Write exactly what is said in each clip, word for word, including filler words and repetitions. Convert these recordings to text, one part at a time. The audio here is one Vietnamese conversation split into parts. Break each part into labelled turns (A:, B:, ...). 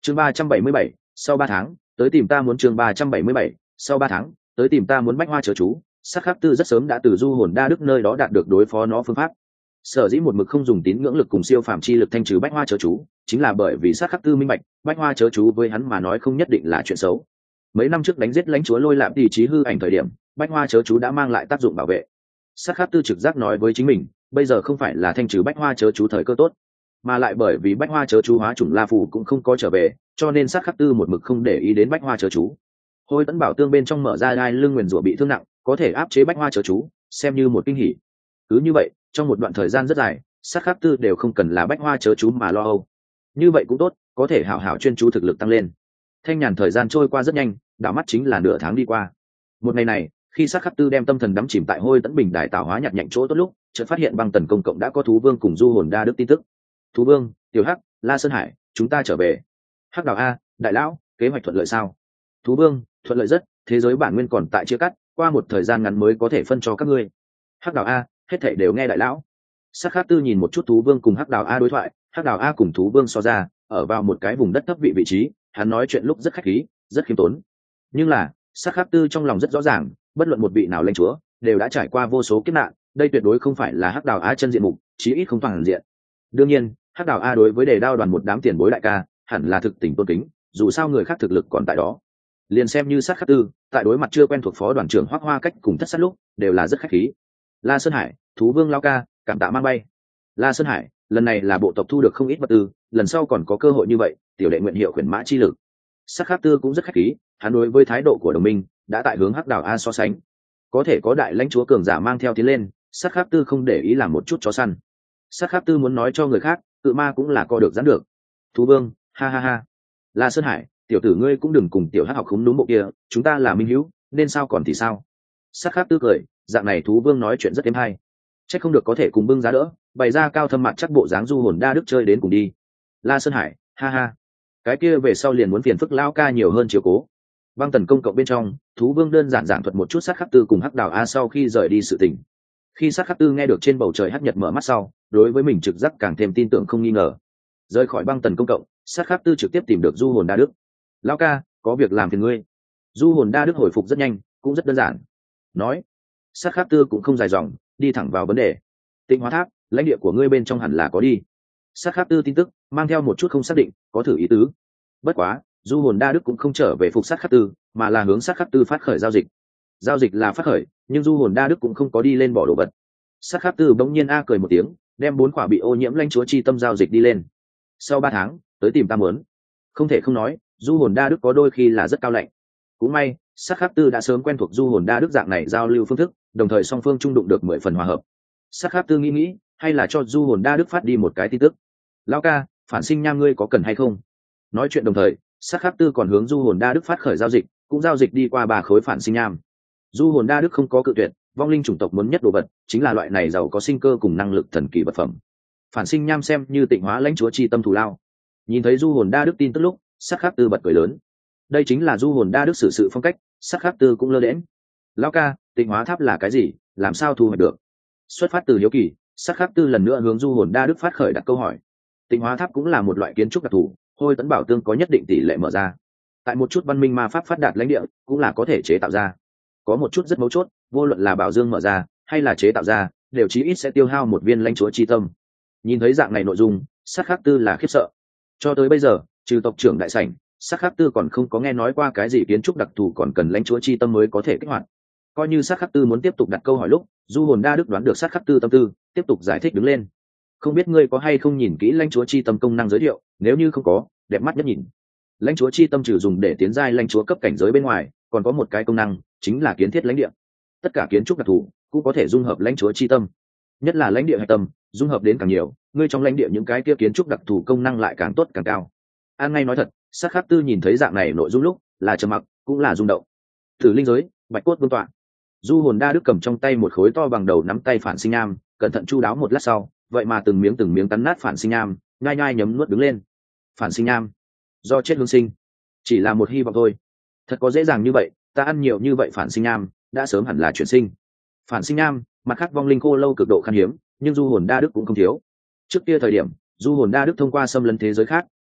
A: chương ba trăm bảy mươi bảy, sau ba tháng tới tìm ta muốn chương ba trăm bảy mươi bảy, sau ba tháng tới tìm ta muốn bách hoa chớ chú. Sát khắc tư rất sớm đã từ du hồn đa đức nơi đó đạt được đối phó nó phương pháp. Sở dĩ một mực không dùng tín ngưỡng lực cùng siêu phàm chi lực thanh trừ bách hoa chớ chú, chính là bởi vì sát khắc tư minh bạch bách hoa chớ chú với hắn mà nói không nhất định là chuyện xấu. Mấy năm trước đánh giết lãnh chúa lôi lạm tỷ trí hư ảnh thời điểm, bách hoa chớ chú đã mang lại tác dụng bảo vệ. Sát khắc tư trực giác nói với chính mình, bây giờ không phải là thanh trừ bách hoa chớ chú thời cơ tốt, mà lại bởi vì bách hoa chớ chú hóa chủng la phù cũng không có trở về, cho nên sát khắc tư một mực không để ý đến bách hoa chớ chú. Hôi tấn bảo tương bên trong mở ra đai lưng nguyền rủa bị thương nặng, có thể áp chế bách hoa chớ chú, xem như một kinh hỉ. Cứ như vậy, trong một đoạn thời gian rất dài, sát khắc tư đều không cần là bách hoa chớ chú mà lo âu. Như vậy cũng tốt, có thể hảo hảo chuyên chú thực lực tăng lên. Thanh nhàn thời gian trôi qua rất nhanh, đảo mắt chính là nửa tháng đi qua. Một ngày này, khi sát khắc tư đem tâm thần đắm chìm tại hôi tấn bình đài tạo hóa nhặt nhạnh chỗ tốt lúc, chợt phát hiện băng tần công cộng đã có thú vương cùng du hồn đa đức tin tức. Thú vương, tiểu hắc, la sơn hải, chúng ta trở về. Hắc đào a, đại lão, kế hoạch thuận lợi sao? Thú vương, thuận lợi rất, thế giới bản nguyên còn tại chia cắt, qua một thời gian ngắn mới có thể phân cho các ngươi. Hắc đào a, hết thảy đều nghe đại lão. Sát khắc tư nhìn một chút thú vương cùng hắc đào a đối thoại, hắc đào a cùng thú vương so ra, ở vào một cái vùng đất thấp vị vị trí, hắn nói chuyện lúc rất khách khí, rất khiêm tốn. Nhưng là, sát khắc tư trong lòng rất rõ ràng, bất luận một vị nào lãnh chúa đều đã trải qua vô số kiếp nạn, đây tuyệt đối không phải là hắc đào a chân diện mục, chí ít không toàn diện. Đương nhiên, hắc đào a đối với đề đao đoàn một đám tiền bối đại ca, hẳn là thực tình tôn kính, dù sao người khác thực lực còn tại đó. Liền xem như sát khắc tư, tại đối mặt chưa quen thuộc phó đoàn trưởng hoắc hoa cách cùng thất sát lúc, đều là rất khách khí. La sơn hải, thú vương lao ca, cảm tạ mang bay. La sơn hải, lần này là bộ tộc thu được không ít vật tư, lần sau còn có cơ hội như vậy, tiểu đệ nguyện hiệu khuyển mã chi lực. Sát khắc tư cũng rất khách khí, hắn đối với thái độ của đồng minh đã tại hướng hắc đào a so sánh. Có thể có đại lãnh chúa cường giả mang theo tiến lên, sát khắc tư không để ý làm một chút chó săn. Sát khắc tư muốn nói cho người khác, cự ma cũng là co được giãn được. Thú vương, ha ha ha. La sơn hải, tiểu tử ngươi cũng đừng cùng tiểu hắc học khúng núm bộ kia, chúng ta là minh hữu, nên sao còn thì sao. Sát khắc tư cười, dạng này thú vương nói chuyện rất êm hay. Chắc không được có thể cùng bưng giá đỡ, bày ra cao thâm mặt chắc bộ dáng du hồn đa đức chơi đến cùng đi. La sơn hải, ha ha. Cái kia về sau liền muốn phiền phức lao ca nhiều hơn chiếu cố. Băng tần công cộng bên trong, thú vương đơn giản giảng thuật một chút sát khắc tư cùng hắc đào a sau khi rời đi sự tình. Khi sát khắc tư nghe được trên bầu trời hắc nhật mở mắt sau, đối với mình trực giác càng thêm tin tưởng không nghi ngờ. Rời khỏi băng tần công cộng, sát khắc tư trực tiếp tìm được du hồn đa đức. Lão ca, có việc làm phiền ngươi. Du hồn đa đức hồi phục rất nhanh, cũng rất đơn giản. Nói, sát khắc tư cũng không dài dòng, đi thẳng vào vấn đề. Tịnh hóa tháp, lãnh địa của ngươi bên trong hẳn là có đi. Sát khắc tư tin tức mang theo một chút không xác định, có thử ý tứ. Bất quá, du hồn đa đức cũng không trở về phục sát khắc tư, mà là hướng sát khắc tư phát khởi giao dịch. Giao dịch là phát khởi, nhưng du hồn đa đức cũng không có đi lên bỏ đồ vật. Sát khắc tư bỗng nhiên a cười một tiếng, đem bốn quả bị ô nhiễm lãnh chúa chi tâm giao dịch đi lên. Sau ba tháng, tới tìm ta muốn. Không thể không nói, du hồn đa đức có đôi khi là rất cao lạnh. Cũng may, sát khắc tư đã sớm quen thuộc du hồn đa đức dạng này giao lưu phương thức, đồng thời song phương trung đụng được mười phần hòa hợp. Sát khắc tư nghĩ nghĩ, hay là cho du hồn đa đức phát đi một cái tin tức. Lão ca, phản sinh nham ngươi có cần hay không? Nói chuyện đồng thời, sát khắc tư còn hướng du hồn đa đức phát khởi giao dịch, cũng giao dịch đi qua ba khối phản sinh nham. Du hồn đa đức không có cự tuyệt, vong linh chủng tộc muốn nhất đồ vật chính là loại này giàu có sinh cơ cùng năng lực thần kỳ vật phẩm. Phản sinh nham xem như tịnh hóa lãnh chúa chi tâm thù lao. Nhìn thấy du hồn đa đức tin tức lúc, sát khắc tư bật cười lớn. Đây chính là du hồn đa đức xử sự phong cách, sát khắc tư cũng lơ đễnh. Lão ca, tịnh hóa tháp là cái gì, làm sao thu hoạch được? Xuất phát từ hiếu kỳ, sát khắc tư lần nữa hướng du hồn đa đức phát khởi đặt câu hỏi. Tịnh hóa tháp cũng là một loại kiến trúc đặc thù, hôi tấn bảo tương có nhất định tỷ lệ mở ra. Tại một chút văn minh ma pháp phát đạt lãnh địa, cũng là có thể chế tạo ra. Có một chút rất mấu chốt, vô luận là bảo dương mở ra hay là chế tạo ra, đều chí ít sẽ tiêu hao một viên lãnh chúa chi tâm. Nhìn thấy dạng này nội dung, sát khắc tư là khiếp sợ. Cho tới bây giờ, trừ tộc trưởng đại sảnh, sát khắc tư còn không có nghe nói qua cái gì kiến trúc đặc thù còn cần lãnh chúa chi tâm mới có thể kích hoạt. Coi như sát khắc tư muốn tiếp tục đặt câu hỏi lúc, du hồn đa đức đoán được sát khắc tư tâm tư, tiếp tục giải thích đứng lên. Không biết ngươi có hay không nhìn kỹ lãnh chúa chi tâm công năng giới thiệu, nếu như không có, đẹp mắt nhất nhìn. Lãnh chúa chi tâm trừ dùng để tiến giai lãnh chúa cấp cảnh giới bên ngoài, còn có một cái công năng, chính là kiến thiết lãnh địa. Tất cả kiến trúc đặc thù cũng có thể dung hợp lãnh chúa chi tâm, nhất là lãnh địa hạch tâm, dung hợp đến càng nhiều, ngươi trong lãnh địa những cái kia kiến trúc đặc thù công năng lại càng tốt càng cao. An ngay nói thật, sát khắc tư nhìn thấy dạng này nội dung lúc, là trầm mặc, cũng là rung động. Thử linh giới, bạch cốt vương tọa. Du hồn đa đức cầm trong tay một khối to bằng đầu nắm tay phản sinh nham, cẩn thận chu đáo một lát sau, vậy mà từng miếng từng miếng cắn nát phản sinh nham, nhai nhai nhấm nuốt đứng lên. Phản sinh nham, do chết hương sinh, chỉ là một hy vọng thôi. Thật có dễ dàng như vậy, ta ăn nhiều như vậy phản sinh nham, đã sớm hẳn là chuyển sinh. Phản sinh nham, mặt khác vong linh khô lâu cực độ khan hiếm, nhưng du hồn đa đức cũng không thiếu. Trước kia thời điểm, du hồn đa đức thông qua xâm lấn thế giới khác,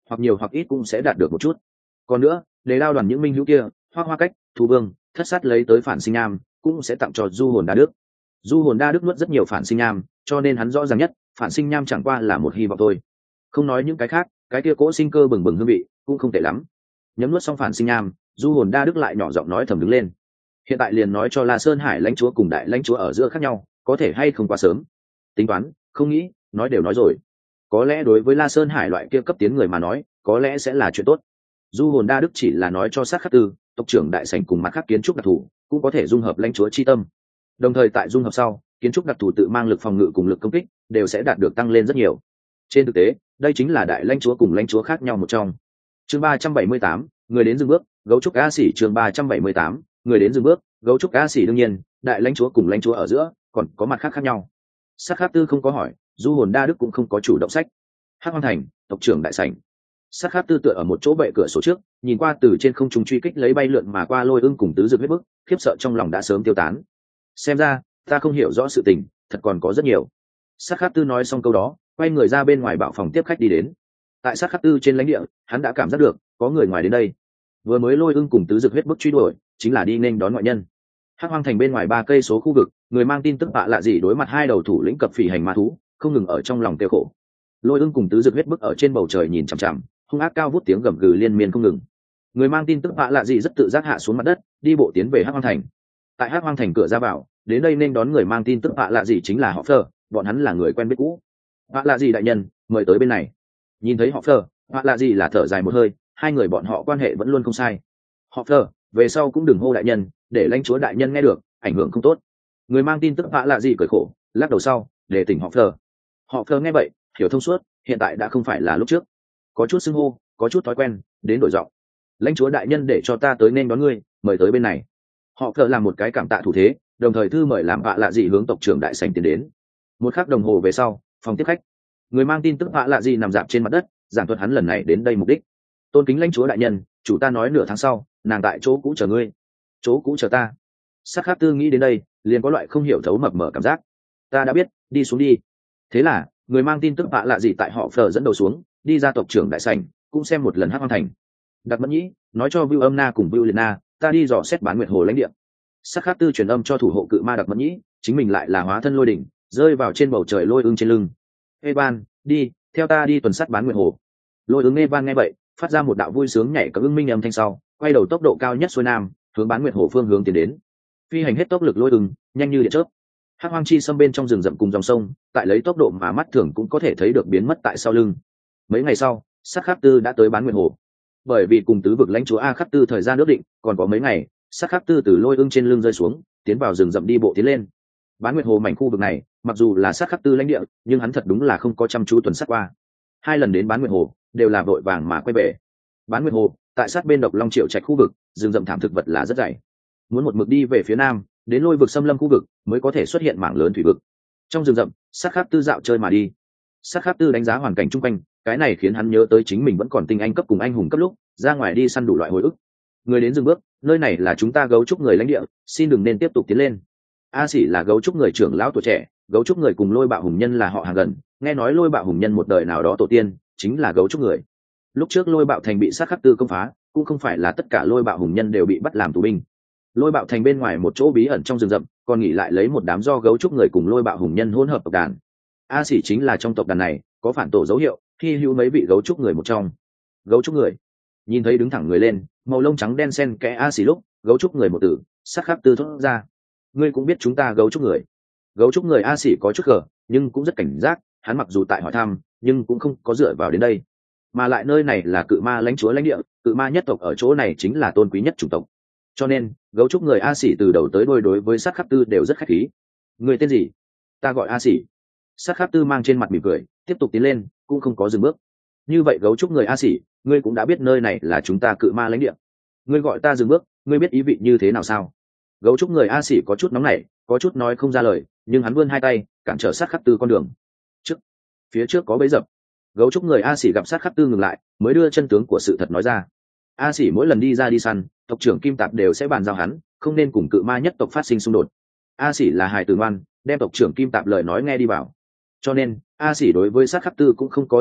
A: hoặc nhiều hoặc ít cũng sẽ đạt được một chút. Còn nữa, đề đao đoàn những minh hữu kia, Hoắc Hoa Cách, Thu Vương, Thất Sát lấy tới phản sinh nham cũng sẽ tặng cho du hồn đa đức. Du hồn đa đức nuốt rất nhiều phản sinh nham, cho nên hắn rõ ràng nhất phản sinh nham chẳng qua là một hy vọng thôi. Không nói những cái khác, cái kia cỗ sinh cơ bừng bừng hương vị cũng không tệ lắm. Nhấm nuốt xong phản sinh nham, du hồn đa đức lại nhỏ giọng nói thầm đứng lên. Hiện tại liền nói cho La Sơn Hải lãnh chúa cùng đại lãnh chúa ở giữa khác nhau, có thể hay không quá sớm. Tính toán, không nghĩ, nói đều nói rồi. Có lẽ đối với La Sơn Hải loại kia cấp tiến người mà nói, có lẽ sẽ là chuyện tốt. Du hồn đa đức chỉ là nói cho sát khắc tư, tộc trưởng đại sảnh cùng mặt khác kiến trúc đặc thù cũng có thể dung hợp lãnh chúa chi tâm. Đồng thời tại dung hợp sau, kiến trúc đặc thù tự mang lực phòng ngự cùng lực công kích đều sẽ đạt được tăng lên rất nhiều. Trên thực tế, đây chính là đại lãnh chúa cùng lãnh chúa khác nhau một trong. Chương ba trăm bảy mươi tám, người đến dừng bước, gấu trúc a xỉ. Chương ba trăm bảy mươi tám, người đến dừng bước, gấu trúc a xỉ. Đương nhiên, đại lãnh chúa cùng lãnh chúa ở giữa còn có mặt khác khác nhau. Sát khắc tư không có hỏi, du hồn đa đức cũng không có chủ động sách. Hắc Hoang Thành, tộc trưởng đại sảnh. Sát khắc tư tựa ở một chỗ bệ cửa sổ trước, nhìn qua từ trên không trung truy kích lấy bay lượn mà qua lôi ưng cùng tứ dược huyết bức, khiếp sợ trong lòng đã sớm tiêu tán. Xem ra, ta không hiểu rõ sự tình, thật còn có rất nhiều. Sát khắc tư nói xong câu đó, quay người ra bên ngoài bảo phòng tiếp khách đi đến. Tại sát khắc tư trên lãnh địa, hắn đã cảm giác được có người ngoài đến đây. Vừa mới lôi ưng cùng tứ dược huyết bức truy đuổi, chính là đi nên đón ngoại nhân. Hắc Hoang Thành bên ngoài ba cây số khu vực, người mang tin tức bạ lạ gì đối mặt hai đầu thủ lĩnh cập phỉ hành ma thú, không ngừng ở trong lòng tiêu khổ. Lôi ưng cùng tứ dược huyết bức ở trên bầu trời nhìn chằm chằm, hung ác cao vút tiếng gầm gừ liên miên không ngừng. Người mang tin tức bạ lạ gì rất tự giác hạ xuống mặt đất, đi bộ tiến về Hắc Hoang Thành. Tại Hắc Hoang Thành cửa ra vào, đến đây nên đón người mang tin tức bạ lạ gì chính là họ Phơ, bọn hắn là người quen biết cũ. Bạ lạ gì đại nhân, mời tới bên này. Nhìn thấy họ Phơ, bạ lạ gì là thở dài một hơi, hai người bọn họ quan hệ vẫn luôn không sai. Họ Phơ, về sau cũng đừng hô đại nhân, để lãnh chúa đại nhân nghe được, ảnh hưởng không tốt. Người mang tin tức bạ lạ gì cười khổ, lắc đầu sau, để tỉnh họ Phơ. Họ Phơ nghe vậy, hiểu thông suốt, hiện tại đã không phải là lúc trước. Có chút xưng hô, có chút thói quen, đến đổi giọng. Lãnh chúa đại nhân để cho ta tới nên đón ngươi, mời tới bên này. Họ Phơ làm một cái cảm tạ thủ thế, đồng thời thư mời làm bạ lạ gì hướng tộc trưởng đại sảnh tiến đến. Một khắc đồng hồ về sau, phòng tiếp khách, người mang tin tức bạ lạ gì nằm dạp trên mặt đất, giảng thuật hắn lần này đến đây mục đích. Tôn kính lãnh chúa đại nhân, chủ ta nói nửa tháng sau, nàng tại chỗ cũ chờ ngươi. Chỗ cũ chờ ta. Sắc khắc tư nghĩ đến đây, liền có loại không hiểu thấu mập mờ cảm giác. Ta đã biết, đi xuống đi. Thế là, người mang tin tức bạ lạ gì tại họ Phờ dẫn đầu xuống, đi ra tộc trưởng đại sảnh, cũng xem một lần Hắc Hoang Thành. Đặc Mẫn Nhĩ nói cho Vưu Âm Na cùng Vưu Liệt Na, ta đi dò xét Bán Nguyệt Hồ lãnh địa. Sắc khắc tư truyền âm cho thủ hộ cự ma Đặc Mẫn Nhĩ, chính mình lại là hóa thân lôi đỉnh, rơi vào trên bầu trời lôi ưng trên lưng. Evan, đi, theo ta đi tuần sát Bán Nguyệt Hồ. Lôi ưng Evan nghe vậy, phát ra một đạo vui sướng nhảy cẫng ưng minh âm thanh sau, quay đầu tốc độ cao nhất xuôi nam, hướng Bán Nguyệt Hồ phương hướng tiến đến. Phi hành hết tốc lực lôi ưng, nhanh như điện chớp. Hắc Hoang chi xâm bên trong rừng rậm cùng dòng sông, tại lấy tốc độ mà mắt thường cũng có thể thấy được biến mất tại sau lưng. Mấy ngày sau, Sắc Khắc Tư đã tới Bán Nguyệt Hồ. Bởi vì cùng tứ vực lãnh chúa A Khắc Tư thời gian ước định, còn có mấy ngày, Sắc Khắc Tư từ lôi ưng trên lưng rơi xuống, tiến vào rừng rậm đi bộ tiến lên. Bán Nguyệt Hồ mảnh khu vực này, mặc dù là Sắc Khắc Tư lãnh địa, nhưng hắn thật đúng là không có chăm chú tuần sát qua. Hai lần đến Bán Nguyệt Hồ, đều là vội vàng mà quay về. Bán Nguyệt Hồ, tại sát bên Độc Long Triệu Trạch khu vực, rừng rậm thảm thực vật là rất dày. Muốn một mực đi về phía nam, đến lôi vực xâm lâm khu vực, mới có thể xuất hiện mảng lớn thủy vực. Trong rừng rậm, Sắc Khắc Tư dạo chơi mà đi. Sắc Khắc Tư đánh giá hoàn cảnh chung quanh, cái này khiến hắn nhớ tới chính mình vẫn còn tinh anh cấp cùng anh hùng cấp lúc, ra ngoài đi săn đủ loại hồi ức. Người đến dừng bước, nơi này là chúng ta gấu trúc người lãnh địa, xin đừng nên tiếp tục tiến lên. A Sĩ là gấu trúc người trưởng lão tuổi trẻ, gấu trúc người cùng Lôi Bạo Hùng Nhân là họ hàng gần, nghe nói Lôi Bạo Hùng Nhân một đời nào đó tổ tiên chính là gấu trúc người. Lúc trước Lôi Bạo Thành bị Sắc Khắc Tư công phá, cũng không phải là tất cả Lôi Bạo Hùng Nhân đều bị bắt làm tù binh. Lôi Bạo Thành bên ngoài một chỗ bí ẩn trong rừng rậm, còn nghỉ lại lấy một đám do gấu trúc người cùng Lôi Bạo Hùng Nhân hỗn hợp tộc đàn. A Sĩ chính là trong tộc đàn này có phản tổ dấu hiệu, khi hữu mấy vị gấu trúc người một trong. Gấu trúc người nhìn thấy đứng thẳng người lên, màu lông trắng đen xen kẽ A Sĩ lúc, gấu trúc người một tử, Sắc Khắc Tư thốt ra. Ngươi cũng biết chúng ta gấu trúc người. Gấu trúc người A Sĩ có chút gờ, nhưng cũng rất cảnh giác, hắn mặc dù tại hỏi thăm, nhưng cũng không có dựa vào đến đây. Mà lại nơi này là cự ma lãnh chúa lãnh địa, cự ma nhất tộc ở chỗ này chính là tôn quý nhất chủng tộc. Cho nên, gấu trúc người A Sĩ từ đầu tới đuôi đối với Sắc Khắc Tư đều rất khách khí. Người tên gì? Ta gọi A Sĩ. Sắc Khắc Tư mang trên mặt mỉm cười, tiếp tục tiến lên, cũng không có dừng bước. Như vậy gấu trúc người A Sĩ, ngươi cũng đã biết nơi này là chúng ta cự ma lãnh địa. Ngươi gọi ta dừng bước, ngươi biết ý vị như thế nào sao? Gấu trúc người A Sĩ có chút nóng nảy, có chút nói không ra lời, nhưng hắn vươn hai tay, cản trở Sắc Khắc Tư con đường. Trước, phía trước có bẫy dập. Gấu trúc người A Sĩ gặp Sắc Khắc Tư ngừng lại, mới đưa chân tướng của sự thật nói ra. A Sĩ mỗi lần đi ra đi săn, tộc trưởng Kim Tạp đều sẽ bàn giao hắn, không nên cùng cự ma nhất tộc phát sinh xung đột. A Sĩ là hài tử ngoan, đem tộc trưởng Kim Tạp lời nói nghe đi vào. Cho nên, A Sĩ đối với Sắc Khắc Tư cũng không có ý,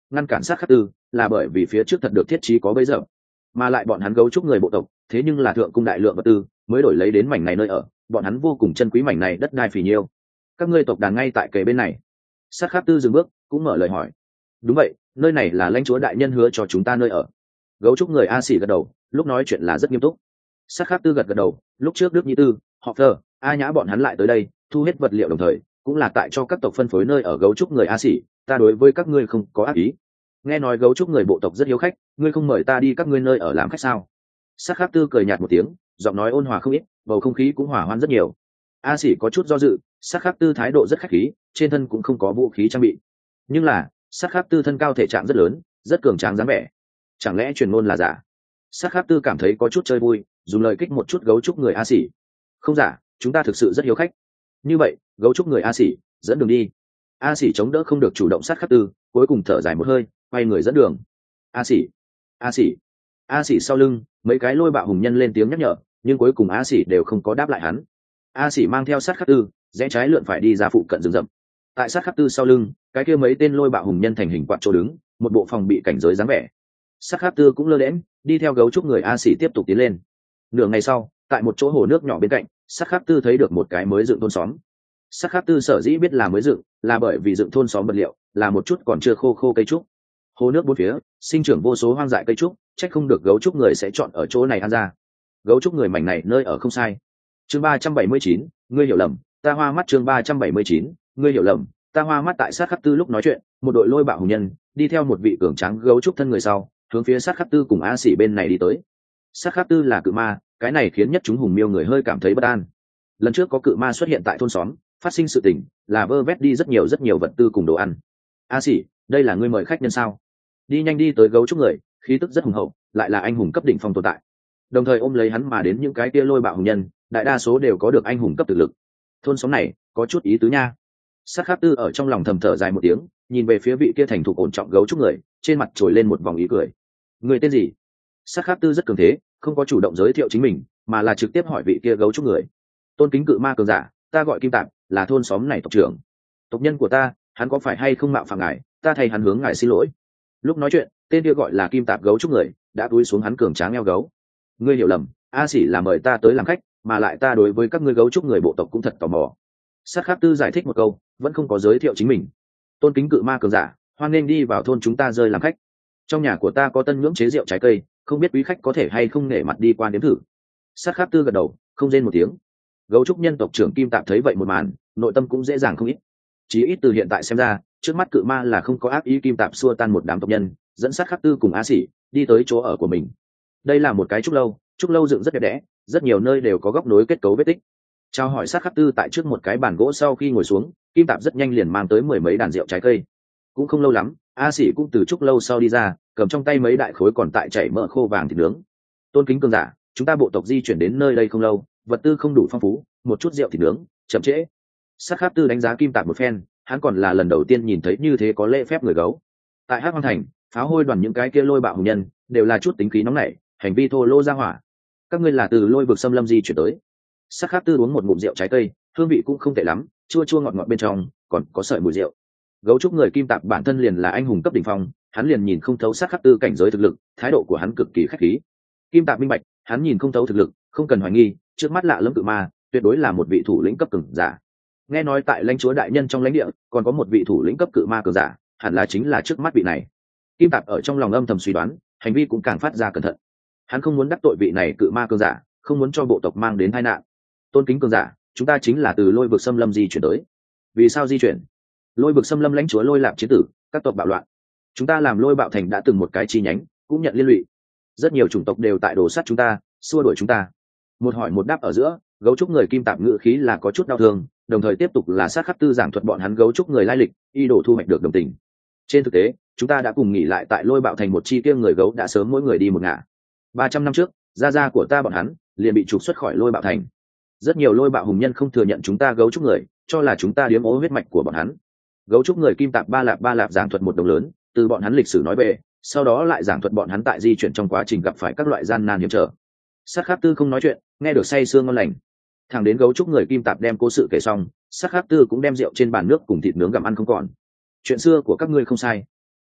A: ngăn cản sát khắc tư là bởi vì phía trước thật được thiết trí có bấy giờ, mà lại bọn hắn gấu trúc người bộ tộc thế nhưng là thượng cung đại lượng vật tư mới đổi lấy đến mảnh này nơi ở, bọn hắn vô cùng chân quý mảnh này đất đai phì nhiêu. Các ngươi tộc đàn ngay tại kề bên này. Sát khắc tư dừng bước cũng mở lời hỏi. Đúng vậy, nơi này là lãnh chúa đại nhân hứa cho chúng ta nơi ở. Gấu trúc người a xỉ gật đầu, lúc nói chuyện là rất nghiêm túc. Sát khắc tư gật gật đầu, lúc trước Đức Nhĩ Tư, họ Phờ, A Nhã bọn hắn lại tới đây thu hết vật liệu, đồng thời cũng là tại cho các tộc phân phối nơi ở gấu trúc người a xỉ, ta đối với các ngươi không có ác ý. Nghe nói gấu trúc người bộ tộc rất hiếu khách, ngươi không mời ta đi các ngươi nơi ở làm khách sao? Sát khắc tư cười nhạt một tiếng, giọng nói ôn hòa không ít, bầu không khí cũng hòa hoãn rất nhiều. A xỉ có chút do dự, sát khắc tư thái độ rất khách khí, trên thân cũng không có vũ khí trang bị, nhưng là sát khắc tư thân cao thể trạng rất lớn, rất cường tráng dáng vẻ, chẳng lẽ truyền ngôn là giả? Sát khắc tư cảm thấy có chút chơi vui, dùng lời kích một chút gấu trúc người a xỉ. Không giả, chúng ta thực sự rất hiếu khách. Như vậy gấu trúc người a xỉ dẫn đường đi. A xỉ chống đỡ không được chủ động sát khắc tư, cuối cùng thở dài một hơi, quay người dẫn đường. A xỉ, a xỉ, a xỉ sau lưng mấy cái lôi bạo hùng nhân lên tiếng nhắc nhở, nhưng cuối cùng a xỉ đều không có đáp lại hắn. A xỉ mang theo sát khắc tư rẽ trái lượn phải đi ra phụ cận rừng rậm. Tại sát khắc tư sau lưng cái kia mấy tên lôi bạo hùng nhân thành hình quạt chỗ đứng, một bộ phòng bị cảnh giới dáng vẻ. Sát khắc tư cũng lơ đễnh đi theo gấu trúc người a xỉ tiếp tục tiến lên. Nửa ngày sau, tại một chỗ hồ nước nhỏ bên cạnh, sát khắc tư thấy được một cái mới dựng thôn xóm. Sát khắc tư sở dĩ biết là mới dựng là bởi vì dựng thôn xóm vật liệu là một chút còn chưa khô khô cây trúc. Hồ nước bốn phía sinh trưởng vô số hoang dại cây trúc, trách không được gấu trúc người sẽ chọn ở chỗ này ăn ra. Gấu trúc người mảnh này nơi ở không sai. Chương ba trăm bảy mươi chín, ngươi hiểu lầm, ta hoa mắt. Chương ba trăm bảy mươi chín, ngươi hiểu lầm, ta hoa mắt. Tại sát khắc tư lúc nói chuyện, một đội lôi bạo hùng nhân đi theo một vị cường tráng gấu trúc thân người sau, hướng phía sát khắc tư cùng a xỉ bên này đi tới. Sát khắc tư là cự ma, cái này khiến nhất chúng hùng miêu người hơi cảm thấy bất an. Lần trước có cự ma xuất hiện tại thôn xóm, phát sinh sự tình là vơ vét đi rất nhiều rất nhiều vật tư cùng đồ ăn. A xỉ, đây là ngươi mời khách nhân sao? Đi nhanh đi tới gấu trúc người, khí tức rất hùng hậu, lại là anh hùng cấp đỉnh phong tồn tại. Đồng thời ôm lấy hắn mà đến những cái kia lôi bạo hùng nhân, đại đa số đều có được anh hùng cấp thực lực. Thôn xóm này có chút ý tứ nha. Sát khắc tư ở trong lòng thầm thở dài một tiếng, nhìn về phía vị kia thành thục ổn trọng gấu trúc người, trên mặt trồi lên một vòng ý cười. Người tên gì? Sát khắc tư rất cường thế, không có chủ động giới thiệu chính mình, mà là trực tiếp hỏi vị kia gấu trúc người. Tôn kính cự ma cường giả, ta gọi Kim Tạp, là thôn xóm này tộc trưởng. Tộc nhân của ta, hắn có phải hay không mạo phạm ngài, ta thay hắn hướng ngài xin lỗi. Lúc nói chuyện, tên kia gọi là Kim Tạp gấu trúc người đã cúi xuống hắn cường tráng eo gấu. Ngươi hiểu lầm, a xỉ là mời ta tới làm khách, mà lại ta đối với các ngươi gấu trúc người bộ tộc cũng thật tò mò. Sát khắc tư giải thích một câu, vẫn không có giới thiệu chính mình. Tôn kính cự ma cường giả, hoan nghênh đi vào thôn chúng ta rơi làm khách. Trong nhà của ta có tân nhưỡng chế rượu trái cây, không biết quý khách có thể hay không nể mặt đi qua nếm thử. Sát khắc tư gật đầu, không rên một tiếng. Gấu trúc nhân tộc trưởng Kim Tạp thấy vậy một màn, nội tâm cũng dễ dàng không ít. Chí ít từ hiện tại xem ra, trước mắt cự ma là không có ác ý. Kim Tạp xua tan một đám tộc nhân, dẫn sát khắc tư cùng a xỉ đi tới chỗ ở của mình. Đây là một cái trúc lâu, trúc lâu dựng rất đẹp đẽ, rất nhiều nơi đều có góc nối kết cấu vết tích. Chào hỏi sát khắc tư tại trước một cái bàn gỗ, sau khi ngồi xuống, Kim Tạp rất nhanh liền mang tới mười mấy đàn rượu trái cây. Cũng không lâu lắm, a xỉ cũng từ trúc lâu sau đi ra, cầm trong tay mấy đại khối còn tại chảy mỡ khô vàng thịt nướng. Tôn kính cường giả, chúng ta bộ tộc di chuyển đến nơi đây không lâu, vật tư không đủ phong phú, một chút rượu thịt nướng chậm trễ. Sát khắc tư đánh giá Kim Tạp một phen, hắn còn là lần đầu tiên nhìn thấy như thế có lễ phép người gấu. Tại Hắc Hoang Thành, pháo hôi đoàn những cái kia lôi bạo hùng nhân đều là chút tính khí nóng nảy, hành vi thô lỗ ra hỏa. Các ngươi là từ lôi vực xâm lâm di chuyển tới. Sát khắc tư uống một ngụm rượu trái cây, hương vị cũng không tệ lắm, chua chua ngọt ngọt bên trong còn có sợi mùi rượu. Gấu trúc người Kim Tạp bản thân liền là anh hùng cấp đỉnh phong, hắn liền nhìn không thấu sát khắc tư cảnh giới thực lực, thái độ của hắn cực kỳ khách khí. Kim Tạp minh bạch, hắn nhìn không thấu thực lực, không cần hoài nghi, trước mắt lạ lẫm cự ma tuyệt đối là một vị thủ lĩnh cấp cường giả. Nghe nói tại lãnh chúa đại nhân trong lãnh địa còn có một vị thủ lĩnh cấp cự ma cường giả, hẳn là chính là trước mắt vị này. Kim Tạp ở trong lòng âm thầm suy đoán, hành vi cũng càng phát ra cẩn thận. Hắn không muốn đắc tội vị này cự ma cường giả, không muốn cho bộ tộc mang đến tai nạn. Tôn kính cường giả, chúng ta chính là từ lôi vực xâm lâm di chuyển tới. Vì sao di chuyển? Lôi vực xâm lâm lãnh chúa lôi lạp chiến tử, các tộc bạo loạn. Chúng ta làm lôi bạo thành đã từng một cái chi nhánh, cũng nhận liên lụy. Rất nhiều chủng tộc đều tại đổ sát chúng ta, xua đuổi chúng ta. Một hỏi một đáp ở giữa, gấu trúc người Kim Tạp ngữ khí là có chút đau thương, đồng thời tiếp tục là sát khắc tư giảng thuật bọn hắn gấu trúc người lai lịch, y đồ thu hoạch được đồng tình. Trên thực tế, chúng ta đã cùng nghỉ lại tại lôi bạo thành một chi kia người gấu đã sớm mỗi người đi một ngả. Ba trăm năm trước, gia gia của ta bọn hắn liền bị trục xuất khỏi lôi bạo thành. Rất nhiều lôi bạo hùng nhân không thừa nhận chúng ta gấu trúc người, cho là chúng ta điếm ố huyết mạch của bọn hắn. Gấu trúc người Kim Tạp ba lạp ba lạp giảng thuật một đồng lớn, từ bọn hắn lịch sử nói về, sau đó lại giảng thuật bọn hắn tại di chuyển trong quá trình gặp phải các loại gian nan hiểm trở. Sát khắc tư không nói chuyện, nghe được say sương ngon lành. Thằng đến gấu trúc người Kim Tạp đem cố sự kể xong, Sát khắc tư cũng đem rượu trên bàn nước cùng thịt nướng gặm ăn không còn. Chuyện xưa của các ngươi không sai.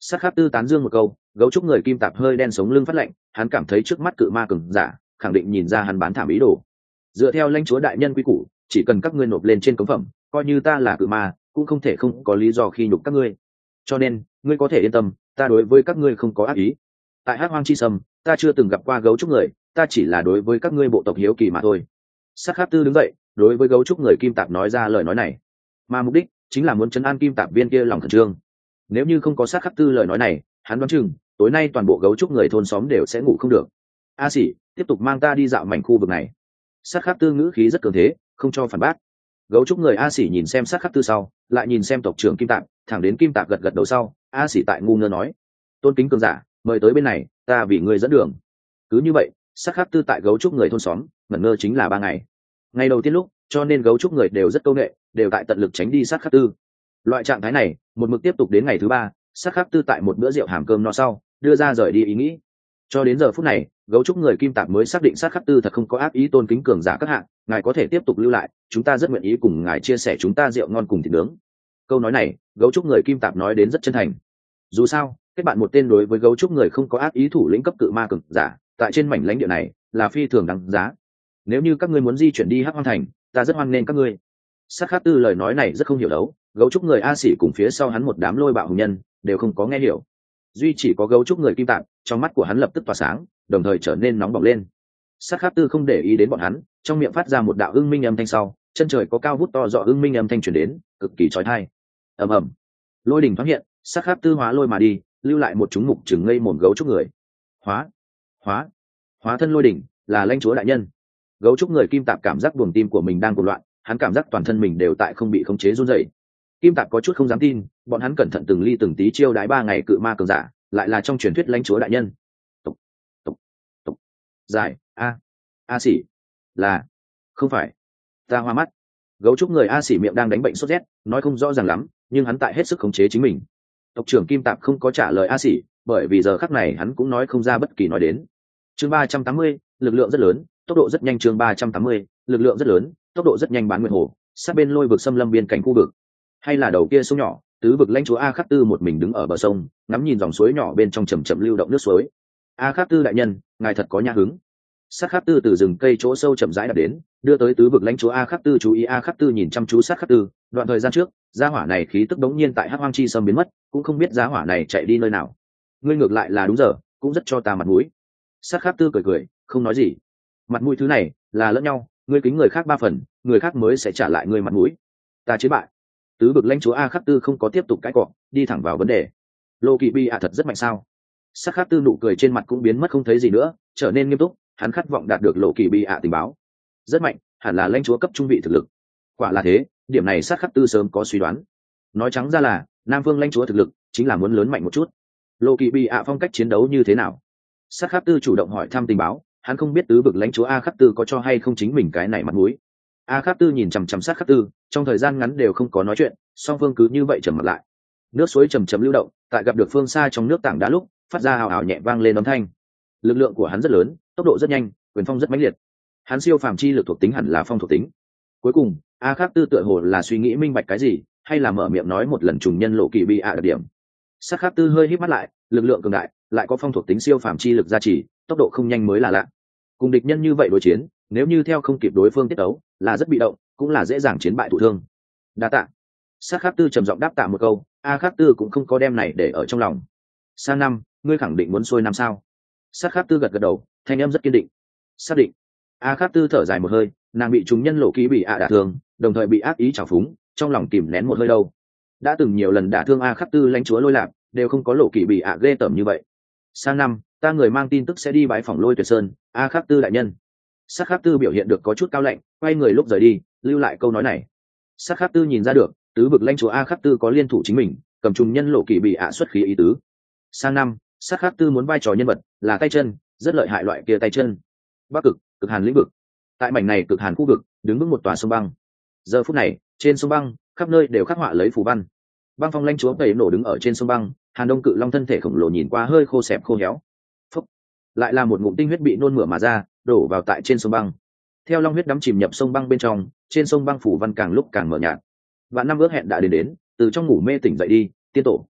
A: Sát khắc tư tán dương một câu, gấu trúc người kim tạp hơi đen sống lưng phát lạnh, hắn cảm thấy trước mắt cự ma cường giả khẳng định nhìn ra hắn bán thảm ý đồ. Dựa theo lãnh chúa đại nhân quy củ, chỉ cần các ngươi nộp lên trên cống phẩm, coi như ta là cự ma cũng không thể không có lý do khi nhục các ngươi. Cho nên ngươi có thể yên tâm, ta đối với các ngươi không có ác ý. Tại Hắc Hoang chi sâm, ta chưa từng gặp qua gấu trúc người, ta chỉ là đối với các ngươi bộ tộc hiếu kỳ mà thôi. Sát khắc tư đứng dậy, đối với gấu trúc người kim tạp nói ra lời nói này, mà mục đích chính là muốn trấn an kim tạp viên kia lòng khẩn trương. Nếu như không có sát khắc tư lời nói này, hắn đoán chừng tối nay toàn bộ gấu trúc người thôn xóm đều sẽ ngủ không được. A Sĩ, tiếp tục mang ta đi dạo mảnh khu vực này. Sát khắc tư ngữ khí rất cường thế, không cho phản bác. Gấu trúc người A Sĩ nhìn xem sát khắc tư sau, lại nhìn xem tộc trưởng kim tạp, thẳng đến kim tạp gật gật đầu sau, A Sĩ tại ngu ngơ nói: tôn kính cường giả, mời tới bên này, ta vì ngươi dẫn đường. Cứ như vậy, sát khắc tư tại gấu trúc người thôn xóm ngẩn ngơ chính là ba ngày. Ngày đầu tiên lúc, cho nên gấu trúc người đều rất câu nghệ, đều tại tận lực tránh đi sát khắc tư. Loại trạng thái này một mực tiếp tục đến ngày thứ ba, sát khắc tư tại một bữa rượu hàm cơm no sau đưa ra rời đi ý nghĩ. Cho đến giờ phút này, gấu trúc người kim tạp mới xác định sát khắc tư thật không có ác ý. tôn kính cường giả các hạng, ngài có thể tiếp tục lưu lại, chúng ta rất nguyện ý cùng ngài chia sẻ chúng ta rượu ngon cùng thịt nướng. Câu nói này gấu trúc người kim tạp nói đến rất chân thành. Dù sao kết bạn một tên đối với gấu trúc người không có ác ý thủ lĩnh cấp cự ma cường giả tại trên mảnh lãnh địa này là phi thường đáng giá. Nếu như các ngươi muốn di chuyển đi Hắc Hoang thành, ta rất hoan nghênh các ngươi. Sát khắc tư lời nói này rất không hiểu đấu, gấu trúc người A Sĩ cùng phía sau hắn một đám lôi bạo hùng nhân đều không có nghe hiểu. Duy chỉ có gấu trúc người kim tạp, trong mắt của hắn lập tức tỏa sáng, đồng thời trở nên nóng bỏng lên. Sát khắc tư không để ý đến bọn hắn, trong miệng phát ra một đạo ưng minh âm thanh sau, chân trời có cao vút to rõ ưng minh âm thanh truyền đến, cực kỳ chói tai. Ầm ầm, lôi đỉnh thoáng hiện, sát khắc tư hóa lôi mà đi, lưu lại một chúng mục chừng ngây mồm gấu trúc người. Hóa, hóa, hóa thân lôi đỉnh, là lãnh chúa đại nhân. Gấu trúc người kim tạp cảm giác buồng tim của mình đang cuồng loạn, hắn cảm giác toàn thân mình đều tại không bị khống chế run rẩy. Kim tạp có chút không dám tin, bọn hắn cẩn thận từng ly từng tí chiêu đái ba ngày cự ma cường giả, lại là trong truyền thuyết lãnh chúa đại nhân. Tục, tục, tục, giải, a, a Sĩ, là, không phải, ta hoa mắt. Gấu trúc người A Sĩ miệng đang đánh bệnh sốt rét, nói không rõ ràng lắm, nhưng hắn tại hết sức khống chế chính mình. Tộc trưởng kim tạp không có trả lời A Sĩ, bởi vì giờ khắc này hắn cũng nói không ra bất kỳ nói đến. Chương ba trăm tám mươi, lực lượng rất lớn, tốc độ rất nhanh. Chương ba trăm tám mươi, lực lượng rất lớn, tốc độ rất nhanh. Bán nguyệt hồ, sát bên lôi vực xâm lâm biên cảnh khu vực, hay là đầu kia sông nhỏ, tứ vực lãnh chúa A Khắc Tư một mình đứng ở bờ sông, ngắm nhìn dòng suối nhỏ bên trong chậm chậm lưu động nước suối. A Khắc Tư đại nhân, ngài thật có nhã hứng. Sát Khắc Tư từ rừng cây chỗ sâu chậm rãi đạp đến, đưa tới tứ vực lãnh chúa A Khắc Tư chú ý. A Khắc Tư nhìn chăm chú Sát Khắc Tư, đoạn thời gian trước, gia hỏa này khí tức đống nhiên tại Hắc Hoang chi sâm biến mất, cũng không biết gia hỏa này chạy đi nơi nào. Ngươi ngược lại là đúng giờ, cũng rất cho ta mặt mũi. Sát Khắc Tư cười cười, không nói gì. Mặt mũi thứ này là lẫn nhau, ngươi kính người khác ba phần, người khác mới sẽ trả lại ngươi mặt mũi. Ta chiến bại. Tứ vực lãnh chúa A Khắc Tư không có tiếp tục cãi cọ, đi thẳng vào vấn đề. Lô Kỵ Bi ạ thật rất mạnh sao? Sát Khắc Tư nụ cười trên mặt cũng biến mất không thấy gì nữa, trở nên nghiêm túc. Hắn khát vọng đạt được Lô Kỵ Bi ạ tình báo. Rất mạnh, hẳn là lãnh chúa cấp trung vị thực lực. Quả là thế, điểm này Sát Khắc Tư sớm có suy đoán. Nói trắng ra là Nam Vương lãnh chúa thực lực chính là muốn lớn mạnh một chút. Lô Kỵ Bi ạ phong cách chiến đấu như thế nào? Sát Khắc Tư chủ động hỏi thăm tình báo. Hắn không biết tứ vực lãnh chúa A Khắc Tư có cho hay không chính mình cái này mặt mũi. A Khắc Tư nhìn chằm chằm Sát Khắc Tư, trong thời gian ngắn đều không có nói chuyện, song phương cứ như vậy trầm mặt lại. Nước suối chầm chậm lưu động, tại gặp được phương xa trong nước tảng đá lúc phát ra hào hào nhẹ vang lên âm thanh. Lực lượng của hắn rất lớn, tốc độ rất nhanh, quyền phong rất mãnh liệt. Hắn siêu phàm chi lực thuộc tính hẳn là phong thuộc tính. Cuối cùng A Khắc Tư tựa hồ là suy nghĩ minh bạch cái gì, hay là mở miệng nói một lần trùng nhân Lộ Kỵ Bi ạ đặc điểm. Sát Khắc Tư hơi híp mắt lại, lực lượng cường đại, lại có phong thuộc tính siêu phàm chi lực gia trì, tốc độ không nhanh mới là lạ. Cùng địch nhân như vậy đối chiến, nếu như theo không kịp đối phương tiết đấu, là rất bị động, cũng là dễ dàng chiến bại thụ thương. Đa tạ. Sát Khắc Tư trầm giọng đáp tạ một câu, A Khắc Tư cũng không có đem này để ở trong lòng. Sang năm, ngươi khẳng định muốn xuôi năm sao? Sát Khắc Tư gật gật đầu, thanh âm rất kiên định. Xác định. A Khắc Tư thở dài một hơi, nàng bị chúng nhân Lộ Kỵ Bi ạ đả thương, đồng thời bị ác ý trào phúng, trong lòng kìm nén một hơi đâu. Đã từng nhiều lần đả thương A Khắc Tư lãnh chúa Lôi Lạp, đều không có Lộ Kỵ Bi ạ ghê tởm như vậy. Sang năm, ta người mang tin tức sẽ đi bái phỏng Lôi Tuyệt Sơn. A Khắc Tư đại nhân. Sát Khắc Tư biểu hiện được có chút cao lạnh, quay người lúc rời đi, lưu lại câu nói này. Sát Khắc Tư nhìn ra được, tứ vực lãnh chúa A Khắc Tư có liên thủ chính mình, cầm trùng nhân Lộ Kỵ Bi ạ xuất khí ý tứ. Sang năm, Sát Khắc Tư muốn vai trò nhân vật là tay chân, rất lợi hại loại kia tay chân. Bắc cực, cực hàn lĩnh vực. Tại mảnh này cực hàn khu vực, đứng vững một tòa sông băng. Giờ phút này, trên sông băng, khắp nơi đều khắc họa lấy phù văn. Băng phong lãnh chúa tẩy nổ đứng ở trên sông băng, Hàn Đông Cự Long thân thể khổng lồ nhìn qua hơi khô xẹp khô héo. Phúc. Lại là một ngụm tinh huyết bị nôn mửa mà ra, đổ vào tại trên sông băng. Theo long huyết đắm chìm nhập sông băng bên trong, trên sông băng phủ văn càng lúc càng mờ nhạt. Vạn năm ước hẹn đã đến đến, từ trong ngủ mê tỉnh dậy đi, tiên tổ.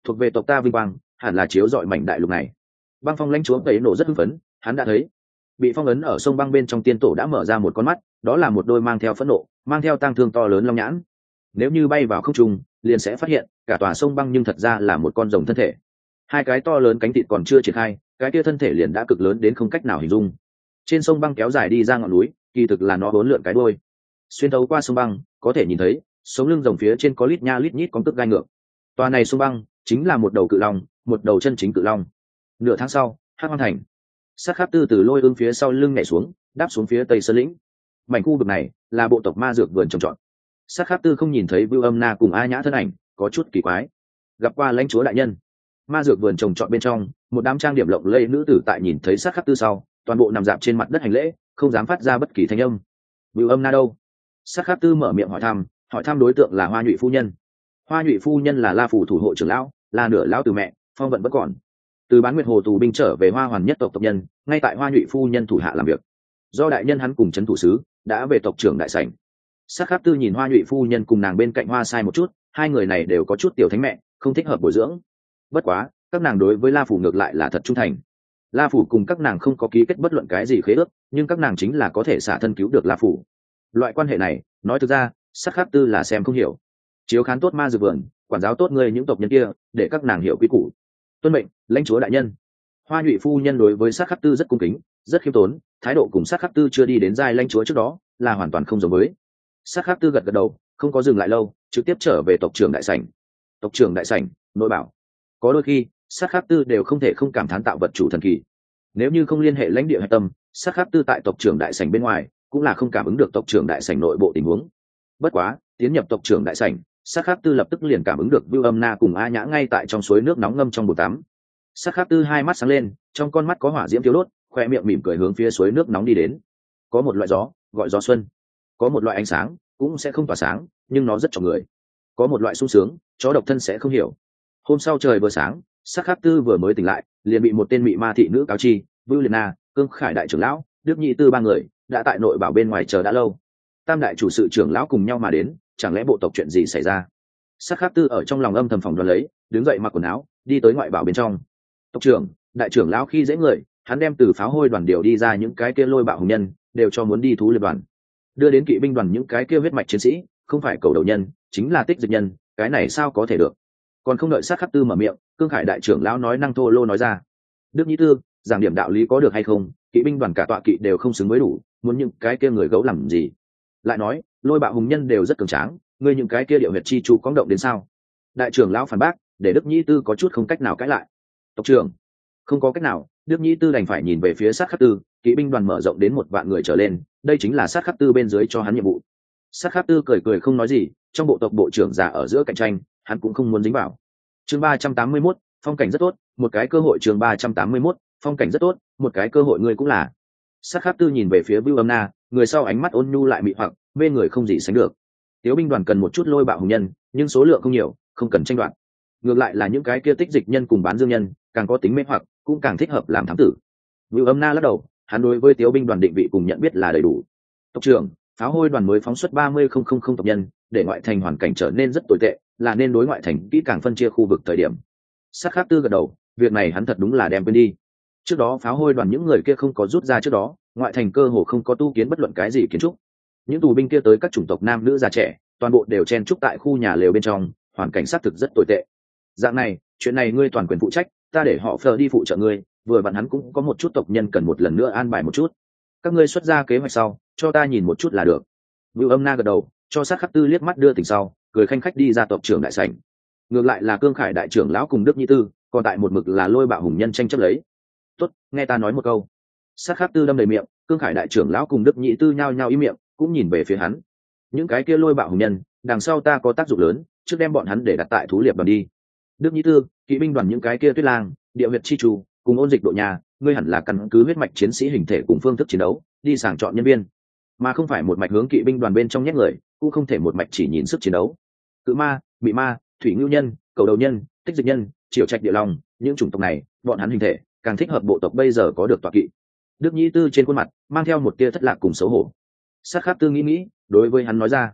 A: thuộc về tộc ta vinh quang, hẳn là chiếu rọi mảnh đại lục này. Băng phong lãnh chúa tẩy nổ rất hưng phấn, hắn đã thấy bị phong ấn ở sông băng bên trong tiên tổ đã mở ra một con mắt, đó là một đôi mang theo phẫn nộ, mang theo tang thương to lớn long nhãn. Nếu như bay vào không trung, liền sẽ phát hiện cả tòa sông băng nhưng thật ra là một con rồng thân thể. Hai cái to lớn cánh thịt còn chưa triển khai, cái kia thân thể liền đã cực lớn đến không cách nào hình dung. Trên sông băng kéo dài đi ra ngọn núi, kỳ thực là nó bốn lượn cái đuôi. Xuyên thấu qua sông băng, có thể nhìn thấy sống lưng rồng phía trên có lít nha lít nhít con tức gai ngược. Tòa này sông băng chính là một đầu cự long, một đầu chân chính cự long. Nửa tháng sau, Hắc Hoang thành, Sát Khắc Tư từ lôi ương phía sau lưng nhảy xuống, đáp xuống phía tây sơn lĩnh. Mảnh khu vực này là bộ tộc ma dược vườn trồng trọt. Sát Khắc Tư không nhìn thấy Vưu Âm Na cùng A Nhã thân ảnh, có chút kỳ quái. Gặp qua lãnh chúa đại nhân. Ma dược vườn trồng trọt bên trong, một đám trang điểm lộng lẫy nữ tử tại nhìn thấy Sát Khắc Tư sau, toàn bộ nằm dạp trên mặt đất hành lễ, không dám phát ra bất kỳ thanh âm. Vưu Âm Na đâu? Sát Khắc Tư mở miệng hỏi thăm, hỏi thăm đối tượng là Hoa Nhụy phu nhân. Hoa Nhụy phu nhân là La phủ thủ hộ trưởng lão, là nửa lão từ mẹ, phong vận vẫn còn. Từ bán nguyệt hồ tù binh trở về Hoa Hoàn nhất tộc tộc nhân, ngay tại Hoa Nhụy phu nhân thủ hạ làm việc. Do đại nhân hắn cùng trấn thủ sứ đã về tộc trưởng đại sảnh. Sát Khắc Tư nhìn Hoa Nhụy phu nhân cùng nàng bên cạnh Hoa Sai một chút, hai người này đều có chút tiểu thánh mẹ, không thích hợp bồi dưỡng. Bất quá, các nàng đối với La phủ ngược lại là thật trung thành. La phủ cùng các nàng không có ký kết bất luận cái gì khế ước, nhưng các nàng chính là có thể xả thân cứu được La phủ. Loại quan hệ này, nói thực ra, Sát Khắc Tư là xem không hiểu. Chiếu khán tốt ma dược vườn, quản giáo tốt người những tộc nhân kia, để các nàng hiểu quy củ. Tuân mệnh, lãnh chúa đại nhân. Hoa Nhụy phu nhân đối với Sát Khắc Tư rất cung kính, rất khiêm tốn, thái độ cùng Sát Khắc Tư chưa đi đến giai lãnh chúa trước đó là hoàn toàn không giống với. Sát Khắc Tư gật gật đầu, không có dừng lại lâu, trực tiếp trở về tộc trưởng đại sảnh. Tộc trưởng đại sảnh, nội bảo. Có đôi khi, Sát Khắc Tư đều không thể không cảm thán tạo vật chủ thần kỳ. Nếu như không liên hệ lãnh địa hạch tâm, Sát Khắc Tư tại tộc trưởng đại sảnh bên ngoài cũng là không cảm ứng được tộc trưởng đại sảnh nội bộ tình huống. Bất quá, tiến nhập tộc trưởng đại sảnh, Sát Khắc Tư lập tức liền cảm ứng được Vưu Âm Na cùng A Nhã ngay tại trong suối nước nóng ngâm trong bồn tắm. Sát Khắc Tư hai mắt sáng lên, trong con mắt có hỏa diễm thiếu đốt, khoe miệng mỉm cười hướng phía suối nước nóng đi đến. Có một loại gió, gọi gió xuân. Có một loại ánh sáng, cũng sẽ không tỏa sáng, nhưng nó rất cho người. Có một loại sung sướng, chó độc thân sẽ không hiểu. Hôm sau trời vừa sáng, Sát Khắc Tư vừa mới tỉnh lại, liền bị một tên mị ma thị nữ cáo chi, Vưu Liệt Na, Cương Khải đại trưởng lão, Đức Nhị Tư ba người đã tại nội bảo bên ngoài chờ đã lâu. Tam đại chủ sự trưởng lão cùng nhau mà đến, chẳng lẽ bộ tộc chuyện gì xảy ra? Sát Khắc Tư ở trong lòng âm thầm phỏng đoán lấy, đứng dậy mặc quần áo, đi tới ngoại bảo bên trong. Tộc trưởng, đại trưởng lão khi dễ người, hắn đem từ pháo hôi đoàn điều đi ra những cái kia lôi bạo hùng nhân, đều cho muốn đi thú liệt đoàn. Đưa đến kỵ binh đoàn những cái kia huyết mạch chiến sĩ, không phải cầu đầu nhân, chính là tích dịch nhân, cái này sao có thể được? Còn không đợi Sát Khắc Tư mở miệng, Cương Khải đại trưởng lão nói năng thô lô nói ra. Đức Nhĩ Tư, giảng điểm đạo lý có được hay không? Kỵ binh đoàn cả tọa kỵ đều không xứng với đủ, muốn những cái kia người gấu làm gì? Lại nói, lôi bạo hùng nhân đều rất cường tráng, ngươi những cái kia điệu huyệt chi chu có động đến sao? Đại trưởng lão phản bác, để Đức Nhĩ Tư có chút không cách nào cãi lại. Tộc trưởng, không có cách nào, Đức Nhĩ Tư đành phải nhìn về phía Sát Khắc Tư, kỵ binh đoàn mở rộng đến một vạn người trở lên, đây chính là Sát Khắc Tư bên dưới cho hắn nhiệm vụ. Sát Khắc Tư cười cười không nói gì, trong bộ tộc bộ trưởng già ở giữa cạnh tranh, hắn cũng không muốn dính vào. Chương ba trăm tám mươi mốt, phong cảnh rất tốt, một cái cơ hội. Chương ba trăm tám mươi mốt, phong cảnh rất tốt, một cái cơ hội ngươi cũng là. Sát Khắc Tư nhìn về phía Vưu Âm Na, người sau ánh mắt ôn nhu lại mị hoặc, mê người không gì sánh được. Tiếu binh đoàn cần một chút lôi bạo hùng nhân, nhưng số lượng không nhiều, không cần tranh đoạt. Ngược lại là những cái kia tích dịch nhân cùng bán dương nhân, càng có tính mê hoặc, cũng càng thích hợp làm thám tử. Vưu Âm Na lắc đầu, hắn đối với Tiếu binh đoàn định vị cùng nhận biết là đầy đủ. Tộc trưởng, pháo hôi đoàn mới phóng xuất ba mươi không không không tộc nhân, để ngoại thành hoàn cảnh trở nên rất tồi tệ, là nên đối ngoại thành kỹ càng phân chia khu vực thời điểm. Sát Khắc Tư gật đầu, việc này hắn thật đúng là đem quên đi. Trước đó pháo hôi đoàn những người kia không có rút ra trước đó, ngoại thành cơ hồ không có tu kiến bất luận cái gì kiến trúc. Những tù binh kia tới các chủng tộc nam nữ già trẻ, toàn bộ đều chen trúc tại khu nhà lều bên trong, hoàn cảnh xác thực rất tồi tệ. Dạng này, chuyện này ngươi toàn quyền phụ trách, ta để họ Fleur đi phụ trợ ngươi, vừa vặn hắn cũng có một chút tộc nhân cần một lần nữa an bài một chút. Các ngươi xuất ra kế hoạch sau, cho ta nhìn một chút là được. Vưu Âm Na gật đầu, cho Sát Khắc Tư liếc mắt đưa tình sau, cười khanh khách đi ra tộc trưởng đại sảnh. Ngược lại là Cương Khải đại trưởng lão cùng Đức Nhĩ Tư, còn tại một mực là lôi bạo hùng nhân tranh chấp lấy. Tốt, nghe ta nói một câu. Sát Khắc Tư đâm đầy miệng, Cương Khải đại trưởng lão cùng Đức Nhĩ Tư nhao nhao im miệng, cũng nhìn về phía hắn. Những cái kia lôi bạo hùng nhân, đằng sau ta có tác dụng lớn, trước đem bọn hắn để đặt tại thú liệp đoàn đi. Đức Nhĩ Tư, kỵ binh đoàn những cái kia tuyết lang, địa huyệt chi chủ, cùng ôn dịch độ nhà, ngươi hẳn là căn cứ huyết mạch chiến sĩ hình thể cùng phương thức chiến đấu, đi sàng chọn nhân viên, mà không phải một mạch hướng kỵ binh đoàn bên trong nhét người, cũng không thể một mạch chỉ nhìn sức chiến đấu. Cự ma, bị ma, thủy ngưu nhân, cầu đầu nhân, tích dịch nhân, triều trạch địa long, những chủng tộc này, bọn hắn hình thể càng thích hợp bộ tộc bây giờ có được tọa kỵ. Đức Nhĩ Tư trên khuôn mặt mang theo một tia thất lạc cùng xấu hổ. Sát Khắc Tư nghĩ nghĩ, đối với hắn nói ra,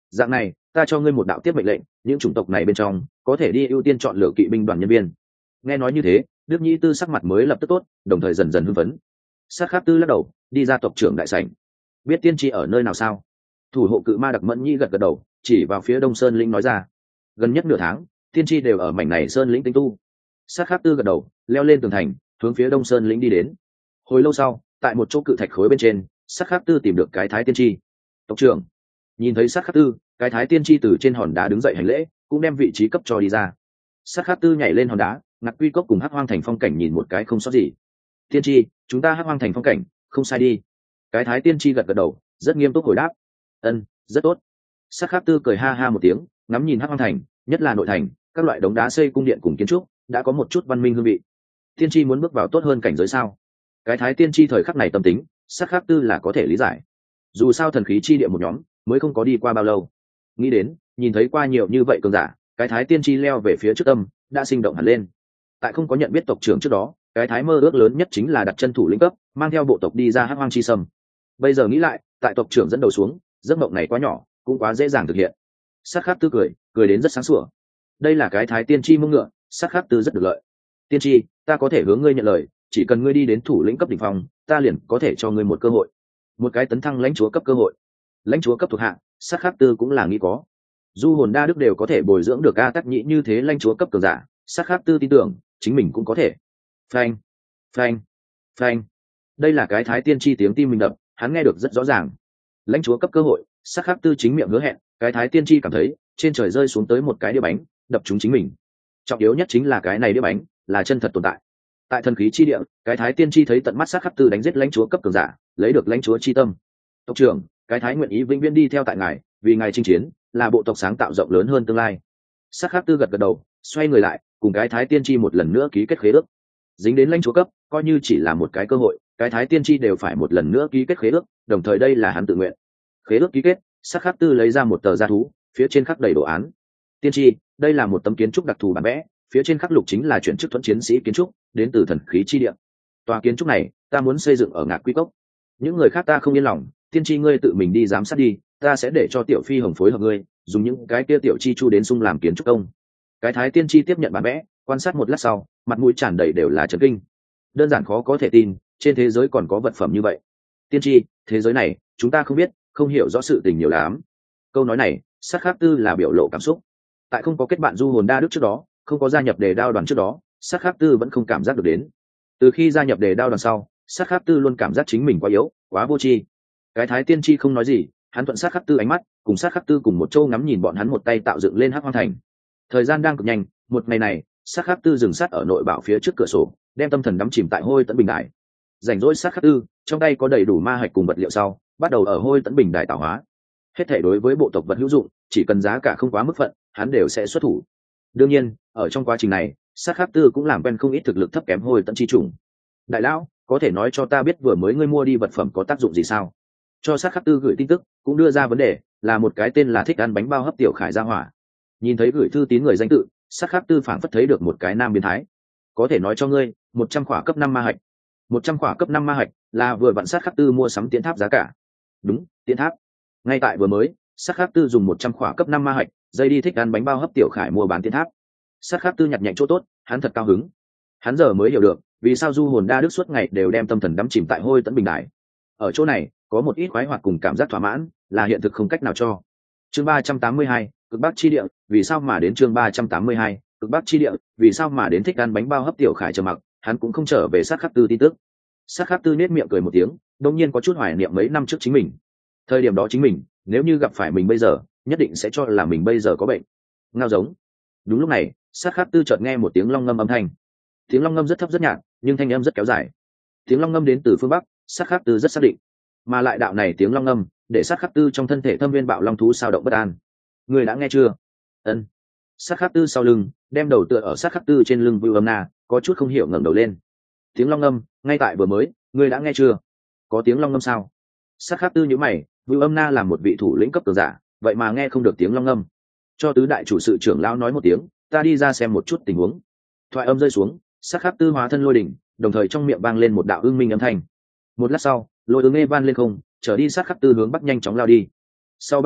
A: dạng này ta cho ngươi một đạo tiếp mệnh lệnh, những chủng tộc này bên trong có thể đi ưu tiên chọn lựa kỵ binh đoàn nhân viên. Nghe nói như thế, Đức Nhĩ Tư sắc mặt mới lập tức tốt, đồng thời dần dần hưng phấn. Sát Khắc Tư lắc đầu, đi ra tộc trưởng đại sảnh. Biết tiên tri ở nơi nào sao? Thủ hộ cự ma Đặc Mẫn Nhĩ gật gật đầu, chỉ vào phía Đông Sơn lĩnh nói ra. Gần nhất nửa tháng, tiên tri đều ở mảnh này sơn lĩnh tinh tu. Sát Khắc Tư gật đầu, leo lên tường thành, hướng phía Đông Sơn lĩnh đi đến. Hồi lâu sau, tại một chỗ cự thạch khối bên trên, Sát Khắc Tư tìm được cái Thái tiên tri. Tộc trưởng. Nhìn thấy Sát Khắc Tư, cái Thái tiên tri từ trên hòn đá đứng dậy hành lễ, cũng đem vị trí cấp cho đi ra. Sát Khắc Tư nhảy lên hòn đá, Ngạc Quy Cốc cùng Hắc Hoang Thành phong cảnh nhìn một cái không sót gì. Tiên tri, chúng ta Hắc Hoang Thành phong cảnh, không sai đi. Cái Thái tiên tri gật gật đầu, rất nghiêm túc hồi đáp. Ân, rất tốt. Sát Khắc Tư cười ha ha một tiếng, ngắm nhìn Hắc Hoang Thành, nhất là nội thành, các loại đống đá xây cung điện cùng kiến trúc, đã có một chút văn minh hương vị. Tiên tri muốn bước vào tốt hơn cảnh giới sao? Cái Thái tiên tri thời khắc này tâm tính, Sát Khắc Tư là có thể lý giải. Dù sao thần khí chi địa một nhóm, mới không có đi qua bao lâu. Nghĩ đến, nhìn thấy qua nhiều như vậy cường giả, cái Thái tiên tri leo về phía trước tâm, đã sinh động hẳn lên. Tại không có nhận biết tộc trưởng trước đó, cái Thái mơ ước lớn nhất chính là đặt chân thủ lĩnh cấp, mang theo bộ tộc đi ra Hắc Hoang chi sâm. Bây giờ nghĩ lại, tại tộc trưởng dẫn đầu xuống, giấc mộng này quá nhỏ, cũng quá dễ dàng thực hiện. Sát Khắc Tư cười, cười đến rất sáng sủa. Đây là cái Thái tiên tri mông ngựa, Sát Khắc Tư rất được lợi. Tiên tri, ta có thể hướng ngươi nhận lời, chỉ cần ngươi đi đến thủ lĩnh cấp đỉnh phong, ta liền có thể cho ngươi một cơ hội, một cái tấn thăng lãnh chúa cấp cơ hội. Lãnh chúa cấp thuộc hạ, Sát Khắc Tư cũng là nghĩ có. Du hồn đa đức đều có thể bồi dưỡng được A Tắc Nhĩ như thế lãnh chúa cấp cường giả, Sát Khắc Tư tin tưởng chính mình cũng có thể. Phanh, phanh, phanh. Đây là cái Thái tiên tri tiếng tim mình đập, hắn nghe được rất rõ ràng. Lãnh chúa cấp cơ hội, Sát Khắc Tư chính miệng hứa hẹn, cái Thái tiên tri cảm thấy trên trời rơi xuống tới một cái đĩa bánh, đập trúng chính mình. Trọng yếu nhất chính là cái này đĩa bánh là chân thật tồn tại. Tại thần khí chi địa, cái Thái tiên tri thấy tận mắt Sát Khắc Tư đánh giết lãnh chúa cấp cường giả, lấy được lãnh chúa chi tâm. Tộc trưởng, cái Thái nguyện ý vĩnh viễn đi theo tại ngài, vì ngài chinh chiến, là bộ tộc sáng tạo rộng lớn hơn tương lai. Sát Khắc Tư gật gật đầu, xoay người lại, cùng cái Thái tiên tri một lần nữa ký kết khế ước. Dính đến lãnh chúa cấp, coi như chỉ là một cái cơ hội, cái Thái tiên tri đều phải một lần nữa ký kết khế ước, đồng thời đây là hắn tự nguyện. Khế ước ký kết, Sát Khắc Tư lấy ra một tờ gia thú, phía trên khắc đầy đồ án. Tiên tri, đây là một tấm kiến trúc đặc thù bản vẽ, phía trên khắc lục chính là chuyển chức thuẫn chiến sĩ kiến trúc, đến từ thần khí chi địa. Tòa kiến trúc này, ta muốn xây dựng ở Ngạc Quy Cốc. Những người khác ta không yên lòng, tiên tri ngươi tự mình đi giám sát đi, ta sẽ để cho tiểu phi hồng phối hợp ngươi, dùng những cái kia tiểu chi chu đến sung làm kiến trúc công. Cái Thái tiên tri tiếp nhận bản vẽ, quan sát một lát sau, mặt mũi tràn đầy đều là chấn kinh. Đơn giản khó có thể tin, trên thế giới còn có vật phẩm như vậy. Tiên tri, thế giới này chúng ta không biết, không hiểu rõ sự tình nhiều lắm. Câu nói này, Sát Khắc Tư là biểu lộ cảm xúc. Tại không có kết bạn du hồn đa đức trước đó, không có gia nhập đề đao đoàn trước đó, Sát Khắc Tư vẫn không cảm giác được đến. Từ khi gia nhập đề đao đoàn sau, Sát Khắc Tư luôn cảm giác chính mình quá yếu, quá vô tri. Cái Thái tiên tri không nói gì, hắn thuận Sát Khắc Tư ánh mắt, cùng Sát Khắc Tư cùng một châu ngắm nhìn bọn hắn một tay tạo dựng lên Hắc Hoang Thành. Thời gian đang cực nhanh, một ngày này, Sát Khắc Tư dừng sát ở nội bảo phía trước cửa sổ, đem tâm thần đắm chìm tại Hôi Tẫn Bình Đài. Rảnh rỗi Sát Khắc Tư, trong tay có đầy đủ ma hạch cùng vật liệu sau, bắt đầu ở Hôi Tẫn Bình Đài tạo hóa. Hết thảy đối với bộ tộc vật hữu dụng, chỉ cần giá cả không quá mức phận, hắn đều sẽ xuất thủ. Đương nhiên, ở trong quá trình này, Sát Khắc Tư cũng làm quen không ít thực lực thấp kém Hôi Tẫn chi trùng. Đại lão, có thể nói cho ta biết vừa mới ngươi mua đi vật phẩm có tác dụng gì sao? Cho Sát Khắc Tư gửi tin tức, cũng đưa ra vấn đề, là một cái tên là thích ăn bánh bao hấp tiểu khải gia hỏa. Nhìn thấy gửi thư tín người danh tự, Sát Khắc Tư phảng phất thấy được một cái nam biến thái. Có thể nói cho ngươi, một trăm khỏa cấp năm ma hạch. một trăm khỏa cấp năm ma hạch là vừa vặn Sát Khắc Tư mua sắm tiến tháp giá cả. Đúng, tiến tháp. Ngay tại vừa mới, Sát Khắc Tư dùng một trăm khỏa cấp năm ma hạch, dây đi thích ăn bánh bao hấp tiểu khải mua bán tiến tháp. Sát Khắc Tư nhặt nhạnh chỗ tốt, hắn thật cao hứng. Hắn giờ mới hiểu được, vì sao du hồn đa đức suốt ngày đều đem tâm thần đắm chìm tại Hôi Tẫn Bình Đài. Ở chỗ này, có một ít khoái hoạt cùng cảm giác thỏa mãn, là hiện thực không cách nào cho. Chương ba trăm tám mươi hai, cực bắc chi địa, vì sao mà đến chương ba trăm tám mươi hai, cực bắc chi địa, vì sao mà đến thích ăn bánh bao hấp tiểu khải trầm mặc, hắn cũng không trở về Sát Khắc Tư tin tức. Sát Khắc Tư nét miệng cười một tiếng, đột nhiên có chút hoài niệm mấy năm trước chính mình. Thời điểm đó chính mình, nếu như gặp phải mình bây giờ, nhất định sẽ cho là mình bây giờ có bệnh. Ngao giống. Đúng lúc này, Sát Khắc Tư chợt nghe một tiếng long ngâm âm thanh. Tiếng long ngâm rất thấp rất nhạt, nhưng thanh âm rất kéo dài. Tiếng long ngâm đến từ phương bắc, Sát Khắc Tư rất xác định. Mà lại đạo này tiếng long ngâm, để Sát Khắc Tư trong thân thể thâm viên bạo long thú sao động bất an. Người đã nghe chưa? Ân. Sát Khắc Tư sau lưng, đem đầu tựa ở Sát Khắc Tư trên lưng Vưu Âm Na, có chút không hiểu ngẩng đầu lên. Tiếng long ngâm, ngay tại vừa mới, người đã nghe chưa? Có tiếng long ngâm sao? Sát Khắc Tư nhíu mày, Vưu Âm Na là một vị thủ lĩnh cấp cường giả, vậy mà nghe không được tiếng long ngâm. Cho tứ đại chủ sự trưởng lão nói một tiếng, ta đi ra xem một chút tình huống. Thoại âm rơi xuống, Sát Khắc Tư hóa thân lôi đỉnh, đồng thời trong miệng vang lên một đạo ưng minh âm thanh. Một lát sau, lôi ứng nghe van lên không, trở đi Sát Khắc Tư hướng bắc nhanh chóng lao đi. Sau ba ngày,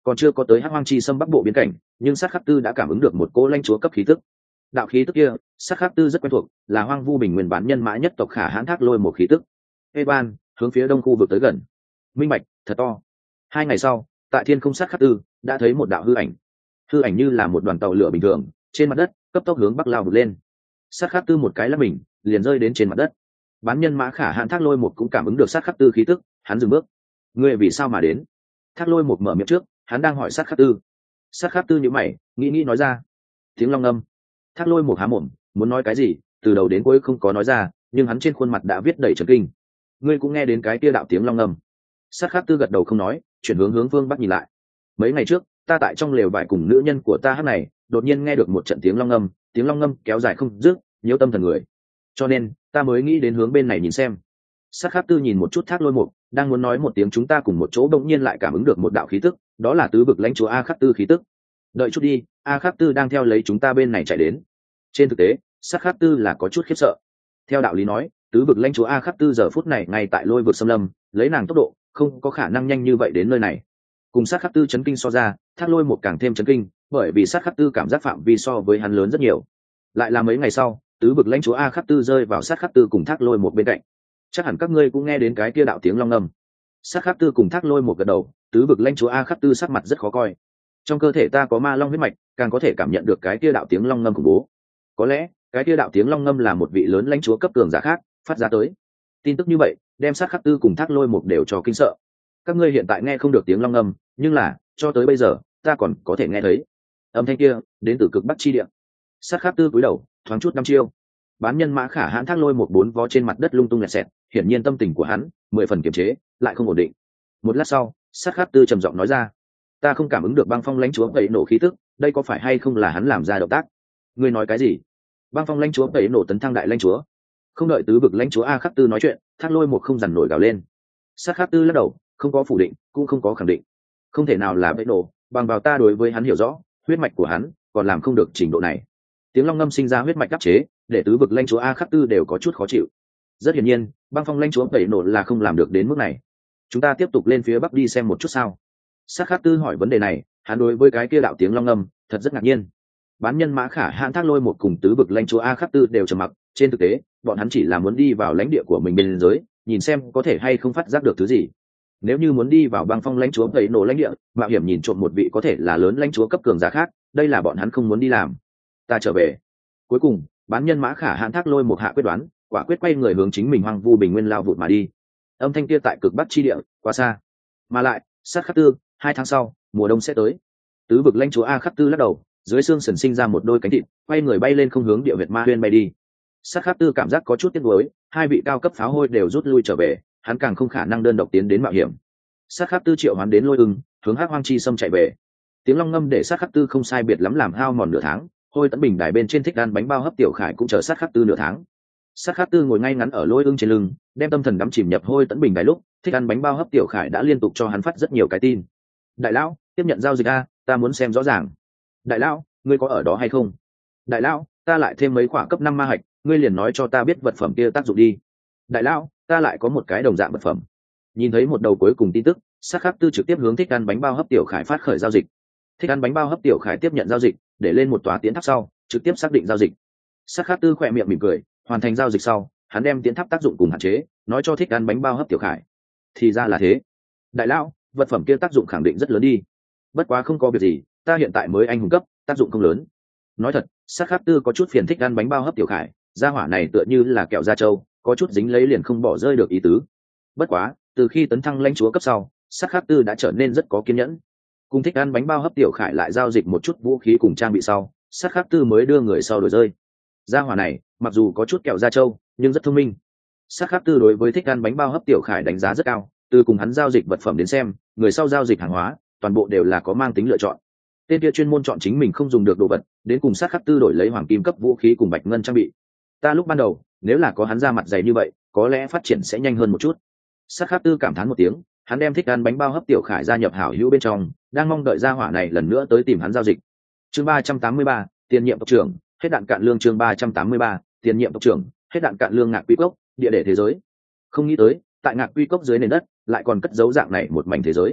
A: còn chưa có tới hắc hoang chi xâm bắc bộ biên cảnh, nhưng sát khắc tư đã cảm ứng được một cỗ lãnh chúa cấp khí tức. Đạo khí tức kia sát khắc tư rất quen thuộc, là hoang vu bình nguyên bán nhân mã nhất tộc khả hãn thác lôi một khí tức. Ê ban hướng phía đông khu vực tới gần. Minh bạch thật to. Hai ngày sau, tại thiên không sát khắc tư đã thấy một đạo hư ảnh. Hư ảnh như là một đoàn tàu lửa bình thường trên mặt đất cấp tốc hướng bắc lao vượt lên. Sát khắc tư một cái lắc mình liền rơi đến trên mặt đất. Bán nhân mã khả hãn thác lôi một cũng cảm ứng được sát khắc tư khí tức, hắn dừng bước. Ngươi vì sao mà đến? Thác lôi một mở miệng trước, hắn đang hỏi sát khắc tư. Sát khắc tư nhíu mày nghĩ nghĩ nói ra. Tiếng long ngâm. Thác lôi một há mồm muốn nói cái gì, từ đầu đến cuối không có nói ra, nhưng hắn trên khuôn mặt đã viết đầy trấn kinh. Ngươi cũng nghe đến cái kia đạo tiếng long ngâm? Sát khắc tư gật đầu không nói, chuyển hướng hướng phương bắc nhìn lại. Mấy ngày trước ta tại trong lều vải cùng nữ nhân của ta hát này, đột nhiên nghe được một trận tiếng long ngâm, tiếng long ngâm kéo dài không dứt, nhiễu tâm thần người, cho nên ta mới nghĩ đến hướng bên này nhìn xem. Sát khắc tư nhìn một chút thác lôi mục, đang muốn nói một tiếng chúng ta cùng một chỗ, bỗng nhiên lại cảm ứng được một đạo khí tức, đó là tứ vực lãnh chúa A khắc tư khí tức. Đợi chút đi, A khắc tư đang theo lấy chúng ta bên này chạy đến. Trên thực tế sát khắc tư là có chút khiếp sợ. Theo đạo lý nói, tứ vực lãnh chúa A khắc tư giờ phút này ngay tại lôi vực xâm lâm, lấy nàng tốc độ không có khả năng nhanh như vậy đến nơi này. Cùng sát khắc tư chấn kinh so ra, thác lôi một càng thêm chấn kinh, bởi vì sát khắc tư cảm giác phạm vi so với hắn lớn rất nhiều. Lại là mấy ngày sau, tứ vực lãnh chúa A khắc tư rơi vào sát khắc tư cùng thác lôi một bên cạnh. Chắc hẳn các ngươi cũng nghe đến cái kia đạo tiếng long ngâm. Sát khắc tư cùng thác lôi một gật đầu. Tứ vực lãnh chúa A khắc tư sắc mặt rất khó coi. Trong cơ thể ta có ma long huyết mạch, càng có thể cảm nhận được cái kia đạo tiếng long ngâm khủng bố. Có lẽ cái kia đạo tiếng long ngâm là một vị lớn lãnh chúa cấp cường giả khác phát ra tới. Tin tức như vậy đem sát khắc tư cùng thác lôi một đều cho kinh sợ. Các ngươi hiện tại nghe không được tiếng long ngâm, nhưng là cho tới bây giờ ta còn có thể nghe thấy âm thanh kia đến từ cực bắc chi địa. Sát khắc tư cúi đầu thoáng chút năm chiêu. Bán nhân mã khả hãn thác lôi một bốn vó trên mặt đất lung tung lẹt xẹt, hiển nhiên tâm tình của hắn mười phần kiềm chế lại không ổn định. Một lát sau sát khắc tư trầm giọng nói ra, ta không cảm ứng được băng phong lãnh chúa tẩy nổ khí tức, đây có phải hay không là hắn làm ra động tác? Ngươi nói cái gì? Băng phong lãnh chúa tẩy nổ tấn thăng đại lãnh chúa? Không đợi tứ vực lãnh chúa A khắc tư nói chuyện, thác lôi một không dằn nổi gào lên. Sát khắc tư lắc đầu, không có phủ định cũng không có khẳng định. Không thể nào là bẫy nổ, bằng vào ta đối với hắn hiểu rõ, huyết mạch của hắn còn làm không được trình độ này. Tiếng long ngâm sinh ra huyết mạch áp chế, để tứ vực lãnh chúa A khắc tư đều có chút khó chịu. Rất hiển nhiên băng phong lãnh chúa tẩy nổ là không làm được đến mức này. Chúng ta tiếp tục lên phía bắc đi xem một chút sao? Sát khắc tư hỏi vấn đề này, hắn đối với cái kia đạo tiếng long ngâm thật rất ngạc nhiên. Bán nhân mã khả hãn thác lôi một cùng tứ vực lãnh chúa A khắc tư đều trầm mặc. Trên thực tế bọn hắn chỉ là muốn đi vào lãnh địa của mình bên dưới, nhìn xem có thể hay không phát giác được thứ gì. Nếu như muốn đi vào băng phong lãnh chúa tẩy nổ lãnh địa, mạo hiểm nhìn trộm một vị có thể là lớn lãnh chúa cấp cường giả khác, đây là bọn hắn không muốn đi làm. Ta trở về. Cuối cùng bán nhân mã khả hãn thác lôi một hạ quyết đoán, quả quyết quay người hướng chính mình hoang vu bình nguyên lao vụt mà đi. Âm thanh kia tại cực bắc chi địa quá xa, mà lại sát khắc tư hai tháng sau mùa đông sẽ tới. Tứ vực lãnh chúa A khắc tư lắc đầu, dưới xương sần sinh ra một đôi cánh thịt, quay người bay lên không hướng địa huyệt ma huyên bay đi. Sát khắc tư cảm giác có chút tiếc nuối, hai vị cao cấp pháo hôi đều rút lui trở về, hắn càng không khả năng đơn độc tiến đến mạo hiểm. Sát khắc tư triệu hoán đến lôi ưng, hướng hắc hoang chi xâm chạy về. Tiếng long ngâm để sát khắc tư không sai biệt lắm làm hao mòn nửa tháng. Hôi tấn bình đài bên trên thích ăn bánh bao hấp tiểu khải cũng chờ sát khắc tư nửa tháng. Sát khắc tư ngồi ngay ngắn ở lôi ưng trên lưng, đem tâm thần đắm chìm nhập hôi tấn bình đài lúc thích ăn bánh bao hấp tiểu khải đã liên tục cho hắn phát rất nhiều cái tin. Đại lão, tiếp nhận giao dịch a, ta muốn xem rõ ràng. Đại lão, ngươi có ở đó hay không? Đại lão, ta lại thêm mấy quả cấp năm ma hạch, ngươi liền nói cho ta biết vật phẩm kia tác dụng đi. Đại lão, ta lại có một cái đồng dạng vật phẩm. Nhìn thấy một đầu cuối cùng tin tức, sát khắc tư trực tiếp hướng thích ăn bánh bao hấp tiểu khải phát khởi giao dịch. Thích ăn bánh bao hấp tiểu khải tiếp nhận giao dịch, để lên một tòa tiến tháp sau trực tiếp xác định giao dịch. Sát khắc tư khỏe miệng mỉm cười, hoàn thành giao dịch sau hắn đem tiến tháp tác dụng cùng hạn chế nói cho thích ăn bánh bao hấp tiểu khải. Thì ra là thế. Đại lão, vật phẩm kia tác dụng khẳng định rất lớn đi. Bất quá không có việc gì, ta hiện tại mới anh hùng cấp, tác dụng không lớn. Nói thật, sát khắc tư có chút phiền thích ăn bánh bao hấp tiểu khải, gia hỏa này tựa như là kẹo da trâu, có chút dính lấy liền không bỏ rơi được ý tứ. Bất quá từ khi tấn thăng lãnh chúa cấp sau, sát khắc tư đã trở nên rất có kiên nhẫn. Cùng thích ăn bánh bao hấp tiểu khải lại giao dịch một chút vũ khí cùng trang bị sau, sát khắc tư mới đưa người sau đổi rơi. Gia hỏa này mặc dù có chút kẹo da trâu nhưng rất thông minh. Sát khắc tư đối với thích ăn bánh bao hấp tiểu khải đánh giá rất cao, từ cùng hắn giao dịch vật phẩm đến xem, người sau giao dịch hàng hóa toàn bộ đều là có mang tính lựa chọn. Tên kia chuyên môn chọn chính mình không dùng được đồ vật, đến cùng sát khắc tư đổi lấy hoàng kim cấp vũ khí cùng bạch ngân trang bị. Ta lúc ban đầu nếu là có hắn ra mặt dày như vậy, có lẽ phát triển sẽ nhanh hơn một chút. Sát khắc tư cảm thán một tiếng, hắn đem thích ăn bánh bao hấp tiểu khải gia nhập hảo hữu bên trong, đang mong đợi gia hỏa này lần nữa tới tìm hắn giao dịch. Chương ba trăm tám mươi ba, tiền nhiệm tộc trưởng, hết đạn cạn lương. Chương ba trăm tám mươi ba, tiền nhiệm tộc trưởng, hết đạn cạn lương. Ngạc Quy Cốc, địa để thế giới. Không nghĩ tới, tại Ngạc Quy Cốc dưới nền đất lại còn cất giấu dạng này một mảnh thế giới.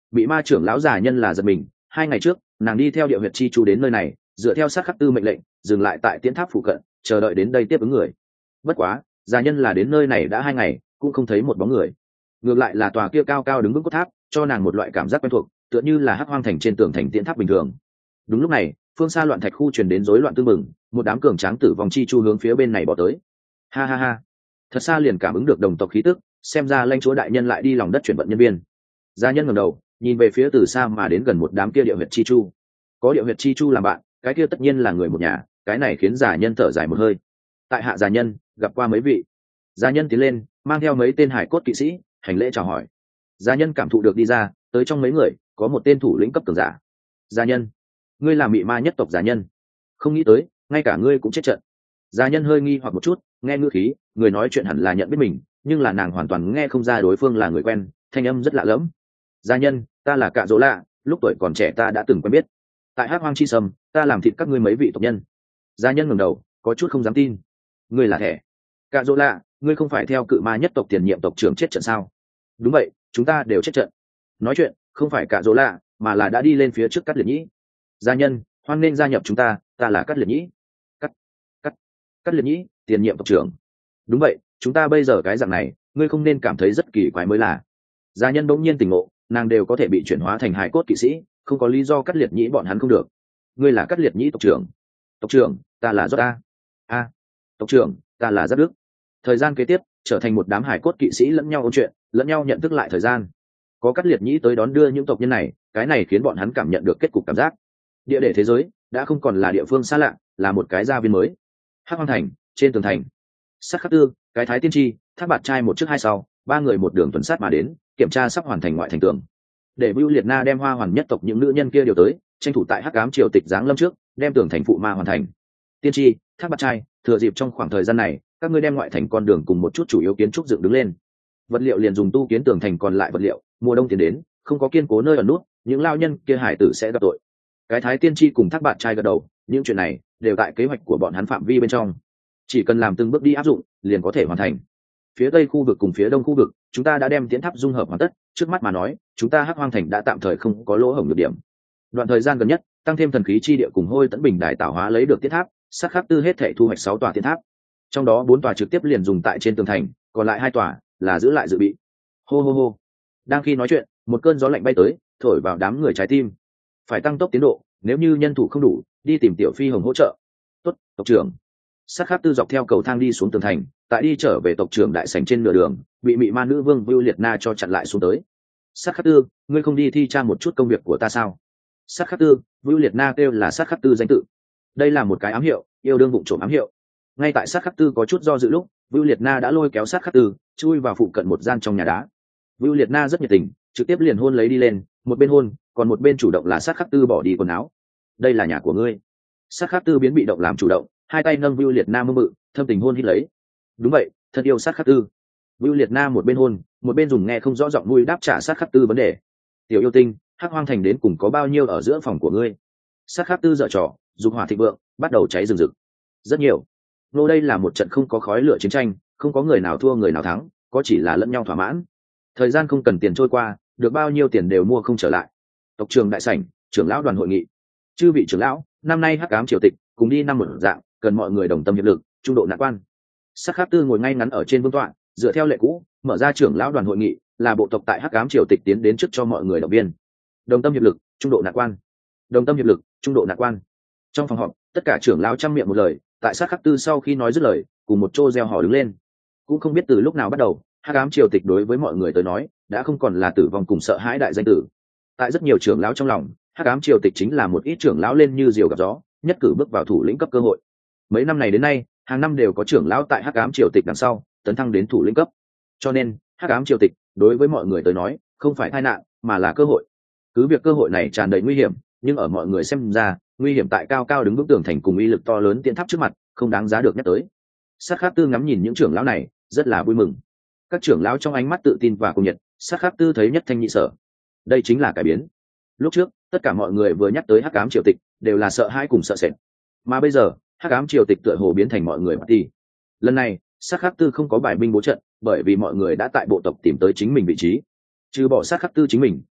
A: bị ma trưởng lão già nhân là giật mình. Hai ngày trước nàng đi theo địa huyệt chi chu đến nơi này, dựa theo sát khắc tư mệnh lệnh dừng lại tại tiến tháp phụ cận chờ đợi đến đây tiếp ứng người. Bất quá già nhân là đến nơi này đã hai ngày cũng không thấy một bóng người, ngược lại là tòa kia cao cao đứng vững cốt tháp cho nàng một loại cảm giác quen thuộc, tựa như là hắc hoang thành trên tường thành tiến tháp bình thường. Đúng lúc này phương xa loạn thạch khu truyền đến rối loạn tương mừng, một đám cường tráng tử vong chi chu hướng phía bên này bỏ tới. Ha ha ha, thật xa liền cảm ứng được đồng tộc khí tức, xem ra lãnh chúa đại nhân lại đi lòng đất chuyển vận nhân viên. Gia nhân ngẩng đầu nhìn về phía từ xa mà đến gần một đám kia địa huyệt chi chu. Có địa huyệt chi chu làm bạn, cái kia tất nhiên là người một nhà, cái này khiến gia nhân thở dài một hơi. Tại hạ gia nhân gặp qua mấy vị. Gia nhân tiến lên mang theo mấy tên hải cốt kỵ sĩ hành lễ chào hỏi. Gia nhân cảm thụ được đi ra tới trong mấy người có một tên thủ lĩnh cấp cường giả. Gia nhân, ngươi là mị ma nhất tộc gia nhân, không nghĩ tới ngay cả ngươi cũng chết trận. Gia nhân hơi nghi hoặc một chút, nghe ngữ khí người nói chuyện hẳn là nhận biết mình, nhưng là nàng hoàn toàn nghe không ra đối phương là người quen, thanh âm rất lạ lẫm. Gia nhân, ta là Cạ Dỗ Lạ, lúc tuổi còn trẻ ta đã từng quen biết, tại Hắc Hoang chi sâm ta làm thịt các ngươi mấy vị tộc nhân. Gia nhân ngẩng đầu có chút không dám tin. Ngươi là thẻ Cạ Dỗ Lạ, ngươi không phải theo cự ma nhất tộc tiền nhiệm tộc trưởng chết trận sao? Đúng vậy, chúng ta đều chết trận. Nói chuyện không phải Cạ Dỗ Lạ mà là đã đi lên phía trước Cắt Liệt Nhĩ. Gia nhân, hoan nên gia nhập chúng ta, ta là Cắt Liệt Nhĩ. Cắt cắt Cắt Liệt Nhĩ, tiền nhiệm tộc trưởng. Đúng vậy, chúng ta bây giờ cái dạng này ngươi không nên cảm thấy rất kỳ quái mới là. Gia nhân bỗng nhiên tỉnh ngộ, nàng đều có thể bị chuyển hóa thành hải cốt kỵ sĩ, không có lý do Cắt Liệt Nhĩ bọn hắn không được. Ngươi là Cắt Liệt Nhĩ tộc trưởng? Tộc trưởng, ta là Giót A. A. Tộc trưởng, ta là Giáp Đức. Thời gian kế tiếp trở thành một đám hải cốt kỵ sĩ lẫn nhau ôn chuyện, lẫn nhau nhận thức lại thời gian. Có Cắt Liệt Nhĩ tới đón đưa những tộc nhân này, cái này khiến bọn hắn cảm nhận được kết cục cảm giác địa để thế giới đã không còn là địa phương xa lạ, là một cái gia viên mới. Hắc Hoang thành, trên tường thành, Sát Khắc Tư, cái Thái Tiên Tri, Thác Bạt Trai một trước hai sau, ba người một đường tuần sát mà đến, kiểm tra sắp hoàn thành ngoại thành tường. Để Bưu Liệt Na đem Hoa Hoàn nhất tộc những nữ nhân kia điều tới, tranh thủ tại Hắc Ám triều tịch giáng lâm trước, đem tường thành phụ ma hoàn thành. Tiên Tri, Thác Bạt Trai, thừa dịp trong khoảng thời gian này, các ngươi đem ngoại thành con đường cùng một chút chủ yếu kiến trúc dựng đứng lên. Vật liệu liền dùng tu kiến tường thành còn lại vật liệu, mùa đông tiến đến, không có kiên cố nơi ở nút, những lao nhân kia hải tử sẽ gặp tội. Cái Thái Tiên Tri cùng Thác Bạt Trai gật đầu, những chuyện này đều tại kế hoạch của bọn hắn phạm vi bên trong, chỉ cần làm từng bước đi áp dụng liền có thể hoàn thành. Phía tây khu vực cùng phía đông khu vực chúng ta đã đem tiến tháp dung hợp hoàn tất, trước mắt mà nói chúng ta Hắc Hoang thành đã tạm thời không có lỗ hổng nhược điểm. Đoạn thời gian gần nhất tăng thêm thần khí chi địa cùng hôi tẫn bình đài tạo hóa lấy được tiến tháp, Sát Khắc Tư hết thể thu hoạch sáu tòa tiến tháp, trong đó bốn tòa trực tiếp liền dùng tại trên tường thành, còn lại hai tòa là giữ lại dự bị. Hô hô hô. Đang khi nói chuyện một cơn gió lạnh bay tới, thổi vào đám người trái tim. Phải tăng tốc tiến độ, nếu như nhân thủ không đủ đi tìm Tiểu Phi Hồng hỗ trợ. Tốt, tộc trưởng. Sát Khắc Tư dọc theo cầu thang đi xuống tường thành, tại đi trở về tộc trưởng đại sảnh trên nửa đường bị mị ma nữ vương Bưu Liệt Na cho chặn lại xuống tới. Sát Khắc Tư, ngươi không đi thi tra một chút công việc của ta sao? Sát Khắc Tư, Bưu Liệt Na kêu là Sát Khắc Tư danh tự, đây là một cái ám hiệu, yêu đương vụng trộm ám hiệu. Ngay tại Sát Khắc Tư có chút do dự lúc, Bưu Liệt Na đã lôi kéo Sát Khắc Tư chui vào phụ cận một gian trong nhà đá. Bưu Liệt Na rất nhiệt tình, trực tiếp liền hôn lấy đi lên, một bên hôn còn một bên chủ động là Sát Khắc Tư bỏ đi quần áo. Đây là nhà của ngươi. Sát Khắc Tư biến bị động làm chủ động, hai tay nâng Bưu Liệt Na mơ mự, thâm tình hôn hít lấy. Đúng vậy, thân yêu Sát Khắc Tư. Bưu Liệt Na một bên hôn một bên dùng nghe không rõ giọng nuôi đáp trả Sát Khắc Tư vấn đề. Tiểu yêu tinh, Hắc Hoang thành đến cùng có bao nhiêu ở giữa phòng của ngươi? Sát Khắc Tư giở trò, dục hỏa thịnh vượng, bắt đầu cháy rừng rực. Rất nhiều. Nô, đây là một trận không có khói lửa chiến tranh, không có người nào thua người nào thắng, có chỉ là lẫn nhau thỏa mãn. Thời gian không cần tiền trôi qua, được bao nhiêu tiền đều mua không trở lại. Tộc trưởng đại sảnh, trưởng lão đoàn hội nghị. Chư vị trưởng lão, năm nay Hắc Ám triều tịch cùng đi năm một dạng, cần mọi người đồng tâm hiệp lực, trung độ nạn quan. Sát Khắc Tư ngồi ngay ngắn ở trên vương tọa, dựa theo lệ cũ mở ra trưởng lão đoàn hội nghị, là bộ tộc tại Hắc Ám triều tịch tiến đến trước cho mọi người động viên. Đồng tâm hiệp lực, trung độ nạn quan. Đồng tâm hiệp lực, trung độ nạn quan. Trong phòng họp tất cả trưởng lão trăm miệng một lời, tại Sát Khắc Tư sau khi nói dứt lời cùng một chỗ reo hò đứng lên. Cũng không biết từ lúc nào bắt đầu, Hắc Ám triều tịch đối với mọi người tới nói đã không còn là tử vong cùng sợ hãi đại danh tử. Tại rất nhiều trưởng lão trong lòng, Hắc Ám triều tịch chính là một ít trưởng lão lên như diều gặp gió, nhất cử bước vào thủ lĩnh cấp cơ hội. Mấy năm này đến nay, hàng năm đều có trưởng lão tại Hắc Ám triều tịch đằng sau tấn thăng đến thủ lĩnh cấp, cho nên Hắc Ám triều tịch đối với mọi người tới nói không phải tai nạn mà là cơ hội. Cứ việc cơ hội này tràn đầy nguy hiểm, nhưng ở mọi người xem ra, nguy hiểm tại cao cao đứng vững tường thành cùng uy lực to lớn tiến tháp trước mặt không đáng giá được nhắc tới. Sát Khắc Tư ngắm nhìn những trưởng lão này rất là vui mừng. Các trưởng lão trong ánh mắt tự tin và cuồng nhiệt, Sát Khắc Tư thấy nhất thanh nhị sở. Đây chính là cải biến. Lúc trước tất cả mọi người vừa nhắc tới Hắc Ám triều tịch đều là sợ hãi cùng sợ sệt, mà bây giờ Hắc Ám triều tịch tựa hồ biến thành mọi người party. Lần này Sát Khắc Tư không có bài binh bố trận, bởi vì mọi người đã tại bộ tộc tìm tới chính mình vị trí. Trừ bỏ Sát Khắc Tư chính mình,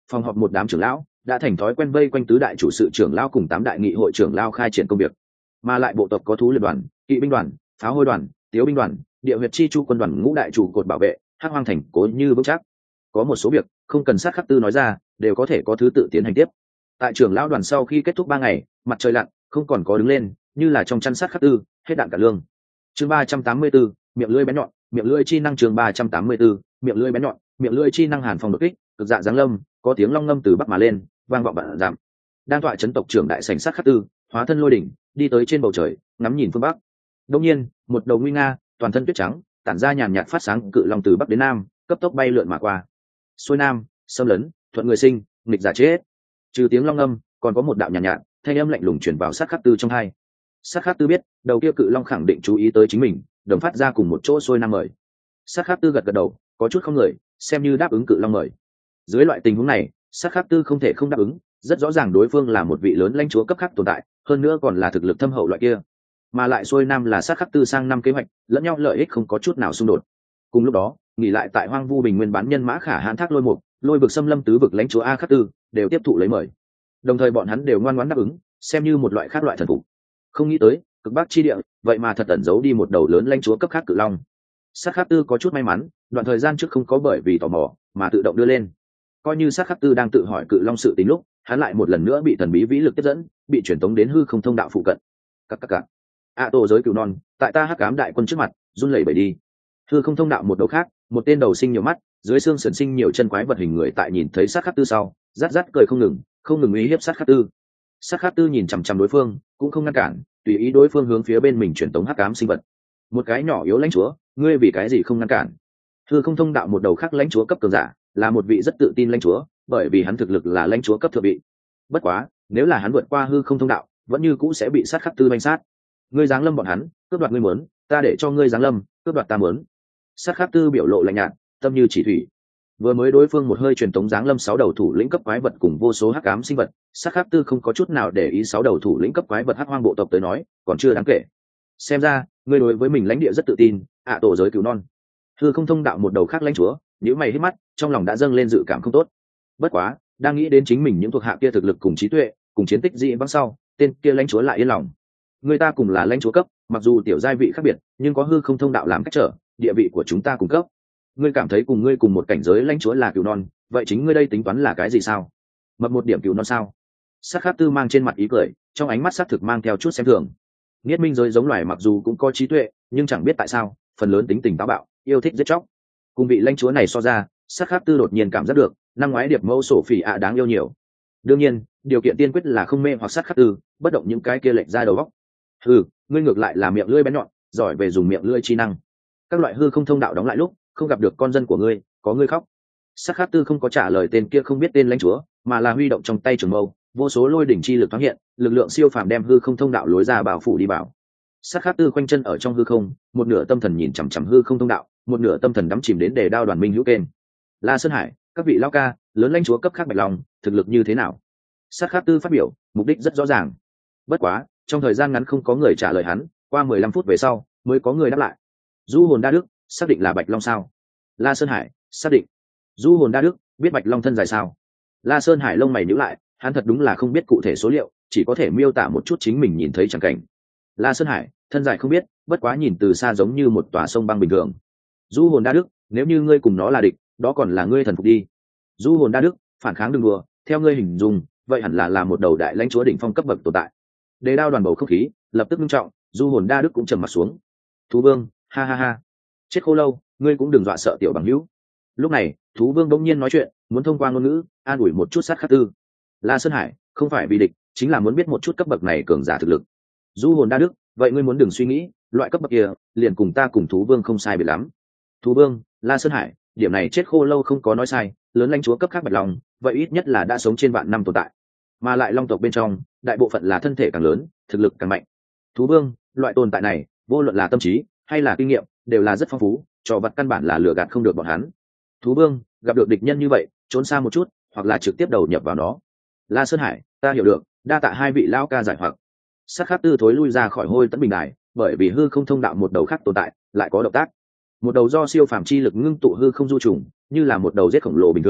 A: phòng họp một đám trưởng lão đã thành thói quen vây quanh tứ đại chủ sự trưởng lão cùng tám đại nghị hội trưởng lão khai triển công việc, mà lại bộ tộc có thú liệt đoàn, kỵ binh đoàn, pháo hôi đoàn, tiếu binh đoàn, địa huyệt chi chu quân đoàn ngũ đại trụ cột bảo vệ hắc hoang thành cố như vững chắc. Có một số việc không cần sát khắc tư nói ra đều có thể có thứ tự tiến hành tiếp. Tại trưởng lão đoàn sau khi kết thúc ba ngày, mặt trời lặn không còn có đứng lên, như là trong chăn sát khắc tư hết đạn cả lương. Chương ba trăm tám mươi bốn, miệng lưỡi bén nhọn, miệng lưỡi chi năng. Chương ba trăm tám mươi bốn, miệng lưỡi bén nhọn, miệng lưỡi chi năng. Hàn phong đột kích, cực dạ giáng lâm, có tiếng long ngâm từ bắc mà lên, vang vọng vạn dặm. Đang tọa chấn tộc trưởng đại sảnh sát khắc tư, hóa thân lôi đỉnh, đi tới trên bầu trời, ngắm nhìn phương bắc. Đột nhiên, một đầu nguy nga, toàn thân tuyết trắng, tản ra nhàn nhạt phát sáng cự long từ bắc đến nam, cấp tốc bay lượn mà qua. Xuôi nam, xâm lấn, thuận người sinh, nghịch giả chết. Trừ tiếng long ngâm, còn có một đạo nhàn nhạt, nhạt, thanh âm lạnh lùng truyền vào sát khắc tư trong hai. Sát khắc tư biết, đầu kia cự long khẳng định chú ý tới chính mình, đồng phát ra cùng một chỗ xuôi nam mời. Sát khắc tư gật gật đầu, có chút không người, xem như đáp ứng cự long mời. Dưới loại tình huống này, sát khắc tư không thể không đáp ứng, rất rõ ràng đối phương là một vị lớn lãnh chúa cấp khác tồn tại, hơn nữa còn là thực lực thâm hậu loại kia, mà lại xuôi nam là sát khắc tư sang năm kế hoạch, lẫn nhau lợi ích không có chút nào xung đột. Cùng lúc đó, nghỉ lại tại hoang vu bình nguyên bán nhân mã khả hãn thác lôi mục, lôi vực xâm lâm tứ vực lãnh chúa a khắc tư đều tiếp thụ lấy mời, đồng thời bọn hắn đều ngoan ngoãn đáp ứng, xem như một loại khác loại thần phục. Không nghĩ tới cực bắc chi địa vậy mà thật ẩn giấu đi một đầu lớn lãnh chúa cấp khác cự long. Sát khắc tư có chút may mắn, đoạn thời gian trước không có bởi vì tò mò mà tự động đưa lên. Coi như sát khắc tư đang tự hỏi cự long sự tính lúc, hắn lại một lần nữa bị thần bí vĩ lực tiếp dẫn, bị truyền tống đến hư không thông đạo phụ cận. Các các các ạ tổ giới cừu non tại ta hắc ám đại quân trước mặt run lẩy bẩy đi. Hư không thông đạo một đầu khác, một tên đầu sinh nhiều mắt, dưới xương sườn sinh nhiều chân quái vật hình người tại nhìn thấy sát khắc tư sau rát rát cười không ngừng, không ngừng uy hiếp sát khắc tư. Sát khắc tư nhìn chằm chằm đối phương, cũng không ngăn cản, tùy ý đối phương hướng phía bên mình truyền tống hắc ám sinh vật. Một cái nhỏ yếu lãnh chúa, ngươi vì cái gì không ngăn cản? Hư không thông đạo một đầu khác lãnh chúa cấp cường giả, là một vị rất tự tin lãnh chúa, bởi vì hắn thực lực là lãnh chúa cấp thượng vị. Bất quá, nếu là hắn vượt qua hư không thông đạo, vẫn như cũ sẽ bị sát khắc tư banh sát. Ngươi giáng lâm bọn hắn, cướp đoạt ngươi muốn, ta để cho ngươi giáng lâm, cướp đoạt ta muốn. Sát khắc tư biểu lộ lạnh nhạt, tâm như chỉ thủy. Vừa mới đối phương một hơi truyền tống giáng lâm sáu đầu thủ lĩnh cấp quái vật cùng vô số hắc ám sinh vật, sát khắc tư không có chút nào để ý sáu đầu thủ lĩnh cấp quái vật hắc hoang bộ tộc tới nói, còn chưa đáng kể. Xem ra, ngươi đối với mình lãnh địa rất tự tin, ạ tổ giới cứu non. Hư không thông đạo một đầu khác lãnh chúa, nếu mày hít mắt, trong lòng đã dâng lên dự cảm không tốt. Bất quá, đang nghĩ đến chính mình những thuộc hạ kia thực lực cùng trí tuệ, cùng chiến tích dị vãng sau, tên kia lãnh chúa lại yên lòng. Người ta cùng là lãnh chúa cấp, mặc dù tiểu giai vị khác biệt, nhưng có hư không thông đạo làm cách trở, địa vị của chúng ta cùng cấp. Ngươi cảm thấy cùng ngươi cùng một cảnh giới lãnh chúa là cừu non, vậy chính ngươi đây tính toán là cái gì sao? Mập một điểm cừu non sao? Sát khắc tư mang trên mặt ý cười, trong ánh mắt sát thực mang theo chút xem thường. Nghiệt minh giới giống loài mặc dù cũng có trí tuệ, nhưng chẳng biết tại sao, phần lớn tính tình táo bạo, yêu thích giết chóc. Cùng vị lãnh chúa này so ra, sát khắc tư đột nhiên cảm giác được, năm ngoái điệp mẫu sổ phỉ ạ đáng yêu nhiều. Đương nhiên, điều kiện tiên quyết là không mê hoặc sát khắc tư, bất động những cái kia lệch ra đầu góc. Ừ, ngươi ngược lại là miệng lưỡi bén nhọn, giỏi về dùng miệng lưỡi chi năng. Các loại hư không thông đạo đóng lại lúc, không gặp được con dân của ngươi, có ngươi khóc. Sát khắc tư không có trả lời tên kia không biết tên lãnh chúa, mà là huy động trong tay trường mâu, vô số lôi đỉnh chi lực thoáng hiện, lực lượng siêu phàm đem hư không thông đạo lối ra bảo phủ đi bảo. Sát khắc tư khoanh chân ở trong hư không, một nửa tâm thần nhìn chằm chằm hư không thông đạo, một nửa tâm thần đắm chìm đến đề đao đoàn minh hữu kên. La Sơn Hải, các vị lão ca, lớn lãnh chúa cấp khác bạch long, thực lực như thế nào? Sát khắc tư phát biểu, mục đích rất rõ ràng. Bất quá, trong thời gian ngắn không có người trả lời hắn, qua mười lăm phút về sau, mới có người đáp lại. Du hồn đa đức, xác định là bạch long sao? La Sơn Hải, xác định. Du hồn đa đức, biết bạch long thân dài sao? La Sơn Hải lông mày nhíu lại, hắn thật đúng là không biết cụ thể số liệu, chỉ có thể miêu tả một chút chính mình nhìn thấy chẳng cảnh. La Sơn Hải, thân dài không biết, bất quá nhìn từ xa giống như một tòa sông băng bình thường. Du hồn đa đức, nếu như ngươi cùng nó là địch, đó còn là ngươi thần phục đi. Du hồn đa đức, phản kháng đừng đùa, theo ngươi hình dung, vậy hẳn là là một đầu đại lãnh chúa đỉnh phong cấp bậc tồn tại. Đề đao đoàn bầu không khí lập tức nghiêm trọng, du hồn đa đức cũng trầm mặt xuống. Thú vương, ha ha ha, chết khô lâu, ngươi cũng đừng dọa sợ tiểu bằng hữu. Lúc này, thú vương bỗng nhiên nói chuyện, muốn thông qua ngôn ngữ an ủi một chút sát khắc tư. La Sơn Hải, không phải vì địch, chính là muốn biết một chút cấp bậc này cường giả thực lực. Du hồn đa đức, vậy ngươi muốn đừng suy nghĩ, loại cấp bậc kia liền cùng ta cùng thú vương không sai biệt lắm. Thú vương, La Sơn Hải, điểm này chết khô lâu không có nói sai, lớn lãnh chúa cấp khác bạch long, vậy ít nhất là đã sống trên vạn năm tồn tại, mà lại long tộc bên trong đại bộ phận là thân thể càng lớn, thực lực càng mạnh. Thú vương, loại tồn tại này vô luận là tâm trí hay là kinh nghiệm đều là rất phong phú, trò vật căn bản là lừa gạt không được bọn hắn. Thú vương, gặp được địch nhân như vậy trốn xa một chút, hoặc là trực tiếp đầu nhập vào nó. La Sơn Hải, ta hiểu được, đa tạ hai vị lão ca giải hoặc. Sát khắc tư thối lui ra khỏi hôi tấn bình đài, bởi vì hư không thông đạo một đầu khác tồn tại lại có động tác. Một đầu do siêu phàm chi lực ngưng tụ hư không du trùng, như là một đầu rết khổng lồ bình thường,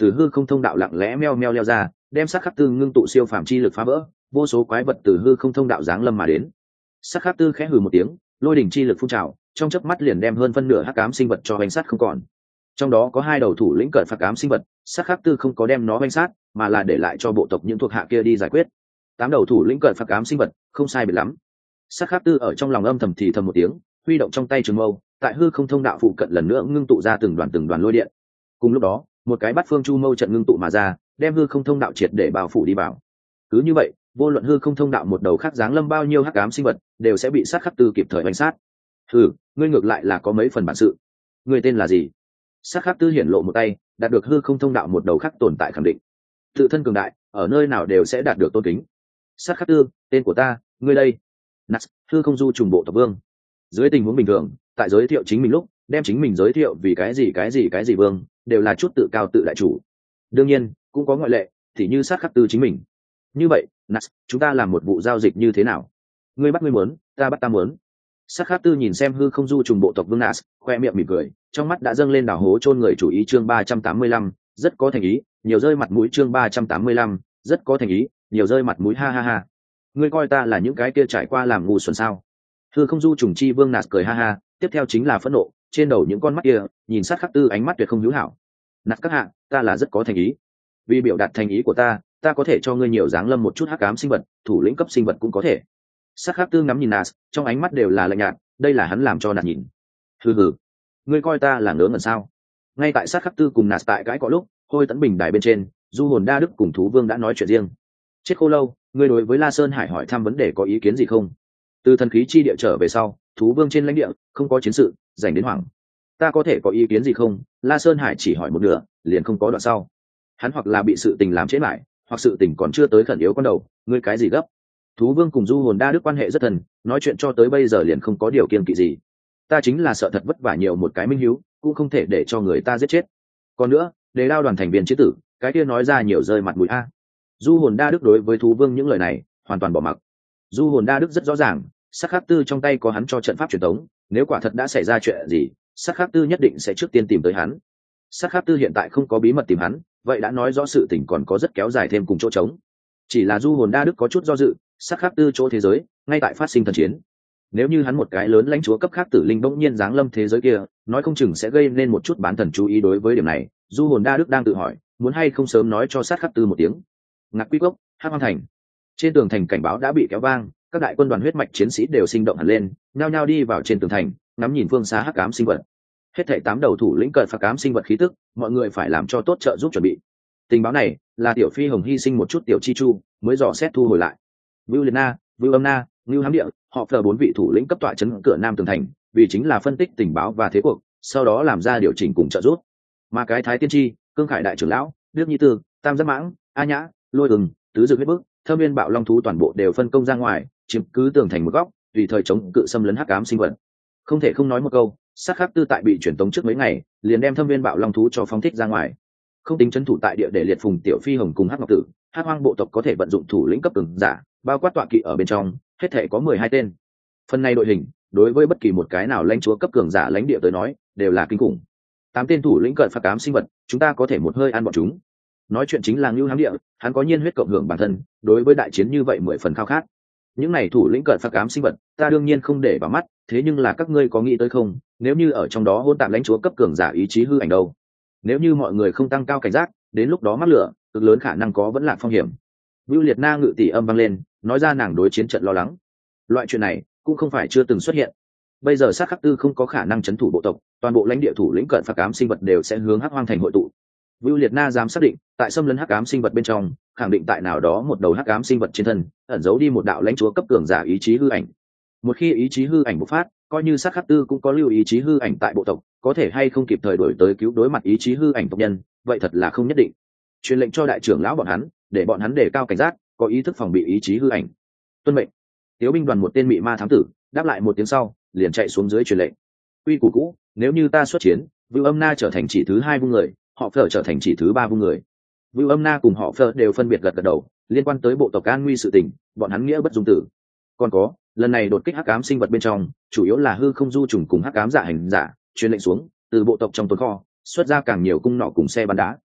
A: từ hư không thông đạo lặng lẽ meo meo leo ra, đem sát khắc tư ngưng tụ siêu phàm chi lực phá vỡ, vô số quái vật từ hư không thông đạo giáng lâm mà đến. Sát khắc tư khẽ hừ một tiếng, lôi đỉnh chi lực phun trào, trong chớp mắt liền đem hơn phân nửa hắc ám sinh vật cho bánh sát không còn. Trong đó có hai đầu thủ lĩnh cận phạt ám sinh vật, sát khắc tư không có đem nó bánh sát, mà là để lại cho bộ tộc những thuộc hạ kia đi giải quyết. Tám đầu thủ lĩnh cận phạt ám sinh vật, không sai biệt lắm. Sát khắc tư ở trong lòng âm thầm thì thầm một tiếng, huy động trong tay trường mâu, tại hư không thông đạo phụ cận lần nữa ngưng tụ ra từng đoàn từng đoàn lôi điện. Cùng lúc đó, một cái bát phương chu mâu trận ngưng tụ mà ra, đem hư không thông đạo triệt để bao phủ đi vào. Cứ như vậy, vô luận hư không thông đạo một đầu khác giáng lâm bao nhiêu hắc ám sinh vật, đều sẽ bị sát khắc tư kịp thời bánh sát. Hừ, ngươi ngược lại là có mấy phần bản sự. Ngươi tên là gì? Sát khắc tư hiển lộ một tay, đạt được hư không thông đạo một đầu khác tồn tại khẳng định. Tự thân cường đại, ở nơi nào đều sẽ đạt được tôn kính. Sát khắc tư, tên của ta, ngươi đây. Nats, hư không du trùng bộ tộc vương. Dưới tình huống bình thường, tại giới thiệu chính mình lúc, đem chính mình giới thiệu vì cái gì cái gì cái gì vương, đều là chút tự cao tự đại chủ. Đương nhiên, cũng có ngoại lệ, thì như sát khắc tư chính mình. Như vậy, Nats, chúng ta làm một vụ giao dịch như thế nào? Ngươi bắt ngươi muốn, ta bắt ta muốn. Sát khắc tư nhìn xem hư không du trùng bộ tộc vương Nats, khoe miệng mỉm cười, trong mắt đã dâng lên đảo hố chôn người chủ ý chương ba trăm tám mươi lăm, rất có thành ý, nhiều rơi mặt mũi chương ba trăm tám mươi lăm, rất có thành ý, nhiều rơi mặt mũi ha ha ha. Ngươi coi ta là những cái kia trải qua làm ngu xuẩn sao? Hư không du trùng chi vương Nats cười ha ha, tiếp theo chính là phẫn nộ, trên đầu những con mắt kia, nhìn sát khắc tư ánh mắt tuyệt không hữu hảo. Nats các hạ, ta là rất có thành ý. Vì biểu đạt thành ý của ta, ta có thể cho ngươi nhiều dáng lâm một chút hắc ám sinh vật, thủ lĩnh cấp sinh vật cũng có thể. Sát khắc tư ngắm nhìn Nats, trong ánh mắt đều là lạnh nhạt, đây là hắn làm cho Nats nhìn. Hừ hừ, ngươi coi ta là ngớ ngẩn sao? Ngay tại sát khắc tư cùng Nats tại cãi cọ lúc, Hôi Tấn Bình đài bên trên, du hồn đa đức cùng thú vương đã nói chuyện riêng. Chết khô lâu, ngươi đối với La Sơn Hải hỏi thăm vấn đề có ý kiến gì không? Từ thần khí chi địa trở về sau, thú vương trên lãnh địa không có chiến sự, dành đến hoảng. Ta có thể có ý kiến gì không? La Sơn Hải chỉ hỏi một nửa, liền không có đoạn sau. Hắn hoặc là bị sự tình làm chết lại, hoặc sự tình còn chưa tới khẩn yếu con đầu, ngươi cái gì gấp? Thú vương cùng du hồn đa đức quan hệ rất thân, nói chuyện cho tới bây giờ liền không có điều kiêng kỵ gì. Ta chính là sợ thật vất vả nhiều một cái minh hiếu, cũng không thể để cho người ta giết chết. Còn nữa, đề đao đoàn thành viên chế tử, cái kia nói ra nhiều rơi mặt mũi a. Du hồn đa đức đối với thú vương những lời này hoàn toàn bỏ mặc. Du hồn đa đức rất rõ ràng, sắc khắc tư trong tay có hắn cho trận pháp truyền thống, nếu quả thật đã xảy ra chuyện gì, sắc khắc tư nhất định sẽ trước tiên tìm tới hắn. Sắc khắc tư hiện tại không có bí mật tìm hắn, vậy đã nói rõ sự tình còn có rất kéo dài thêm cùng chỗ trống. Chỉ là du hồn đa đức có chút do dự, sắc khắc tư chỗ thế giới ngay tại phát sinh thần chiến. Nếu như hắn một cái lớn lãnh chúa cấp khác tử linh bỗng nhiên giáng lâm thế giới kia, nói không chừng sẽ gây nên một chút bán thần chú ý đối với điểm này. Du hồn đa đức đang tự hỏi, muốn hay không sớm nói cho sát khắc tư một tiếng. Ngạc Quy Cốc, Hắc Hoang Thành. Trên tường thành cảnh báo đã bị kéo vang, các đại quân đoàn huyết mạch chiến sĩ đều sinh động hẳn lên, nhao nhao đi vào trên tường thành, ngắm nhìn phương xa hắc ám sinh vật. Hết thảy tám đầu thủ lĩnh cận phạt ám sinh vật khí tức, mọi người phải làm cho tốt trợ giúp chuẩn bị. Tình báo này là tiểu phi hồng hy sinh một chút tiểu chi chu, mới dò xét thu hồi lại. Vưu Liệt Na, Vưu Âm Na, Ngưu Hám Địa, họ phờ bốn vị thủ lĩnh cấp tọa trấn cửa nam tường thành, vì chính là phân tích tình báo và thế cuộc, sau đó làm ra điều chỉnh cùng trợ giúp. Mà cái Thái Tiên Tri, Cương Khải đại trưởng lão, Đức Nhi Tư, Tam Giác Mãng, A Nhã, Lôi Ưng, Tứ Dược huyết bức, Thâm Viên Bạo Long thú toàn bộ đều phân công ra ngoài, chiếm cứ tường thành một góc, tùy thời chống cự xâm lấn hắc ám sinh vật. Không thể không nói một câu, sát khắc tư tại bị chuyển tống trước mấy ngày, liền đem Thâm Viên Bạo Long thú cho phóng thích ra ngoài. Không tính trấn thủ tại địa để liệt phùng tiểu phi hồng cùng hắc ngọc tử, hắc hoang bộ tộc có thể vận dụng thủ lĩnh cấp cường giả, bao quát tọa kỵ ở bên trong, hết thể có mười hai tên. Phần này đội hình, đối với bất kỳ một cái nào lãnh chúa cấp cường giả lãnh địa tới nói, đều là kinh khủng. Tám tên thủ lĩnh cận phạt ám sinh vật, chúng ta có thể một hơi ăn bọn chúng. Nói chuyện chính là Ngưu Hám Địa, hắn có nhiên huyết cộng hưởng bản thân, đối với đại chiến như vậy mười phần khao khát. Những này thủ lĩnh cận phạt ám sinh vật, ta đương nhiên không để vào mắt, thế nhưng là các ngươi có nghĩ tới không, nếu như ở trong đó hỗn tạp lãnh chúa cấp cường giả ý chí hư ảnh đâu? Nếu như mọi người không tăng cao cảnh giác, đến lúc đó mắc lửa, cực lớn khả năng có vẫn lạc phong hiểm. Vưu Liệt Na ngự tỷ âm vang lên, nói ra nàng đối chiến trận lo lắng. Loại chuyện này cũng không phải chưa từng xuất hiện. Bây giờ sát khắc tư không có khả năng chấn thủ bộ tộc, toàn bộ lãnh địa thủ lĩnh cận phạt ám sinh vật đều sẽ hướng hắc hoang thành hội tụ. Vưu Liệt Na dám xác định, tại xâm lấn hắc ám sinh vật bên trong, khẳng định tại nào đó một đầu hắc ám sinh vật trên thân, ẩn giấu đi một đạo lãnh chúa cấp cường giả ý chí hư ảnh. Một khi ý chí hư ảnh bộc phát, coi như sát khắc tư cũng có lưu ý chí hư ảnh tại bộ tộc, có thể hay không kịp thời đổi tới cứu đối mặt ý chí hư ảnh tộc nhân, vậy thật là không nhất định. Truyền lệnh cho đại trưởng lão bọn hắn, để bọn hắn đề cao cảnh giác, có ý thức phòng bị ý chí hư ảnh. Tuân mệnh. Tiếu binh đoàn một tên mị ma thám tử đáp lại một tiếng sau, liền chạy xuống dưới truyền lệnh. Quy củ cũ, nếu như ta xuất chiến, Vưu Âm Na trở thành chỉ thứ hai vung người, họ phở trở thành chỉ thứ ba vung người. Vưu Âm Na cùng họ phở đều phân biệt gật gật đầu, liên quan tới bộ tộc an nguy sự tình, bọn hắn nghĩa bất dung tử. Còn có, lần này đột kích hắc ám sinh vật bên trong, chủ yếu là hư không du trùng cùng hắc ám dạ hành giả, truyền lệnh xuống, từ bộ tộc trong tồn kho xuất ra càng nhiều cung nỏ cùng xe bắn đá.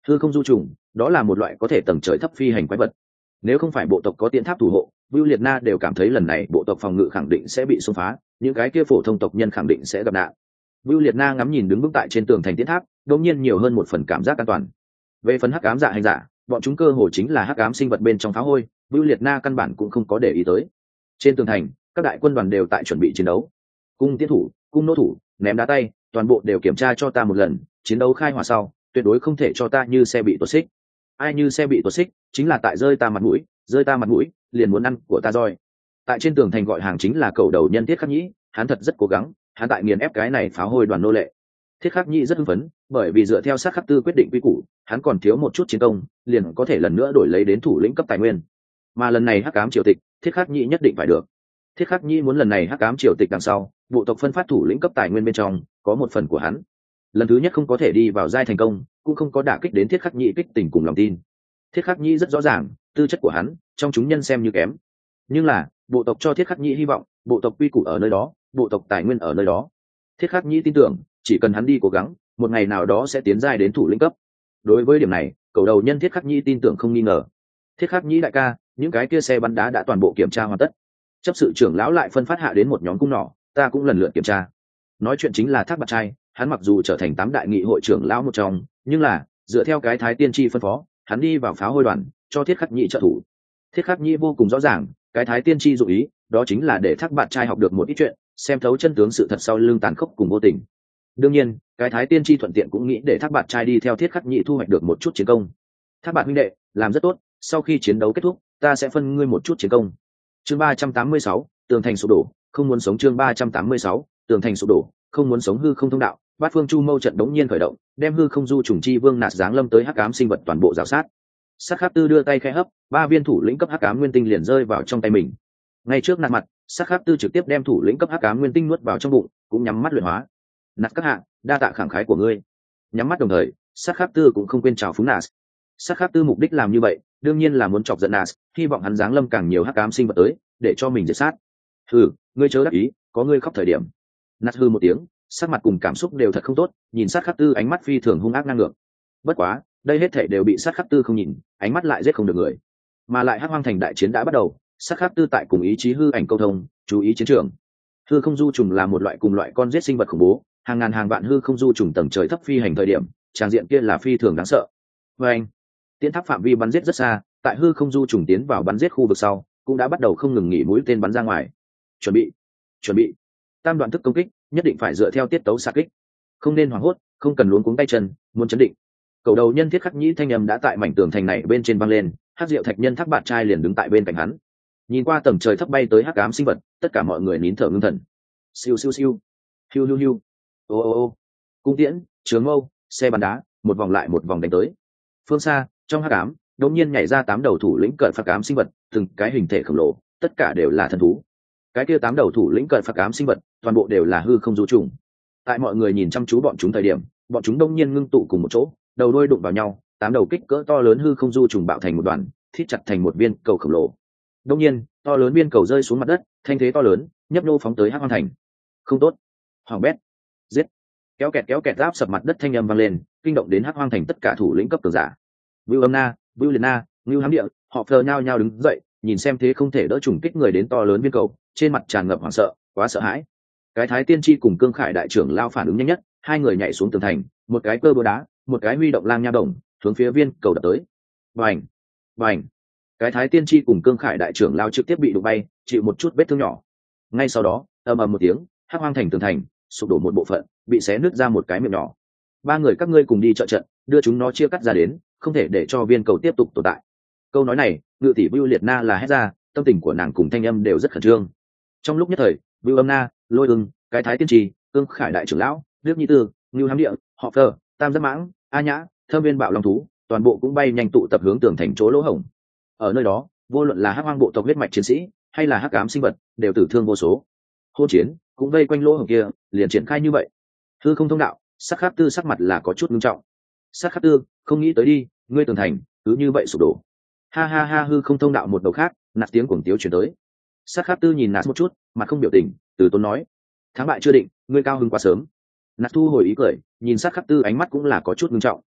A: hư không du trùng đó là một loại có thể tầng trời thấp phi hành quái vật, nếu không phải bộ tộc có tiễn tháp thủ hộ, Vưu Liệt Na đều cảm thấy lần này bộ tộc phòng ngự khẳng định sẽ bị xông phá, những cái kia phổ thông tộc nhân khẳng định sẽ gặp nạn. Vưu Liệt Na ngắm nhìn đứng vững tại trên tường thành tiễn tháp, đột nhiên nhiều hơn một phần cảm giác an toàn. Về phần hắc ám dạ hành giả, bọn chúng cơ hồ chính là hắc ám sinh vật bên trong pháo hôi, Vưu Liệt Na căn bản cũng không có để ý tới. Trên tường thành, các đại quân đoàn đều tại chuẩn bị chiến đấu. Cung tiến thủ, cung nỗ thủ, ném đá tay, toàn bộ đều kiểm tra cho ta một lần, chiến đấu khai hỏa sau, tuyệt đối không thể cho ta như xe bị tuột xích. Ai như xe bị tuột xích, chính là tại rơi ta mặt mũi, rơi ta mặt mũi, liền muốn ăn của ta roi. Tại trên tường thành gọi hàng chính là cầu đầu nhân Thiết Khắc Nhĩ, hắn thật rất cố gắng, hắn tại nghiền ép cái này pháo hôi đoàn nô lệ. Thiết Khắc Nhĩ rất hưng phấn, bởi vì dựa theo sát khắc tư quyết định quy củ, hắn còn thiếu một chút chiến công, liền có thể lần nữa đổi lấy đến thủ lĩnh cấp tài nguyên. Mà lần này hắc ám triều tịch, Thiết Khắc Nhĩ nhất định phải được. Thiết Khắc Nhĩ muốn lần này hắc ám triều tịch đằng sau, bộ tộc phân phát thủ lĩnh cấp tài nguyên bên trong, có một phần của hắn. Lần thứ nhất không có thể đi vào giai thành công, cũng không có đả kích đến Thiết Khắc Nhĩ kích tình cùng lòng tin. Thiết Khắc Nhĩ rất rõ ràng, tư chất của hắn, trong chúng nhân xem như kém. Nhưng là, bộ tộc cho Thiết Khắc Nhĩ hy vọng, bộ tộc quy củ ở nơi đó, bộ tộc tài nguyên ở nơi đó. Thiết Khắc Nhĩ tin tưởng, chỉ cần hắn đi cố gắng, một ngày nào đó sẽ tiến giai đến thủ lĩnh cấp. Đối với điểm này, cầu đầu nhân Thiết Khắc Nhĩ tin tưởng không nghi ngờ. Thiết Khắc Nhĩ đại ca, những cái kia xe bắn đá đã toàn bộ kiểm tra hoàn tất. Chấp sự trưởng lão lại phân phát hạ đến một nhóm cung nỏ, ta cũng lần lượt kiểm tra. Nói chuyện chính là Thác Bạt Trai, hắn mặc dù trở thành tám đại nghị hội trưởng lão một trong, nhưng là dựa theo cái thái tiên tri phân phó, hắn đi vào pháo hôi đoàn, cho Thiết Khắc Nhĩ trợ thủ. Thiết Khắc Nhĩ vô cùng rõ ràng, cái thái tiên tri dụ ý, đó chính là để Thác Bạt Trai học được một ít chuyện, xem thấu chân tướng sự thật sau lưng tàn khốc cùng vô tình. Đương nhiên, cái thái tiên tri thuận tiện cũng nghĩ để Thác Bạt Trai đi theo Thiết Khắc Nhĩ thu hoạch được một chút chiến công. Thác Bạt huynh đệ, làm rất tốt, sau khi chiến đấu kết thúc, ta sẽ phân ngươi một chút chiến công. Chương ba trăm tám mươi sáu, tường thành sụp đổ, không muốn sống. Chương ba trăm tám mươi sáu, tường thành sụp đổ, không muốn sống. Hư không thông đạo, bát phương chu mâu trận đống nhiên khởi động, đem hư không du trùng chi vương nạt giáng lâm tới hắc ám sinh vật toàn bộ rào sát. Sát khắc tư đưa tay khẽ hấp, ba viên thủ lĩnh cấp hắc ám nguyên tinh liền rơi vào trong tay mình. Ngay trước nạt mặt, sát khắc tư trực tiếp đem thủ lĩnh cấp hắc ám nguyên tinh nuốt vào trong bụng, cũng nhắm mắt luyện hóa. Nạt các hạ, đa tạ khẳng khái của ngươi. Nhắm mắt đồng thời, sát khắc tư cũng không quên chào phúng nạt. Sát khắc tư mục đích làm như vậy, đương nhiên là muốn chọc giận nạt, hy vọng hắn giáng lâm càng nhiều hắc ám sinh vật tới, để cho mình diệt sát. Hừ, ngươi chớ đắc ý, có ngươi khóc thời điểm. Nạt hừ một tiếng, sắc mặt cùng cảm xúc đều thật không tốt, nhìn sát khắc tư ánh mắt phi thường hung ác ngang ngược. Bất quá, đây hết thảy đều bị sát khắc tư không nhìn, ánh mắt lại giết không được người. Mà lại hắc hoang thành đại chiến đã bắt đầu, sát khắc tư tại cùng ý chí hư ảnh câu thông, chú ý chiến trường. Hư không du trùng là một loại cùng loại con giết sinh vật khủng bố, hàng ngàn hàng vạn hư không du trùng tầng trời thấp phi hành thời điểm, tràng diện kia là phi thường đáng sợ. Và anh, tiến tháp phạm vi bắn giết rất xa, tại hư không du trùng tiến vào bắn giết khu vực sau, cũng đã bắt đầu không ngừng nghỉ mũi tên bắn ra ngoài. Chuẩn bị, chuẩn bị. Tam đoạn thức công kích, nhất định phải dựa theo tiết tấu xạ kích, không nên hoảng hốt, không cần luống cuống tay chân, muốn chấn định. Cầu đầu nhân Thiết Khắc Nhĩ thanh âm đã tại mảnh tường thành này bên trên vang lên, Hắc Diệu Thạch nhân Thác Bạt Trai liền đứng tại bên cạnh hắn. Nhìn qua tầng trời thấp bay tới hắc ám sinh vật, tất cả mọi người nín thở ngưng thần. Siêu siêu siêu, hiu hiu hiu, ô ô ô, cung tiễn, trường mâu, xe bắn đá, một vòng lại một vòng đánh tới. Phương xa, trong hắc ám, đột nhiên nhảy ra tám đầu thủ lĩnh cận phạt ám sinh vật, từng cái hình thể khổng lồ, tất cả đều là thần thú. Cái kia tám đầu thủ lĩnh cận phạt ám sinh vật, toàn bộ đều là hư không du trùng. Tại mọi người nhìn chăm chú bọn chúng thời điểm, bọn chúng đông nhiên ngưng tụ cùng một chỗ, đầu đuôi đụng vào nhau, tám đầu kích cỡ to lớn hư không du trùng bạo thành một đoàn, thít chặt thành một viên cầu khổng lồ. Đông nhiên, to lớn viên cầu rơi xuống mặt đất, thanh thế to lớn, nhấp nô phóng tới hắc hoang thành. Không tốt, hoàng bét, giết, kéo kẹt kéo kẹt áp sập mặt đất thanh âm vang lên, kinh động đến hắc hoang thành tất cả thủ lĩnh cấp cường giả. Vưu Âm Na, Vưu Liệt Na, Ngưu Hám Địa, họ phờ nhao nhao đứng dậy, nhìn xem thế không thể đỡ trùng kích người đến to lớn viên cầu, trên mặt tràn ngập hoảng sợ, quá sợ hãi. Cái thái tiên tri cùng cương khải đại trưởng lao phản ứng nhanh nhất, hai người nhảy xuống tường thành, một cái cơ búa đá, một cái huy động lang nha đồng, hướng phía viên cầu đập tới. Bành, bành. Cái thái tiên tri cùng cương khải đại trưởng lao trực tiếp bị đụng bay, chịu một chút vết thương nhỏ. Ngay sau đó, ầm ầm một tiếng, hắc hoang thành tường thành sụp đổ một bộ phận, bị xé nứt ra một cái miệng nhỏ. Ba người các ngươi cùng đi trợ trận, đưa chúng nó chia cắt ra đến, không thể để cho viên cầu tiếp tục tồn tại. Câu nói này, ngự tỷ Vưu Liệt Na là hét ra, tâm tình của nàng cùng thanh âm đều rất khẩn trương. Trong lúc nhất thời, Vưu Âm Na, Lôi Ưng, cái thái tiên tri, cương khải đại trưởng lão, Liếc Nhi Tư, Ngưu Hám Địa, họ Phơ, Tam Giác Mãng, A Nhã, Thâm Viên Bạo Long Thú, toàn bộ cũng bay nhanh tụ tập hướng tường thành chỗ lỗ hổng. Ở nơi đó, vô luận là hắc hoang bộ tộc huyết mạch chiến sĩ, hay là hắc ám sinh vật, đều tử thương vô số. Hôn chiến cũng vây quanh lỗ hổng kia, liền triển khai như vậy. Hư không thông đạo, Sắc Khắc Tư sắc mặt là có chút nghiêm trọng. Sắc Khắc Tư, không nghĩ tới đi, ngươi tường thành cứ như vậy sụp đổ. Ha ha ha, hư không thông đạo một đầu khác, nạt tiếng cuồng tiếu truyền tới. Sắc Khắc Tư nhìn nạt một chút, mặt không biểu tình, từ tốn nói: thắng bại chưa định, ngươi cao hứng quá sớm. Nạt thu hồi ý cười, nhìn Sắc Khắc Tư ánh mắt cũng là có chút nghiêm trọng.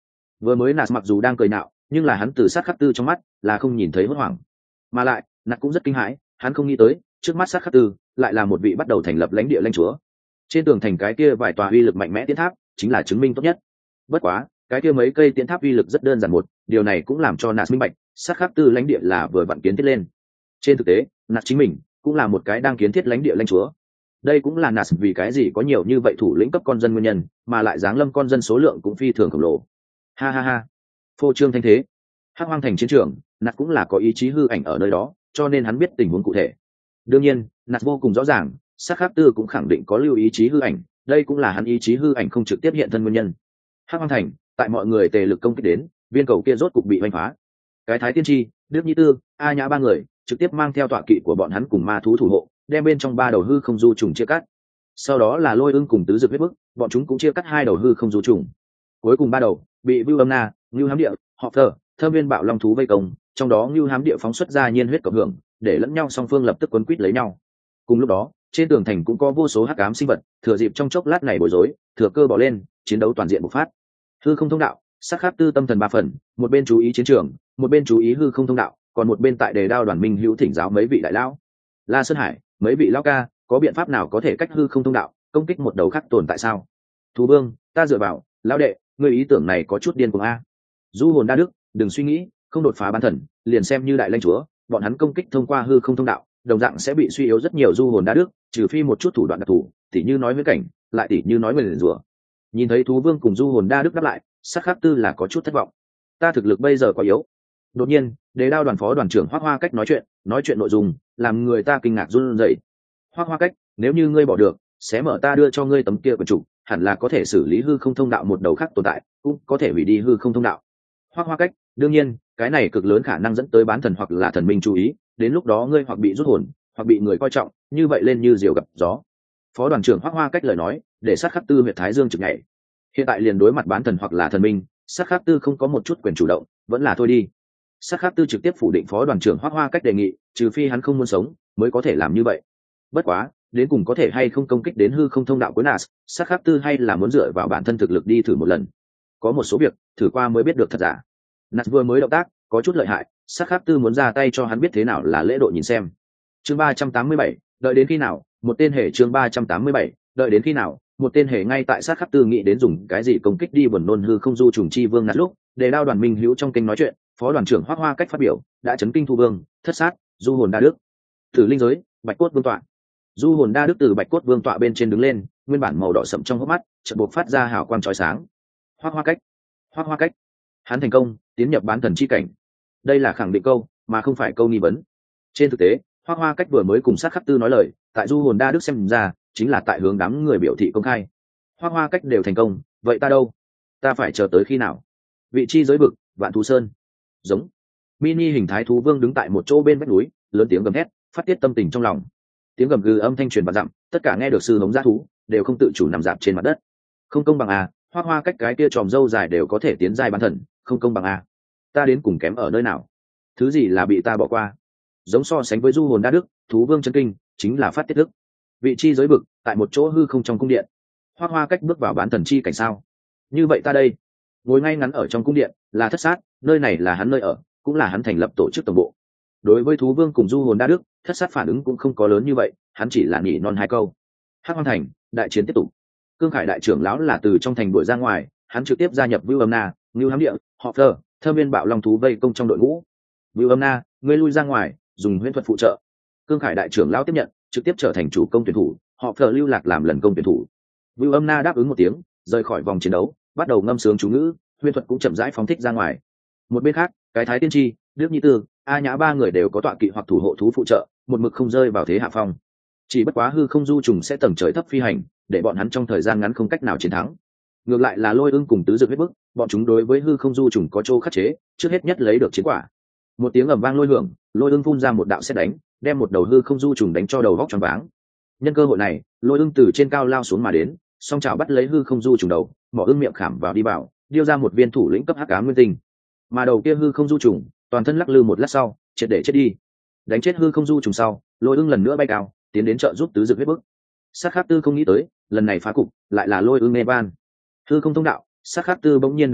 A: Vừa mới nạt mặc dù đang cười nạo, nhưng là hắn từ sát khắc tư trong mắt là không nhìn thấy hốt hoảng, mà lại nạt cũng rất kinh hãi, hắn không nghĩ tới trước mắt sát khắc tư lại là một vị bắt đầu thành lập lãnh địa lãnh chúa. Trên tường thành cái kia vài tòa uy lực mạnh mẽ tiến tháp chính là chứng minh tốt nhất. Bất quá cái kia mấy cây tiến tháp uy lực rất đơn giản, một điều này cũng làm cho nạt minh bạch sát khắc tư lãnh địa là vừa vặn kiến thiết lên. Trên thực tế nạt chính mình cũng là một cái đang kiến thiết lãnh địa lãnh chúa. Đây cũng là nạt vì cái gì có nhiều như vậy thủ lĩnh cấp con dân nguyên nhân, mà lại giáng lâm con dân số lượng cũng phi thường khổng lồ. Ha ha ha, phô trương thanh thế. Hắc hoang thành chiến trường, nạt cũng là có ý chí hư ảnh ở nơi đó, cho nên hắn biết tình huống cụ thể. Đương nhiên nạt vô cùng rõ ràng sát khắc tư cũng khẳng định có lưu ý chí hư ảnh, đây cũng là hắn ý chí hư ảnh không trực tiếp hiện thân nguyên nhân. Hắc hoang thành, tại mọi người tề lực công kích đến, viên cầu kia rốt cục bị oanh phá. Cái thái tiên tri, đức nhĩ tư, a nhã ba người trực tiếp mang theo tọa kỵ của bọn hắn cùng ma thú thủ hộ, đem bên trong ba đầu hư không du trùng chia cắt. Sau đó là lôi ưng cùng tứ dực huyết bức, bọn chúng cũng chia cắt hai đầu hư không du trùng. Cuối cùng ba đầu bị Vưu Âm Na, Ngưu Hám Địa, họ thờ, Thơm Viên Bạo Long thú vây công, trong đó Ngưu Hám Địa phóng xuất ra nhiên huyết cộng hưởng, để lẫn nhau song phương lập tức quấn quýt lấy nhau. Cùng lúc đó, trên tường thành cũng có vô số hắc ám sinh vật, thừa dịp trong chốc lát này bối rối, thừa cơ bỏ lên, chiến đấu toàn diện bộc phát. Hư không thông đạo, sát khắc tư tâm thần ba phần, một bên chú ý chiến trường, một bên chú ý hư không thông đạo, còn một bên tại đề đao đoàn minh hữu thỉnh giáo mấy vị đại lão. La Sơn Hải, mấy vị lão ca, có biện pháp nào có thể cách hư không thông đạo công kích một đầu khác tồn tại sao? Thú Vương, ta dựa vào, lão đệ, ngươi ý tưởng này có chút điên cuồng a. Du hồn đa đức, đừng suy nghĩ, không đột phá bán thần, liền xem như đại lãnh chúa, bọn hắn công kích thông qua hư không thông đạo, đồng dạng sẽ bị suy yếu rất nhiều du hồn đa đức, trừ phi một chút thủ đoạn đặc thù, tỉ như nói với cảnh, lại tỉ như nói với rủa. Nhìn thấy Thú Vương cùng du hồn đa đức đáp lại, sắc khắc tư là có chút thất vọng. Ta thực lực bây giờ quá yếu. Đột nhiên, Đế Đao đoàn phó đoàn trưởng Hoắc Hoa Cách nói chuyện, nói chuyện nội dung làm người ta kinh ngạc run rẩy. Hoắc Hoa Cách, nếu như ngươi bỏ được, sẽ mở ta đưa cho ngươi tấm kia quyển trục, hẳn là có thể xử lý hư không thông đạo một đầu khác tồn tại, cũng có thể hủy đi hư không thông đạo. Hoắc Hoa Cách, đương nhiên, cái này cực lớn khả năng dẫn tới bán thần hoặc là thần minh chú ý, đến lúc đó ngươi hoặc bị rút hồn, hoặc bị người coi trọng, như vậy lên như diều gặp gió. Phó đoàn trưởng Hoắc Hoa Cách lời nói, để sát khắc tư huyệt thái dương trực nhảy. Hiện tại liền đối mặt bán thần hoặc là thần minh, sát khắc tư không có một chút quyền chủ động, vẫn là thôi đi. Sát khắc tư trực tiếp phủ định phó đoàn trưởng Hoắc Hoa Cách đề nghị, trừ phi hắn không muốn sống mới có thể làm như vậy. Bất quá đến cùng có thể hay không công kích đến hư không thông đạo của Nas, sát khắc tư hay là muốn dựa vào bản thân thực lực đi thử một lần. Có một số việc thử qua mới biết được thật giả. Nas vừa mới động tác có chút lợi hại, sát khắc tư muốn ra tay cho hắn biết thế nào là lễ độ nhìn xem. Chương ba trăm tám mươi bảy, đợi đến khi nào? Một tên hề chương ba trăm tám mươi bảy, đợi đến khi nào? Một tên hề ngay tại sát khắc tư nghĩ đến dùng cái gì công kích đi buồn nôn hư không du trùng chi vương Nas lúc, Đề Đao đoàn minh hữu trong kinh nói chuyện, phó đoàn trưởng Hoắc Hoa Cách phát biểu, đã chấn kinh thu vương, thất sát, du hồn đa đức, thử linh giới, bạch cốt vương tọa. Du hồn đa đức từ bạch cốt vương tọa bên trên đứng lên, nguyên bản màu đỏ sậm trong hốc mắt chợt buộc phát ra hào quang chói sáng. Hoắc Hoa Cách, Hoắc Hoa Cách, hắn thành công tiến nhập bán thần chi cảnh. Đây là khẳng định câu mà không phải câu nghi vấn. Trên thực tế Hoắc Hoa Cách vừa mới cùng sát khắc tư nói lời, tại du hồn đa đức xem ra chính là tại hướng đám người biểu thị công khai. Hoắc Hoa Cách đều thành công, vậy ta đâu? Ta phải chờ tới khi nào? Vị chi giới vực, Vạn Thú Sơn. Giống mini hình thái thú vương đứng tại một chỗ bên vách núi, lớn tiếng gầm hét, phát tiết tâm tình trong lòng. Tiếng gầm gừ âm thanh truyền vạn dặm, tất cả nghe được sư hống giá thú đều không tự chủ nằm dạp trên mặt đất. Không công bằng à? Hoắc Hoa Cách cái kia tròm râu dài đều có thể tiến giai bán thần, không công bằng à? Ta đến cùng kém ở nơi nào? Thứ gì là bị ta bỏ qua? Giống so sánh với du hồn đa đức, thú vương chân kinh chính là phát tiết đức. Vị chi giới vực, tại một chỗ hư không trong cung điện. Hoắc Hoa Cách bước vào bán thần chi cảnh sao? Như vậy ta đây, ngồi ngay ngắn ở trong cung điện là thất sát, nơi này là hắn nơi ở, cũng là hắn thành lập tổ chức tổng bộ. Đối với thú vương cùng du hồn đa đức, thất sát phản ứng cũng không có lớn như vậy, hắn chỉ là nhỉ non hai câu. Hắc Hoang thành, đại chiến tiếp tục. Cương Khải đại trưởng lão là từ trong thành đuổi ra ngoài, hắn trực tiếp gia nhập Vưu Âm Na, Ngưu Hám Địa, họ Fleur, Thơm Viên Bạo Long thú vây công trong đội ngũ. Vưu Âm Na, ngươi lui ra ngoài, dùng huyễn thuật phụ trợ. Cương Khải đại trưởng lão tiếp nhận, trực tiếp trở thành chủ công tuyển thủ, họ Fleur lưu lạc làm lần công tuyển thủ. Vưu Âm Na đáp ứng một tiếng, rời khỏi vòng chiến đấu, bắt đầu ngâm sướng chú ngữ, huyễn thuật cũng chậm rãi phóng thích ra ngoài. Một bên khác, cái thái tiên tri, Đức Nhĩ Tư, A Nhã ba người đều có tọa kỵ hoặc thủ hộ thú phụ trợ, một mực không rơi vào thế hạ phong. Chỉ bất quá hư không du trùng sẽ tầng trời thấp phi hành, để bọn hắn trong thời gian ngắn không cách nào chiến thắng. Ngược lại là Lôi Ưng cùng tứ dực huyết bức, bọn chúng đối với hư không du trùng có chỗ khắc chế, trước hết nhất lấy được chiến quả. Một tiếng ầm vang lôi hưởng, Lôi Ưng phun ra một đạo sét đánh, đem một đầu hư không du trùng đánh cho đầu vóc choáng váng. Nhân cơ hội này, Lôi Ưng từ trên cao lao xuống mà đến, song chảo bắt lấy hư không du trùng đầu, mỏ ưng miệng khảm vào đi vào, điêu ra một viên thủ lĩnh cấp hắc ám nguyên tinh. Mà đầu kia hư không du trùng, toàn thân lắc lư một lát sau, triệt để chết đi. Đánh chết hư không du trùng sau, Lôi Ưng lần nữa bay cao, tiến đến trợ giúp tứ dực huyết bức. Sát Khắc Tư không nghĩ tới, lần này phá cục lại là Lôi Ưng Nevan. Hư không thông đạo, Sát Khắc Tư bỗng nhiên đứng lên,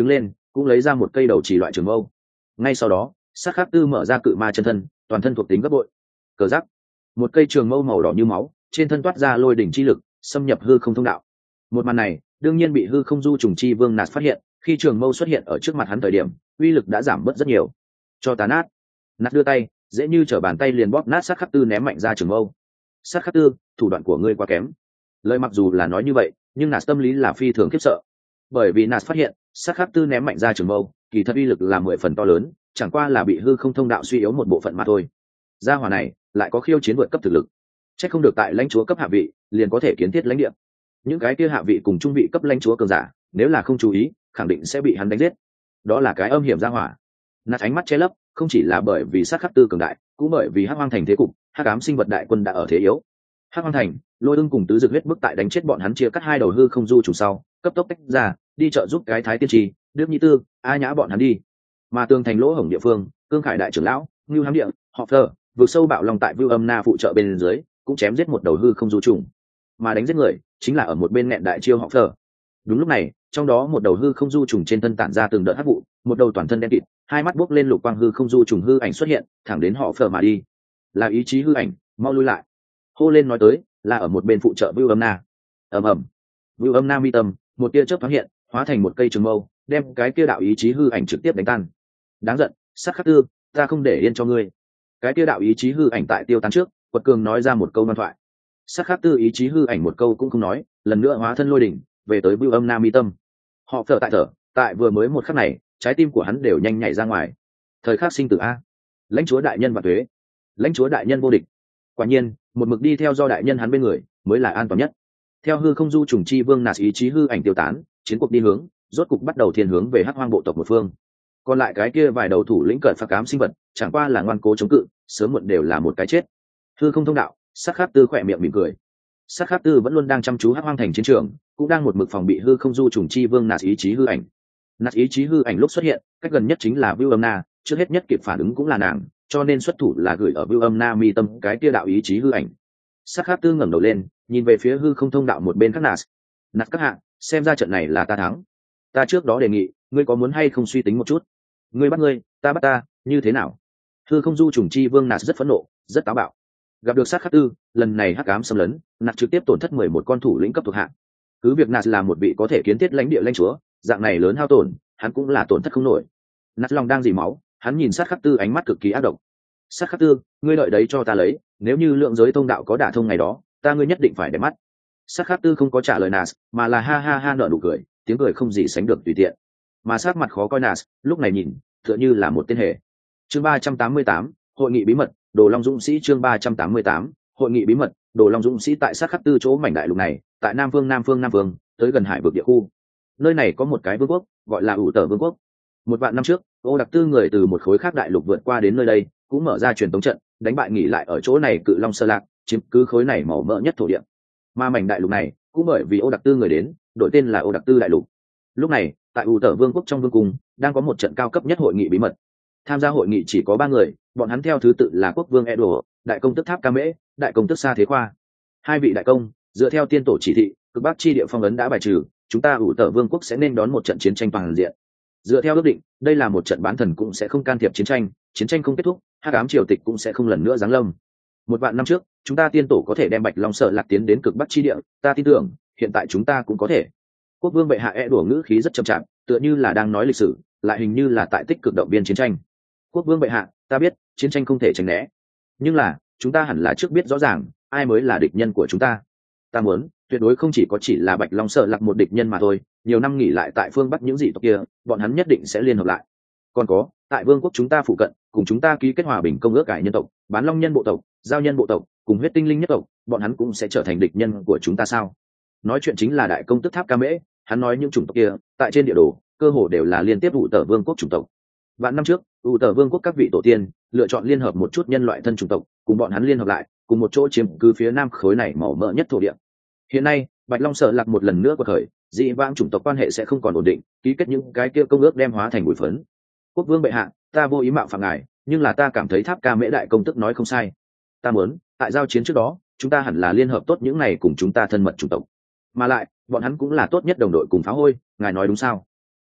A: cũng lấy ra một cây đầu chỉ loại trường mâu. Ngay sau đó sát khắc tư mở ra cự ma chân thân, toàn thân thuộc tính gấp bội. Cờ giắc, một cây trường mâu màu đỏ như máu, trên thân toát ra lôi đỉnh chi lực, xâm nhập hư không thông đạo. Một màn này đương nhiên bị hư không du trùng chi vương nạt phát hiện, khi trường mâu xuất hiện ở trước mặt hắn thời điểm uy lực đã giảm bớt rất nhiều. Cho tá nát. Nạt đưa tay dễ như trở bàn tay liền bóp nát sát khắc tư, ném mạnh ra trường mâu. Sát khắc tư, thủ đoạn của ngươi quá kém. Lời mặc dù là nói như vậy, nhưng nạt tâm lý là phi thường khiếp sợ, bởi vì nạt phát hiện sát khắc tư ném mạnh ra trường mâu kỳ thật uy lực là mười phần to lớn, chẳng qua là bị hư không thông đạo suy yếu một bộ phận mà thôi. Gia hỏa này lại có khiêu chiến vượt cấp thực lực, chắc không được tại lãnh chúa cấp hạ vị liền có thể kiến thiết lãnh địa. Những cái kia hạ vị cùng trung vị cấp lãnh chúa cường giả nếu là không chú ý khẳng định sẽ bị hắn đánh giết. Đó là cái âm hiểm gia hỏa. Nạt ánh mắt che lấp, không chỉ là bởi vì sát khắc tư cường đại, cũng bởi vì hắc hoang thành thế cục, hắc ám sinh vật đại quân đã ở thế yếu. Hắc hoang thành, lôi ưng cùng tứ dực huyết bức tại đánh chết bọn hắn chia cắt hai đầu hư không du trùng sau, cấp tốc tách ra đi trợ giúp cái thái tiên trì, đức nhị tư, a nhã bọn hắn đi. Mà tường thành lỗ hổng địa phương, cương khải đại trưởng lão ngưu hám địa, họ phờ vượt sâu bạo lòng tại vưu âm na phụ trợ bên dưới cũng chém giết một đầu hư không du trùng, mà đánh giết người chính là ở một bên nghẹn đại chiêu họ phờ. Đúng lúc này, trong đó một đầu hư không du trùng trên thân tản ra từng đợt hắc vụ, một đầu toàn thân đen kịt, hai mắt bốc lên lục quang hư không du trùng hư ảnh xuất hiện, thẳng đến họ phờ mà đi. Là ý chí hư ảnh, mau lui lại. Hô lên nói tới, là ở một bên phụ trợ vưu âm na. ầm ầm, vưu âm na mi tâm, một tia chớp thoáng hiện, hóa thành một cây trường mâu, đem cái kia đạo ý chí hư ảnh trực tiếp đánh tan. Đáng giận, sát khắc tư, ta không để yên cho ngươi. Cái kia đạo ý chí hư ảnh tại tiêu tán trước, quật cường nói ra một câu ngoan thoại. Sát khắc tư ý chí hư ảnh một câu cũng không nói, lần nữa hóa thân lôi đỉnh về tới vưu âm na mi tâm. Họ thở tại thở, tại vừa mới một khắc này, trái tim của hắn đều nhanh nhảy ra ngoài. Thời khắc sinh tử a, lãnh chúa đại nhân và thuế, lãnh chúa đại nhân vô địch. Quả nhiên, một mực đi theo do đại nhân hắn bên người mới là an toàn nhất. Theo hư không du trùng chi vương nạt ý chí hư ảnh tiêu tán, chiến cuộc đi hướng rốt cục bắt đầu thiên hướng về hắc hoang bộ tộc một phương. Còn lại cái kia vài đầu thủ lĩnh cận phạt cám sinh vật chẳng qua là ngoan cố chống cự, sớm muộn đều là một cái chết. Hư không thông đạo, sát khát tư khỏe miệng mỉm cười. Sát khát tư vẫn luôn đang chăm chú hắc hoang thành chiến trường, cũng đang một mực phòng bị hư không du trùng chi vương nạt ý chí hư ảnh. Nạt ý chí hư ảnh lúc xuất hiện, cách gần nhất chính là Vưu Âm Na, trước hết nhất kịp phản ứng cũng là nàng, cho nên xuất thủ là gửi ở Vưu Âm Na mi tâm cái kia đạo ý chí hư ảnh. Sát khát tư ngẩng đầu lên, nhìn về phía hư không thông đạo một bên khác nạt. Nạt các hạ, xem ra trận này là ta thắng. Ta trước đó đề nghị, ngươi có muốn hay không suy tính một chút? Ngươi bắt ngươi, ta bắt ta, như thế nào? Hư không du trùng chi vương nạt rất phẫn nộ, rất táo bạo. Gặp được sát khát tư, lần này hắc ám xâm lấn, nạt trực tiếp tổn thất mười một con thủ lĩnh cấp thuộc hạ. Cứ việc nạt là một vị có thể kiến thiết lãnh địa lãnh chúa, dạng này lớn hao tổn, hắn cũng là tổn thất không nổi. Nạt lòng đang dỉ máu, hắn nhìn sát khát tư ánh mắt cực kỳ ác độc. Sát khát tư, ngươi đợi đấy cho ta lấy, nếu như lượng giới thông đạo có đả thông ngày đó, ta ngươi nhất định phải để mắt. Sát khát tư không có trả lời Nas, mà là ha ha ha nở nụ cười, tiếng cười không gì sánh được tùy tiện. Mà sát mặt khó coi Nas, lúc này nhìn, tựa như là một tên hề. Chương ba trăm tám mươi tám, hội nghị bí mật, Đồ Long Dũng sĩ chương ba trăm tám mươi tám, hội nghị bí mật, Đồ Long Dũng sĩ tại sát khát tư chỗ mảnh đại lục này, tại Nam Vương Nam Vương Nam Vương, tới gần hải vực địa khu. Nơi này có một cái vương quốc, gọi là ủ tở vương quốc. Một vạn năm trước, Ô Đặc Tư người từ một khối khác đại lục vượt qua đến nơi đây, cũng mở ra truyền tống trận, đánh bại nghỉ lại ở chỗ này Cự Long Sơ Lạc, chiếm cứ khối này màu mỡ nhất thổ địa. Mà mảnh đại lục này cũng bởi vì Ô Đặc Tư người đến, đổi tên là Ô Đặc Tư đại lục. Lúc này, tại ủ tở vương quốc trong vương cung, đang có một trận cao cấp nhất hội nghị bí mật. Tham gia hội nghị chỉ có ba người, bọn hắn theo thứ tự là quốc vương Edo, đại công tước Tháp Ca Mễ, đại công tước Sa Thế Khoa. Hai vị đại công, dựa theo tiên tổ chỉ thị, cực bắc chi địa phong ấn đã bài trừ, chúng ta ủ tở vương quốc sẽ nên đón một trận chiến tranh toàn diện. Dựa theo ước định, đây là một trận bán thần cũng sẽ không can thiệp chiến tranh, chiến tranh không kết thúc, hắc ám triều tịch cũng sẽ không lần nữa giáng lâm. Một vạn năm trước, chúng ta tiên tổ có thể đem Bạch Long Sở Lạc tiến đến cực bắc chi địa, ta tin tưởng, hiện tại chúng ta cũng có thể. Quốc vương bệ hạ e đùa ngữ khí rất trầm trọng, tựa như là đang nói lịch sử, lại hình như là tại tích cực động viên chiến tranh. Quốc vương bệ hạ, ta biết, chiến tranh không thể tránh né, nhưng là, chúng ta hẳn là trước biết rõ ràng, ai mới là địch nhân của chúng ta. Ta muốn, tuyệt đối không chỉ có chỉ là Bạch Long Sở Lạc một địch nhân mà thôi, nhiều năm nghỉ lại tại phương Bắc những dị tộc kia, bọn hắn nhất định sẽ liên hợp lại. Còn có, tại vương quốc chúng ta phụ cận, cùng chúng ta ký kết hòa bình công ước cải nhân tộc, bán long nhân bộ tộc, giao nhân bộ tộc, cùng huyết tinh linh nhất tộc, bọn hắn cũng sẽ trở thành địch nhân của chúng ta sao? Nói chuyện chính là đại công tước Tháp Ca Mễ, hắn nói những chủng tộc kia, tại trên địa đồ, cơ hồ đều là liên tiếp ủ tở vương quốc chủng tộc. Vạn năm trước, ủ tở vương quốc các vị tổ tiên lựa chọn liên hợp một chút nhân loại thân chủng tộc, cùng bọn hắn liên hợp lại, cùng một chỗ chiếm cứ phía nam khối này màu mỡ nhất thổ địa. Hiện nay, Bạch Long Sở Lạc một lần nữa quật khởi, dị vãng chủng tộc quan hệ sẽ không còn ổn định, ký kết những cái kia công ước đem hóa thành bụi phấn. Quốc vương bệ hạ, ta vô ý mạo phạm ngài, nhưng là ta cảm thấy Tháp Ca Mễ đại công tức nói không sai. Ta muốn, tại giao chiến trước đó, chúng ta hẳn là liên hợp tốt những này cùng chúng ta thân mật chủng tộc. Mà lại, bọn hắn cũng là tốt nhất đồng đội cùng phá hôi, ngài nói đúng sao?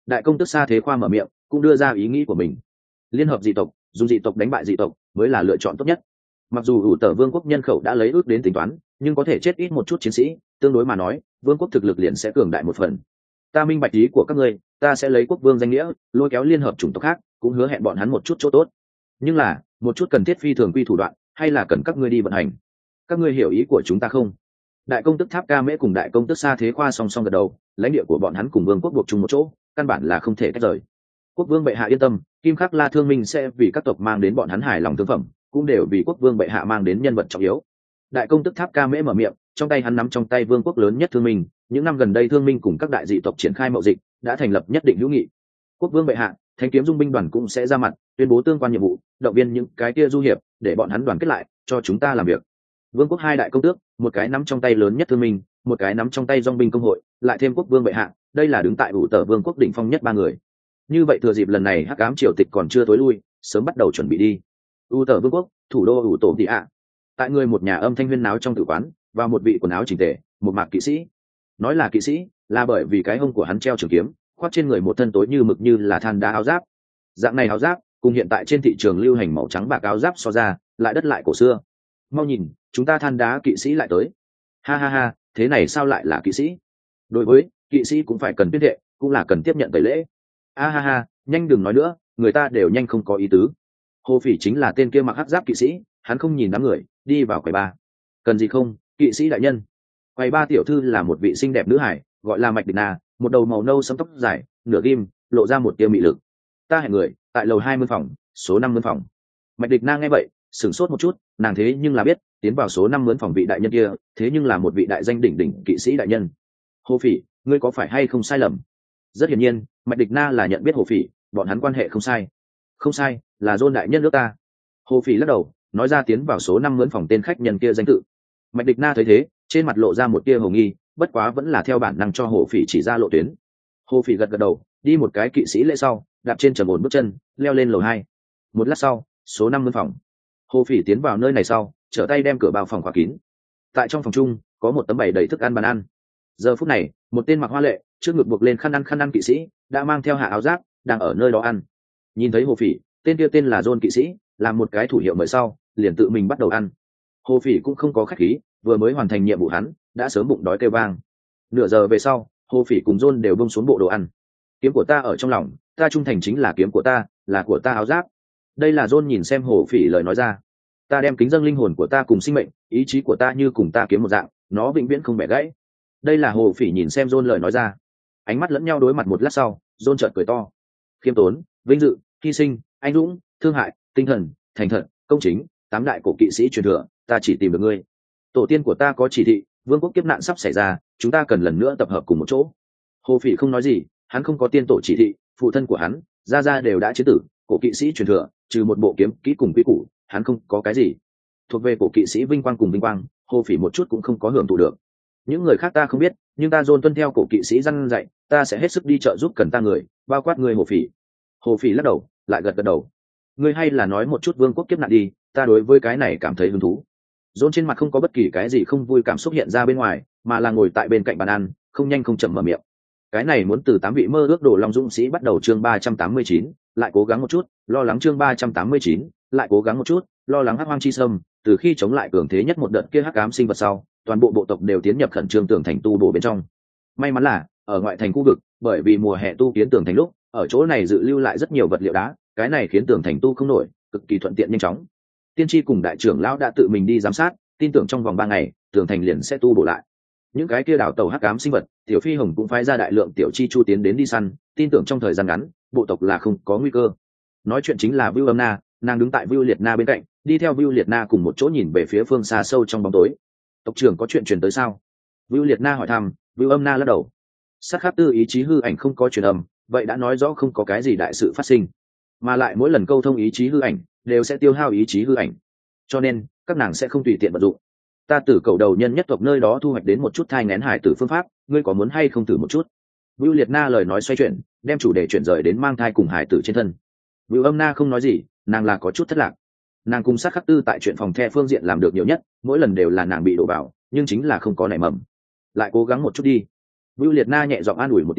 A: Đại công tức Sa Thế Khoa mở miệng, cũng đưa ra ý nghĩ của mình. Liên hợp dị tộc, dùng dị tộc đánh bại dị tộc mới là lựa chọn tốt nhất. Mặc dù ủ tở vương quốc nhân khẩu đã lấy ước đến tính toán, nhưng có thể chết ít một chút chiến sĩ, tương đối mà nói vương quốc thực lực liền sẽ cường đại một phần. Ta minh bạch ý của các ngươi, ta sẽ lấy quốc vương danh nghĩa lôi kéo liên hợp chủng tộc khác, cũng hứa hẹn bọn hắn một chút chỗ tốt. Nhưng là một chút cần thiết phi thường quy thủ đoạn, hay là cần các ngươi đi vận hành. Các ngươi hiểu ý của chúng ta không? Đại công tức Tháp Ca Mễ cùng đại công tức Sa Thế Khoa song song gật đầu, lãnh địa của bọn hắn cùng vương quốc buộc chung một chỗ, căn bản là không thể tách rời. Quốc vương bệ hạ yên tâm, Kim Khắc La Thương Minh sẽ vì các tộc mang đến bọn hắn hài lòng thương phẩm, cũng đều vì quốc vương bệ hạ mang đến nhân vật trọng yếu. Đại công tức Tháp Ca Mễ mở miệng, trong tay hắn nắm trong tay vương quốc lớn nhất Thương Minh, những năm gần đây Thương Minh cùng các đại dị tộc triển khai mậu dịch, đã thành lập nhất định hữu nghị. Quốc vương bệ hạ, Thánh kiếm dung binh đoàn cũng sẽ ra mặt, tuyên bố tương quan nhiệm vụ, động viên những cái kia du hiệp, để bọn hắn đoàn kết lại, cho chúng ta làm việc. Vương quốc hai đại công tước, một cái nắm trong tay lớn nhất Thương Minh, một cái nắm trong tay dòng binh công hội, lại thêm quốc vương bệ hạ, đây là đứng tại ủ tở vương quốc đỉnh phong nhất ba người. Như vậy thừa dịp lần này hắc ám triều tịch còn chưa tối lui, sớm bắt đầu chuẩn bị đi. ủ tở vương quốc, thủ đô ủ tổ tị ạ. Tại người một nhà âm thanh huyên náo trong tử quán, và một vị quần áo chỉnh tề, một mạc kỵ sĩ. Nói là kỵ sĩ, là bởi vì cái hông của hắn treo trường kiếm, khoác trên người một thân tối như mực như là than đá áo giáp. Dạng này áo giáp, cùng hiện tại trên thị trường lưu hành màu trắng bạc áo giáp so ra, lại đất lại cổ xưa. Mau nhìn, chúng ta than đá kỵ sĩ lại tới. Ha ha ha, thế này sao lại là kỵ sĩ? Đối với kỵ sĩ cũng phải cần tuyên thệ, cũng là cần tiếp nhận tẩy lễ. A ha ha, nhanh đừng nói nữa, người ta đều nhanh không có ý tứ. Hồ Phỉ chính là tên kia mặc hắc giáp kỵ sĩ, hắn không nhìn đám người, đi vào quầy ba. Cần gì không, kỵ sĩ đại nhân? Quầy ba tiểu thư là một vị xinh đẹp nữ hải, gọi là Mạch Địch Na, một đầu màu nâu sẫm tóc dài, nửa ghim, lộ ra một tia mị lực. Ta hẹn người tại lầu hai mươi phòng, số năm mươi phòng. Mạch Địch Na nghe vậy, sửng sốt một chút, nàng thế nhưng là biết, tiến vào số năm mướn phòng vị đại nhân kia, thế nhưng là một vị đại danh đỉnh đỉnh kỵ sĩ đại nhân. Hồ Phỉ, ngươi có phải hay không sai lầm? Rất hiển nhiên, Mạch Địch Na là nhận biết Hồ Phỉ, bọn hắn quan hệ không sai. Không sai, là John đại nhân nước ta. Hồ Phỉ lắc đầu, nói ra tiến vào số năm mướn phòng tên khách nhân kia danh tự. Mạch Địch Na thấy thế, trên mặt lộ ra một tia hồ nghi, bất quá vẫn là theo bản năng cho Hồ Phỉ chỉ ra lộ tuyến. Hồ Phỉ gật gật đầu, đi một cái kỵ sĩ lễ sau, đạp trên trầm ổn bước chân, leo lên lầu hai. Một lát sau, số năm mướn phòng. Hồ Phỉ tiến vào nơi này sau, trở tay đem cửa bao phòng khóa kín. Tại trong phòng chung, có một tấm bày đầy thức ăn bàn ăn. Giờ phút này, một tên mặc hoa lệ, trước ngực buộc lên khăn ăn khăn ăn kỵ sĩ, đã mang theo hạ áo giáp, đang ở nơi đó ăn. Nhìn thấy Hồ Phỉ, tên kia tên là John kỵ sĩ, làm một cái thủ hiệu mời sau, liền tự mình bắt đầu ăn. Hồ Phỉ cũng không có khách khí, vừa mới hoàn thành nhiệm vụ hắn, đã sớm bụng đói kêu vang. Nửa giờ về sau, Hồ Phỉ cùng John đều buông xuống bộ đồ ăn. Kiếm của ta ở trong lòng, ta trung thành chính là kiếm của ta, là của ta áo giáp. Đây là John nhìn xem Hồ Phỉ lời nói ra. Ta đem kính dâng linh hồn của ta cùng sinh mệnh, ý chí của ta như cùng ta kiếm một dạng, nó vĩnh viễn không bẻ gãy. Đây là Hồ Phỉ nhìn xem John lời nói ra. Ánh mắt lẫn nhau đối mặt một lát sau, John chợt cười to. Khiêm tốn, vinh dự, hy sinh, anh dũng, thương hại, tinh thần, thành thật, công chính, tám đại cổ kỵ sĩ truyền thừa, ta chỉ tìm được ngươi. Tổ tiên của ta có chỉ thị, vương quốc kiếp nạn sắp xảy ra, chúng ta cần lần nữa tập hợp cùng một chỗ. Hồ Phỉ không nói gì, hắn không có tiên tổ chỉ thị, phụ thân của hắn, gia gia đều đã chế tử, cổ kỵ sĩ truyền thừa, trừ một bộ kiếm kỹ cùng quy củ, hắn không có cái gì. Thuộc về cổ kỵ sĩ vinh quang cùng vinh quang, Hồ Phỉ một chút cũng không có hưởng thụ được. Những người khác ta không biết, nhưng ta John tuân theo cổ kỵ sĩ răn dạy, ta sẽ hết sức đi trợ giúp cần ta người, bao quát người Hồ Phỉ. Hồ Phỉ lắc đầu, lại gật gật đầu. Ngươi hay là nói một chút vương quốc kiếp nạn đi, ta đối với cái này cảm thấy hứng thú. John trên mặt không có bất kỳ cái gì không vui cảm xúc hiện ra bên ngoài, mà là ngồi tại bên cạnh bàn ăn, không nhanh không chậm mở miệng. Cái này muốn từ tám vị mơ ước đồ long dũng sĩ bắt đầu chương ba trăm tám mươi chín, lại cố gắng một chút, lo lắng chương ba trăm tám mươi chín, lại cố gắng một chút, lo lắng hắc hoang chi sâm, từ khi chống lại cường thế nhất một đợt kia hắc ám sinh vật sau, toàn bộ bộ tộc đều tiến nhập khẩn trương tường thành tu bổ bên trong. May mắn là, ở ngoại thành khu vực, bởi vì mùa hè tu kiến tường thành lúc, ở chỗ này dự lưu lại rất nhiều vật liệu đá, cái này khiến tường thành tu không nổi, cực kỳ thuận tiện nhanh chóng. Tiên tri cùng đại trưởng lão đã tự mình đi giám sát, tin tưởng trong vòng ba ngày, tường thành liền sẽ tu bổ lại. Những cái kia đảo tàu hắc ám sinh vật, tiểu phi hồng cũng phái ra đại lượng tiểu chi chu tiến đến đi săn, tin tưởng trong thời gian ngắn, bộ tộc là không có nguy cơ. Nói chuyện chính là Vưu Âm Na, nàng đứng tại Vưu Liệt Na bên cạnh, đi theo Vưu Liệt Na cùng một chỗ nhìn về phía phương xa sâu trong bóng tối. Tộc trưởng có chuyện truyền tới sao? Vưu Liệt Na hỏi thăm. Vưu Âm Na lắc đầu. Sát khắp tư ý chí hư ảnh không có truyền âm, vậy đã nói rõ không có cái gì đại sự phát sinh, mà lại mỗi lần câu thông ý chí hư ảnh đều sẽ tiêu hao ý chí hư ảnh, cho nên các nàng sẽ không tùy tiện vận dụng. Ta từ cầu đầu nhân nhất tộc nơi đó thu hoạch đến một chút thai nghén hải tử phương pháp, ngươi có muốn hay không thử một chút? Vưu Liệt Na lời nói xoay chuyển, đem chủ đề chuyển rời đến mang thai cùng hải tử trên thân. Vưu Âm Na không nói gì, nàng là có chút thất lạc. Nàng cùng sát khắc tư tại chuyện phòng the phương diện làm được nhiều nhất, mỗi lần đều là nàng bị đổ vào, nhưng chính là không có nảy mầm. Lại cố gắng một chút đi. Vưu Liệt Na nhẹ giọng an ủi một tiếng,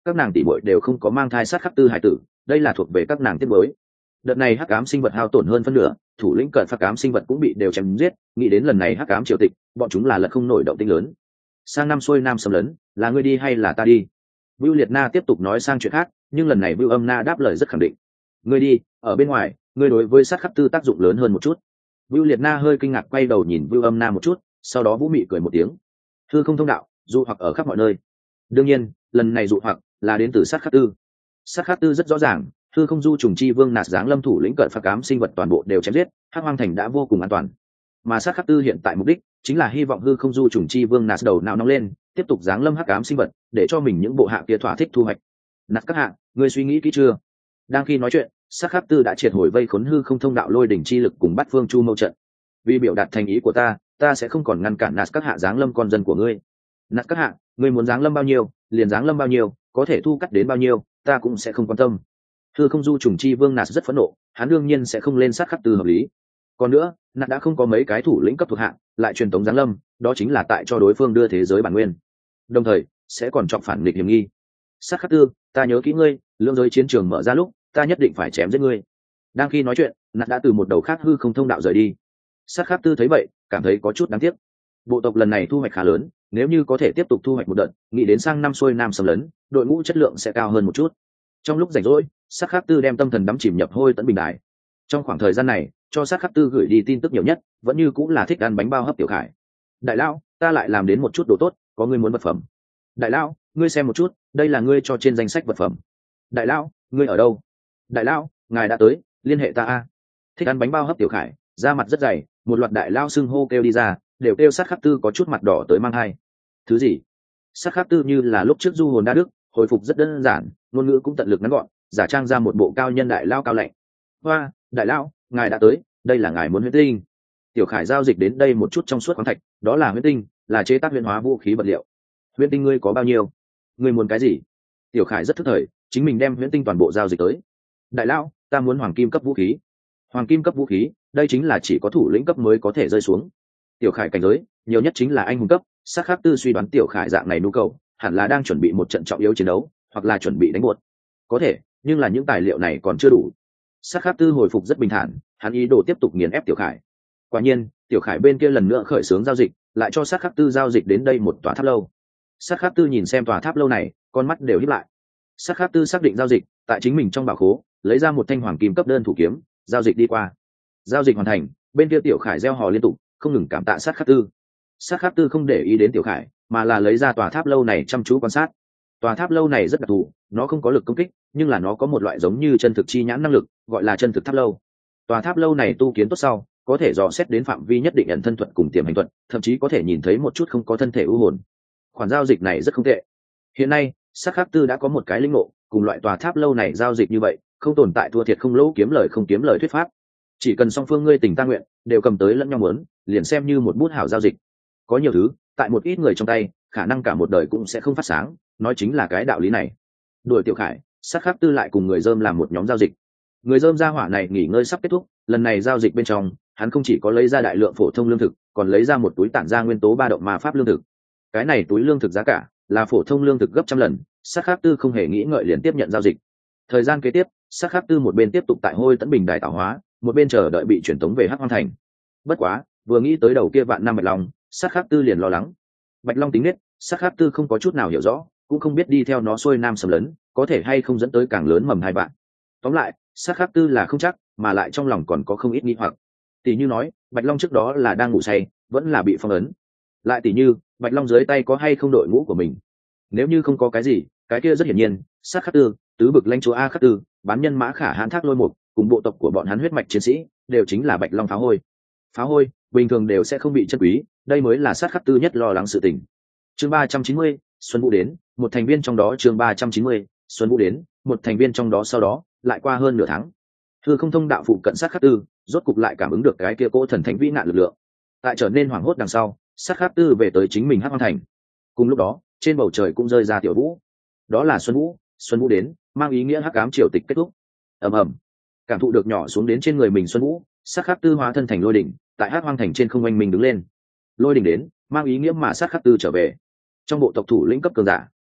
A: các nàng tỷ muội đều không có mang thai sát khắc tư hải tử, đây là thuộc về các nàng tiết mới. Đợt này hắc ám sinh vật hao tổn hơn phân nửa, thủ lĩnh cận phạt ám sinh vật cũng bị đều chém giết, nghĩ đến lần này hắc ám triều tịch, bọn chúng là lật không nổi động tĩnh lớn. Sang năm xuôi nam xâm lấn, là ngươi đi hay là ta đi? Vưu Liệt Na tiếp tục nói sang chuyện khác, nhưng lần này Vưu Âm Na đáp lời rất khẳng định. Ngươi đi, ở bên ngoài, ngươi đối với sát khắc tư tác dụng lớn hơn một chút. Vưu Liệt Na hơi kinh ngạc quay đầu nhìn Vưu Âm Na một chút, sau đó Vũ Mị cười một tiếng. Thư không thông đạo, dụ hoặc ở khắp mọi nơi. Đương nhiên, lần này dụ hoặc là đến từ sát khắc tư. Sát khắc tư rất rõ ràng, thư không du trùng chi vương nạt dáng lâm thủ lĩnh cận phạt ám sinh vật toàn bộ đều chém giết, hắc hoang thành đã vô cùng an toàn. Mà sát khắc tư hiện tại mục đích chính là hy vọng hư không du trùng chi vương nạt đầu nào nóng lên, tiếp tục giáng lâm hắc ám sinh vật, để cho mình những bộ hạ kia thỏa thích thu hoạch. Nạt các hạ, ngươi suy nghĩ kỹ chưa? Đang khi nói chuyện, sát khắc tư đã triệt hồi vây khốn hư không thông đạo lôi đỉnh chi lực cùng bắt phương chu mâu trận. Vì biểu đạt thành ý của ta, ta sẽ không còn ngăn cản nạt các hạ giáng lâm con dân của ngươi. Nạt các hạ, ngươi muốn giáng lâm bao nhiêu, liền giáng lâm bao nhiêu, có thể thu cắt đến bao nhiêu, ta cũng sẽ không quan tâm. Hư không du trùng chi vương nạt rất phẫn nộ, hắn đương nhiên sẽ không lên sát khắc tư hợp lý. Còn nữa, nạt đã không có mấy cái thủ lĩnh cấp thuộc hạng, lại truyền tống giáng lâm, đó chính là tại cho đối phương đưa thế giới bản nguyên, đồng thời sẽ còn trọng phản nghịch hiểm nghi. Sát khắc tư, ta nhớ kỹ ngươi, lưỡng giới chiến trường mở ra lúc, ta nhất định phải chém giết ngươi. Đang khi nói chuyện, nạt đã từ một đầu khác hư không thông đạo rời đi. Sát khắc tư thấy vậy, cảm thấy có chút đáng tiếc. Bộ tộc lần này thu hoạch khá lớn, nếu như có thể tiếp tục thu hoạch một đợt, nghĩ đến sang năm xuôi nam xâm lấn, đội ngũ chất lượng sẽ cao hơn một chút. Trong lúc rảnh rỗi, sát khắc tư đem tâm thần đắm chìm nhập hôi tẫn bình đài. Trong khoảng thời gian này, cho sát khắc tư gửi đi tin tức nhiều nhất, vẫn như cũng là thích ăn bánh bao hấp tiểu khải. Đại lão, ta lại làm đến một chút đồ tốt, có ngươi muốn vật phẩm. Đại lão, ngươi xem một chút, đây là ngươi cho trên danh sách vật phẩm. Đại lão, ngươi ở đâu? Đại lão, ngài đã tới, liên hệ ta a. Thích ăn bánh bao hấp tiểu khải, da mặt rất dày, một loạt đại lao xưng hô kêu đi ra, đều kêu sát khắc tư có chút mặt đỏ tới mang hai. Thứ gì? Sát khắc tư như là lúc trước du hồn đa đức, hồi phục rất đơn giản, ngôn ngữ cũng tận lực ngắn gọn, giả trang ra một bộ cao nhân đại lao cao lạnh. Hoa, đại lao, ngài đã tới, đây là ngài muốn huyết tinh. Tiểu khải giao dịch đến đây một chút trong suốt khoáng thạch, đó là huyết tinh, là chế tác huyền hóa vũ khí vật liệu. Huyết tinh ngươi có bao nhiêu? Ngươi muốn cái gì? Tiểu khải rất thức thời, chính mình đem huyết tinh toàn bộ giao dịch tới. Đại lao, ta muốn hoàng kim cấp vũ khí. Hoàng kim cấp vũ khí, đây chính là chỉ có thủ lĩnh cấp mới có thể rơi xuống. Tiểu khải cảnh giới nhiều nhất chính là anh hùng cấp, sát khắc tư suy đoán tiểu khải dạng này nhu cầu hẳn là đang chuẩn bị một trận trọng yếu chiến đấu, hoặc là chuẩn bị đánh buột. Có thể, nhưng là những tài liệu này còn chưa đủ. Sát khắc tư hồi phục rất bình thản, hắn ý đồ tiếp tục nghiền ép tiểu khải. Quả nhiên, tiểu khải bên kia lần nữa khởi xướng giao dịch, lại cho sát khắc tư giao dịch đến đây một tòa tháp lâu. Sát khắc tư nhìn xem tòa tháp lâu này, con mắt đều híp lại. Sát khắc tư xác định giao dịch, tại chính mình trong bảo khố lấy ra một thanh hoàng kim cấp đơn thủ kiếm, giao dịch đi qua. Giao dịch hoàn thành, bên kia tiểu khải reo hò liên tục, không ngừng cảm tạ sát khắc tư. Sát khắc tư không để ý đến tiểu khải, mà là lấy ra tòa tháp lâu này chăm chú quan sát. Tòa tháp lâu này rất đặc thù, nó không có lực công kích, nhưng là nó có một loại giống như chân thực chi nhãn năng lực, gọi là chân thực tháp lâu. Tòa tháp lâu này tu kiến tốt sau, có thể dò xét đến phạm vi nhất định ẩn thân thuật cùng tiềm hành thuật, thậm chí có thể nhìn thấy một chút không có thân thể u hồn. Khoản giao dịch này rất không tệ. Hiện nay, sát khắc tư đã có một cái linh ngộ, cùng loại tòa tháp lâu này giao dịch như vậy, không tồn tại thua thiệt không lỗ kiếm lời không kiếm lời thuyết pháp. Chỉ cần song phương ngươi tình ta nguyện, đều cầm tới lẫn nhau muốn, liền xem như một bút hảo giao dịch. Có nhiều thứ, tại một ít người trong tay, khả năng cả một đời cũng sẽ không phát sáng, nói chính là cái đạo lý này. Đuổi tiểu khải, sát khắc tư lại cùng người dơm làm một nhóm giao dịch. Người dơm gia hỏa này nghỉ ngơi sắp kết thúc, lần này giao dịch bên trong, hắn không chỉ có lấy ra đại lượng phổ thông lương thực, còn lấy ra một túi tản ra nguyên tố ba động ma pháp lương thực. Cái này túi lương thực giá cả là phổ thông lương thực gấp trăm lần, sát khắc tư không hề nghĩ ngợi liền tiếp nhận giao dịch. Thời gian kế tiếp, sát khắc tư một bên tiếp tục tại hôi tẫn bình đài tạo hóa, một bên chờ đợi bị chuyển tống về hắc hoang thành. Bất quá, vừa nghĩ tới đầu kia vạn năm bạch long, sát khắc tư liền lo lắng. Bạch long tính nết, sát khắc tư không có chút nào hiểu rõ, cũng không biết đi theo nó xuôi nam xâm lấn có thể hay không dẫn tới càng lớn mầm hai bạn. Tóm lại, sát khắc tư là không chắc, mà lại trong lòng còn có không ít nghi hoặc. Tỷ như nói, bạch long trước đó là đang ngủ say, vẫn là bị phong ấn. Lại tỷ như, bạch long dưới tay có hay không đội ngũ của mình. Nếu như không có cái gì, cái kia rất hiển nhiên, sát khắc tư, tứ bực lãnh chúa a khắc tư, bán nhân mã khả hãn thác lôi mục, cùng bộ tộc của bọn hắn huyết mạch chiến sĩ, đều chính là bạch long pháo hôi. Pháo hôi bình thường đều sẽ không bị chân quý, đây mới là sát khắc tư nhất lo lắng sự tình. Chương ba trăm chín mươi, Xuân Vũ đến, một thành viên trong đó chương ba trăm chín mươi, Xuân Vũ đến, một thành viên trong đó sau đó, lại qua hơn nửa tháng. Thư không thông đạo phụ cận sát khắc tư, rốt cục lại cảm ứng được cái kia cỗ thần thánh vĩ nạn lực lượng. Tại trở nên hoảng hốt đằng sau, sát khắc tư về tới chính mình hắc hoang thành. Cùng lúc đó, trên bầu trời cũng rơi ra tiểu vũ. Đó là Xuân Vũ, Xuân Vũ đến, mang ý nghĩa hắc ám triều tịch kết thúc. Ầm ầm. Cảm thụ được nhỏ xuống đến trên người mình Xuân Vũ, sát khắc tư hóa thân thành lôi đỉnh, tại hắc hoang thành trên không anh mình đứng lên. Lôi đỉnh đến, mang ý nghĩa mà sát khắc tư trở về. Trong bộ tộc thủ lĩnh cấp cường giả,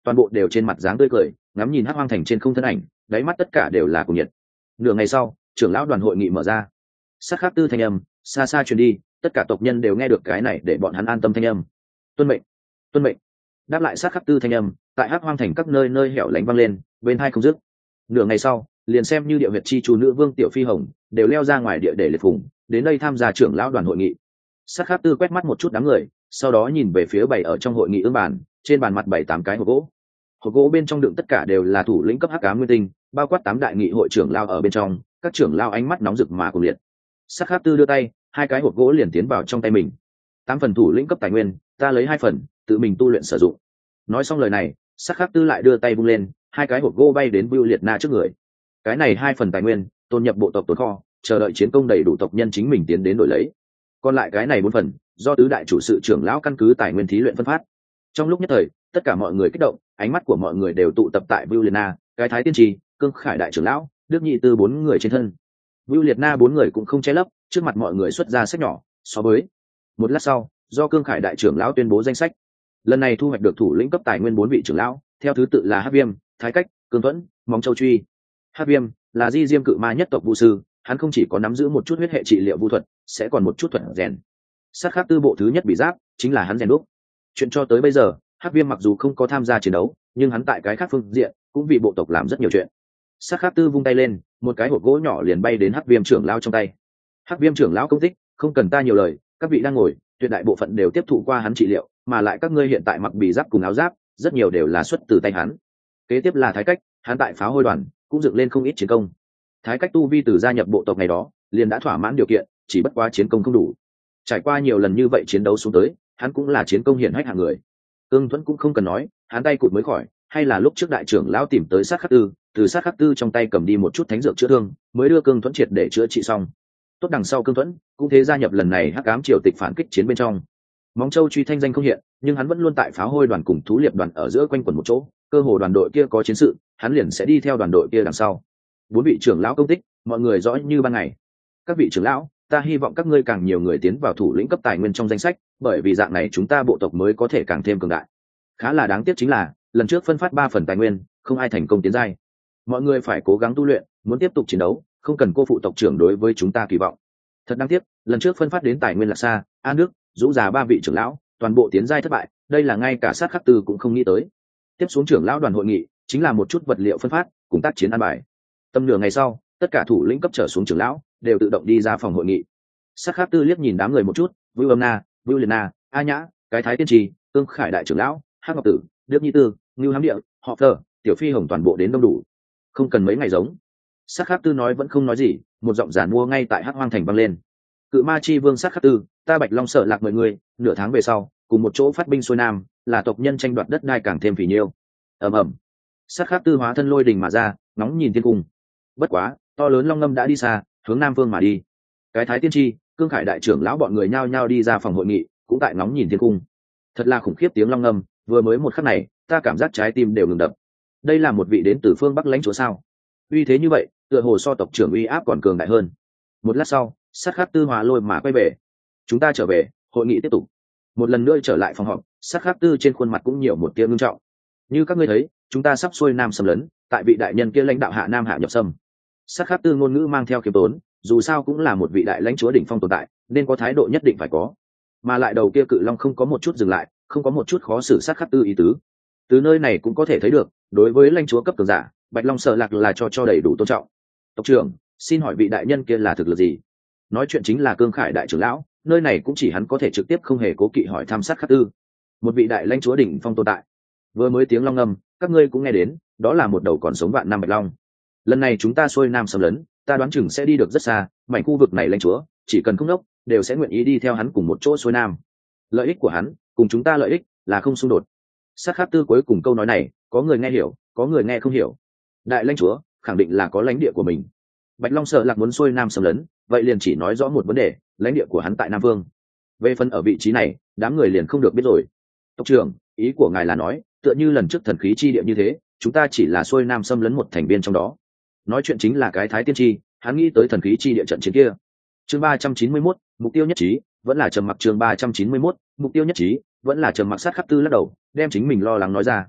A: toàn bộ đều trên mặt dáng tươi cười, ngắm nhìn hắc hoang thành trên không thân ảnh, đáy mắt tất cả đều là cuồng nhiệt. Nửa ngày sau, trưởng lão đoàn hội nghị mở ra. Sát khắc tư thanh âm xa xa truyền đi, tất cả tộc nhân đều nghe được cái này để bọn hắn an tâm thanh âm. Tuân mệnh, tuân mệnh. Đáp lại sát khắc tư thanh âm, tại hắc hoang thành các nơi nơi hẻo lánh vang lên, bên hai không dứt. Nửa ngày sau, liền xem như địa huyệt chi chủ nữ vương tiểu phi hồng đều leo ra ngoài địa để liệt phùng, đến đây tham gia trưởng lão đoàn hội nghị. Sát khắc tư quét mắt một chút đám người, sau đó nhìn về phía bảy ở trong hội nghị ương bàn, trên bàn mặt bảy tám cái hộp gỗ. Hộp gỗ bên trong đựng tất cả đều là thủ lĩnh cấp hắc ám nguyên tinh, bao quát tám đại nghị hội trưởng lao ở bên trong, các trưởng lao ánh mắt nóng rực mà cuồng liệt. Sát khắc tư đưa tay, hai cái hộp gỗ liền tiến vào trong tay mình. Tám phần thủ lĩnh cấp tài nguyên, ta lấy hai phần, tự mình tu luyện sử dụng. Nói xong lời này, Sát khắc tư lại đưa tay vung lên, hai cái hộp gỗ bay đến Vưu Liệt Na trước người. Cái này hai phần tài nguyên, tôn nhập bộ tộc tồn kho, chờ đợi chiến công đầy đủ tộc nhân chính mình tiến đến đổi lấy. Còn lại cái này bốn phần, do tứ đại chủ sự trưởng lão căn cứ tài nguyên thí luyện phân phát. Trong lúc nhất thời, tất cả mọi người kích động, ánh mắt của mọi người đều tụ tập tại Vưu Liệt Na, cái thái tiên trì, cương khải đại trưởng lão, đức nhị tư bốn người trên thân. Vưu Liệt Na bốn người cũng không che lấp, trước mặt mọi người xuất ra sách nhỏ, so với. Một lát sau, do cương khải đại trưởng lão tuyên bố danh sách. Lần này thu hoạch được thủ lĩnh cấp tài nguyên bốn vị trưởng lão, theo thứ tự là Hắc Viêm, Thái Cách, Cương Thuẫn, Móng Châu Truy. Hắc Viêm là di diêm cự ma nhất tộc vu sư, hắn không chỉ có nắm giữ một chút huyết hệ trị liệu vu thuật, sẽ còn một chút thuật rèn. Sát khắc tư bộ thứ nhất bị giáp, chính là hắn rèn đúc. Chuyện cho tới bây giờ, Hắc Viêm mặc dù không có tham gia chiến đấu, nhưng hắn tại cái khác phương diện cũng vì bộ tộc làm rất nhiều chuyện. Sát khắc tư vung tay lên, một cái hộp gỗ nhỏ liền bay đến Hắc Viêm trưởng lão trong tay. Hắc Viêm trưởng lão công tích, không cần ta nhiều lời, các vị đang ngồi, tuyệt đại bộ phận đều tiếp thụ qua hắn trị liệu, mà lại các ngươi hiện tại mặc bì giáp cùng áo giáp, rất nhiều đều là xuất từ tay hắn. Kế tiếp là Thái Cách, hắn tại pháo hôi đoàn cũng dựng lên không ít chiến công. Thái Cách tu vi từ gia nhập bộ tộc ngày đó, liền đã thỏa mãn điều kiện, chỉ bất quá chiến công không đủ. Trải qua nhiều lần như vậy chiến đấu xuống tới, hắn cũng là chiến công hiển hách hạng người. Cương Thuẫn cũng không cần nói, hắn tay cụt mới khỏi, hay là lúc trước đại trưởng lão tìm tới Sát khắc tư, từ Sát khắc tư trong tay cầm đi một chút thánh dược chữa thương, mới đưa Cương Thuẫn triệt để chữa trị xong. Tốt đằng sau Cương Thuẫn cũng thế gia nhập lần này hắc ám triều tịch phản kích chiến bên trong. Móng Châu Truy thanh danh không hiện, nhưng hắn vẫn luôn tại pháo hôi đoàn cùng thú liệp đoàn ở giữa quanh quẩn một chỗ, cơ hồ đoàn đội kia có chiến sự, hắn liền sẽ đi theo đoàn đội kia đằng sau. Bốn vị trưởng lão công tích, mọi người rõ như ban ngày. Các vị trưởng lão, ta hy vọng các ngươi càng nhiều người tiến vào thủ lĩnh cấp tài nguyên trong danh sách, bởi vì dạng này chúng ta bộ tộc mới có thể càng thêm cường đại. Khá là đáng tiếc chính là, lần trước phân phát ba phần tài nguyên, không ai thành công tiến giai. Mọi người phải cố gắng tu luyện, muốn tiếp tục chiến đấu, không cần cô phụ tộc trưởng đối với chúng ta kỳ vọng. Thật đáng tiếc, lần trước phân phát đến tài nguyên là xa, An Đức, Dũ già ba vị trưởng lão, toàn bộ tiến giai thất bại, đây là ngay cả Sát khắc tư cũng không nghĩ tới. Tiếp xuống trưởng lão đoàn hội nghị, chính là một chút vật liệu phân phát, cùng tác chiến an bài. Tầm nửa ngày sau, tất cả thủ lĩnh cấp trở xuống trưởng lão đều tự động đi ra phòng hội nghị. Sát khắc tư liếc nhìn đám người một chút, Vưu Âm Na, Vưu Liệt Na, A Nhã, cái thái tiên trì, Cương khải đại trưởng lão, Hắc Ngọc Tử, Đức Nhi Tư, Ngưu Hám Địa, họ Thờ, Tiểu Phi Hồng toàn bộ đến đông đủ. Không cần mấy ngày giống. Sát khắc tư nói vẫn không nói gì, một giọng giản mua ngay tại Hắc Hoang thành vang lên. Cự ma chi vương Sát khắc tư, ta Bạch Long Sở Lạc mười người, nửa tháng về sau, cùng một chỗ phát binh xuôi nam, là tộc nhân tranh đoạt đất đai càng thêm phì nhiêu. Ầm ầm. Sát khắc tư hóa thân lôi đình mà ra, nóng nhìn thiên cung. Bất quá, to lớn long ngâm đã đi xa, hướng nam phương mà đi. Cái thái tiên tri, Cương khải đại trưởng lão bọn người nhao nhao đi ra phòng hội nghị, cũng tại nóng nhìn thiên cung. Thật là khủng khiếp tiếng long ngâm, vừa mới một khắc này, ta cảm giác trái tim đều ngừng đập. Đây là một vị đến từ phương Bắc lãnh chúa sao? Uy thế như vậy, tựa hồ so tộc trưởng uy áp còn cường đại hơn. Một lát sau, Sát khắc tư hòa lôi mà quay về. Chúng ta trở về, hội nghị tiếp tục. Một lần nữa trở lại phòng họp, Sát khắc tư trên khuôn mặt cũng nhiều một tia ngưng trọng. Như các ngươi thấy, chúng ta sắp xuôi nam xâm lấn, tại vị đại nhân kia lãnh đạo hạ nam hạ nhập xâm. Sát khắc tư ngôn ngữ mang theo khiêm tốn, dù sao cũng là một vị đại lãnh chúa đỉnh phong tồn tại, nên có thái độ nhất định phải có. Mà lại đầu kia cự long không có một chút dừng lại, không có một chút khó xử Sát khắc tư ý tứ. Từ nơi này cũng có thể thấy được, đối với lãnh chúa cấp cường giả, Bạch Long Sở Lạc là cho cho đầy đủ tôn trọng. Tộc trưởng, xin hỏi vị đại nhân kia là thực lực gì? Nói chuyện chính là Cương khải đại trưởng lão, nơi này cũng chỉ hắn có thể trực tiếp không hề cố kỵ hỏi thăm Sát khắc tư. Một vị đại lãnh chúa đỉnh phong tồn tại. Vừa mới tiếng long ngâm, các ngươi cũng nghe đến, đó là một đầu còn sống vạn năm bạch long. Lần này chúng ta xuôi nam xâm lấn, ta đoán chừng sẽ đi được rất xa, mảnh khu vực này lãnh chúa, chỉ cần không đốc, đều sẽ nguyện ý đi theo hắn cùng một chỗ xuôi nam. Lợi ích của hắn, cùng chúng ta lợi ích, là không xung đột. Sát khắc tư cuối cùng câu nói này, có người nghe hiểu, có người nghe không hiểu. Đại lãnh chúa, khẳng định là có lãnh địa của mình. Bạch Long Sở Lạc muốn xuôi nam xâm lấn, vậy liền chỉ nói rõ một vấn đề, lãnh địa của hắn tại Nam Vương. Về phần ở vị trí này, đám người liền không được biết rồi. Tộc trưởng, ý của ngài là nói, tựa như lần trước thần khí chi địa như thế, chúng ta chỉ là xuôi nam xâm lấn một thành viên trong đó. Nói chuyện chính là cái thái tiên tri, hắn nghĩ tới thần khí chi địa trận chiến kia. Chương ba trăm chín mươi mốt, mục tiêu nhất trí, vẫn là trầm mặc. Chương ba trăm chín mươi mốt, mục tiêu nhất trí, vẫn là trầm mặc. Sát khắc tư lắc đầu, đem chính mình lo lắng nói ra.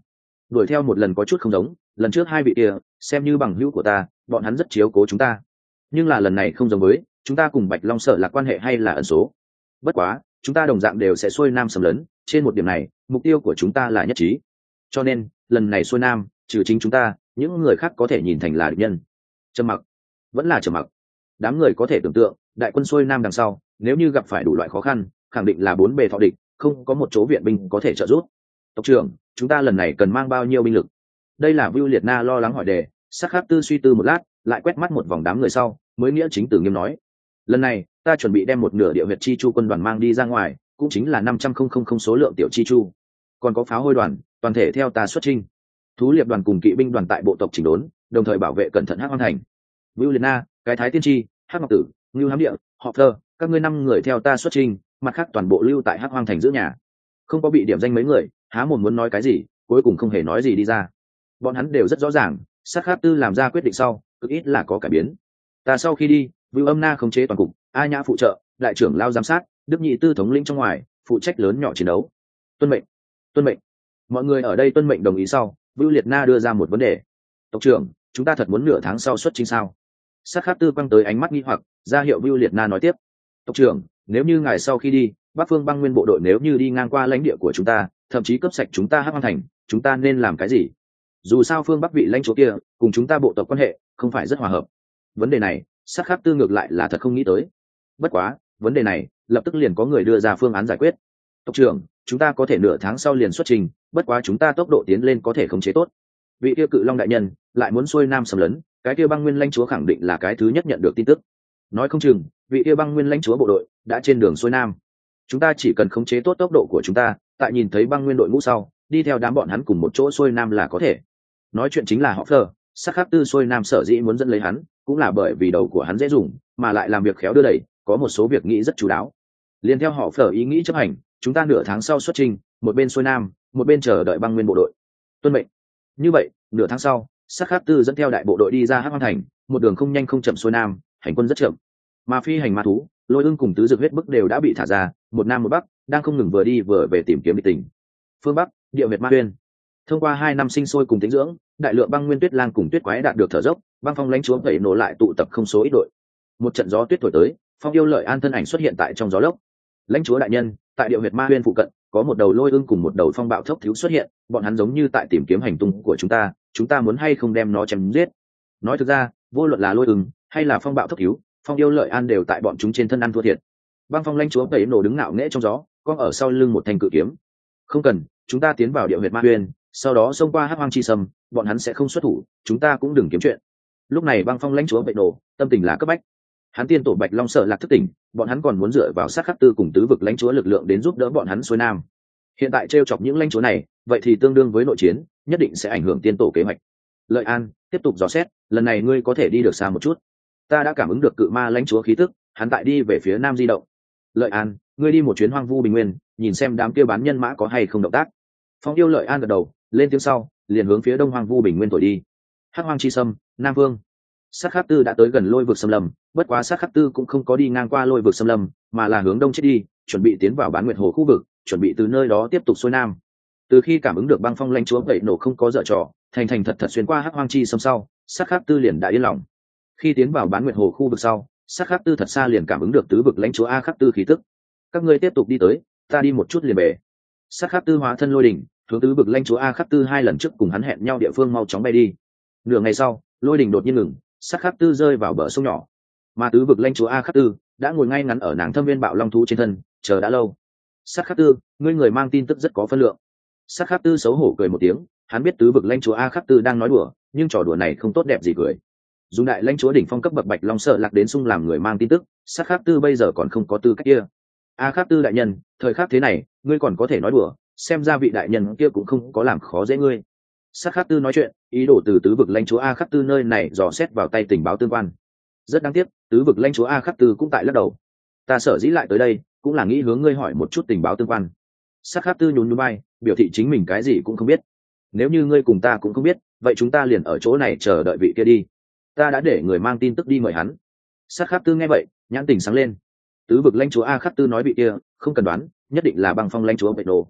A: đuổi theo một lần có chút không giống, lần trước hai vị kia xem như bằng hữu của ta, bọn hắn rất chiếu cố chúng ta, nhưng là lần này không giống với chúng ta cùng Bạch Long Sở là quan hệ hay là ẩn số. Bất quá chúng ta đồng dạng đều sẽ xuôi nam xâm lấn, trên một điểm này mục tiêu của chúng ta là nhất trí, cho nên lần này xuôi nam trừ chính chúng ta, những người khác có thể nhìn thành là địch nhân. Trầm mặc, vẫn là trầm mặc. Đám người có thể tưởng tượng đại quân xuôi nam đằng sau nếu như gặp phải đủ loại khó khăn, khẳng định là bốn bề thọ địch, không có một chỗ viện binh có thể trợ giúp. Tộc trưởng, chúng ta lần này cần mang bao nhiêu binh lực? Đây là Vưu Liệt Na lo lắng hỏi đề. Sắc Khắc Tư suy tư một lát, lại quét mắt một vòng đám người sau mới nghĩa chính từ nghiêm nói, lần này ta chuẩn bị đem một nửa địa huyệt chi chu quân đoàn mang đi ra ngoài, cũng chính là năm trăm không không không số lượng tiểu chi chu, còn có pháo hôi đoàn toàn thể theo ta xuất chinh, thú liệp đoàn cùng kỵ binh đoàn tại bộ tộc chỉnh đốn, đồng thời bảo vệ cẩn thận Hắc Hoang thành. Vưu Liệt Na, cái Thái Tiên Tri, Hắc Ngọc Tử, Ngưu Hám Địa, họ Thơ, các ngươi năm người theo ta xuất chinh, mặt khác toàn bộ lưu tại Hắc Hoang thành giữ nhà. Không có bị điểm danh mấy người há mồm muốn nói cái gì, cuối cùng không hề nói gì đi ra. Bọn hắn đều rất rõ ràng Sắc Khắc Tư làm ra quyết định sau cực ít là có cải biến. Ta sau khi đi, Vưu Âm Na khống chế toàn cục, A Nhã phụ trợ, đại trưởng lao giám sát, Đức Nhị Tư thống lĩnh trong ngoài, phụ trách lớn nhỏ chiến đấu. Tuân mệnh, tuân mệnh. Mọi người ở đây tuân mệnh đồng ý sau, Vưu Liệt Na đưa ra một vấn đề. Tộc trưởng, chúng ta thật muốn nửa tháng sau xuất chinh sao? Sắc Khắc Tư quăng tới ánh mắt nghi hoặc, ra hiệu Vưu Liệt Na nói tiếp. Tộc trưởng, nếu như ngài sau khi đi, Bắc Phương Băng Nguyên bộ đội nếu như đi ngang qua lãnh địa của chúng ta, thậm chí cướp sạch chúng ta Hắc Hoang thành, chúng ta nên làm cái gì? Dù sao phương Bắc vị lãnh chúa kia cùng chúng ta bộ tộc quan hệ không phải rất hòa hợp. Vấn đề này Sắc Khắc Tư ngược lại là thật không nghĩ tới. Bất quá vấn đề này lập tức liền có người đưa ra phương án giải quyết. Tộc trưởng, chúng ta có thể nửa tháng sau liền xuất trình, bất quá chúng ta tốc độ tiến lên có thể khống chế tốt. Vị kia Cự Long đại nhân lại muốn xuôi nam xâm lấn, cái kia Băng Nguyên lãnh chúa khẳng định là cái thứ nhất nhận được tin tức. Nói không chừng vị kia Băng Nguyên lãnh chúa bộ đội đã trên đường xuôi nam. Chúng ta chỉ cần khống chế tốt tốc độ của chúng ta, tại nhìn thấy Băng Nguyên đội ngũ sau, đi theo đám bọn hắn cùng một chỗ xuôi nam là có thể. Nói chuyện chính là họ Phờ, Sắc Khắc Tư xuôi nam sở dĩ muốn dẫn lấy hắn, cũng là bởi vì đầu của hắn dễ dùng, mà lại làm việc khéo đưa đẩy, có một số việc nghĩ rất chú đáo. Liên theo họ Phờ ý nghĩ chấp hành, chúng ta nửa tháng sau xuất trình, một bên xuôi nam, một bên chờ đợi Băng Nguyên bộ đội. Tuân mệnh. Như vậy, nửa tháng sau, Sắc Khắc Tư dẫn theo đại bộ đội đi ra Hắc Hoang thành, một đường không nhanh không chậm xuôi nam, hành quân rất chậm. Mà phi hành ma thú, Lôi Ưng cùng tứ dược huyết bức đều đã bị thả ra, một nam một bắc, đang không ngừng vừa đi vừa về tìm kiếm địch tình. Phương Bắc, địa huyệt ma huyên. Thông qua hai năm sinh sôi cùng tĩnh dưỡng, đại lượng băng nguyên tuyết lang cùng tuyết quái đạt được thở dốc, băng phong lãnh chúa vẩy nổ lại tụ tập không số ít đội. Một trận gió tuyết thổi tới, Phong Yêu Lợi An thân ảnh xuất hiện tại trong gió lốc. Lãnh chúa đại nhân, tại địa huyệt ma huyên phụ cận, có một đầu lôi ưng cùng một đầu phong bạo thốc thiếu xuất hiện, bọn hắn giống như tại tìm kiếm hành tung của chúng ta, chúng ta muốn hay không đem nó chém giết? Nói thực ra, vô luận là lôi ưng hay là phong bạo thốc thiếu, Phong Yêu Lợi An đều tại bọn chúng trên thân ăn thua thiệt. Băng phong lãnh chúa vẩy nổ đứng ngạo nghễ trong gió, con ở sau lưng một thanh cự kiếm. Không cần, chúng ta tiến vào địa huyệt ma huyên, sau đó xông qua Hắc Hoang chi sâm, bọn hắn sẽ không xuất thủ, chúng ta cũng đừng kiếm chuyện. Lúc này Băng phong lãnh chúa vẩy nổ tâm tình là cấp bách. Hắn tiên tổ Bạch Long Sở lạc thức tỉnh, bọn hắn còn muốn dựa vào Sát Khắc Tư cùng tứ vực lãnh chúa lực lượng đến giúp đỡ bọn hắn xuôi nam. Hiện tại trêu chọc những lãnh chúa này, vậy thì tương đương với nội chiến, nhất định sẽ ảnh hưởng tiên tổ kế hoạch. Lợi An, tiếp tục dò xét, lần này ngươi có thể đi được xa một chút. Ta đã cảm ứng được cự ma lãnh chúa khí tức, hắn tại đi về phía nam di động. Lợi An, ngươi đi một chuyến hoang vu bình nguyên, nhìn xem đám kia bán nhân mã có hay không động tác. Phong Yêu Lợi An gật đầu, lên tiếng sau, liền hướng phía đông hoang vu bình nguyên thổi đi. Hắc Hoang chi sâm, Nam Vương. Sát Khắc Tư đã tới gần lôi vực xâm lâm, bất quá Sát Khắc Tư cũng không có đi ngang qua lôi vực xâm lâm, mà là hướng đông chết đi, chuẩn bị tiến vào Bán Nguyệt Hồ khu vực, chuẩn bị từ nơi đó tiếp tục xuôi nam. Từ khi cảm ứng được băng phong lãnh chúa vậy nổ không có dở trò, thành thành thật thật xuyên qua Hắc Hoang chi xâm sau, Sát Khắc Tư liền đã yên lòng. Khi tiến vào Bán Nguyệt Hồ khu vực sau, Sát Khắc Tư thật xa liền cảm ứng được tứ vực lãnh chúa A Khắc Tư khí tức. Các ngươi tiếp tục đi tới, ta đi một chút liền về. Sát Khắc Tư hóa thân lôi đỉnh, hướng tứ vực lãnh chúa A Khắc Tư hai lần trước cùng hắn hẹn nhau địa phương mau chóng bay đi. Nửa ngày sau, lôi đỉnh đột nhiên ngừng, Sát Khắc Tư rơi vào bờ sông nhỏ, mà tứ vực lãnh chúa A Khắc Tư đã ngồi ngay ngắn ở nàng thâm viên bạo long thú trên thân, chờ đã lâu. Sát Khắc Tư, ngươi người mang tin tức rất có phân lượng. Sát Khắc Tư xấu hổ cười một tiếng, hắn biết tứ vực lãnh chúa A Khắc Tư đang nói đùa, nhưng trò đùa này không tốt đẹp gì cười. Dùng đại lãnh chúa đỉnh phong cấp bậc Bạch Long Sợ Lạc đến xung làm người mang tin tức, Sát Khắc Tư bây giờ còn không có tư cách kia. A Khắc Tư đại nhân, thời khắc thế này, ngươi còn có thể nói đùa, xem ra vị đại nhân kia cũng không có làm khó dễ ngươi. Sát Khắc Tư nói chuyện, ý đồ từ tứ vực lãnh chúa A Khắc Tư nơi này dò xét vào tay tình báo tương quan. Rất đáng tiếc, tứ vực lãnh chúa A Khắc Tư cũng tại lắc đầu. Ta sở dĩ lại tới đây, cũng là nghĩ hướng ngươi hỏi một chút tình báo tương quan. Sát Khắc Tư nhún nhún vai, biểu thị chính mình cái gì cũng không biết. Nếu như ngươi cùng ta cũng không biết, vậy chúng ta liền ở chỗ này chờ đợi vị kia đi. Ta đã để người mang tin tức đi mời hắn. Sát Khắc Tư nghe vậy, nhãn tình sáng lên. Tứ vực lãnh chúa A Khắc Tư nói vị kia, không cần đoán, nhất định là băng phong lãnh chúa Bạch Đồ.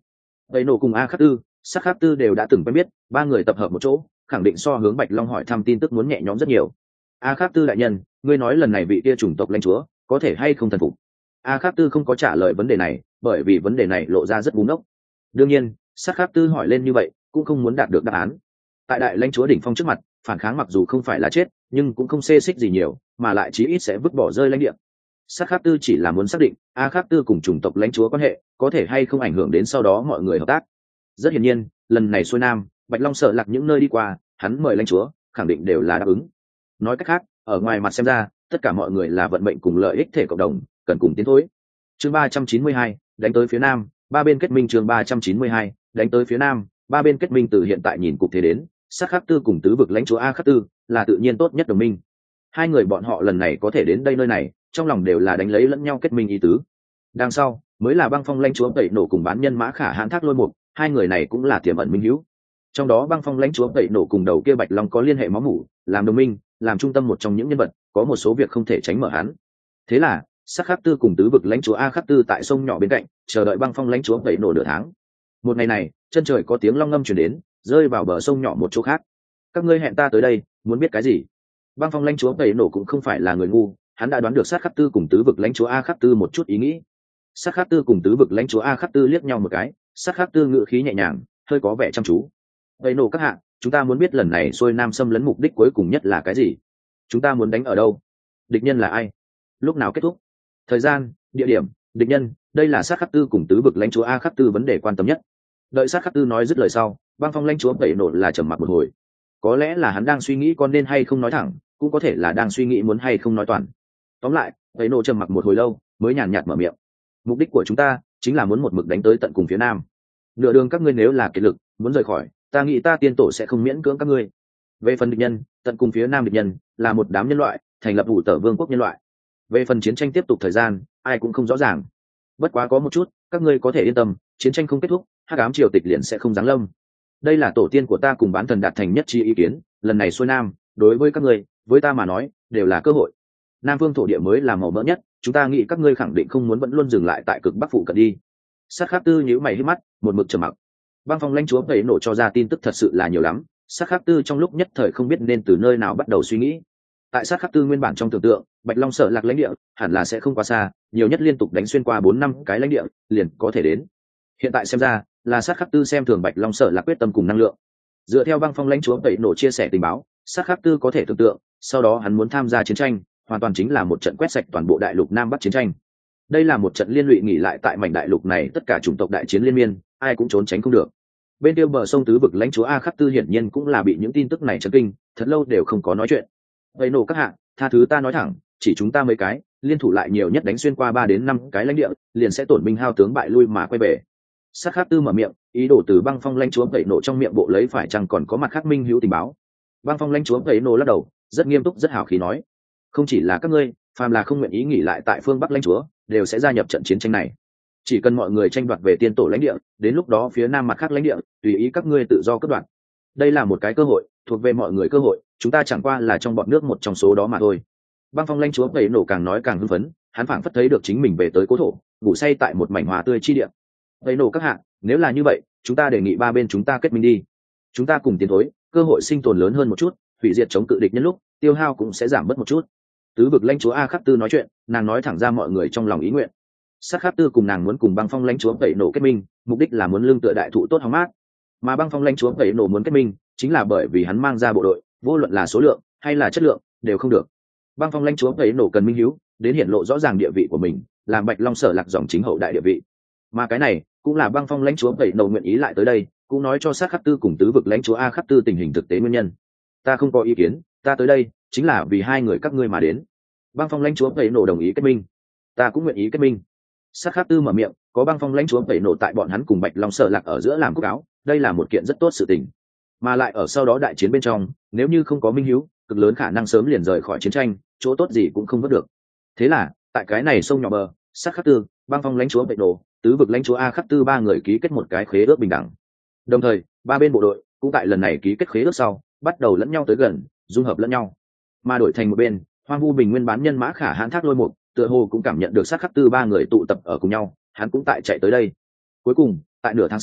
A: Vậy nổ cùng a khắc tư sắc khắc tư đều đã từng quen biết, ba người tập hợp một chỗ khẳng định so hướng Bạch Long hỏi thăm tin tức muốn nhẹ nhõm rất nhiều. A khắc tư đại nhân, ngươi nói lần này vị kia chủng tộc lãnh chúa có thể hay không thần phục? A khắc tư không có trả lời vấn đề này, bởi vì vấn đề này lộ ra rất búng ốc. Đương nhiên sắc khắc tư hỏi lên như vậy cũng không muốn đạt được đáp án. Tại đại lãnh chúa đỉnh phong trước mặt, phản kháng mặc dù không phải là chết, nhưng cũng không xê xích gì nhiều, mà lại chí ít sẽ vứt bỏ rơi lãnh địa. Sắc khắc tư chỉ là muốn xác định a khắc tư cùng chủng tộc lãnh chúa quan hệ có thể hay không ảnh hưởng đến sau đó mọi người hợp tác. Rất hiển nhiên lần này xuôi nam, Bạch Long sợ lạc những nơi đi qua, hắn mời lãnh chúa khẳng định đều là đáp ứng. Nói cách khác, ở ngoài mặt xem ra tất cả mọi người là vận mệnh cùng lợi ích thể cộng đồng, cần cùng tiến thối. Chương ba trăm chín mươi hai, đánh tới phía nam, ba bên kết minh. Chương ba trăm chín mươi hai, đánh tới phía nam, ba bên kết minh. Từ hiện tại nhìn cục thế đến, sắc khắc tư cùng tứ vực lãnh chúa a khắc tư là tự nhiên tốt nhất đồng minh. Hai người bọn họ lần này có thể đến đây nơi này, trong lòng đều là đánh lấy lẫn nhau kết minh ý tứ. Đằng sau mới là băng phong lãnh chúa tẩy nổ cùng bán nhân mã khả hãn thác lôi mục, hai người này cũng là tiềm ẩn minh hữu. Trong đó băng phong lãnh chúa tẩy nổ cùng đầu kia Bạch Long có liên hệ máu mủ, làm đồng minh, làm trung tâm một trong những nhân vật, có một số việc không thể tránh mở hắn. Thế là sắc khắc tư cùng tứ vực lãnh chúa a khắc tư tại sông nhỏ bên cạnh chờ đợi băng phong lãnh chúa tẩy nổ nửa tháng. Một ngày này chân trời có tiếng long ngâm truyền đến, rơi vào bờ sông nhỏ một chỗ khác. Các ngươi hẹn ta tới đây muốn biết cái gì? Băng phong lãnh chúa tẩy nổ cũng không phải là người ngu, hắn đã đoán được sát khắc tư cùng tứ vực lãnh chúa a khắc tư một chút ý nghĩ. Sát khắc tư cùng tứ vực lãnh chúa a khắc tư liếc nhau một cái, sát khắc tư ngữ khí nhẹ nhàng, hơi có vẻ chăm chú. Tẩy nổ các hạ, chúng ta muốn biết lần này xuôi nam xâm lấn mục đích cuối cùng nhất là cái gì? Chúng ta muốn đánh ở đâu? Địch nhân là ai? Lúc nào kết thúc? Thời gian, địa điểm, địch nhân, đây là sát khắc tư cùng tứ vực lãnh chúa a khắc tư vấn đề quan tâm nhất. Đợi sát khắc tư nói dứt lời sau, băng phong lãnh chúa tẩy nổ là trầm mặc một hồi. Có lẽ là hắn đang suy nghĩ con nên hay không nói thẳng, cũng có thể là đang suy nghĩ muốn hay không nói toàn. Tóm lại tẩy nổ trầm mặc một hồi lâu mới nhàn nhạt mở miệng. Mục đích của chúng ta chính là muốn một mực đánh tới tận cùng phía nam. Nửa đường các ngươi nếu là kiệt lực muốn rời khỏi, ta nghĩ ta tiên tổ sẽ không miễn cưỡng các ngươi. Về phần địch nhân, tận cùng phía nam địch nhân là một đám nhân loại, thành lập đủ tở vương quốc nhân loại. Về phần chiến tranh tiếp tục thời gian, ai cũng không rõ ràng. Bất quá có một chút, các ngươi có thể yên tâm, chiến tranh không kết thúc, hắc ám triều tịch liền sẽ không giáng lâm. Đây là tổ tiên của ta cùng bán thần đạt thành nhất trí ý kiến, lần này xuôi nam, đối với các ngươi, với ta mà nói, đều là cơ hội. Nam phương thổ địa mới là màu mỡ nhất, chúng ta nghĩ các ngươi khẳng định không muốn vẫn luôn dừng lại tại cực bắc phụ cận đi. Sát khắc tư nhíu mày hít mắt, một mực trầm mặc. Băng phong lãnh chúa tẩy nổ cho ra tin tức thật sự là nhiều lắm, sát khắc tư trong lúc nhất thời không biết nên từ nơi nào bắt đầu suy nghĩ. Tại sát khắc tư nguyên bản trong tưởng tượng, Bạch Long Sở Lạc lãnh địa hẳn là sẽ không quá xa, nhiều nhất liên tục đánh xuyên qua bốn năm cái lãnh địa liền có thể đến. Hiện tại xem ra là sát khắc tư xem thường Bạch Long Sở Lạc quyết tâm cùng năng lượng. Dựa theo băng phong lãnh chúa tẩy nổ chia sẻ tình báo, sát khắc tư có thể tưởng tượng sau đó hắn muốn tham gia chiến tranh, hoàn toàn chính là một trận quét sạch toàn bộ đại lục Nam Bắc chiến tranh. Đây là một trận liên lụy nghỉ lại tại mảnh đại lục này tất cả chủng tộc đại chiến liên miên, ai cũng trốn tránh không được. Bên kia bờ sông tứ vực lãnh chúa a khắc tư hiển nhiên cũng là bị những tin tức này chấn kinh, thật lâu đều không có nói chuyện. Vậy nổ các hạ, tha thứ ta nói thẳng, chỉ chúng ta mấy cái liên thủ lại nhiều nhất đánh xuyên qua ba đến năm cái lãnh địa liền sẽ tổn binh hao tướng bại lui mà quay về. Sát khắc tư mở miệng, ý đồ từ băng phong lãnh chúa tẩy nổ trong miệng bộ lấy phải chăng còn có mặt khác minh hữu tình báo. Băng phong lãnh chúa tẩy nổ lắc đầu, rất nghiêm túc rất hào khí nói, không chỉ là các ngươi, phàm là không nguyện ý nghỉ lại tại phương bắc lãnh chúa đều sẽ gia nhập trận chiến tranh này. Chỉ cần mọi người tranh đoạt về tiên tổ lãnh địa, đến lúc đó phía nam mặt khác lãnh địa tùy ý các ngươi tự do cất đoạt. Đây là một cái cơ hội thuộc về mọi người cơ hội, chúng ta chẳng qua là trong bọn nước một trong số đó mà thôi. Băng phong lãnh chúa tẩy nổ càng nói càng hưng phấn, hắn phảng phất thấy được chính mình về tới cố thổ, ngủ say tại một mảnh hòa tươi chi địa. Tẩy nổ các hạ, nếu là như vậy, chúng ta đề nghị ba bên chúng ta kết minh đi. Chúng ta cùng tiến thối, cơ hội sinh tồn lớn hơn một chút, hủy diệt chống cự địch nhân lúc tiêu hao cũng sẽ giảm bớt một chút. Tứ vực lãnh chúa a khắc tư nói chuyện, nàng nói thẳng ra mọi người trong lòng ý nguyện. Sát khắc tư cùng nàng muốn cùng băng phong lãnh chúa tẩy nổ kết minh, mục đích là muốn lương tựa đại thụ tốt hóng mát. Mà băng phong lãnh chúa tẩy nổ muốn kết minh, chính là bởi vì hắn mang ra bộ đội, vô luận là số lượng hay là chất lượng đều không được. Băng phong lãnh chúa tẩy nổ cần minh hiếu, đến hiển lộ rõ ràng địa vị của mình, làm Bạch Long Sở Lạc dòng chính hậu đại địa vị. Mà cái này cũng là băng phong lãnh chúa tẩy nổ nguyện ý lại tới đây, cũng nói cho sát khắc tư cùng tứ vực lãnh chúa a khắc tư tình hình thực tế nguyên nhân. Ta không có ý kiến, ta tới đây chính là vì hai người các ngươi mà đến. Băng phong lãnh chúa tẩy nổ đồng ý kết minh, ta cũng nguyện ý kết minh. Sát khắc tư mở miệng, có băng phong lãnh chúa tẩy nổ tại bọn hắn cùng Bạch Long Sở Lạc ở giữa làm cúc áo, đây là một kiện rất tốt sự tình. Mà lại ở sau đó đại chiến bên trong, nếu như không có minh hiếu, cực lớn khả năng sớm liền rời khỏi chiến tranh, chỗ tốt gì cũng không vớt được. Thế là tại cái này sông nhỏ bờ, sát khắc tư, băng phong lãnh chúa tẩy nổ, tứ vực lãnh chúa a khắc tư ba người ký kết một cái khế ước bình đẳng. Đồng thời ba bên bộ đội cũng tại lần này ký kết khế ước sau bắt đầu lẫn nhau tới gần, dung hợp lẫn nhau. Mà đổi thành một bên, hoang vu bình nguyên bán nhân mã khả hãn thác lôi mục tựa hồ cũng cảm nhận được sát khắc tư ba người tụ tập ở cùng nhau, hắn cũng tại chạy tới đây. Cuối cùng tại nửa tháng sau,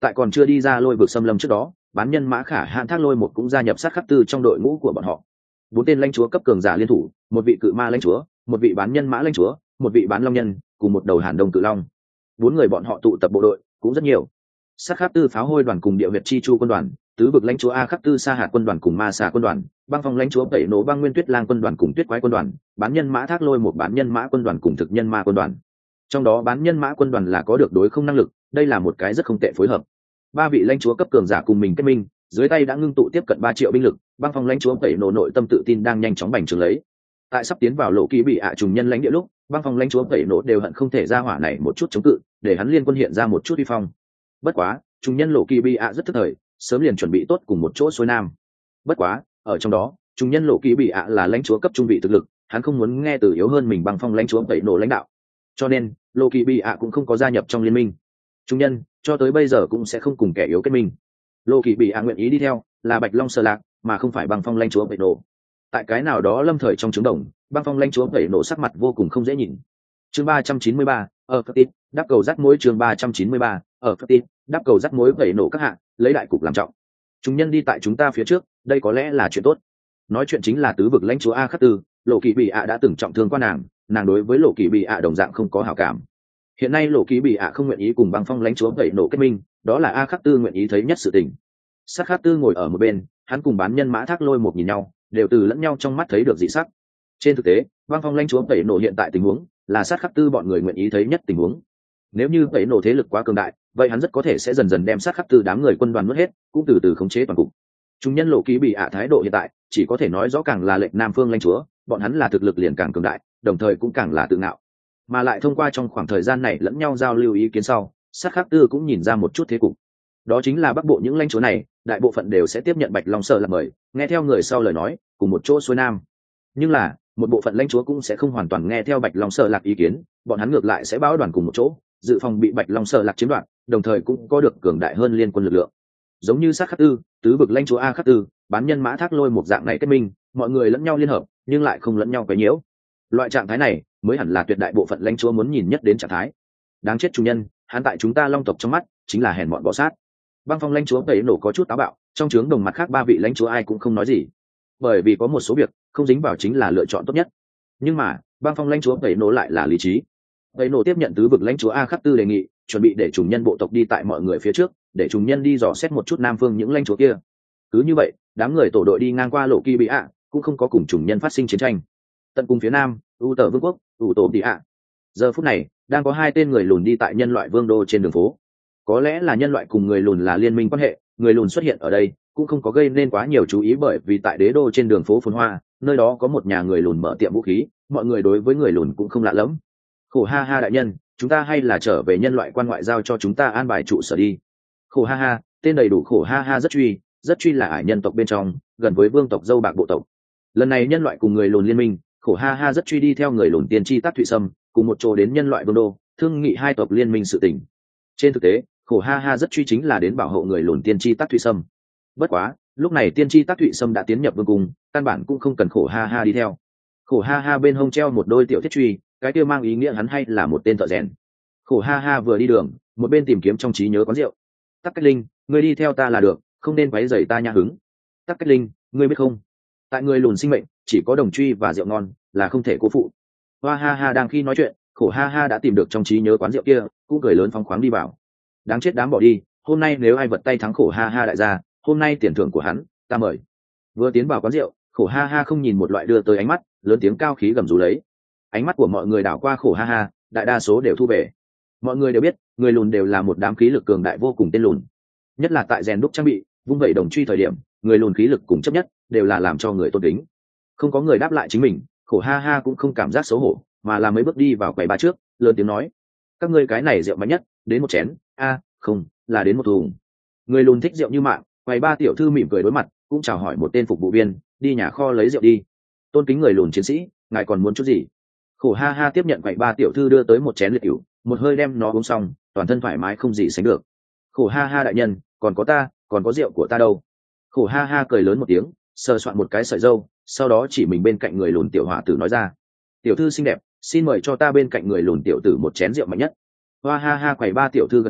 A: tại còn chưa đi ra lôi vực xâm lâm trước đó, bán nhân mã khả hãn thác lôi một cũng gia nhập sát khắc tư trong đội ngũ của bọn họ. Bốn tên lãnh chúa cấp cường giả liên thủ, một vị cự ma lãnh chúa, một vị bán nhân mã lãnh chúa, một vị bán long nhân, cùng một đầu hàn đông cự long. Bốn người bọn họ tụ tập bộ đội cũng rất nhiều. Sát khắc tư pháo hôi đoàn cùng địa huyệt chi chu quân đoàn, tứ vực lãnh chúa a khắc tư sa hạt quân đoàn cùng ma xà quân đoàn, băng phong lãnh chúa tẩy nổ băng nguyên tuyết lang quân đoàn cùng tuyết quái quân đoàn, bán nhân mã thác lôi một bán nhân mã quân đoàn cùng thực nhân ma quân đoàn. Trong đó bán nhân mã quân đoàn là có được đối không năng lực, đây là một cái rất không tệ phối hợp. Ba vị lãnh chúa cấp cường giả cùng mình kết minh, dưới tay đã ngưng tụ tiếp cận ba triệu binh lực, băng phong lãnh chúa tẩy nổ nội tâm tự tin đang nhanh chóng bành trướng lấy. Tại sắp tiến vào lộ kỳ bị ạ trùng nhân lãnh địa lúc, băng phong lãnh chúa tẩy nổ đều hận không thể ra hỏa này một chút chống cự, để hắn liên quân hiện ra một chút uy phong. Bất quá, trùng nhân lộ kỳ bị ạ rất tức thời, sớm liền chuẩn bị tốt cùng một chỗ xuôi nam. Bất quá, ở trong đó, trùng nhân lộ kỳ bị ạ là lãnh chúa cấp trung vị thực lực, hắn không muốn nghe từ yếu hơn mình băng phong lãnh chúa tẩy nổ lãnh đạo, cho nên lộ kỳ bị ạ cũng không có gia nhập trong liên minh. Trung nhân cho tới bây giờ cũng sẽ không cùng kẻ yếu kết minh. Lộ kỳ bị ạ nguyện ý đi theo là bạch long sơ lạc, mà không phải băng phong lãnh chúa tẩy nổ. Tại cái nào đó lâm thời trong trứng đồng, băng phong lãnh chúa tẩy nổ sắc mặt vô cùng không dễ nhìn. Chương ba trăm chín mươi ba, ở cấp tít đáp cầu rắc mối. Chương ba trăm chín mươi ba, ở cấp tít đáp cầu rắc mối. Tẩy nổ các hạng lấy đại cục làm trọng. Trung nhân đi tại chúng ta phía trước, đây có lẽ là chuyện tốt. Nói chuyện chính là tứ vực lãnh chúa a khắc tư. Lộ kỳ bị ạ đã từng trọng thương qua nàng, nàng đối với lộ kỳ bị ạ đồng dạng không có hảo cảm. Hiện nay lộ kỳ bị ạ không nguyện ý cùng băng phong lãnh chúa tẩy nổ kết minh, đó là a khắc tư nguyện ý thấy nhất sự tình. Sát khắc tư ngồi ở một bên, hắn cùng bán nhân mã thác lôi một nhìn nhau, đều từ lẫn nhau trong mắt thấy được dị sắc. Trên thực tế, băng phong lãnh chúa tẩy nổ hiện tại tình huống là sát khắc tư bọn người nguyện ý thấy nhất tình huống. Nếu như tẩy nổ thế lực quá cường đại, vậy hắn rất có thể sẽ dần dần đem sát khắc tư đám người quân đoàn nuốt hết, cũng từ từ khống chế toàn cục. Chúng nhân lộ kỳ bị ạ thái độ hiện tại chỉ có thể nói rõ càng là lệnh nam phương lãnh chúa, bọn hắn là thực lực liền càng cường đại, đồng thời cũng càng là tự ngạo. Mà lại thông qua trong khoảng thời gian này lẫn nhau giao lưu ý kiến sau, sát khắc tư cũng nhìn ra một chút thế cục. Đó chính là bắc bộ những lãnh chúa này, đại bộ phận đều sẽ tiếp nhận bạch long sở là mời, nghe theo người sau lời nói, cùng một chỗ xuôi nam. Nhưng là một bộ phận lãnh chúa cũng sẽ không hoàn toàn nghe theo bạch long sở lạc ý kiến, bọn hắn ngược lại sẽ báo đoàn cùng một chỗ, dự phòng bị bạch long sở lạc chiếm đoạt, đồng thời cũng có được cường đại hơn liên quân lực lượng. Giống như sát khắc tư, tứ vực lãnh chúa a khắc tư, bán nhân mã thác lôi một dạng này kết minh, mọi người lẫn nhau liên hợp, nhưng lại không lẫn nhau quấy nhiễu. Loại trạng thái này mới hẳn là tuyệt đại bộ phận lãnh chúa muốn nhìn nhất đến trạng thái. Đáng chết chủ nhân, hắn tại chúng ta long tộc trong mắt chính là hèn mọn bọ sát. Băng phong lãnh chúa tẩy nổ có chút táo bạo, trong trướng đồng mặt khác ba vị lãnh chúa ai cũng không nói gì, bởi vì có một số việc không dính vào chính là lựa chọn tốt nhất. Nhưng mà băng phong lãnh chúa tẩy nổ lại là lý trí. Tẩy nổ tiếp nhận tứ vực lãnh chúa a khắc tư đề nghị, chuẩn bị để trùng nhân bộ tộc đi tại mọi người phía trước, để trùng nhân đi dò xét một chút nam phương những lãnh chúa kia. Cứ như vậy, đám người tổ đội đi ngang qua lộ kỳ bị ạ, cũng không có cùng trùng nhân phát sinh chiến tranh. Tận cùng phía nam, u tờ vương quốc, u tổ đi ạ. Giờ phút này đang có hai tên người lùn đi tại nhân loại vương đô trên đường phố. Có lẽ là nhân loại cùng người lùn là liên minh quan hệ, người lùn xuất hiện ở đây cũng không có gây nên quá nhiều chú ý, bởi vì tại đế đô trên đường phố phồn hoa, nơi đó có một nhà người lùn mở tiệm vũ khí, mọi người đối với người lùn cũng không lạ lẫm. Khổ ha ha đại nhân, chúng ta hay là trở về nhân loại quan ngoại giao cho chúng ta an bài trụ sở đi. Khổ ha ha, tên đầy đủ khổ ha ha rất truy, rất truy là ải nhân tộc bên trong, gần với vương tộc dâu bạc bộ tộc. Lần này nhân loại cùng người lùn liên minh, khổ ha ha rất truy đi theo người lùn tiên tri Tắc Thụy Sâm cùng một chỗ đến nhân loại vương đô, thương nghị hai tộc liên minh sự tình. Trên thực tế, khổ ha ha rất truy chính là đến bảo hộ người lùn tiên tri Tắc Thụy Sâm. Bất quá, lúc này tiên tri Tắc Thụy Sâm đã tiến nhập vương cung, căn bản cũng không cần khổ ha ha đi theo. Khổ ha ha bên hông treo một đôi tiểu thiết truy, cái kia mang ý nghĩa hắn hay là một tên thợ rèn. Khổ ha ha vừa đi đường, một bên tìm kiếm trong trí nhớ quán rượu. Tắc Cách Linh, ngươi đi theo ta là được, không nên quấy rầy ta nhã hứng. Tắc Cách Linh, ngươi biết không, tại người lùn sinh mệnh chỉ có đồng truy và rượu ngon là không thể cố phụ. Hoa ha ha đang khi nói chuyện, khổ ha ha đã tìm được trong trí nhớ quán rượu kia, cũng cười lớn phóng khoáng đi vào. Đáng chết đám bỏ đi, hôm nay nếu ai vật tay thắng khổ ha ha đại gia, hôm nay tiền thưởng của hắn ta mời. Vừa tiến vào quán rượu, khổ ha ha không nhìn một loại đưa tới ánh mắt, lớn tiếng cao khí gầm rú lấy. Ánh mắt của mọi người đảo qua khổ ha ha, đại đa số đều thu về. Mọi người đều biết, người lùn đều là một đám khí lực cường đại vô cùng tên lùn, nhất là tại rèn đúc trang bị vung vẩy đồng truy thời điểm, người lùn khí lực cùng chấp nhất đều là làm cho người tôn kính. Không có người đáp lại chính mình, khổ ha ha cũng không cảm giác xấu hổ, mà là mấy bước đi vào quầy ba trước, lớn tiếng nói: các ngươi cái này rượu mạnh nhất, đến một chén. A, không, là đến một thùng. Người lùn thích rượu như mạng, quầy ba tiểu thư mỉm cười đối mặt, cũng chào hỏi một tên phục vụ viên, đi nhà kho lấy rượu đi. Tôn kính người lùn chiến sĩ, ngài còn muốn chút gì? Khổ ha ha tiếp nhận quầy ba tiểu thư đưa tới một chén liệt cửu, một hơi đem nó uống xong, toàn thân thoải mái không gì sánh được. Khổ ha ha đại nhân, còn có ta, còn có rượu của ta đâu? Khổ ha ha cười lớn một tiếng, sờ soạn một cái sợi râu, sau đó chỉ mình bên cạnh người lùn tiểu hỏa tử nói ra: tiểu thư xinh đẹp, xin mời cho ta bên cạnh người lùn tiểu tử một chén rượu mạnh nhất. Hoa ha ha quầy ba tiểu thư gật đầu,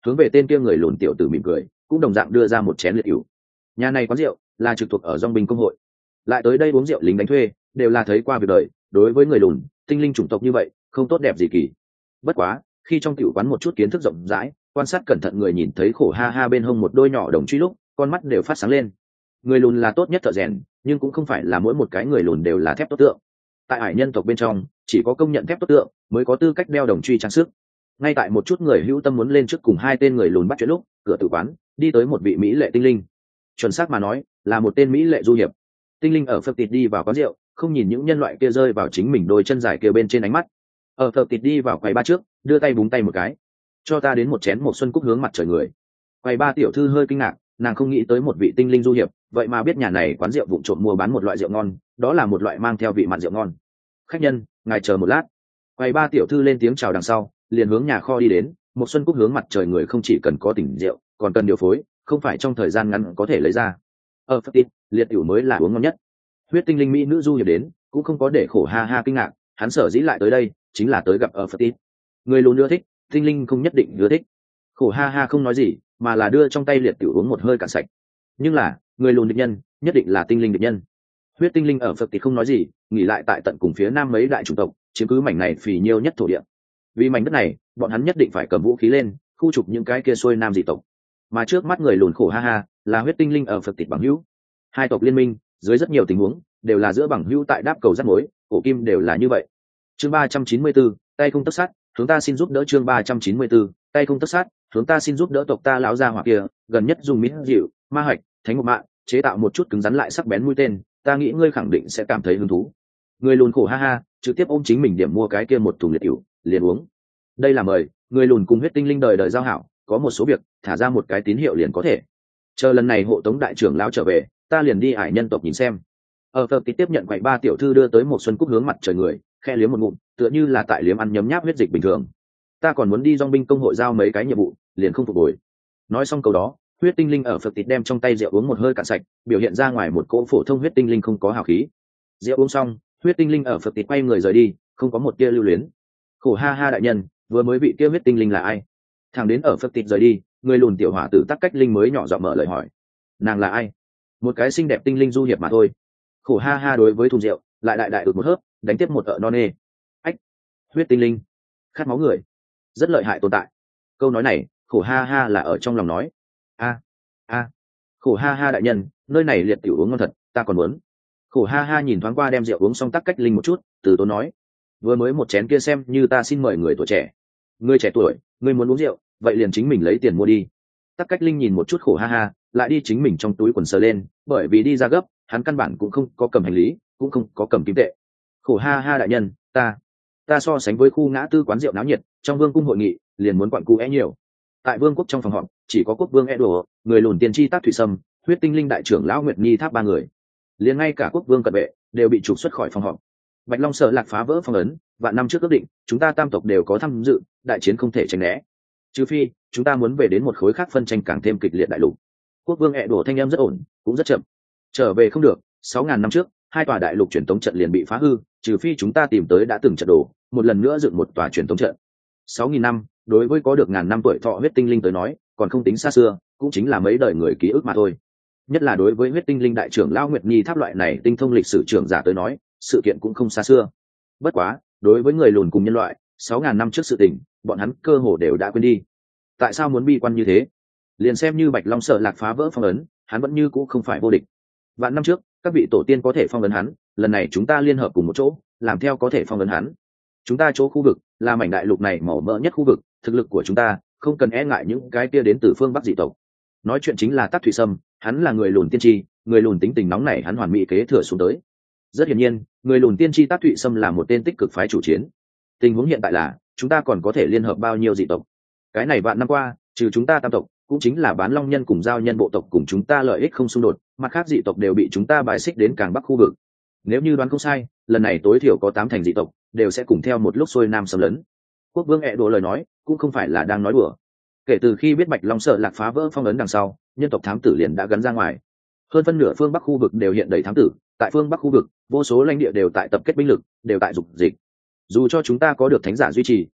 A: hướng về tên kia người lùn tiểu tử mỉm cười, cũng đồng dạng đưa ra một chén liệt ỉu. Nhà này quán rượu là trực thuộc ở dong binh công hội, lại tới đây uống rượu lính đánh thuê đều là thấy qua việc đời, đối với người lùn tinh linh chủng tộc như vậy không tốt đẹp gì kỳ. Bất quá khi trong tiểu quán một chút kiến thức rộng rãi, quan sát cẩn thận người nhìn thấy khổ ha ha bên hông một đôi nhỏ đồng truy lúc, con mắt đều phát sáng lên. Người lùn là tốt nhất thợ rèn, nhưng cũng không phải là mỗi một cái người lùn đều là thép tốt tượng. Tại hải nhân tộc bên trong chỉ có công nhận thép tốt tượng mới có tư cách đeo đồng truy trang sức. Ngay tại một chút người hữu tâm muốn lên trước cùng hai tên người lùn bắt chuyện lúc, cửa tử quán đi tới một vị mỹ lệ tinh linh, chuẩn xác mà nói là một tên mỹ lệ du hiệp. Tinh linh ở phật tịt đi vào quán rượu, không nhìn những nhân loại kia rơi vào chính mình đôi chân dài kia bên trên ánh mắt, ở phật tịt đi vào quầy ba trước, đưa tay búng tay một cái, cho ta đến một chén một xuân cúc hướng mặt trời người. Quầy ba tiểu thư hơi kinh ngạc, nàng không nghĩ tới một vị tinh linh du hiệp vậy mà biết nhà này quán rượu vụng trộm mua bán một loại rượu ngon, đó là một loại mang theo vị mặn rượu ngon. Khách nhân, ngài chờ một lát. Quầy ba tiểu thư lên tiếng chào đằng sau, liền hướng nhà kho đi đến. Một xuân cúc hướng mặt trời người không chỉ cần có tỉnh rượu, còn cần điều phối, không phải trong thời gian ngắn có thể lấy ra. Ở phật tịt, liệt tiểu mới là uống ngon nhất. Huyết tinh linh mỹ nữ du hiệp đến, cũng không có để khổ ha ha kinh ngạc, hắn sở dĩ lại tới đây chính là tới gặp ở phật tịt. Người lùn ưa thích, tinh linh không nhất định ưa thích. Khổ ha ha không nói gì, mà là đưa trong tay liệt tiểu uống một hơi cạn sạch. Nhưng là người lùn địch nhân nhất định là tinh linh địch nhân. Huyết tinh linh ở phật tịt không nói gì, nghỉ lại tại tận cùng phía nam mấy đại chủng tộc chiếm cứ mảnh này phì nhiêu nhất thổ địa. Vì mảnh đất này bọn hắn nhất định phải cầm vũ khí lên khu trục những cái kia xuôi nam dị tộc, mà trước mắt người lùn khổ ha ha là huyết tinh linh ở phật tịt bằng hữu. Hai tộc liên minh dưới rất nhiều tình huống đều là giữa bằng hữu tại đáp cầu rắc mối, cổ kim đều là như vậy. Chương ba trăm chín mươi bốn, tay không tất sát, chúng ta xin giúp đỡ. Chương ba trăm chín mươi bốn, tay không tất sát, chúng ta xin giúp đỡ tộc ta lão gia hỏa kia, gần nhất dùng mít dịu, ma hạch, thánh một mạng chế tạo một chút cứng rắn lại sắc bén mũi tên, ta nghĩ ngươi khẳng định sẽ cảm thấy hứng thú. Người lùn khổ ha ha trực tiếp ôm chính mình điểm mua cái kia một thùng liệt ỉu liền uống. Đây là mời người lùn cùng huyết tinh linh đời đời giao hảo, có một số việc thả ra một cái tín hiệu liền có thể. Chờ lần này hộ tống đại trưởng lão trở về, ta liền đi ải nhân tộc nhìn xem. Ở phật tịt tiếp nhận quầy ba tiểu thư đưa tới một xuân cúc hướng mặt trời người, khe liếm một ngụm, tựa như là tại liếm ăn nhấm nháp huyết dịch bình thường. Ta còn muốn đi dong binh công hội giao mấy cái nhiệm vụ, liền không phục hồi. Nói xong câu đó, huyết tinh linh ở phật tịt đem trong tay rượu uống một hơi cạn sạch, biểu hiện ra ngoài một cỗ phổ thông huyết tinh linh không có hào khí. Rượu uống xong, huyết tinh linh ở phật tịt quay người rời đi, không có một tia lưu luyến. Khổ ha ha đại nhân, vừa mới bị kia huyết tinh linh là ai? Thằng đến ở phật tịt rời đi, người lùn tiểu hỏa tử tắc cách linh mới nhỏ giọng mở lời hỏi. Nàng là ai? Một cái xinh đẹp tinh linh du hiệp mà thôi. Khổ ha ha đối với thùng rượu lại đại đại được một hớp, đánh tiếp một ợ non nê. Ách, huyết tinh linh, khát máu người, rất lợi hại tồn tại. Câu nói này khổ ha ha là ở trong lòng nói. A a khổ ha ha đại nhân, nơi này liệt tiểu uống ngon thật, ta còn muốn. Khổ ha ha nhìn thoáng qua đem rượu uống xong tắc cách linh một chút, từ tốn nói, vừa mới một chén kia xem như ta xin mời người tuổi trẻ. Người trẻ tuổi, người muốn uống rượu, vậy liền chính mình lấy tiền mua đi. Tắc cách linh nhìn một chút khổ ha ha, lại đi chính mình trong túi quần sờ lên, bởi vì đi ra gấp, hắn căn bản cũng không có cầm hành lý, cũng không có cầm kim tệ. Khổ ha ha đại nhân, ta ta so sánh với khu ngã tư quán rượu náo nhiệt, trong vương cung hội nghị liền muốn quặn cu é nhiều. Tại vương quốc trong phòng họp chỉ có quốc vương Edo, người lùn tiên tri Tác Thủy Sâm, huyết tinh linh đại trưởng lão Nguyệt Nhi Tháp ba người, liền ngay cả quốc vương cận vệ đều bị trục xuất khỏi phòng họp. Bạch Long Sở Lạc phá vỡ phong ấn, vạn năm trước ước định chúng ta tam tộc đều có tham dự, đại chiến không thể tránh né, trừ phi chúng ta muốn về đến một khối khác phân tranh càng thêm kịch liệt đại lục. Quốc vương Edo thanh em rất ổn, cũng rất chậm. Trở về không được, sáu ngàn năm trước hai tòa đại lục truyền tống trận liền bị phá hư, trừ phi chúng ta tìm tới đã từng trận đồ, một lần nữa dựng một tòa truyền tống trận. Sáu nghìn năm đối với có được ngàn năm tuổi thọ huyết tinh linh tới nói còn không tính xa xưa, cũng chính là mấy đời người ký ức mà thôi. Nhất là đối với huyết tinh linh đại trưởng lão Nguyệt Nhi Tháp loại này tinh thông lịch sử trưởng giả tới nói, sự kiện cũng không xa xưa. Bất quá đối với người lùn cùng nhân loại, sáu ngàn năm trước sự tình bọn hắn cơ hồ đều đã quên đi. Tại sao muốn bi quan như thế? Liền xem như Bạch Long Sở Lạc phá vỡ phong ấn, hắn vẫn như cũ không phải vô địch. Vạn năm trước các vị tổ tiên có thể phong ấn hắn, lần này chúng ta liên hợp cùng một chỗ làm theo có thể phong ấn hắn. Chúng ta chỗ khu vực là mảnh đại lục này màu mỡ nhất khu vực, thực lực của chúng ta không cần e ngại những cái kia đến từ phương Bắc dị tộc. Nói chuyện chính là Tác Thủy Sâm, hắn là người lùn tiên tri, người lùn tính tình nóng này hắn hoàn mỹ kế thừa xuống tới. Rất hiển nhiên, người lùn tiên tri Tác Thủy Sâm là một tên tích cực phái chủ chiến. Tình huống hiện tại là chúng ta còn có thể liên hợp bao nhiêu dị tộc? Cái này vạn năm qua, trừ chúng ta tam tộc, cũng chính là bán long nhân cùng giao nhân bộ tộc cùng chúng ta lợi ích không xung đột, mặt khác dị tộc đều bị chúng ta bài xích đến càng bắc khu vực. Nếu như đoán không sai, lần này tối thiểu có tám thành dị tộc đều sẽ cùng theo một lúc xuôi nam xâm lấn. Quốc vương ẹ đồ lời nói cũng không phải là đang nói đùa. Kể từ khi biết Bạch Long Sở Lạc phá vỡ phong ấn đằng sau, nhân tộc thám tử liền đã gắn ra ngoài. Hơn phân nửa phương bắc khu vực đều hiện đầy thám tử, tại phương bắc khu vực vô số lãnh địa đều tại tập kết binh lực, đều tại dục dịch. Dù cho chúng ta có được thánh giả duy trì,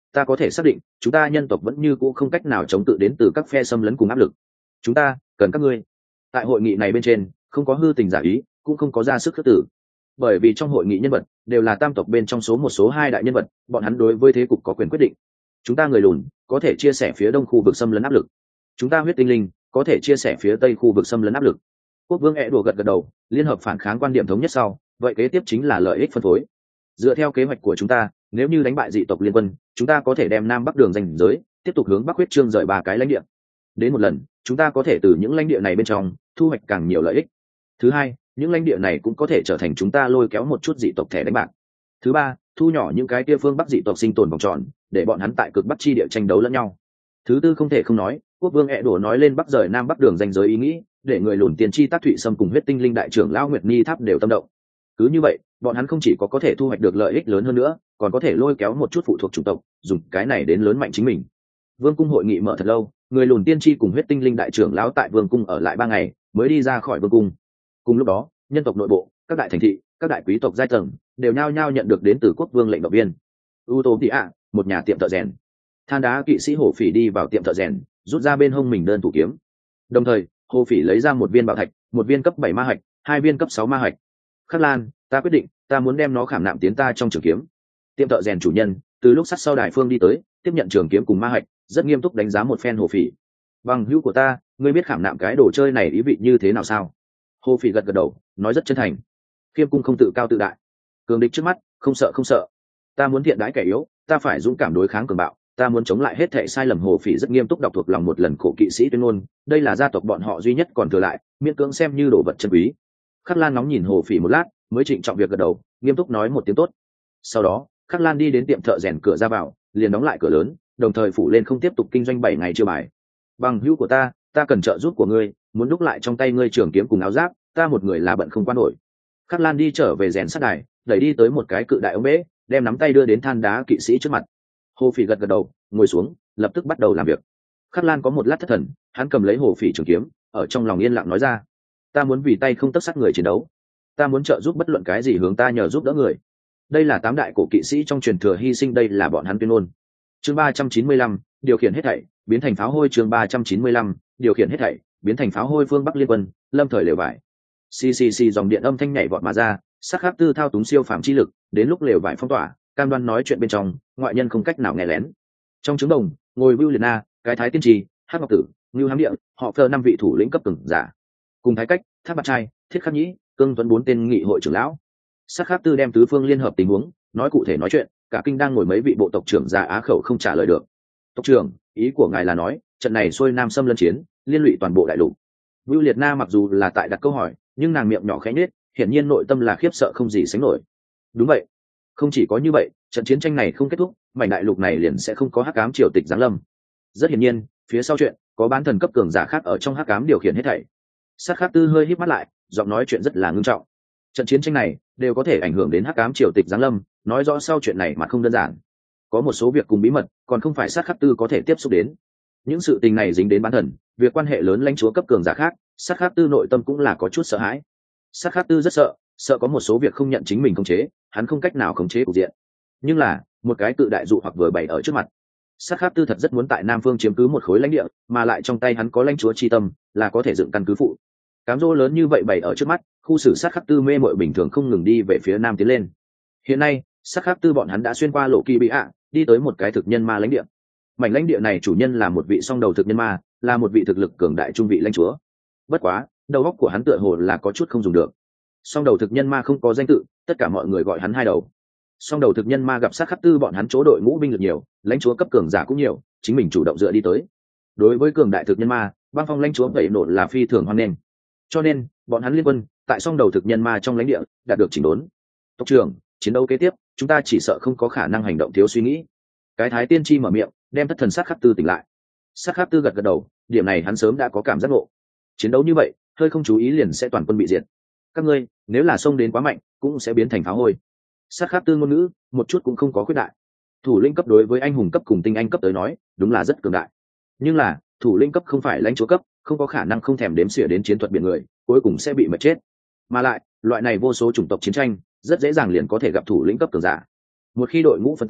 A: ta có thể xác định chúng ta nhân tộc vẫn như cũ không cách nào chống tự đến từ các phe xâm lấn cùng áp lực. Chúng ta cần các ngươi. Tại hội nghị này bên trên không có hư tình giả ý, cũng không có ra sức khước tử, bởi vì trong hội nghị nhân vật đều là tam tộc bên trong số một số hai đại nhân vật, bọn hắn đối với thế cục có quyền quyết định. Chúng ta người lùn có thể chia sẻ phía đông khu vực xâm lấn áp lực, chúng ta huyết tinh linh có thể chia sẻ phía tây khu vực xâm lấn áp lực. Quốc vương e đùa gật gật đầu, liên hợp phản kháng quan điểm thống nhất sau, vậy kế tiếp chính là lợi ích phân phối. Dựa theo kế hoạch của chúng ta, nếu như đánh bại dị tộc liên quân, chúng ta có thể đem nam bắc đường ranh giới tiếp tục hướng bắc huyết trương rời ba cái lãnh địa. Đến một lần chúng ta có thể từ những lãnh địa này bên trong thu hoạch càng nhiều lợi ích. Thứ hai, những lãnh địa này cũng có thể trở thành chúng ta lôi kéo một chút dị tộc thẻ đánh bạc. Thứ ba, thu nhỏ những cái kia phương bắc dị tộc sinh tồn vòng tròn, để bọn hắn tại cực bắc chi địa tranh đấu lẫn nhau. Thứ tư, không thể không nói, quốc vương e đổ nói lên bắc rời nam bắc đường ranh giới ý nghĩ, để người lùn tiền chi tác thụy sâm cùng huyết tinh linh đại trưởng lão nguyệt ni tháp đều tâm động. Cứ như vậy, bọn hắn không chỉ có có thể thu hoạch được lợi ích lớn hơn nữa, còn có thể lôi kéo một chút phụ thuộc chủng tộc, dùng cái này đến lớn mạnh chính mình. Vương cung hội nghị mở thật lâu, người lùn tiên tri cùng huyết tinh linh đại trưởng lão tại vương cung ở lại ba ngày mới đi ra khỏi vương cung. Cùng lúc đó, nhân tộc nội bộ, các đại thành thị, các đại quý tộc giai tầng đều nhao nhao nhận được đến từ quốc vương lệnh động viên. U tô tị ạ, một nhà tiệm thợ rèn. Than đá kỵ sĩ Hồ Phỉ đi vào tiệm thợ rèn, rút ra bên hông mình đơn thủ kiếm. Đồng thời, Hồ Phỉ lấy ra một viên bảo thạch, một viên cấp bảy ma hạch, hai viên cấp sáu ma hạch. Khắc Lan, ta quyết định, ta muốn đem nó khảm nạm tiến ta trong trường kiếm. Tiệm thợ rèn chủ nhân từ lúc sắt sau đài phương đi tới, tiếp nhận trường kiếm cùng ma hạch, rất nghiêm túc đánh giá một phen Hồ Phỉ. Bằng hữu của ta, ngươi biết khảm nạm cái đồ chơi này ý vị như thế nào sao? Hồ Phỉ gật gật đầu, nói rất chân thành. Khiêm cung không tự cao tự đại, cường địch trước mắt, không sợ không sợ. Ta muốn thiện đãi kẻ yếu, ta phải dũng cảm đối kháng cường bạo, ta muốn chống lại hết thảy sai lầm. Hồ Phỉ rất nghiêm túc đọc thuộc lòng một lần cổ kỵ sĩ tuyên ngôn, đây là gia tộc bọn họ duy nhất còn thừa lại, miễn cưỡng xem như đồ vật chân quý. Khắc Lan ngóng nhìn Hồ Phỉ một lát, mới trịnh trọng việc gật đầu, nghiêm túc nói một tiếng tốt. Sau đó, Khắc Lan đi đến tiệm thợ rèn cửa ra vào, liền đóng lại cửa lớn, đồng thời phủ lên không tiếp tục kinh doanh bảy ngày chưa bài. Bằng hữu của ta, ta cần trợ giúp của ngươi, muốn đúc lại trong tay ngươi trường kiếm cùng áo giáp, ta một người là bận không qua nổi. Khắc Lan đi trở về rèn sắt đài, đẩy đi tới một cái cự đại ống bể, đem nắm tay đưa đến than đá kỵ sĩ trước mặt. Hồ Phỉ gật gật đầu, ngồi xuống, lập tức bắt đầu làm việc. Khắc Lan có một lát thất thần, hắn cầm lấy Hồ Phỉ trường kiếm, ở trong lòng yên lặng nói ra: ta muốn vì tay không tấc sắt người chiến đấu, ta muốn trợ giúp bất luận cái gì hướng ta nhờ giúp đỡ người. Đây là tám đại cổ kỵ sĩ trong truyền thừa hy sinh, đây là bọn hắn tuyên ngôn. Chương ba trăm chín mươi lăm, điều khiển hết thảy biến thành pháo hôi. Chương ba trăm chín mươi lăm, điều khiển hết thảy biến thành pháo hôi. Phương Bắc liên quân, lâm thời lều vải. Xì xì xì, dòng điện âm thanh nhảy vọt mà ra, sắc khắc tư thao túng siêu phàm chi lực, đến lúc lều vải phong tỏa, cam đoan nói chuyện bên trong, ngoại nhân không cách nào nghe lén. Trong trứng đồng, ngồi Bưu Liệt Na, cái Thái Tiên Trì, Hắc Ngọc Tử, Ngưu Hám Địa, họ Phơ năm vị thủ lĩnh cấp cường giả, cùng Thái Cách, Thác Bạt Trai, Thiết Khắc Nhĩ, Cương Tuấn bốn tên nghị hội trưởng lão. Sắc khắc tư đem tứ phương liên hợp tình huống nói cụ thể nói chuyện, cả kinh đang ngồi mấy vị bộ tộc trưởng già á khẩu không trả lời được. Tộc trưởng, ý của ngài là nói trận này xuôi nam xâm lấn chiến liên lụy toàn bộ đại lục? Bưu Liệt Na mặc dù là tại đặt câu hỏi, nhưng nàng miệng nhỏ khẽ nhếch, hiển nhiên nội tâm là khiếp sợ không gì sánh nổi. Đúng vậy, không chỉ có như vậy, trận chiến tranh này không kết thúc, mảnh đại lục này liền sẽ không có hắc ám triều tịch giáng lâm. Rất hiển nhiên, phía sau chuyện có bán thần cấp cường giả khác ở trong hắc ám điều khiển hết thảy. Sát khắc tư hơi híp mắt lại, giọng nói chuyện rất là ngưng trọng. Trận chiến tranh này đều có thể ảnh hưởng đến hắc ám triều tịch giáng lâm, nói rõ sau chuyện này mà không đơn giản. Có một số việc cùng bí mật, còn không phải sát khắc tư có thể tiếp xúc đến. Những sự tình này dính đến bán thần, việc quan hệ lớn lãnh chúa cấp cường giả khác, sát khắc tư nội tâm cũng là có chút sợ hãi. Sát khắc tư rất sợ, sợ có một số việc không nhận chính mình khống chế, hắn không cách nào khống chế cục diện. Nhưng là, một cái cự đại dụ hoặc vừa bày ở trước mặt. Sát khắc tư thật rất muốn tại Nam Phương chiếm cứ một khối lãnh địa, mà lại trong tay hắn có lãnh chúa chi tâm, là có thể dựng căn cứ phụ. Cám dỗ lớn như vậy bày ở trước mắt, khu xử sát khắc tư mê mội bình thường không ngừng đi về phía nam tiến lên. Hiện nay, sát khắc tư bọn hắn đã xuyên qua lộ kỳ bị ạ, đi tới một cái thực nhân ma lãnh địa. Mảnh lãnh địa này chủ nhân là một vị song đầu thực nhân ma, là một vị thực lực cường đại trung vị lãnh chúa. Bất quá, đầu óc của hắn tựa hồ là có chút không dùng được. Song đầu thực nhân ma không có danh tự, tất cả mọi người gọi hắn hai đầu. Song đầu thực nhân ma gặp sát khắc tư bọn hắn chỗ đội ngũ binh lực nhiều, lãnh chúa cấp cường giả cũng nhiều, chính mình chủ động dựa đi tới. Đối với cường đại thực nhân ma, băng phong lãnh chúa vậy nổ là phi thường hoan nghênh. Cho nên, bọn hắn liên quân tại song đầu thực nhân ma trong lãnh địa đạt được chỉnh đốn. Tộc trưởng, chiến đấu kế tiếp, chúng ta chỉ sợ không có khả năng hành động thiếu suy nghĩ. Cái Thái Tiên Tri mở miệng, đem thất thần sát khắc tư tỉnh lại. Sát khắc tư gật gật đầu, điểm này hắn sớm đã có cảm giác ngộ. Chiến đấu như vậy, hơi không chú ý liền sẽ toàn quân bị diệt. Các ngươi, nếu là xông đến quá mạnh, cũng sẽ biến thành pháo hôi. Sát khắc tư ngôn ngữ, một chút cũng không có khuyết đại. Thủ lĩnh cấp đối với anh hùng cấp cùng tinh anh cấp tới nói, đúng là rất cường đại. Nhưng là, thủ lĩnh cấp không phải lãnh chúa cấp, không có khả năng không thèm đếm xỉa đến chiến thuật biển người, cuối cùng sẽ bị mất chết. Mà lại, loại này vô số chủng tộc chiến tranh, rất dễ dàng liền có thể gặp thủ lĩnh cấp cường giả. Một khi đội ngũ phân tán,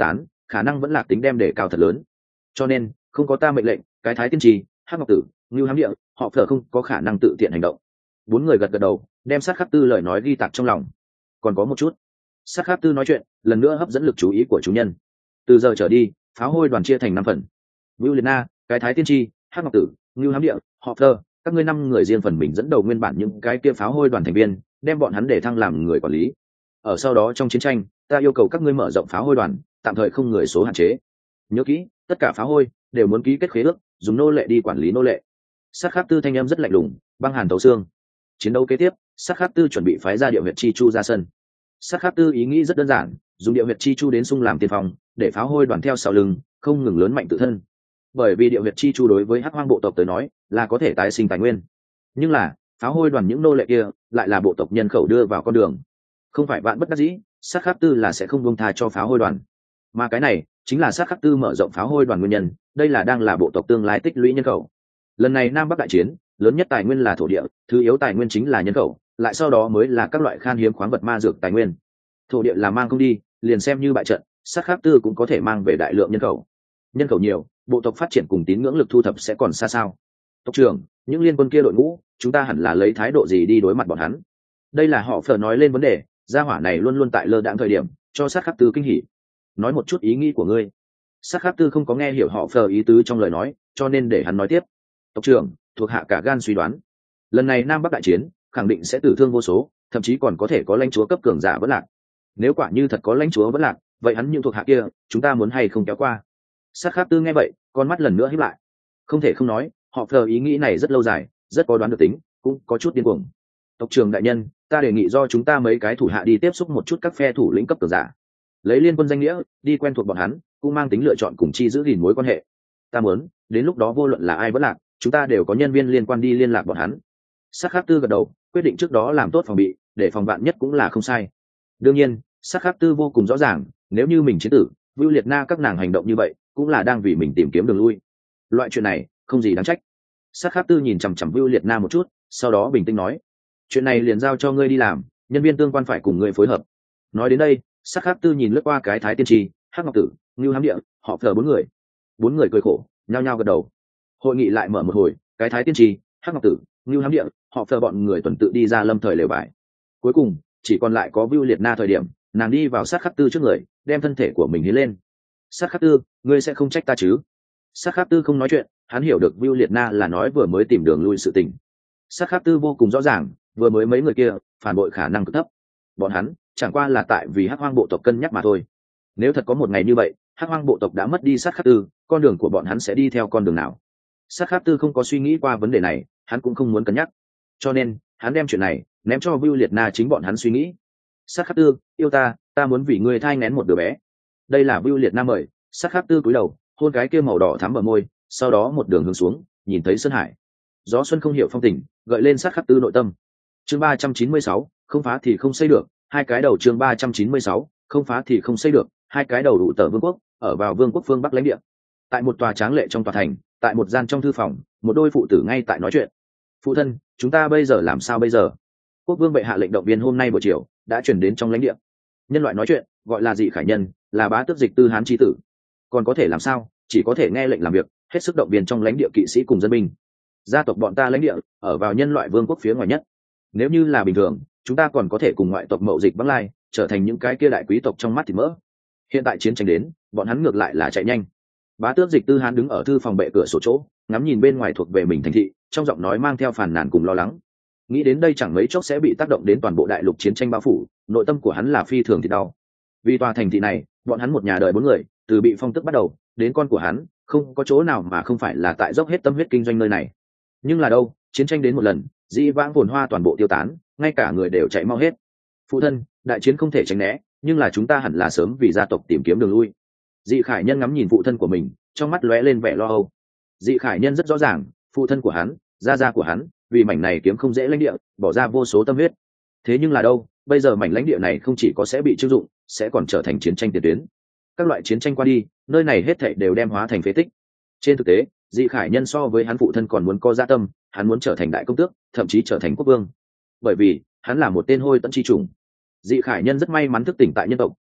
A: khả năng vẫn lạc tính đem đề cao thật lớn. Cho nên không có ta mệnh lệnh, cái thái tiên trì, hắc ngọc tử, ngưu hám địa, họ phở không có khả năng tự tiện hành động. Bốn người gật gật đầu, đem sát khắc tư lời nói ghi tạc trong lòng. Còn có một chút, sát khắc tư nói chuyện lần nữa hấp dẫn lực chú ý của chúng nhân. Từ giờ trở đi, pháo hôi đoàn chia thành năm phần. Vưu Liệt Na, cái thái tiên tri, hắc ngọc tử, ngưu hám địa, họ phở, các ngươi năm người riêng phần mình dẫn đầu nguyên bản những cái kia pháo hôi đoàn thành viên, đem bọn hắn để thăng làm người quản lý. Ở sau đó trong chiến tranh, ta yêu cầu các ngươi mở rộng pháo hôi đoàn, tạm thời không người số hạn chế. Nhớ kỹ, tất cả pháo hôi đều muốn ký kết khế ước, dùng nô lệ đi quản lý nô lệ. Sát khắc tư thanh âm rất lạnh lùng, băng hàn thấu xương. Chiến đấu kế tiếp, sát khắc tư chuẩn bị phái ra địa huyệt chi chu ra sân. Sát khắc tư ý nghĩ rất đơn giản, dùng địa huyệt chi chu đến xung làm tiên phong, để pháo hôi đoàn theo sau lưng, không ngừng lớn mạnh tự thân. Bởi vì địa huyệt chi chu đối với hắc hoang bộ tộc tới nói là có thể tái sinh tài nguyên, nhưng là pháo hôi đoàn những nô lệ kia lại là bộ tộc nhân khẩu đưa vào con đường, không phải vạn bất đắc dĩ, sát khắc tư là sẽ không buông tha cho pháo hôi đoàn, mà cái này chính là sát khắc tư mở rộng pháo hôi đoàn nguyên nhân. Đây là đang là bộ tộc tương lai tích lũy nhân khẩu. Lần này nam bắc đại chiến, lớn nhất tài nguyên là thổ địa, thứ yếu tài nguyên chính là nhân khẩu, lại sau đó mới là các loại khan hiếm khoáng vật ma dược tài nguyên. Thổ địa là mang không đi, liền xem như bại trận, sát khắc tư cũng có thể mang về đại lượng nhân khẩu. Nhân khẩu nhiều, bộ tộc phát triển cùng tín ngưỡng lực thu thập sẽ còn xa sao. Tộc trưởng, những liên quân kia đội ngũ, chúng ta hẳn là lấy thái độ gì đi đối mặt bọn hắn? Đây là họ phở nói lên vấn đề, gia hỏa này luôn luôn tại lơ đãng thời điểm cho sát khắc tư kinh hỉ. Nói một chút ý nghĩ của ngươi. Sát khắc tư không có nghe hiểu họ phở ý tứ trong lời nói, cho nên để hắn nói tiếp. Tộc trưởng, thuộc hạ cả gan suy đoán, lần này nam bắc đại chiến khẳng định sẽ tử thương vô số, thậm chí còn có thể có lãnh chúa cấp cường giả vẫn lạc. Nếu quả như thật có lãnh chúa vẫn lạc, vậy hắn những thuộc hạ kia chúng ta muốn hay không kéo qua? Sát khắc tư nghe vậy, con mắt lần nữa híp lại. Không thể không nói, họ phờ ý nghĩ này rất lâu dài, rất có đoán được tính, cũng có chút điên cuồng. Tộc trưởng đại nhân, ta đề nghị do chúng ta mấy cái thủ hạ đi tiếp xúc một chút các phe thủ lĩnh cấp cường giả, lấy liên quân danh nghĩa đi quen thuộc bọn hắn, cũng mang tính lựa chọn cùng chi giữ gìn mối quan hệ. Ta muốn đến lúc đó vô luận là ai vẫn lạc, chúng ta đều có nhân viên liên quan đi liên lạc bọn hắn. Sát khắc tư gật đầu, quyết định trước đó làm tốt phòng bị, để phòng vạn nhất cũng là không sai. Đương nhiên, sát khắc tư vô cùng rõ ràng, nếu như mình chiến tử, Vưu Liệt Na các nàng hành động như vậy cũng là đang vì mình tìm kiếm đường lui. Loại chuyện này không gì đáng trách. Sát khắc tư nhìn chằm chằm Vưu Liệt Na một chút, sau đó bình tĩnh nói, chuyện này liền giao cho ngươi đi làm, nhân viên tương quan phải cùng ngươi phối hợp. Nói đến đây, sát khắc tư nhìn lướt qua cái thái tiên tri, hắc ngọc tử, ngưu hám địa, họ phờ bốn người. Bốn người cười khổ, nhao nhao gật đầu. Hội nghị lại mở một hồi, cái thái tiên tri, hắc ngọc tử, ngưu hám địa, họ phờ bọn người tuần tự đi ra lâm thời lều bài. Cuối cùng chỉ còn lại có Vưu Liệt Na thời điểm, nàng đi vào sát khắc tư trước người, đem thân thể của mình hiến lên. Sát khắc tư, ngươi sẽ không trách ta chứ? Sát khắc tư không nói chuyện, hắn hiểu được Vưu Liệt Na là nói vừa mới tìm đường lui sự tình. Sát khắc tư vô cùng rõ ràng, vừa mới mấy người kia phản bội khả năng cực thấp, bọn hắn chẳng qua là tại vì hắc hoang bộ tộc cân nhắc mà thôi. Nếu thật có một ngày như vậy, hắc hoang bộ tộc đã mất đi sát khắc tư, con đường của bọn hắn sẽ đi theo con đường nào? Sát khắc tư không có suy nghĩ qua vấn đề này, hắn cũng không muốn cân nhắc, cho nên hắn đem chuyện này ném cho Vưu Liệt Na chính bọn hắn suy nghĩ. Sát khắc tư, yêu ta, ta muốn vì ngươi thai nghén một đứa bé. Đây là Vưu Liệt Na mời. Sát khắc tư cúi đầu, hôn cái kia màu đỏ thắm bờ môi, sau đó một đường hướng xuống, nhìn thấy sơn hải. Gió xuân không hiểu phong tình, gợi lên sát khắc tư nội tâm. Chương ba trăm chín mươi sáu, không phá thì không xây được, hai cái đầu. Chương ba trăm chín mươi sáu, không phá thì không xây được, hai cái đầu đủ tờ vương quốc, ở vào vương quốc phương Bắc lãnh địa. Tại một tòa tráng lệ trong tòa thành, tại một gian trong thư phòng, một đôi phụ tử ngay tại nói chuyện. Phụ thân, chúng ta bây giờ làm sao bây giờ? Quốc vương bệ hạ lệnh động viên hôm nay buổi chiều đã chuyển đến trong lãnh địa. Nhân loại nói chuyện gọi là dị khải nhân, là bá tước dịch tư hán chi tử. Còn có thể làm sao, chỉ có thể nghe lệnh làm việc, hết sức động viên trong lãnh địa kỵ sĩ cùng dân binh. Gia tộc bọn ta lãnh địa ở vào nhân loại vương quốc phía ngoài nhất. Nếu như là bình thường, chúng ta còn có thể cùng ngoại tộc mậu dịch vắng lai, trở thành những cái kia đại quý tộc trong mắt thì mỡ. Hiện tại chiến tranh đến, bọn hắn ngược lại là chạy nhanh. Bá tước dịch tư hán đứng ở thư phòng bệ cửa sổ chỗ, ngắm nhìn bên ngoài thuộc về mình thành thị, trong giọng nói mang theo phàn nàn cùng lo lắng. Nghĩ đến đây chẳng mấy chốc sẽ bị tác động đến toàn bộ đại lục chiến tranh bao phủ, nội tâm của hắn là phi thường thì đau. Vì tòa thành thị này, bọn hắn một nhà đời bốn người, từ bị phong tức bắt đầu đến con của hắn, không có chỗ nào mà không phải là tại dốc hết tâm huyết kinh doanh nơi này. Nhưng là đâu, chiến tranh đến một lần, dĩ vãng phồn hoa toàn bộ tiêu tán, ngay cả người đều chạy mau hết. Phụ thân, đại chiến không thể tránh né, nhưng là chúng ta hẳn là sớm vì gia tộc tìm kiếm đường lui. Dị khải nhân ngắm nhìn phụ thân của mình, trong mắt lóe lên vẻ lo âu. Dị khải nhân rất rõ ràng, phụ thân của hắn, gia gia của hắn, vì mảnh này kiếm không dễ lãnh địa, bỏ ra vô số tâm huyết. Thế nhưng là đâu, bây giờ mảnh lãnh địa này không chỉ có sẽ bị trưng dụng, sẽ còn trở thành chiến tranh tiền tuyến. Các loại chiến tranh qua đi, nơi này hết thảy đều đem hóa thành phế tích. Trên thực tế, dị khải nhân so với hắn phụ thân còn muốn có dạ tâm, hắn muốn trở thành đại công tước, thậm chí trở thành quốc vương. Bởi vì hắn là một tên hôi tận chi trùng. Dị khải nhân rất may mắn thức tỉnh tại nhân tộc,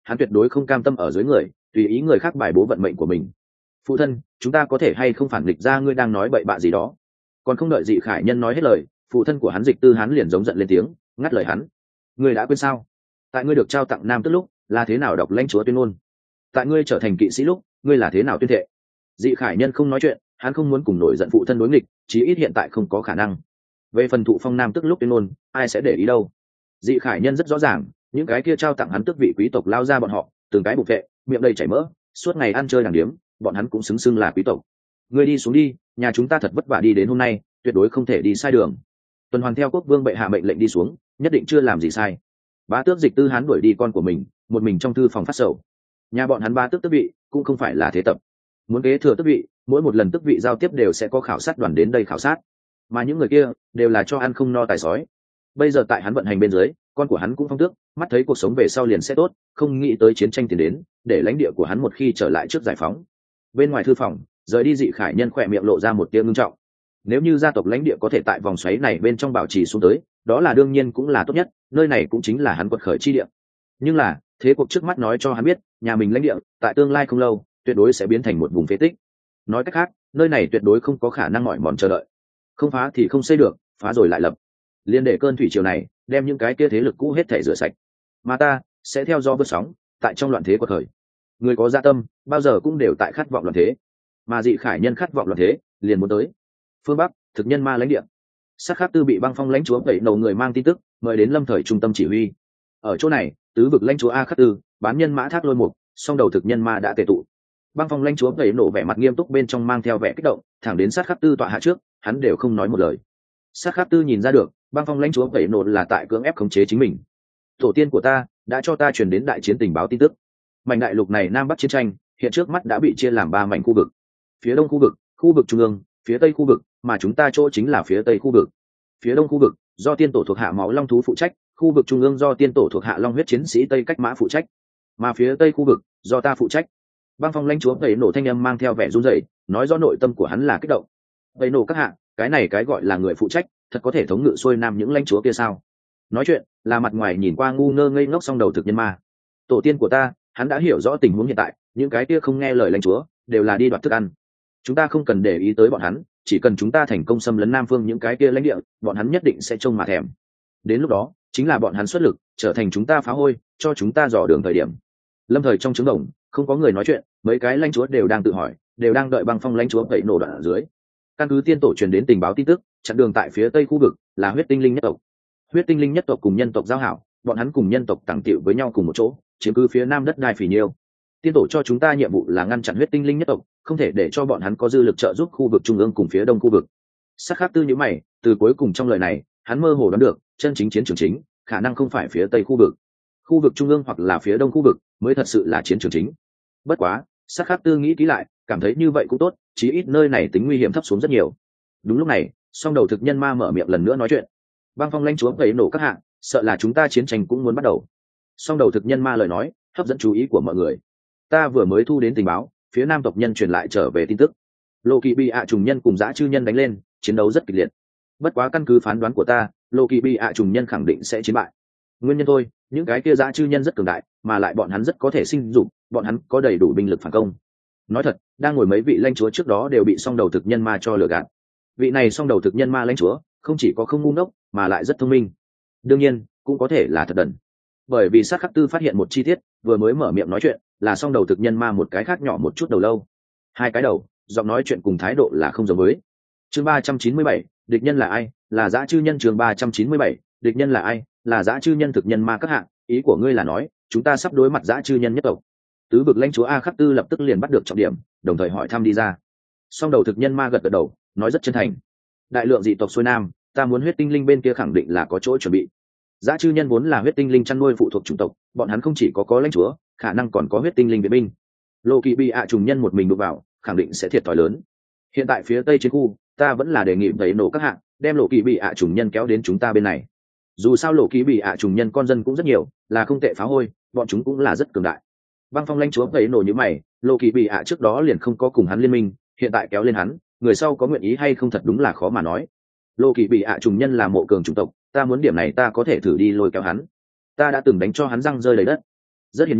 A: hắn tuyệt đối không cam tâm ở dưới người tùy ý người khác bài bố vận mệnh của mình. Phụ thân, chúng ta có thể hay không phản nghịch ra ngươi đang nói bậy bạ gì đó? Còn không đợi Dị Khải Nhân nói hết lời, phụ thân của hắn Dịch Tư Hán liền giống giận lên tiếng, ngắt lời hắn. Ngươi đã quên sao? Tại ngươi được trao tặng nam tước lúc, là thế nào đọc lãnh chúa tuyên ngôn? Tại ngươi trở thành kỵ sĩ lúc, ngươi là thế nào tuyên thệ? Dị Khải Nhân không nói chuyện, hắn không muốn cùng nổi giận phụ thân đối nghịch, chí ít hiện tại không có khả năng. Về phần thụ phong nam tước lúc tuyên ngôn, ai sẽ để ý đâu? Dị Khải Nhân rất rõ ràng, những cái kia trao tặng hắn tước vị quý tộc lao ra bọn họ, từng cái bục vệ, miệng đầy chảy mỡ, suốt ngày ăn chơi đàng điếm, bọn hắn cũng xứng xưng là quý tộc. Ngươi đi xuống đi, nhà chúng ta thật vất vả đi đến hôm nay, tuyệt đối không thể đi sai đường. Tuần hoàn theo quốc vương bệ hạ mệnh lệnh đi xuống, nhất định chưa làm gì sai. Bá tước Dịch Tư Hán đuổi đi con của mình, một mình trong thư phòng phát sầu. Nhà bọn hắn ba tước tước vị cũng không phải là thế tập, muốn kế thừa tước vị, mỗi một lần tước vị giao tiếp đều sẽ có khảo sát đoàn đến đây khảo sát, mà những người kia đều là cho ăn không no tài sói. Bây giờ tại hắn vận hành bên dưới, con của hắn cũng phong tước, mắt thấy cuộc sống về sau liền sẽ tốt, không nghĩ tới chiến tranh tiến đến, để lãnh địa của hắn một khi trở lại trước giải phóng. Bên ngoài thư phòng, rời đi Dị Khải Nhân khỏe miệng lộ ra một tia ngưng trọng. Nếu như gia tộc lãnh địa có thể tại vòng xoáy này bên trong bảo trì xuống tới, đó là đương nhiên cũng là tốt nhất, nơi này cũng chính là hắn quật khởi chi địa. Nhưng là, thế cuộc trước mắt nói cho hắn biết, nhà mình lãnh địa, tại tương lai không lâu, tuyệt đối sẽ biến thành một vùng phế tích. Nói cách khác, nơi này tuyệt đối không có khả năng mỏi mòn chờ đợi. Không phá thì không xây được, phá rồi lại lập. Liên để cơn thủy triều này, đem những cái kia thế lực cũ hết thể rửa sạch. Mà ta sẽ theo do bước sóng, tại trong loạn thế quật khởi. Người có dạ tâm, bao giờ cũng đều tại khát vọng loạn thế. Mà Dị Khải Nhân khát vọng loạn thế, liền muốn tới phương Bắc, thực nhân ma lãnh địa. Sát Khắc Tư bị băng phong lãnh chúa tẩy đầu người mang tin tức, mời đến Lâm Thời trung tâm chỉ huy. Ở chỗ này, tứ vực lãnh chúa A Khắc Tư, bán nhân mã thác lôi mục, song đầu thực nhân ma đã tề tụ. Băng phong lãnh chúa tẩy nổ vẻ mặt nghiêm túc bên trong mang theo vẻ kích động, thẳng đến Sát Khắc Tư tọa hạ trước, hắn đều không nói một lời. Sát Khắc Tư nhìn ra được, băng phong lãnh chúa tẩy nổ là tại cưỡng ép khống chế chính mình. Tổ tiên của ta đã cho ta truyền đến đại chiến tình báo tin tức. Mảnh đại lục này nam bắc chiến tranh, hiện trước mắt đã bị chia làm ba mảnh khu vực. Phía đông khu vực, khu vực trung ương, phía tây khu vực, mà chúng ta chỗ chính là phía tây khu vực. Phía đông khu vực do tiên tổ thuộc hạ máu long thú phụ trách, khu vực trung ương do tiên tổ thuộc hạ long huyết chiến sĩ tây cách mã phụ trách, mà phía tây khu vực do ta phụ trách. Băng phong lãnh chúa tẩy nổ thanh âm mang theo vẻ run rẩy, nói rõ nội tâm của hắn là kích động. Tẩy nổ các hạ, cái này cái gọi là người phụ trách, thật có thể thống ngự xuôi nam những lãnh chúa kia sao? Nói chuyện là mặt ngoài nhìn qua ngu ngơ ngây ngốc song đầu thực nhân ma. Tổ tiên của ta, hắn đã hiểu rõ tình huống hiện tại, những cái kia không nghe lời lãnh chúa đều là đi đoạt thức ăn. Chúng ta không cần để ý tới bọn hắn, chỉ cần chúng ta thành công xâm lấn nam phương những cái kia lãnh địa, bọn hắn nhất định sẽ trông mà thèm. Đến lúc đó, chính là bọn hắn xuất lực, trở thành chúng ta phá hôi, cho chúng ta dò đường thời điểm. Lâm Thời trong trứng đồng, không có người nói chuyện, mấy cái lãnh chúa đều đang tự hỏi, đều đang đợi băng phong lãnh chúa tẩy nổ đoạn ở dưới. Căn cứ tiên tổ truyền đến tình báo tin tức, chặn đường tại phía tây khu vực là huyết tinh linh nhất tộc. Huyết tinh linh nhất tộc cùng nhân tộc giao hảo, bọn hắn cùng nhân tộc tàng tiệu với nhau cùng một chỗ, chiếm cứ phía nam đất đai phì nhiêu. Tiên tổ cho chúng ta nhiệm vụ là ngăn chặn huyết tinh linh nhất tộc, không thể để cho bọn hắn có dư lực trợ giúp khu vực trung ương cùng phía đông khu vực. Sát Khắc Tư nhíu mày, từ cuối cùng trong lời này, hắn mơ hồ đoán được, chân chính chiến trường chính, khả năng không phải phía tây khu vực, khu vực trung ương hoặc là phía đông khu vực mới thật sự là chiến trường chính. Bất quá, Sát Khắc Tư nghĩ kỹ lại, cảm thấy như vậy cũng tốt, chí ít nơi này tính nguy hiểm thấp xuống rất nhiều. Đúng lúc này, song đầu thực nhân ma mở miệng lần nữa nói chuyện. Băng phong lãnh chúa tẩy nổ các hạng, sợ là chúng ta chiến tranh cũng muốn bắt đầu. Song đầu thực nhân ma lời nói hấp dẫn chú ý của mọi người. Ta vừa mới thu đến tình báo, phía nam tộc nhân truyền lại trở về tin tức, Lô Kỳ Bị ạ trùng nhân cùng dã chư nhân đánh lên, chiến đấu rất kịch liệt. Bất quá căn cứ phán đoán của ta, Lô Kỳ Bị ạ trùng nhân khẳng định sẽ chiến bại. Nguyên nhân thôi, những cái kia dã chư nhân rất cường đại, mà lại bọn hắn rất có thể sinh dụng, bọn hắn có đầy đủ binh lực phản công. Nói thật, đang ngồi mấy vị lãnh chúa trước đó đều bị song đầu thực nhân ma cho lừa gạt. Vị này song đầu thực nhân ma lãnh chúa, không chỉ có không ngu ngốc, mà lại rất thông minh. Đương nhiên, cũng có thể là thật đần. Bởi vì Sát Khắc Tư phát hiện một chi tiết, vừa mới mở miệng nói chuyện, là song đầu thực nhân ma một cái khác nhỏ một chút đầu lâu. Hai cái đầu, giọng nói chuyện cùng thái độ là không giống với. Chương ba trăm chín mươi bảy, địch nhân là ai? Là dã chư nhân. Chương ba trăm chín mươi bảy, địch nhân là ai? Là dã chư nhân thực nhân ma các hạng, ý của ngươi là nói, chúng ta sắp đối mặt dã chư nhân nhất tộc. Tứ vực lãnh chúa A Khắc Tư lập tức liền bắt được trọng điểm, đồng thời hỏi thăm đi ra. Song đầu thực nhân ma gật gật đầu, nói rất chân thành. Đại lượng dị tộc xuôi nam, ta muốn huyết tinh linh bên kia khẳng định là có chỗ chuẩn bị. Dã chư nhân vốn là huyết tinh linh chăn nuôi phụ thuộc chủng tộc, bọn hắn không chỉ có có lãnh chúa, khả năng còn có huyết tinh linh viện binh. Lô Kỳ Bị ạ trùng nhân một mình đụng vào, khẳng định sẽ thiệt thòi lớn. Hiện tại phía tây chiến khu, ta vẫn là đề nghị đẩy nổ các hạng, đem Lô Kỳ Bị ạ trùng nhân kéo đến chúng ta bên này. Dù sao Lô Kỳ Bị ạ trùng nhân con dân cũng rất nhiều, là không tệ phá hôi, bọn chúng cũng là rất cường đại. Băng phong lãnh chúa đẩy nổ như mày, Lô Kỳ Bị ạ trước đó liền không có cùng hắn liên minh, hiện tại kéo lên hắn, người sau có nguyện ý hay không thật đúng là khó mà nói. Lô Kỳ Bị ạ trùng nhân là mộ cường chủng tộc, ta muốn điểm này ta có thể thử đi lôi kéo hắn. Ta đã từng đánh cho hắn răng rơi đầy đất. Rất hiển nhiên,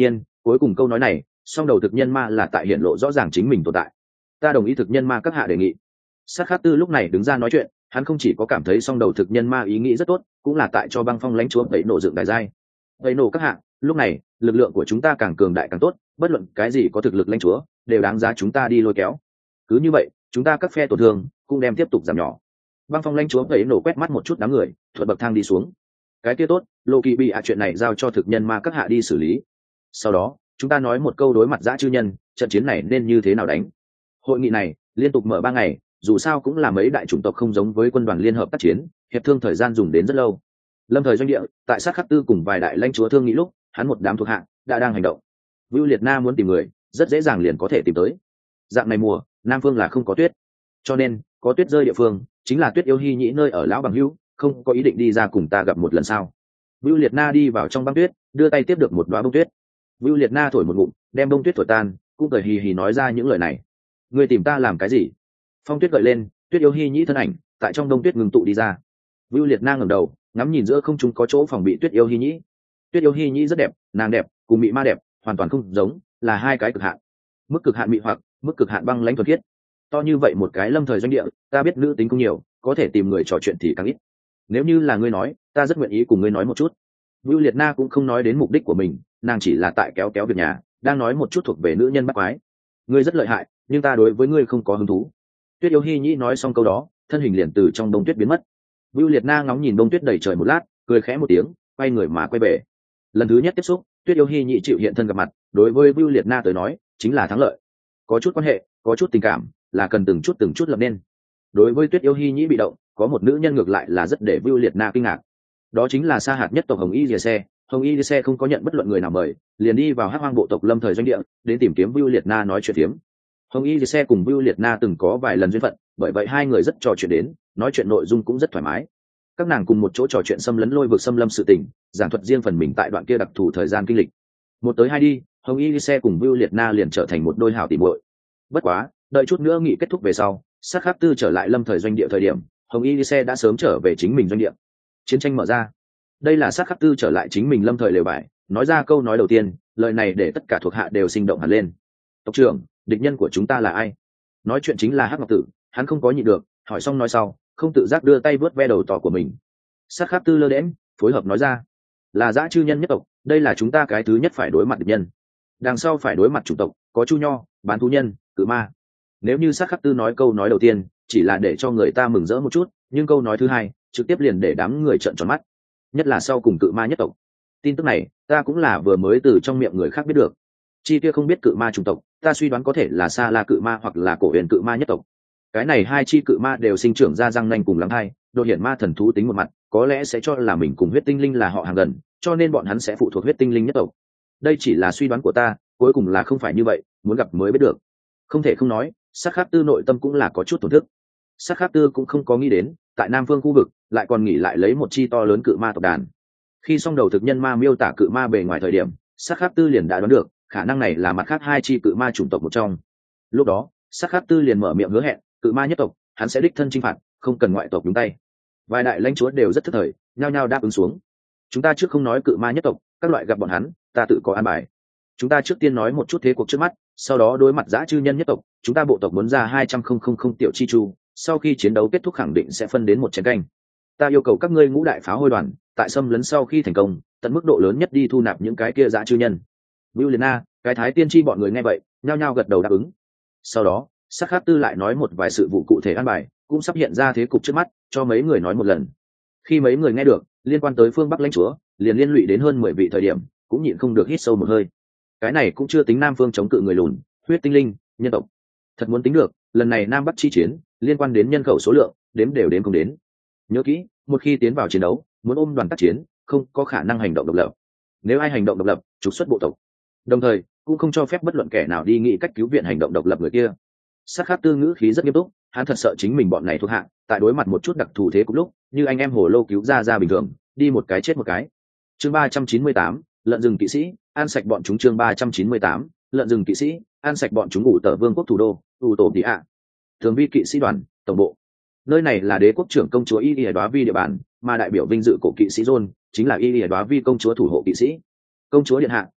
A: cuối cùng câu nói này song đầu thực nhân ma là tại hiện lộ rõ ràng chính mình tồn tại. Ta đồng ý thực nhân ma các hạ đề nghị. Sát khát tư lúc này đứng ra nói chuyện, hắn không chỉ có cảm thấy song đầu thực nhân ma ý nghĩ rất tốt, cũng là tại cho băng phong lãnh chúa tẩy nổ dựng đài giai. Tẩy nổ các hạ, lúc này lực lượng của chúng ta càng cường đại càng tốt, bất luận cái gì có thực lực lãnh chúa đều đáng giá chúng ta đi lôi kéo. Cứ như vậy chúng ta các phe tổn thương cũng đem tiếp tục giảm nhỏ. Băng phong lãnh chúa tẩy nổ quét mắt một chút đám người, thuận bậc thang đi xuống. Cái kia tốt, lô kỳ bị ạ chuyện này giao cho thực nhân ma các hạ đi xử lý. Sau đó chúng ta nói một câu đối mặt dã chư nhân, trận chiến này nên như thế nào đánh. Hội nghị này liên tục mở ba ngày, dù sao cũng là mấy đại chủng tộc không giống với quân đoàn liên hợp tác chiến, hiệp thương thời gian dùng đến rất lâu. Lâm thời doanh địa tại sát khắc tư cùng vài đại lãnh chúa thương nghị lúc, hắn một đám thuộc hạ đã đang hành động. Vưu Liệt Na muốn tìm người rất dễ dàng liền có thể tìm tới. Dạng này mùa nam phương là không có tuyết, cho nên có tuyết rơi địa phương chính là Tuyết Yêu Hi nhĩ nơi ở lão bằng hữu, không có ý định đi ra cùng ta gặp một lần sao. Vưu Liệt Na đi vào trong băng tuyết, đưa tay tiếp được một đoá bông tuyết. Vưu Liệt Na thổi một ngụm, đem bông tuyết thổi tan, cũng cười hì hì nói ra những lời này. Ngươi tìm ta làm cái gì? Phong tuyết gợi lên, Tuyết Yêu Hi nhĩ thân ảnh tại trong đông tuyết ngừng tụ đi ra. Vưu Liệt Na ngẩng đầu ngắm nhìn giữa không trung có chỗ phòng bị Tuyết Yêu Hi nhĩ. Tuyết Yêu Hi nhĩ rất đẹp, nàng đẹp cùng mị ma đẹp hoàn toàn không giống, là hai cái cực hạn. Mức cực hạn mị hoặc mức cực hạn băng lãnh thuần khiết. To như vậy một cái lâm thời doanh địa, ta biết nữ tính cũng nhiều, có thể tìm người trò chuyện thì càng ít. Nếu như là ngươi nói, ta rất nguyện ý cùng ngươi nói một chút. Vưu Liệt Na cũng không nói đến mục đích của mình, nàng chỉ là tại kéo kéo việc nhà, đang nói một chút thuộc về nữ nhân bắt quái. Ngươi rất lợi hại, nhưng ta đối với ngươi không có hứng thú. Tuyết Yêu Hi nhĩ nói xong câu đó, thân hình liền từ trong đông tuyết biến mất. Vưu Liệt Na ngóng nhìn đông tuyết đầy trời một lát, cười khẽ một tiếng, quay người mà quay về. Lần thứ nhất tiếp xúc, Tuyết Yêu Hi nhĩ chịu hiện thân gặp mặt, đối với Vưu Liệt Na tới nói chính là thắng lợi. Có chút quan hệ, có chút tình cảm, là cần từng chút từng chút lập nên. Đối với Tuyết Yêu Hi nhĩ bị động, có một nữ nhân ngược lại là rất để Vưu Liệt Na kinh ngạc. Đó chính là sa hạt nhất tộc Hồng Y Lìa Xe. Hồng Y Lìa Xe không có nhận bất luận người nào mời, liền đi vào Hắc Hoang bộ tộc lâm thời doanh địa, đến tìm kiếm Vưu Liệt Na nói chuyện phiếm. Hồng Y Lìa Xe cùng Vưu Liệt Na từng có vài lần duyên phận, bởi vậy hai người rất trò chuyện đến, nói chuyện nội dung cũng rất thoải mái. Các nàng cùng một chỗ trò chuyện xâm lấn lôi vực xâm lâm sự tình, giảng thuật riêng phần mình tại đoạn kia đặc thù thời gian kinh lịch. Một tới hai đi, Hồng Y Lìa Xe cùng Vưu Liệt Na liền trở thành một đôi hảo tỉ muội. Bất quá, đợi chút nữa nghị kết thúc về sau, Sát Khắc Tư trở lại lâm thời doanh địa thời điểm, Hồng Y Lìa Xe đã sớm trở về chính mình doanh địa. Chiến tranh mở ra. Đây là Sát Khắc Tư trở lại chính mình lâm thời lều vải, nói ra câu nói đầu tiên, lời này để tất cả thuộc hạ đều sinh động hẳn lên. Tộc trưởng, địch nhân của chúng ta là ai? Nói chuyện chính là Hắc Ngọc Tử, hắn không có nhịn được, hỏi xong nói sau, không tự giác đưa tay vớt ve đầu tỏ của mình. Sát Khắc Tư lơ đễnh, phối hợp nói ra, là dã chư nhân nhất tộc, đây là chúng ta cái thứ nhất phải đối mặt địch nhân. Đằng sau phải đối mặt chủng tộc, có chu nho, bán thú nhân, cự ma. Nếu như Sát Khắc Tư nói câu nói đầu tiên chỉ là để cho người ta mừng rỡ một chút, nhưng câu nói thứ hai trực tiếp liền để đám người trợn tròn mắt, nhất là sau cùng cự ma nhất tộc. Tin tức này ta cũng là vừa mới từ trong miệng người khác biết được. Chi kia không biết cự ma chủng tộc, ta suy đoán có thể là Sa La cự ma hoặc là Cổ Huyền cự ma nhất tộc. Cái này hai chi cự ma đều sinh trưởng ra răng nanh cùng lắm hai, đột hiển ma thần thú tính một mặt, có lẽ sẽ cho là mình cùng huyết tinh linh là họ hàng gần, cho nên bọn hắn sẽ phụ thuộc huyết tinh linh nhất tộc. Đây chỉ là suy đoán của ta, cuối cùng là không phải như vậy, muốn gặp mới biết được. Không thể không nói, Sát Khắc Tư nội tâm cũng là có chút tổn thức. Sát Khắc Tư cũng không có nghĩ đến, tại Nam Phương khu vực lại còn nghỉ lại lấy một chi to lớn cự ma tộc đàn. Khi song đầu thực nhân ma miêu tả cự ma bề ngoài thời điểm, Sát Khắc Tư liền đã đoán được, khả năng này là mặt khác hai chi cự ma chủng tộc một trong. Lúc đó, Sát Khắc Tư liền mở miệng hứa hẹn, cự ma nhất tộc, hắn sẽ đích thân chinh phạt, không cần ngoại tộc nhúng tay. Vài đại lãnh chúa đều rất thức thời, nhao nhao đáp ứng xuống. Chúng ta trước không nói cự ma nhất tộc, các loại gặp bọn hắn, ta tự có an bài. Chúng ta trước tiên nói một chút thế cuộc trước mắt, sau đó đối mặt dã chư nhân nhất tộc, chúng ta bộ tộc muốn ra hai trăm không không không tiểu chi chu, sau khi chiến đấu kết thúc khẳng định sẽ phân đến một chén canh. Ta yêu cầu các ngươi ngũ đại pháo hôi đoàn, tại xâm lấn sau khi thành công, tận mức độ lớn nhất đi thu nạp những cái kia dã chư nhân. Vưu Liệt Na, cái thái tiên tri bọn người nghe vậy, nhao nhao gật đầu đáp ứng. Sau đó, Sát Khắc Tư lại nói một vài sự vụ cụ thể an bài, cũng sắp hiện ra thế cục trước mắt, cho mấy người nói một lần. Khi mấy người nghe được liên quan tới phương Bắc lãnh chúa, liền liên lụy đến hơn mười vị thời điểm, cũng nhịn không được hít sâu một hơi. Cái này cũng chưa tính Nam Phương chống cự người lùn, huyết tinh linh, nhân tộc. Thật muốn tính được, lần này Nam Bắc chi chiến, liên quan đến nhân khẩu số lượng, đếm đều đếm không đến. Nhớ kỹ, một khi tiến vào chiến đấu, muốn ôm đoàn tác chiến, không có khả năng hành động độc lập. Nếu ai hành động độc lập, trục xuất bộ tộc. Đồng thời, cũng không cho phép bất luận kẻ nào đi nghĩ cách cứu viện hành động độc lập người kia. Sát Khắc Tư ngữ khí rất nghiêm túc, hắn thật sợ chính mình bọn này thuộc hạ, tại đối mặt một chút đặc thù thế cục lúc, như anh em hồ lô cứu ra ra bình thường, đi một cái chết một cái. Chương ba trăm chín mươi tám, lợn rừng kỵ sĩ, ăn sạch bọn chúng. Chương ba trăm chín mươi tám, lợn rừng kỵ sĩ, ăn sạch bọn chúng. Ngủ tở vương quốc thủ đô, ủ tổ tỉ ạ. Thường vi kỵ sĩ đoàn, tổng bộ. Nơi này là đế quốc trưởng công chúa Y Lìa Đoá Vi địa bàn, mà đại biểu vinh dự cổ kỵ sĩ John chính là Y Lìa Đoá Vi công chúa thủ hộ kỵ sĩ. Công chúa điện hạ,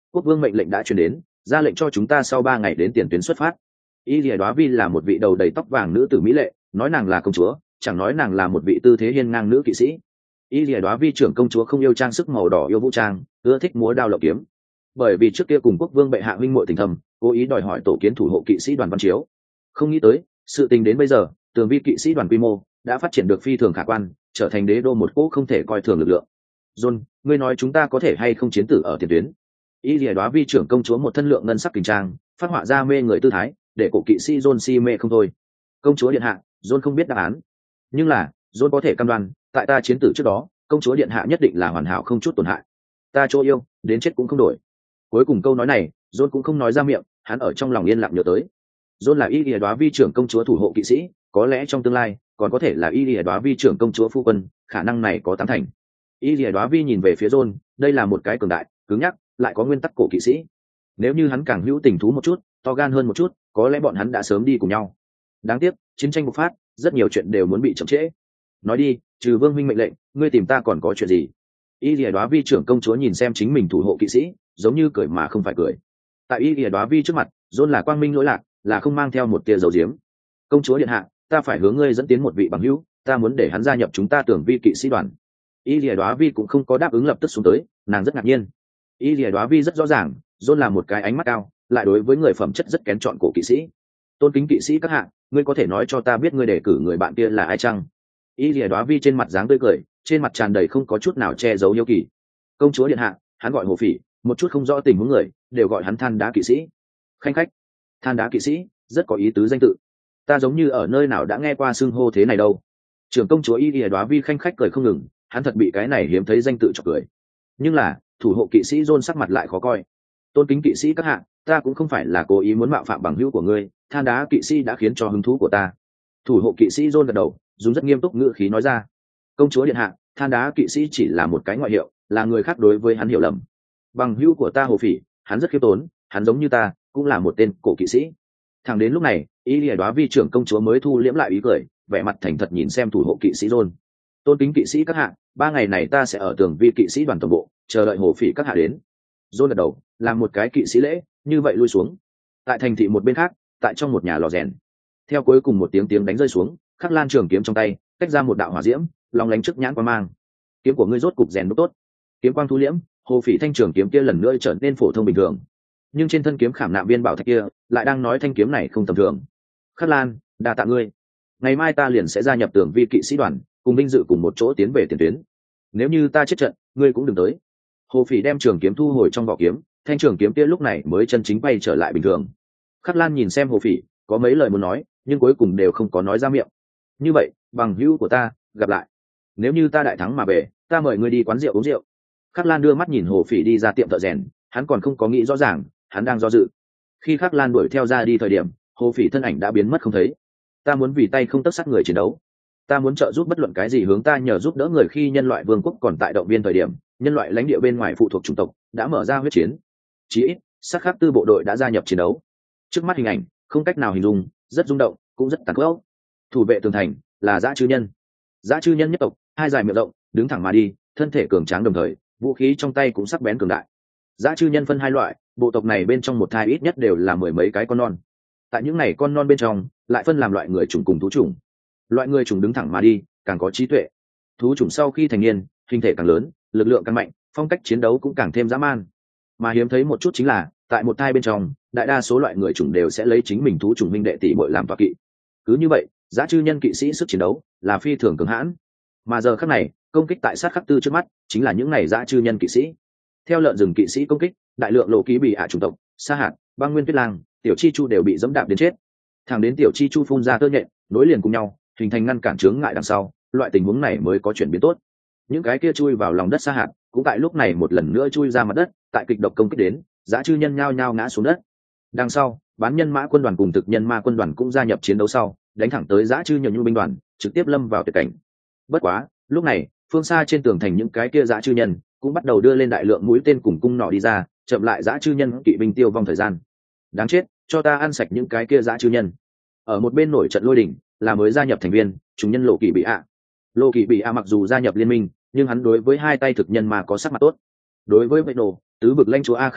A: quốc vương mệnh lệnh đã truyền đến, ra lệnh cho chúng ta sau ba ngày đến tiền tuyến xuất phát. Y Lìa Đóa Vi là một vị đầu đầy tóc vàng nữ tử mỹ lệ, nói nàng là công chúa chẳng nói nàng là một vị tư thế hiên ngang nữ kỵ sĩ. Y Lìa Đóa Vi trưởng công chúa không yêu trang sức màu đỏ, yêu vũ trang, ưa thích múa đao lộng kiếm. Bởi vì trước kia cùng quốc vương bệ hạ huynh muội tình thầm, cố ý đòi hỏi tổ kiến thủ hộ kỵ sĩ đoàn Văn Chiếu. Không nghĩ tới sự tình đến bây giờ, tường vi kỵ sĩ đoàn quy mô đã phát triển được phi thường khả quan, trở thành đế đô một cỗ không thể coi thường lực lượng. John, ngươi nói chúng ta có thể hay không chiến tử ở tiền tuyến? Y Lìa Đóa Vi trưởng công chúa một thân lượng ngân sắc kình trang, phát họa ra mê người tư thái, để cổ kỵ sĩ John si mê không thôi. Công chúa điện hạ, John không biết đáp án, nhưng là John có thể cam đoan, tại ta chiến tử trước đó, công chúa điện hạ nhất định là hoàn hảo không chút tổn hại. Ta chỗ yêu, đến chết cũng không đổi. Cuối cùng câu nói này, John cũng không nói ra miệng, hắn ở trong lòng yên lặng nhớ tới. John là Y Lìa Đóa Vi trưởng công chúa thủ hộ kỵ sĩ, có lẽ trong tương lai còn có thể là Y Lìa Đóa Vi trưởng công chúa phu quân, khả năng này có tám thành. Y Lìa Đóa Vi nhìn về phía John, đây là một cái cường đại, cứng nhắc, lại có nguyên tắc cổ kỵ sĩ. Nếu như hắn càng hữu tình thú một chút, to gan hơn một chút, có lẽ bọn hắn đã sớm đi cùng nhau. Đáng tiếc, chiến tranh bộc phát, rất nhiều chuyện đều muốn bị chậm trễ. Nói đi, trừ vương minh mệnh lệnh, ngươi tìm ta còn có chuyện gì? Y Lìa Đóa Vi trưởng công chúa nhìn xem chính mình thủ hộ kỵ sĩ, giống như cười mà không phải cười. Tại Y Lìa Đóa Vi trước mặt, John là quang minh lỗi lạc, là không mang theo một tia dầu diếm. Công chúa điện hạ, ta phải hướng ngươi dẫn tiến một vị bằng hữu, ta muốn để hắn gia nhập chúng ta tưởng vi kỵ sĩ đoàn. Y Lìa Đóa Vi cũng không có đáp ứng lập tức xuống tới, nàng rất ngạc nhiên. Y Lìa Đóa Vi rất rõ ràng, John là một cái ánh mắt cao, lại đối với người phẩm chất rất kén chọn cổ kỵ sĩ. Tôn kính kỵ sĩ các hạ, ngươi có thể nói cho ta biết ngươi đề cử người bạn kia là ai chăng? Y Lìa Đóa Vi trên mặt dáng tươi cười, trên mặt tràn đầy không có chút nào che giấu yêu kỳ. Công chúa điện hạ, hắn gọi Hồ Phỉ, một chút không rõ tình huống người, đều gọi hắn Than Đá kỵ sĩ. Khanh khách, Than Đá kỵ sĩ, rất có ý tứ danh tự. Ta giống như ở nơi nào đã nghe qua xưng hô thế này đâu. Trưởng công chúa Y Lìa Đóa Vi khanh khách cười không ngừng, hắn thật bị cái này hiếm thấy danh tự chọc cười. Nhưng là, thủ hộ kỵ sĩ John sắc mặt lại khó coi. Tôn kính kỵ sĩ các hạ, ta cũng không phải là cố ý muốn mạo phạm bằng hữu của ngươi, Than Đá kỵ sĩ đã khiến cho hứng thú của ta. Thủ hộ kỵ sĩ John gật đầu, dùng rất nghiêm túc ngữ khí nói ra. Công chúa điện hạ, Than Đá kỵ sĩ chỉ là một cái ngoại hiệu, là người khác đối với hắn hiểu lầm. Bằng hữu của ta Hồ Phỉ, hắn rất khiêm tốn, hắn giống như ta, cũng là một tên cổ kỵ sĩ. Thẳng đến lúc này, Y Lìa Đóa Vi trưởng công chúa mới thu liễm lại ý cười, vẻ mặt thành thật nhìn xem thủ hộ kỵ sĩ John. Tôn kính kỵ sĩ các hạ, ba ngày này ta sẽ ở tường vi kỵ sĩ đoàn tổng bộ, chờ đợi Hồ Phỉ các hạ đến. John gật đầu, làm một cái kỵ sĩ lễ, như vậy lui xuống. Tại thành thị một bên khác, tại trong một nhà lò rèn, theo cuối cùng một tiếng tiếng đánh rơi xuống, Khắc Lan trường kiếm trong tay cách ra một đạo hỏa diễm, long lánh trước nhãn qua mang. Kiếm của ngươi rốt cục rèn đúc tốt. Kiếm quang thu liễm, Hồ Phỉ thanh trường kiếm kia lần nữa trở nên phổ thông bình thường, nhưng trên thân kiếm khảm nạm viên bảo thạch kia lại đang nói thanh kiếm này không tầm thường. Khắc Lan, đa tạ ngươi. Ngày mai ta liền sẽ gia nhập tường vi kỵ sĩ đoàn, cùng vinh dự cùng một chỗ tiến về tiền tuyến. Nếu như ta chết trận, ngươi cũng đừng tới. Hồ Phỉ đem trường kiếm thu hồi trong vỏ kiếm, thanh trường kiếm kia lúc này mới chân chính bay trở lại bình thường. Khắc Lan nhìn xem Hồ Phỉ, có mấy lời muốn nói, nhưng cuối cùng đều không có nói ra miệng. Như vậy, bằng hữu của ta, gặp lại. Nếu như ta đại thắng mà về, ta mời ngươi đi quán rượu uống rượu. Khắc Lan đưa mắt nhìn Hồ Phỉ đi ra tiệm thợ rèn, hắn còn không có nghĩ rõ ràng, hắn đang do dự. Khi Khắc Lan đuổi theo ra đi thời điểm, Hồ Phỉ thân ảnh đã biến mất không thấy. Ta muốn vì tay không tấc sắt người chiến đấu. Ta muốn trợ giúp bất luận cái gì hướng ta nhờ giúp đỡ người khi nhân loại vương quốc còn tại động viên thời điểm, nhân loại lãnh địa bên ngoài phụ thuộc chủng tộc đã mở ra huyết chiến. Chí ít, Sắc Khắc Tư bộ đội đã gia nhập chiến đấu. Trước mắt hình ảnh, không cách nào hình dung, rất rung động, cũng rất tàn khốc. Thủ vệ tường thành là dã chư nhân. Dã chư nhân nhất tộc, hai dài miệng rộng, đứng thẳng mà đi, thân thể cường tráng đồng thời, vũ khí trong tay cũng sắc bén cường đại. Dã chư nhân phân hai loại, bộ tộc này bên trong một thai ít nhất đều là mười mấy cái con non. Tại những này con non bên trong, lại phân làm loại người chủng cùng thú chủng. Loại người chủng đứng thẳng mà đi, càng có trí tuệ. Thú chủng sau khi thành niên, hình thể càng lớn, lực lượng càng mạnh, phong cách chiến đấu cũng càng thêm dã man. Mà hiếm thấy một chút chính là, tại một thai bên trong, đại đa số loại người chủng đều sẽ lấy chính mình thú chủng minh đệ tỷ muội làm tọa kỵ. Cứ như vậy, dã chư nhân kỵ sĩ sức chiến đấu là phi thường cường hãn. Mà giờ khắc này, công kích tại Sát Khắc Tư trước mắt, chính là những này dã chư nhân kỵ sĩ. Theo lợn rừng kỵ sĩ công kích, đại lượng lộ ký bị hạ chủng tộc, sa hạt, băng nguyên tuyết lang, tiểu chi chu đều bị dẫm đạp đến chết. Thẳng đến tiểu chi chu phun ra tơ nhện, nối liền cùng nhau, hình thành ngăn cản chướng ngại đằng sau, loại tình huống này mới có chuyển biến tốt. Những cái kia chui vào lòng đất sa hạt, cũng tại lúc này một lần nữa chui ra mặt đất, tại kịch độc công kích đến, dã chư nhân nhao nhao ngã xuống đất. Đằng sau, bán nhân mã quân đoàn cùng thực nhân ma quân đoàn cũng gia nhập chiến đấu sau, đánh thẳng tới dã chư nhân nhu binh đoàn, trực tiếp lâm vào tuyệt cảnh. Bất quá, lúc này, phương xa trên tường thành những cái kia dã chư nhân cũng bắt đầu đưa lên đại lượng mũi tên cùng cung nỏ đi ra, chậm lại dã chư nhân kỵ binh tiêu vong thời gian. Đáng chết, cho ta ăn sạch những cái kia dã chư nhân. Ở một bên nổi trận lôi đình, là mới gia nhập thành viên, chúng nhân Lộ Kỳ Bị ạ. Lộ Kỳ Bị ạ mặc dù gia nhập liên minh, nhưng hắn đối với hai tay thực nhân mà có sắc mặt tốt. Đối với Vệ Nổ, tứ vực lãnh chúa A Khắc Tư,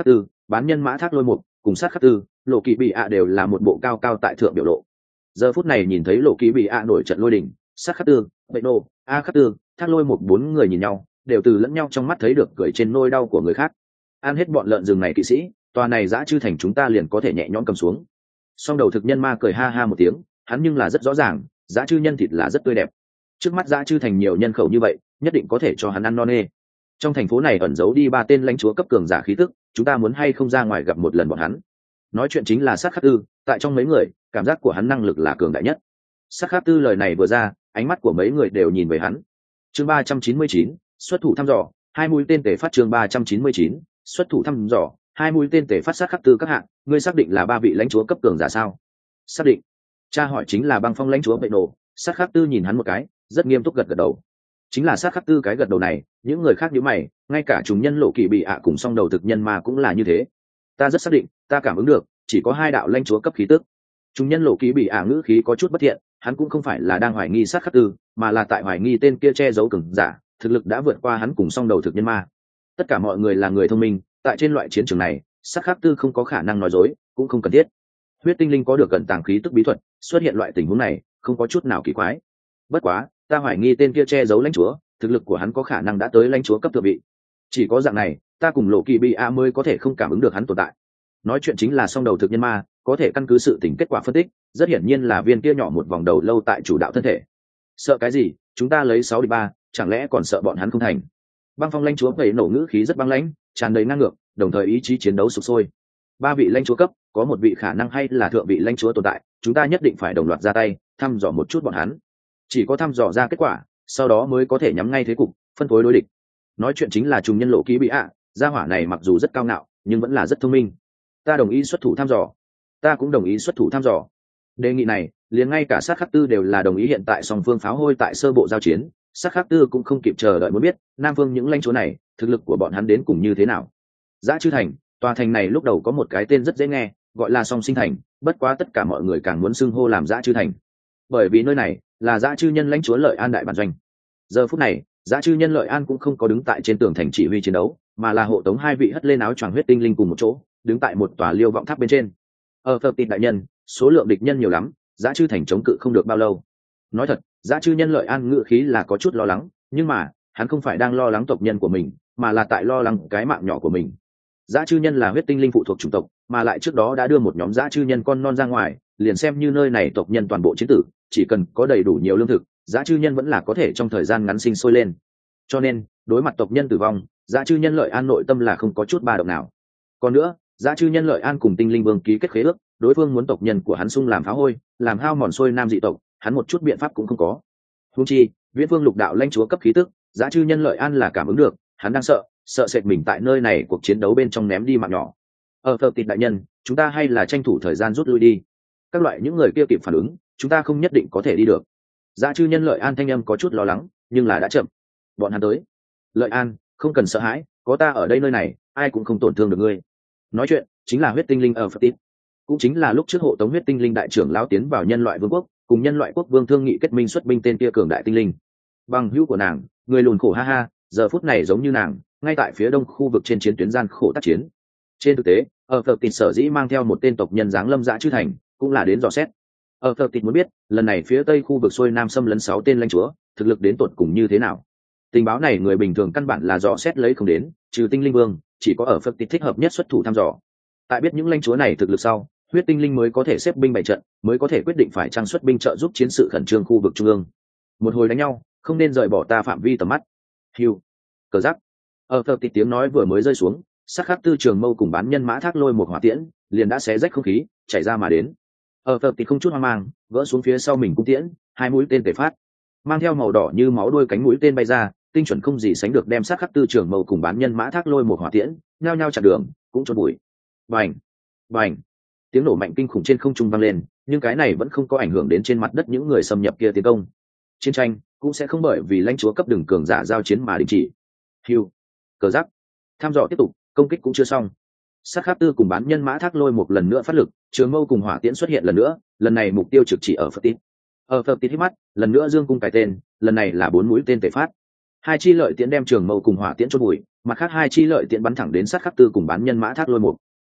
A: bán nhân mã thác lôi mục cùng sát khắc tư, lộ kỳ bị ạ đều là một bộ cao cao tại thượng biểu lộ. Giờ phút này nhìn thấy lộ kỳ bị ạ nổi trận lôi đình, sát khắc tư, bệ nô, a khắc tư, thác lôi mục bốn người nhìn nhau, đều từ lẫn nhau trong mắt thấy được cười trên nôi đau của người khác. Ăn hết bọn lợn rừng này kỵ sĩ, tòa này dã chư thành chúng ta liền có thể nhẹ nhõm cầm xuống. Song đầu thực nhân ma cười ha ha một tiếng, hắn nhưng là rất rõ ràng, dã chư nhân thịt là rất tươi đẹp. Trước mắt dã chư thành nhiều nhân khẩu như vậy, nhất định có thể cho hắn ăn no nê. Trong thành phố này ẩn giấu đi ba tên lãnh chúa cấp cường giả khí tức, chúng ta muốn hay không ra ngoài gặp một lần bọn hắn. Nói chuyện chính là sát khắc tư, tại trong mấy người, cảm giác của hắn năng lực là cường đại nhất. Sát khắc tư lời này vừa ra, ánh mắt của mấy người đều nhìn về hắn. Chương ba trăm chín mươi chín, xuất thủ thăm dò, hai mũi tên tể phát chương ba trăm chín mươi chín, xuất thủ thăm dò, hai mũi tên tể phát. Sát khắc tư các hạng, ngươi xác định là ba vị lãnh chúa cấp cường giả sao? Xác định. Cha hỏi chính là Băng Phong lãnh chúa Vệ Nổ. Sát khắc tư nhìn hắn một cái, rất nghiêm túc gật gật đầu. Chính là sát khắc tư cái gật đầu này, những người khác nhíu mày, ngay cả chúng nhân lộ kỳ bị ạ cùng song đầu thực nhân ma cũng là như thế. Ta rất xác định, ta cảm ứng được, chỉ có hai đạo lãnh chúa cấp khí tức. Chúng nhân lộ kỳ bị ạ ngữ khí có chút bất thiện, hắn cũng không phải là đang hoài nghi sát khắc tư, mà là tại hoài nghi tên kia che giấu cường giả, thực lực đã vượt qua hắn cùng song đầu thực nhân ma. Tất cả mọi người là người thông minh, tại trên loại chiến trường này, sát khắc tư không có khả năng nói dối, cũng không cần thiết. Huyết tinh linh có được cẩn tàng khí tức bí thuật, xuất hiện loại tình huống này, không có chút nào kỳ quái. Bất quá, ta hoài nghi tên kia che giấu lãnh chúa, thực lực của hắn có khả năng đã tới lãnh chúa cấp thượng vị. Chỉ có dạng này, ta cùng lộ kỳ bị a mới có thể không cảm ứng được hắn tồn tại. Nói chuyện chính là song đầu thực nhân ma, có thể căn cứ sự tình kết quả phân tích, rất hiển nhiên là viên kia nhỏ một vòng đầu lâu tại chủ đạo thân thể. Sợ cái gì, chúng ta lấy sáu đi ba, chẳng lẽ còn sợ bọn hắn không thành? Băng Phong lãnh chúa vậy nổ ngữ khí rất băng lãnh, tràn đầy năng ngược, đồng thời ý chí chiến đấu sục sôi. Ba vị lãnh chúa cấp, có một vị khả năng hay là thượng vị lãnh chúa tồn tại, chúng ta nhất định phải đồng loạt ra tay, thăm dò một chút bọn hắn. Chỉ có thăm dò ra kết quả, sau đó mới có thể nhắm ngay thế cục, phân phối đối địch. Nói chuyện chính là trùng nhân lộ ký bị ạ, gia hỏa này mặc dù rất cao ngạo, nhưng vẫn là rất thông minh. Ta đồng ý xuất thủ thăm dò. Ta cũng đồng ý xuất thủ thăm dò. Đề nghị này, liền ngay cả sát khắc tư đều là đồng ý. Hiện tại song phương pháo hôi tại sơ bộ giao chiến, sát khắc tư cũng không kịp chờ đợi muốn biết nam phương những lãnh chúa này thực lực của bọn hắn đến cùng như thế nào. Dã chư thành, tòa thành này lúc đầu có một cái tên rất dễ nghe, gọi là Song Sinh Thành, bất quá tất cả mọi người càng muốn xưng hô làm Dã chư thành, bởi vì nơi này là Dã chư nhân lãnh chúa Lợi An đại bản doanh. Giờ phút này, Dã chư nhân Lợi An cũng không có đứng tại trên tường thành chỉ huy chiến đấu, mà là hộ tống hai vị hất lên áo choàng huyết tinh linh cùng một chỗ, đứng tại một tòa liêu vọng tháp bên trên. Ở Phật Tịt đại nhân, số lượng địch nhân nhiều lắm, Dã chư thành chống cự không được bao lâu. Nói thật, Dã chư nhân Lợi An ngự khí là có chút lo lắng, nhưng mà hắn không phải đang lo lắng tộc nhân của mình, mà là tại lo lắng cái mạng nhỏ của mình. Dã chư nhân là huyết tinh linh phụ thuộc chủng tộc, mà lại trước đó đã đưa một nhóm dã chư nhân con non ra ngoài, liền xem như nơi này tộc nhân toàn bộ chiến tử, chỉ cần có đầy đủ nhiều lương thực, dã chư nhân vẫn là có thể trong thời gian ngắn sinh sôi lên. Cho nên, đối mặt tộc nhân tử vong, dã chư nhân Lợi An nội tâm là không có chút ba động nào. Còn nữa, dã chư nhân Lợi An cùng tinh linh vương ký kết khế ước, đối phương muốn tộc nhân của hắn xung làm phá hôi, làm hao mòn xuôi nam dị tộc, hắn một chút biện pháp cũng không có. Huống chi, viễn vương lục đạo lãnh chúa cấp khí tức, dã chư nhân Lợi An là cảm ứng được, hắn đang sợ, sợ sệt mình tại nơi này cuộc chiến đấu bên trong ném đi mạng nhỏ. Ở Phật Tịt đại nhân, chúng ta hay là tranh thủ thời gian rút lui đi. Các loại những người kia kịp phản ứng, chúng ta không nhất định có thể đi được. Dã chư nhân Lợi An thanh âm có chút lo lắng, nhưng là đã chậm. Bọn hắn tới. Lợi An, không cần sợ hãi, có ta ở đây nơi này, ai cũng không tổn thương được ngươi. Nói chuyện chính là huyết tinh linh ở Phật Tịt, cũng chính là lúc trước hộ tống huyết tinh linh đại trưởng lão tiến vào nhân loại vương quốc, cùng nhân loại quốc vương thương nghị kết minh xuất binh tên kia cường đại tinh linh. Bằng hữu của nàng, người lùn khổ ha ha, giờ phút này giống như nàng, ngay tại phía đông khu vực trên chiến tuyến gian khổ tác chiến. Trên thực tế, ở Phật Tịt sở dĩ mang theo một tên tộc nhân dáng lâm dã chư thành, cũng là đến dò xét. Ở Phật Tịt muốn biết, lần này phía tây khu vực xuôi nam xâm lấn sáu tên lãnh chúa, thực lực đến tột cùng như thế nào. Tình báo này người bình thường căn bản là dò xét lấy không đến, trừ tinh linh vương, chỉ có ở Phật Tịt thích hợp nhất xuất thủ thăm dò. Tại biết những lãnh chúa này thực lực sau, huyết tinh linh mới có thể xếp binh bày trận, mới có thể quyết định phải trang xuất binh trợ giúp chiến sự khẩn trương khu vực trung ương. Một hồi đánh nhau, không nên rời bỏ ta phạm vi tầm mắt. Hiu, cờ giáp. Ở Phật Tịt tiếng nói vừa mới rơi xuống, sắc khắc tư trường mâu cùng bán nhân mã thác lôi một hỏa tiễn, liền đã xé rách không khí, chảy ra mà đến. Ở Phật Tịt không chút hoang mang, gỡ xuống phía sau mình cung tiễn, hai mũi tên tề phát, mang theo màu đỏ như máu đuôi cánh mũi tên bay ra, tinh chuẩn không gì sánh được đem sắc khắc tư trường mâu cùng bán nhân mã thác lôi một hỏa tiễn, nhao nhao chặn đường, cũng chôn bụi. Bành, bành. Tiếng nổ mạnh kinh khủng trên không trung vang lên, nhưng cái này vẫn không có ảnh hưởng đến trên mặt đất những người xâm nhập kia tiến công. Chiến tranh cũng sẽ không bởi vì lãnh chúa cấp đường cường giả giao chiến mà đình chỉ. Hiu, cờ giáp, tham dò tiếp tục, công kích cũng chưa xong. Sát khắc tư cùng bán nhân mã thác lôi một lần nữa phát lực, trường mâu cùng hỏa tiễn xuất hiện lần nữa, lần này mục tiêu trực chỉ ở Phật Tịt. Ở Phật Tịt hít mắt, lần nữa dương cung cài tên, lần này là bốn mũi tên tề phát. Hai chi lợi tiễn đem trường mâu cùng hỏa tiễn chôn bụi, mặt khác hai chi lợi tiễn bắn thẳng đến sát khắc tư cùng bán nhân mã thác lôi một.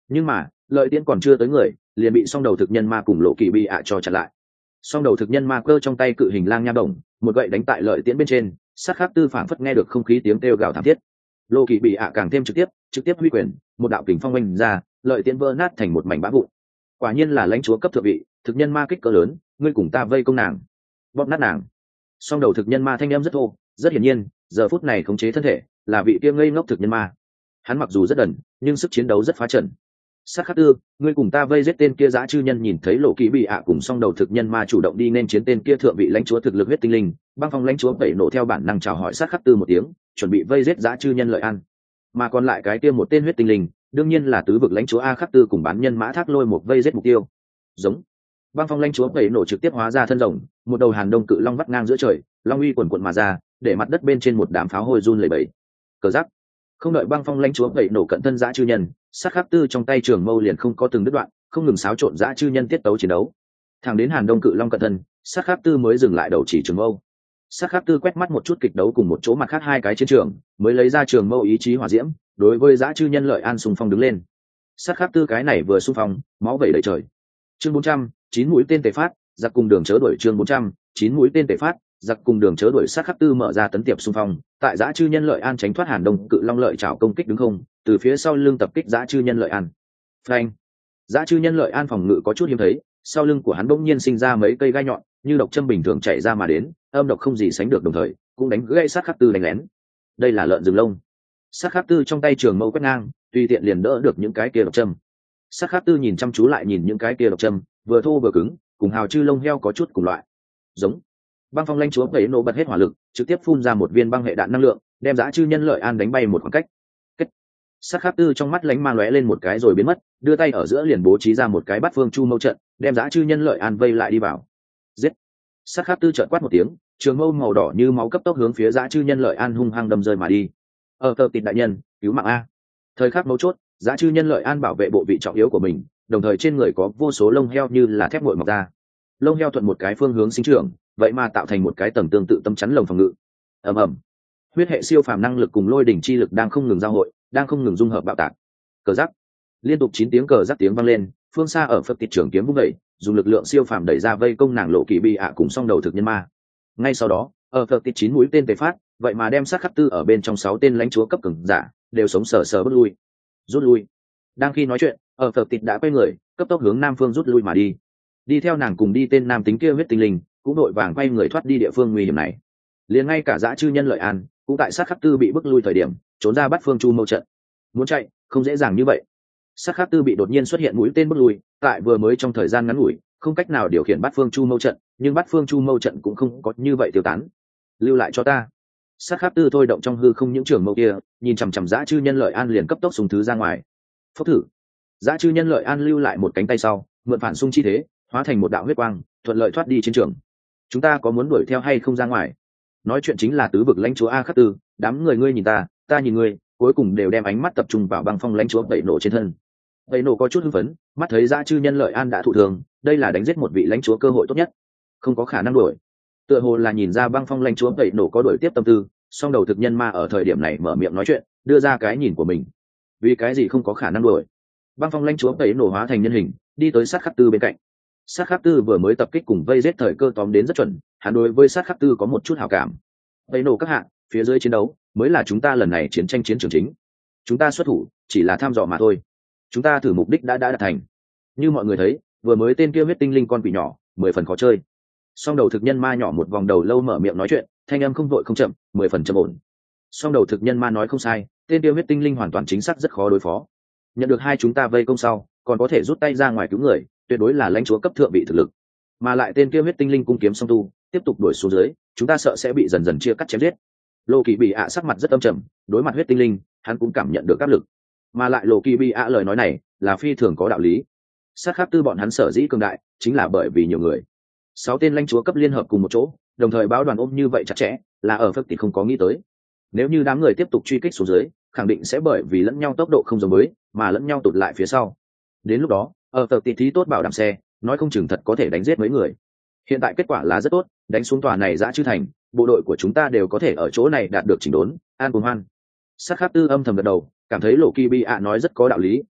A: Nhưng mà lợi tiễn còn chưa tới người, liền bị song đầu thực nhân ma cùng lộ kỳ bị ạ cho chặn lại. Song đầu thực nhân ma cơ trong tay cự hình lang nha bổng, một gậy đánh tại lợi tiễn bên trên, sát khắc tư phảng phất nghe được không khí tiếng kêu gào thảm thiết. Lộ kỳ bị ạ càng thêm trực tiếp, trực tiếp huy quyền, một đạo kình phong oanh ra, lợi tiễn vỡ nát thành một mảnh bã vụn. Quả nhiên là lãnh chúa cấp thượng vị, thực nhân ma kích cỡ lớn, ngươi cùng ta vây công nàng, bóp nát nàng. Song đầu thực nhân ma thanh âm rất thô, rất hiển nhiên, giờ phút này khống chế thân thể là vị kia ngây ngốc thực nhân ma. Hắn mặc dù rất đần, nhưng sức chiến đấu rất phá trận. Sát khắc tư, ngươi cùng ta vây giết tên kia dã chư nhân. Nhìn thấy lộ kỳ bị ạ cùng song đầu thực nhân ma chủ động đi nên chiến tên kia thượng vị lãnh chúa thực lực huyết tinh linh, băng phong lãnh chúa vẩy nổ theo bản năng chào hỏi sát khắc tư một tiếng, chuẩn bị vây giết dã chư nhân lợi ăn. Mà còn lại cái kia một tên huyết tinh linh, đương nhiên là tứ vực lãnh chúa a khắc tư cùng bán nhân mã thác lôi một vây giết mục tiêu. Giống. Băng phong lãnh chúa vẩy nổ trực tiếp hóa ra thân rồng, một đầu hàn đông cự long vắt ngang giữa trời, long uy quần quần mà ra, để mặt đất bên trên một đám pháo hôi run lẩy bẩy. Cờ giáp. Không đợi băng phong lãnh chúa vẩy nổ cận thân dã chư nhân, sát khắc tư trong tay trường mâu liền không có từng đứt đoạn, không ngừng xáo trộn dã chư nhân tiết tấu chiến đấu. Thẳng đến hàn đông cự long cận thân, sát khắc tư mới dừng lại đầu chỉ trường mâu. Sát khắc tư quét mắt một chút kịch đấu cùng một chỗ mặt khác hai cái chiến trường, mới lấy ra trường mâu ý chí hỏa diễm, đối với dã chư nhân lợi an xung phong đứng lên. Sát khắc tư cái này vừa xung phong, máu vẩy đầy trời. Chương bốn trăm, chín mũi tên tề phát, giặc cùng đường chớ đuổi. Chương bốn trăm, chín mũi tên tề phát, giặc cùng đường chớ đuổi. Sát khắc tư mở ra tấn tiệp xung phong, tại dã chư nhân lợi an tránh thoát hàn đông cự long lợi chảo công kích đứng không, từ phía sau lưng tập kích dã chư nhân lợi an. Phanh. Dã chư nhân lợi an phòng ngự có chút hiếm thấy, sau lưng của hắn bỗng nhiên sinh ra mấy cây gai nhọn, như độc châm bình thường chạy ra mà đến, âm độc không gì sánh được, đồng thời cũng đánh gãy sát khắc tư đánh lén. Đây là lợn rừng lông. Sát khắc tư trong tay trường mâu quét ngang, tùy tiện liền đỡ được những cái kia độc châm. Sát khắc tư nhìn chăm chú lại nhìn những cái kia độc châm, vừa thô vừa cứng, cùng hào chư lông heo có chút cùng loại. Giống. Băng phong lãnh chúa vẩy nổ bật hết hỏa lực, trực tiếp phun ra một viên băng hệ đạn năng lượng, đem dã chư nhân lợi an đánh bay một khoảng cách. Kết. Sát khắc tư trong mắt lánh mang lóe lên một cái rồi biến mất, đưa tay ở giữa liền bố trí ra một cái bát phương chu mâu trận, đem dã chư nhân lợi an vây lại đi vào. Giết. Sát khắc tư trợn quát một tiếng, trường mâu màu đỏ như máu cấp tốc hướng phía dã chư nhân lợi an hung hăng đâm rơi mà đi. Ở tờ tịt đại nhân, cứu mạng a. Thời khắc mấu chốt, dã chư nhân lợi an bảo vệ bộ vị trọng yếu của mình, đồng thời trên người có vô số lông heo như là thép nguội mọc ra. Lông heo thuận một cái phương hướng sinh trưởng, vậy mà tạo thành một cái tầng tương tự tâm chắn lồng phòng ngự. Ầm ầm. Huyết hệ siêu phàm năng lực cùng lôi đỉnh chi lực đang không ngừng giao hội, đang không ngừng dung hợp bạo tạc. Cờ giáp. Liên tục chín tiếng cờ giáp tiếng vang lên, phương xa ở phật tịt trưởng kiếm vung dậy, dùng lực lượng siêu phàm đẩy ra vây công nàng lộ kỳ bị ạ cùng song đầu thực nhân ma. Ngay sau đó, ở phật tịt chín mũi tên tề phát, vậy mà đem sát khắc tư ở bên trong sáu tên lãnh chúa cấp cường giả đều sống sờ sờ bước lui. Rút lui. Đang khi nói chuyện, ở phật tịt đã quay người, cấp tốc hướng nam phương rút lui mà đi. Đi theo nàng cùng đi tên nam tính kia huyết tinh linh, cũng đội vàng quay người thoát đi địa phương nguy hiểm này. Liền ngay cả dã chư nhân lợi an cũng tại sát khắc tư bị bức lui thời điểm trốn ra bắt phương chu mâu trận. Muốn chạy không dễ dàng như vậy. Sát khắc tư bị đột nhiên xuất hiện mũi tên bức lui, tại vừa mới trong thời gian ngắn ngủi không cách nào điều khiển bắt phương chu mâu trận, nhưng bắt phương chu mâu trận cũng không có như vậy tiêu tán. Lưu lại cho ta. Sát khắc tư thôi động trong hư không những trường mâu kia, nhìn chằm chằm dã chư nhân lợi an liền cấp tốc súng thứ ra ngoài. Phốc thử. Dã chư nhân lợi an lưu lại một cánh tay sau, mượn phản xung chi thế, hóa thành một đạo huyết quang, thuận lợi thoát đi chiến trường. Chúng ta có muốn đuổi theo hay không ra ngoài? Nói chuyện chính là tứ vực lãnh chúa a khắc tư, đám người ngươi nhìn ta, ta nhìn ngươi, cuối cùng đều đem ánh mắt tập trung vào băng phong lãnh chúa vẩy nổ trên thân. Vẩy nổ có chút hưng phấn, mắt thấy dã chư nhân lợi an đã thụ thường, đây là đánh giết một vị lãnh chúa cơ hội tốt nhất, không có khả năng đuổi. Tựa hồ là nhìn ra băng phong lãnh chúa vẩy nổ có đuổi tiếp tâm tư, song đầu thực nhân ma ở thời điểm này mở miệng nói chuyện, đưa ra cái nhìn của mình. Vì cái gì không có khả năng đuổi? Băng phong lãnh chúa vẩy nổ hóa thành nhân hình, đi tới sát khắc tư bên cạnh. Sát khắc tư vừa mới tập kích cùng vây giết thời cơ tóm đến rất chuẩn, hắn đối với sát khắc tư có một chút hảo cảm. Vây nổ các hạng, phía dưới chiến đấu mới là chúng ta lần này chiến tranh chiến trường chính. Chúng ta xuất thủ chỉ là thăm dò mà thôi. Chúng ta thử mục đích đã đã đạt thành. Như mọi người thấy, vừa mới tên kia huyết tinh linh con quỷ nhỏ, mười phần khó chơi. Song đầu thực nhân ma nhỏ một vòng đầu lâu mở miệng nói chuyện, thanh âm không vội không chậm, mười phần trầm ổn. Song đầu thực nhân ma nói không sai, tên kia huyết tinh linh hoàn toàn chính xác rất khó đối phó. Nhận được hai chúng ta vây công sau, còn có thể rút tay ra ngoài cứu người, tuyệt đối là lãnh chúa cấp thượng vị thực lực. Mà lại tên kia huyết tinh linh cung kiếm song tu, tiếp tục đuổi xuống dưới, chúng ta sợ sẽ bị dần dần chia cắt chém giết. Lô Kỳ Bị ạ sắc mặt rất âm trầm, đối mặt huyết tinh linh, hắn cũng cảm nhận được áp lực. Mà lại Lô Kỳ Bị ạ lời nói này là phi thường có đạo lý. Sát khắc tư bọn hắn sở dĩ cường đại, chính là bởi vì nhiều người. Sáu tên lãnh chúa cấp liên hợp cùng một chỗ, đồng thời báo đoàn ôm như vậy chặt chẽ, là ở phật thì không có nghĩ tới. Nếu như đám người tiếp tục truy kích xuống dưới, khẳng định sẽ bởi vì lẫn nhau tốc độ không giống với, mà lẫn nhau tụt lại phía sau. Đến lúc đó, ở tờ tịt thí tốt bảo đảm xe, nói không chừng thật có thể đánh giết mấy người. Hiện tại kết quả là rất tốt, đánh xuống tòa này dã chư thành, bộ đội của chúng ta đều có thể ở chỗ này đạt được chỉnh đốn, an cùng hoan. Sát khắc tư âm thầm gật đầu, cảm thấy Lộ Kỳ Bi ạ nói rất có đạo lý,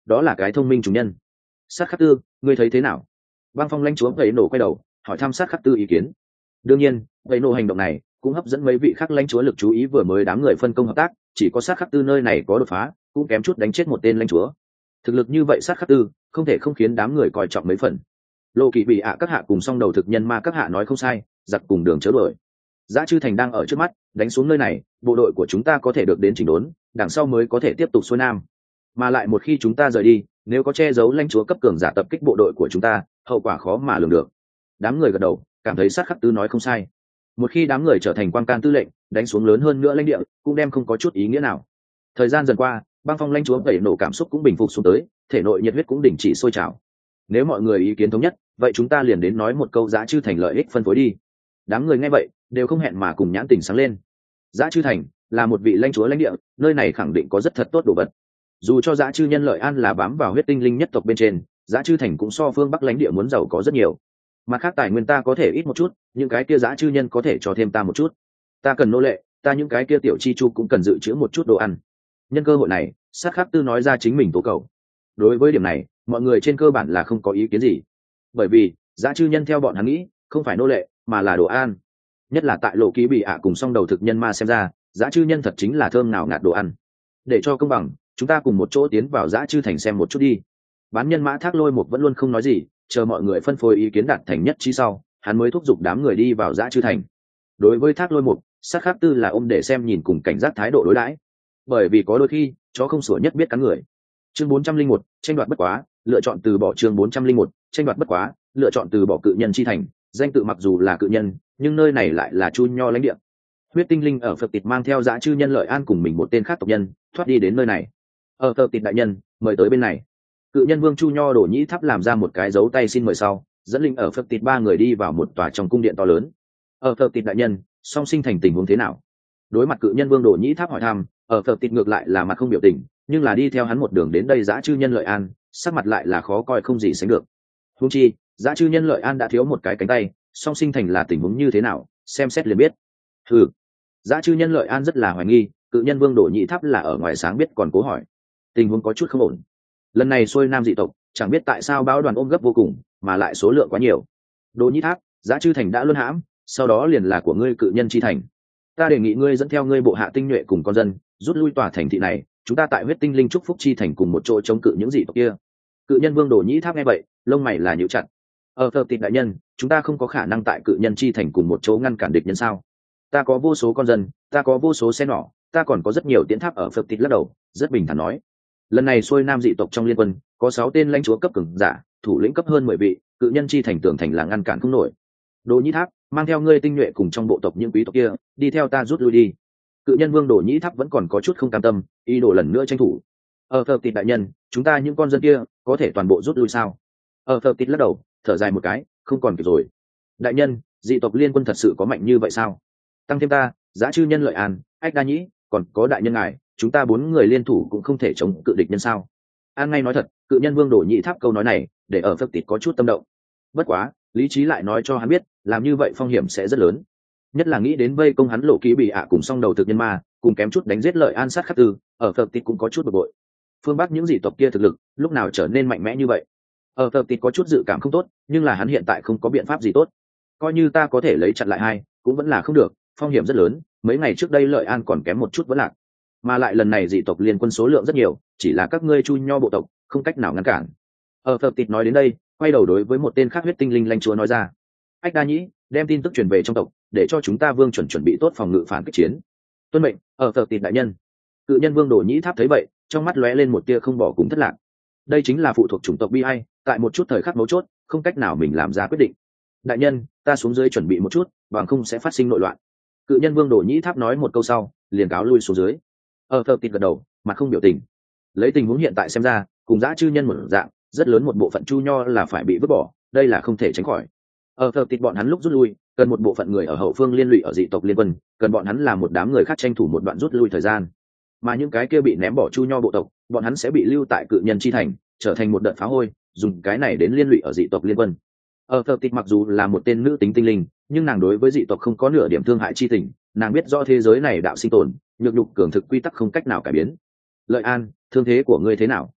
A: đó là cái thông minh chủ nhân. Sát khắc tư, ngươi thấy thế nào? Băng phong lãnh chúa vậy nổ quay đầu hỏi thăm sát khắc tư ý kiến. Đương nhiên vậy nổ hành động này cũng hấp dẫn mấy vị khác lãnh chúa lực chú ý, vừa mới đám người phân công hợp tác, chỉ có sát khắc tư nơi này có đột phá, cũng kém chút đánh chết một tên lãnh chúa. Thực lực như vậy sát khắc tư không thể không khiến đám người coi trọng mấy phần. Lộ Kỳ bị ạ các hạ cùng song đầu thực nhân ma các hạ nói không sai, giặc cùng đường chớ đuổi. Dã Chư Thành đang ở trước mắt, đánh xuống nơi này, bộ đội của chúng ta có thể được đến chỉnh đốn, đằng sau mới có thể tiếp tục xuôi nam. Mà lại một khi chúng ta rời đi, nếu có che giấu lãnh chúa cấp cường giả tập kích bộ đội của chúng ta, hậu quả khó mà lường được. Đám người gật đầu, cảm thấy sát khắc tư nói không sai. Một khi đám người trở thành quan can tư lệnh, đánh xuống lớn hơn nữa lãnh địa, cũng đem không có chút ý nghĩa nào. Thời gian dần qua, băng phong lãnh chúa vẩy nổ cảm xúc cũng bình phục xuống tới, thể nội nhiệt huyết cũng đình chỉ sôi trào. Nếu mọi người ý kiến thống nhất, vậy chúng ta liền đến nói một câu Dã Chư Thành lợi ích phân phối đi. Đám người nghe vậy đều không hẹn mà cùng nhãn tình sáng lên. Dã Chư Thành là một vị lãnh chúa lãnh địa, nơi này khẳng định có rất thật tốt đồ vật. Dù cho Dã Chư nhân lợi an là bám vào huyết tinh linh nhất tộc bên trên, Dã Chư Thành cũng so phương bắc lãnh địa muốn giàu có rất nhiều. Mặt khác tài nguyên ta có thể ít một chút, những cái kia Dã Chư nhân có thể cho thêm ta một chút. Ta cần nô lệ, ta những cái kia tiểu chi chu cũng cần dự trữ một chút đồ ăn. Nhân cơ hội này, Sát Khắc Tư nói ra chính mình tố cầu. Đối với điểm này, mọi người trên cơ bản là không có ý kiến gì, bởi vì Dã Chư nhân theo bọn hắn nghĩ không phải nô lệ mà là đồ ăn. Nhất là tại Lộ Ký bị ạ cùng song đầu thực nhân ma xem ra, Dã Chư nhân thật chính là thơm nào ngạt đồ ăn. Để cho công bằng, chúng ta cùng một chỗ tiến vào Dã Chư Thành xem một chút đi. Bán nhân mã Thác Lôi Mục vẫn luôn không nói gì, chờ mọi người phân phối ý kiến đạt thành nhất trí sau, hắn mới thúc giục đám người đi vào Dã Chư Thành. Đối với Thác Lôi Mục, Sát Khắc Tư là ôm để xem nhìn cùng cảnh giác thái độ đối đãi, bởi vì có đôi khi chó không sủa nhất biết cắn người. Chương bốn trăm linh một, tranh đoạt bất quá, lựa chọn từ bỏ. Chương bốn trăm linh một, tranh đoạt bất quá, lựa chọn từ bỏ. Cự nhân chi thành, danh tự mặc dù là cự nhân, nhưng nơi này lại là chu nho lãnh địa. Huyết tinh linh ở Phật Tịt mang theo Dã Chư nhân lợi an cùng mình một tên khác tộc nhân thoát đi đến nơi này. Ở Phật Tịt đại nhân, mời tới bên này. Cự nhân vương chu nho đổ nhĩ tháp làm ra một cái dấu tay xin mời sau, dẫn linh ở Phật Tịt ba người đi vào một tòa trong cung điện to lớn. Ở Phật Tịt đại nhân, song sinh thành tình huống thế nào? Đối mặt cự nhân vương đổ nhĩ tháp hỏi thăm, ở Phật Tịt ngược lại là mặt không biểu tình, nhưng là đi theo hắn một đường đến đây Dã Chư nhân lợi an, sắc mặt lại là khó coi không gì sánh được. Huống chi Dã Chư nhân lợi an đã thiếu một cái cánh tay, song sinh thành là tình huống như thế nào, xem xét liền biết. Hừ. Dã Chư nhân lợi an rất là hoài nghi, cự nhân vương đổ nhị tháp là ở ngoài sáng biết còn cố hỏi. Tình huống có chút không ổn. Lần này xuôi nam dị tộc, chẳng biết tại sao báo đoàn ôm gấp vô cùng, mà lại số lượng quá nhiều. Đỗ nhị tháp, Dã Chư thành đã luân hãm, sau đó liền là của ngươi cự nhân chi thành. Ta đề nghị ngươi dẫn theo ngươi bộ hạ tinh nhuệ cùng con dân, rút lui tòa thành thị này, chúng ta tại huyết tinh linh trúc phúc chi thành cùng một chỗ chống cự những dị tộc kia. Cự nhân vương đổ nhĩ tháp nghe vậy, lông mày là nhíu chặt. Ở Phật Tịt đại nhân, chúng ta không có khả năng tại cự nhân chi thành cùng một chỗ ngăn cản địch nhân sao? Ta có vô số con dân, ta có vô số xe nỏ, ta còn có rất nhiều tiến tháp. Ở Phật Tịt lắc đầu, rất bình thản nói. Lần này xuôi nam dị tộc trong liên quân, có sáu tên lãnh chúa cấp cường giả, thủ lĩnh cấp hơn mười vị, cự nhân chi thành tường thành là ngăn cản không nổi. Đỗ nhĩ tháp, mang theo ngươi tinh nhuệ cùng trong bộ tộc những quý tộc kia, đi theo ta rút lui đi. Cự nhân vương đổ nhĩ tháp vẫn còn có chút không cam tâm, ý đồ lần nữa tranh thủ. Ở Phật Tịt đại nhân, chúng ta những con dân kia có thể toàn bộ rút lui sao? Ở Phật Tịt lắc đầu, thở dài một cái, không còn kịp rồi. Đại nhân, dị tộc liên quân thật sự có mạnh như vậy sao? Tăng thêm ta, Dã Chư nhân lợi an, ách đa nhĩ, còn có đại nhân ngài, chúng ta bốn người liên thủ cũng không thể chống cự địch nhân sao? An ngay nói thật, cự nhân vương đổ nhĩ tháp câu nói này, để ở Phật Tịt có chút tâm động. Bất quá, lý trí lại nói cho hắn biết, làm như vậy phong hiểm sẽ rất lớn. Nhất là nghĩ đến vây công hắn Lộ Ký bị ạ cùng song đầu thực nhân ma, cùng kém chút đánh giết lợi an sát khắc tư, ở Phật Tịt cũng có chút bực bội. Phương Bắc những dị tộc kia thực lực lúc nào trở nên mạnh mẽ như vậy? Ở Phật Tịt có chút dự cảm không tốt, nhưng là hắn hiện tại không có biện pháp gì tốt. Coi như ta có thể lấy chặn lại hai, cũng vẫn là không được, phong hiểm rất lớn. Mấy ngày trước đây lợi an còn kém một chút vẫn lạc, mà lại lần này dị tộc liên quân số lượng rất nhiều, chỉ là các ngươi chu nho bộ tộc không cách nào ngăn cản. Ở Phật Tịt nói đến đây, quay đầu đối với một tên khác huyết tinh linh lãnh chúa nói ra: ách đa nhĩ, đem tin tức truyền về trong tộc, để cho chúng ta vương chuẩn chuẩn bị tốt phòng ngự phản kích chiến. Tuân mệnh. Ở Phật Tịt đại nhân. Cự nhân vương đổ nhĩ tháp thấy vậy, trong mắt lóe lên một tia không bỏ cùng thất lạc. Đây chính là phụ thuộc chủng tộc bi ai, tại một chút thời khắc mấu chốt không cách nào mình làm ra quyết định. Đại nhân, ta xuống dưới chuẩn bị một chút, bằng không sẽ phát sinh nội loạn. Cự nhân vương đổ nhĩ tháp nói một câu sau, liền cáo lui xuống dưới. Ở Phật Tịt gật đầu, mặt không biểu tình. Lấy tình huống hiện tại xem ra, cùng Dã Chư nhân một dạng, rất lớn một bộ phận chu nho là phải bị vứt bỏ, đây là không thể tránh khỏi. Ở Phật Tịt bọn hắn lúc rút lui, cần một bộ phận người ở hậu phương liên lụy ở dị tộc liên quân, cần bọn hắn làm một đám người khác tranh thủ một đoạn rút lui thời gian. Mà những cái kia bị ném bỏ chu nho bộ tộc, bọn hắn sẽ bị lưu tại cự nhân chi thành, trở thành một đợt phá hôi, dùng cái này đến liên lụy ở dị tộc liên quân. Ở Phật Tịt mặc dù là một tên nữ tính tinh linh, nhưng nàng đối với dị tộc không có nửa điểm thương hại chi tình, nàng biết rõ thế giới này đạo sinh tồn, nhược nhục cường thực quy tắc không cách nào cải biến. Lợi an, thương thế của ngươi thế nào?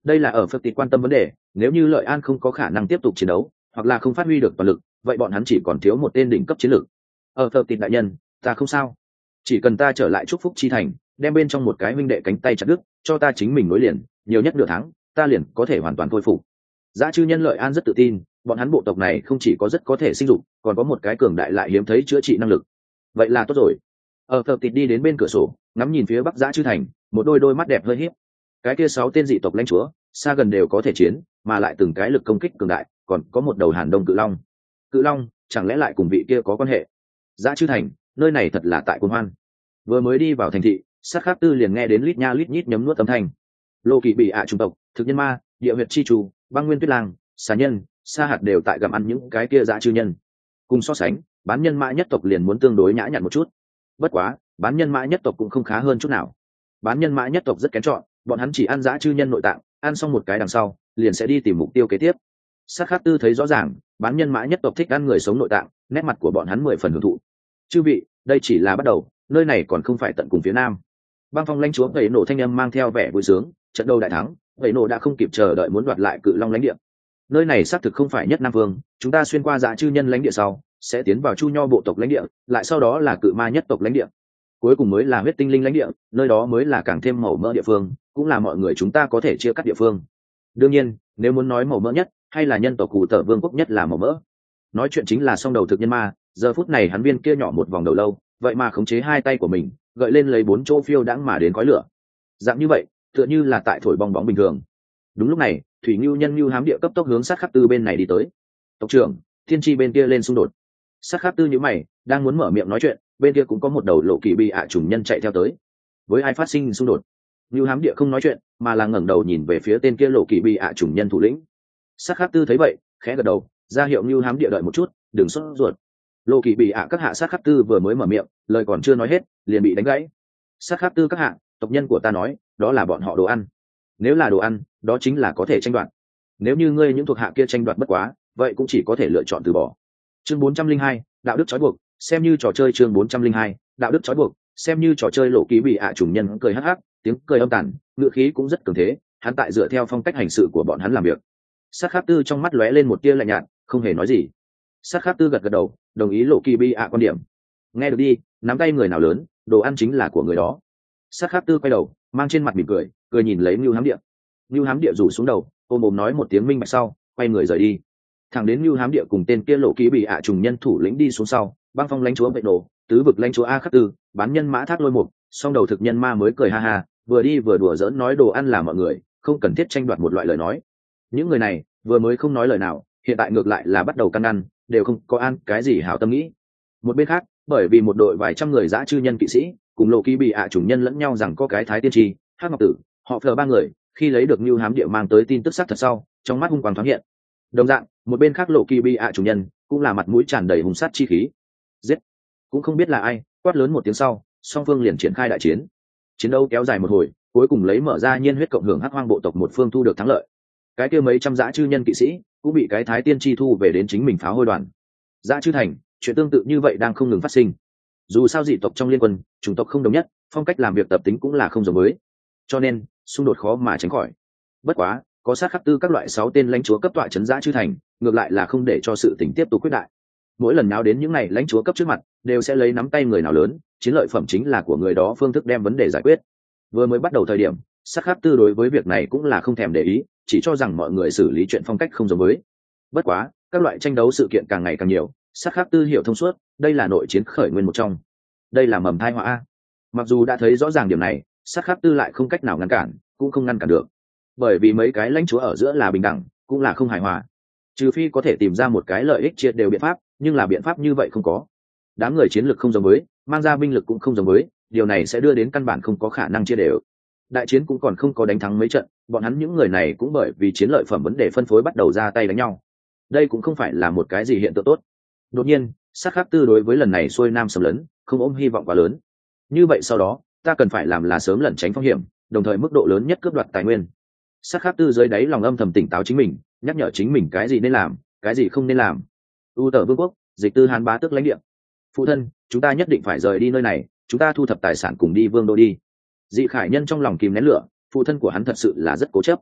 A: Đây là ở phật tịch quan tâm vấn đề, nếu như Lợi An không có khả năng tiếp tục chiến đấu hoặc là không phát huy được toàn lực, vậy bọn hắn chỉ còn thiếu một tên đỉnh cấp chiến lược. Ở phật tịch đại nhân, ta không sao, chỉ cần ta trở lại chúc phúc chi thành, đem bên trong một cái huynh đệ cánh tay chặt đứt, cho ta chính mình nối liền, nhiều nhất nửa tháng ta liền có thể hoàn toàn khôi phục. Dã chư nhân Lợi An rất tự tin, bọn hắn bộ tộc này không chỉ có rất có thể sinh dục, còn có một cái cường đại lại hiếm thấy chữa trị năng lực. Vậy là tốt rồi. Ở phật tịch đi đến bên cửa sổ, ngắm nhìn phía bắc Dã chư thành, một đôi đôi mắt đẹp hơi híp. Cái kia sáu tên dị tộc lãnh chúa xa gần đều có thể chiến, mà lại từng cái lực công kích cường đại, còn có một đầu Hàn Đông cự long. Cự long chẳng lẽ lại cùng vị kia có quan hệ? Dã chư thành, nơi này thật là tại cuồng hoan. Vừa mới đi vào thành thị, sát khắc tư liền nghe đến lít nha lít nhít nhấm nuốt âm thanh. Lô kỳ bị ạ trung tộc, thực nhân ma, địa huyệt chi chủ, băng nguyên tuyết lang, xà nhân, sa hạt đều tại gặm ăn những cái kia dã chư nhân. Cùng so sánh, bán nhân mã nhất tộc liền muốn tương đối nhã nhặn một chút. Bất quá, bán nhân mã nhất tộc cũng không khá hơn chút nào. Bán nhân mã nhất tộc rất kén chọn, bọn hắn chỉ ăn dã chư nhân nội tạng, ăn xong một cái đằng sau liền sẽ đi tìm mục tiêu kế tiếp. Sát khắc tư thấy rõ ràng, bán nhân mã nhất tộc thích ăn người sống nội tạng, nét mặt của bọn hắn mười phần hưởng thụ. Chư vị, đây chỉ là bắt đầu, nơi này còn không phải tận cùng phía nam. Băng phong lãnh chúa Vẩy Nổ thanh âm mang theo vẻ vui sướng, trận đấu đại thắng, Vẩy Nổ đã không kịp chờ đợi muốn đoạt lại cự long lãnh địa. Nơi này xác thực không phải nhất nam vương, chúng ta xuyên qua dã chư nhân lãnh địa sau, sẽ tiến vào chu nho bộ tộc lãnh địa, lại sau đó là cự ma nhất tộc lãnh địa, cuối cùng mới là huyết tinh linh lãnh địa, nơi đó mới là càng thêm màu mỡ địa phương, cũng là mọi người chúng ta có thể chia cắt địa phương. Đương nhiên, nếu muốn nói màu mỡ nhất, hay là nhân tộc cụ tở vương quốc nhất là màu mỡ. Nói chuyện chính là song đầu thực nhân ma, giờ phút này hắn viên kia nhỏ một vòng đầu lâu, vậy mà khống chế hai tay của mình, gợi lên lấy bốn chỗ phiêu đãng mà đến khói lửa. Dạng như vậy, tựa như là tại thổi bong bóng bình thường. Đúng lúc này, thủy ngưu nhân ngưu hám địa cấp tốc hướng sát khắc tư bên này đi tới. Tộc trưởng, thiên tri bên kia lên xung đột. Sát khắc tư nhíu mày, đang muốn mở miệng nói chuyện, bên kia cũng có một đầu lộ kỳ bị ạ trùng nhân chạy theo tới. Với ai phát sinh xung đột? Ngưu hám địa không nói chuyện, mà là ngẩng đầu nhìn về phía tên kia lộ kỳ bị ạ trùng nhân thủ lĩnh. Sát khắc tư thấy vậy, khẽ gật đầu, ra hiệu Ngưu hám địa đợi một chút, đừng sốt ruột. Lộ kỳ bị ạ các hạ sát khắc tư vừa mới mở miệng, lời còn chưa nói hết, liền bị đánh gãy. Sát khắc tư các hạ, tộc nhân của ta nói, đó là bọn họ đồ ăn. Nếu là đồ ăn, đó chính là có thể tranh đoạt. Nếu như ngươi những thuộc hạ kia tranh đoạt bất quá, vậy cũng chỉ có thể lựa chọn từ bỏ. Chương bốn trăm linh hai, đạo đức trói buộc, xem như trò chơi. Chương bốn trăm linh hai, đạo đức trói buộc, xem như trò chơi. Lộ kỳ bị ạ trùng nhân cười hắc hắc, tiếng cười âm tàn, ngữ khí cũng rất cường thế, hắn tại dựa theo phong cách hành sự của bọn hắn làm việc. Sát khắc tư trong mắt lóe lên một tia lạnh nhạt, không hề nói gì. Sát khắc tư gật gật đầu, đồng ý lộ kỳ bị ạ quan điểm. Nghe được đi, nắm tay người nào lớn, đồ ăn chính là của người đó. Sát khắc tư quay đầu, mang trên mặt mỉm cười, cười nhìn lấy Nưu Hám Địa. Nưu Hám Địa rủ xuống đầu, ôm ôm nói một tiếng minh bạch sau, quay người rời đi. Thẳng đến Nưu Hám Địa cùng tên kia lộ ký bị ạ trùng nhân thủ lĩnh đi xuống sau, băng phong lãnh chúa Vẩy Nổ, tứ vực lãnh chúa A Khắc Tư, bán nhân mã Thác Lôi Mục, song đầu thực nhân ma mới cười ha ha, vừa đi vừa đùa giỡn nói đồ ăn là mọi người, không cần thiết tranh đoạt một loại lời nói. Những người này vừa mới không nói lời nào, hiện tại ngược lại là bắt đầu căn ăn, đều không có ăn cái gì hảo tâm nghĩ. Một bên khác, bởi vì một đội vài trăm người dã chư nhân kỵ sĩ cùng lộ ký bị ạ trùng nhân lẫn nhau rằng có cái thái tiên tri, Hắc Ngọc Tử, họ Phờ ba người, khi lấy được Nưu Hám Địa mang tới tin tức xác thật sau, trong mắt hung quang thoáng hiện. Đồng dạng, một bên khác lộ kỳ bi ạ chủ nhân cũng là mặt mũi tràn đầy hùng sát chi khí. Giết! Cũng không biết là ai, quát lớn một tiếng sau, song phương liền triển khai đại chiến. Chiến đấu kéo dài một hồi, cuối cùng lấy mở ra nhiên huyết cộng hưởng hắc hoang bộ tộc một phương thu được thắng lợi. Cái kia mấy trăm dã chư nhân kỵ sĩ cũng bị cái thái tiên chi thu về đến chính mình phá hôi đoàn. Dã chư thành, chuyện tương tự như vậy đang không ngừng phát sinh. Dù sao dị tộc trong liên quân, chủng tộc không đồng nhất, phong cách làm việc tập tính cũng là không giống với, cho nên xung đột khó mà tránh khỏi. Bất quá, có sát khắc tư các loại sáu tên lãnh chúa cấp tọa trấn dã chư thành, ngược lại là không để cho sự tình tiếp tục quyết đại. Mỗi lần nào đến những này lãnh chúa cấp trước mặt, đều sẽ lấy nắm tay người nào lớn, chiến lợi phẩm chính là của người đó phương thức đem vấn đề giải quyết. Vừa mới bắt đầu thời điểm, sát khắc tư đối với việc này cũng là không thèm để ý, chỉ cho rằng mọi người xử lý chuyện phong cách không giống với. Bất quá, các loại tranh đấu sự kiện càng ngày càng nhiều, sát khắc tư hiểu thông suốt, đây là nội chiến khởi nguyên một trong. Đây là mầm thai họa a. Mặc dù đã thấy rõ ràng điểm này, sát khắc tư lại không cách nào ngăn cản, cũng không ngăn cản được. Bởi vì mấy cái lãnh chúa ở giữa là bình đẳng, cũng là không hài hòa. Trừ phi có thể tìm ra một cái lợi ích chia đều biện pháp, nhưng là biện pháp như vậy không có. Đám người chiến lược không giống với, mang ra binh lực cũng không giống với, điều này sẽ đưa đến căn bản không có khả năng chia đều. Đại chiến cũng còn không có đánh thắng mấy trận, bọn hắn những người này cũng bởi vì chiến lợi phẩm vấn đề phân phối bắt đầu ra tay đánh nhau. Đây cũng không phải là một cái gì hiện tượng tốt. Đột nhiên, sát khắc tư đối với lần này xuôi nam xâm lấn, không ôm hy vọng quá lớn. Như vậy sau đó, ta cần phải làm là sớm lẩn tránh phong hiểm, đồng thời mức độ lớn nhất cướp đoạt tài nguyên. Sát khắc tư dưới đáy lòng âm thầm tỉnh táo chính mình, nhắc nhở chính mình cái gì nên làm, cái gì không nên làm. U Tở Vương quốc, Dịch Tư Hán bá tước lãnh địa. Phụ thân, chúng ta nhất định phải rời đi nơi này, chúng ta thu thập tài sản cùng đi vương đô đi. Dị Khải Nhân trong lòng kìm nén lửa, phụ thân của hắn thật sự là rất cố chấp.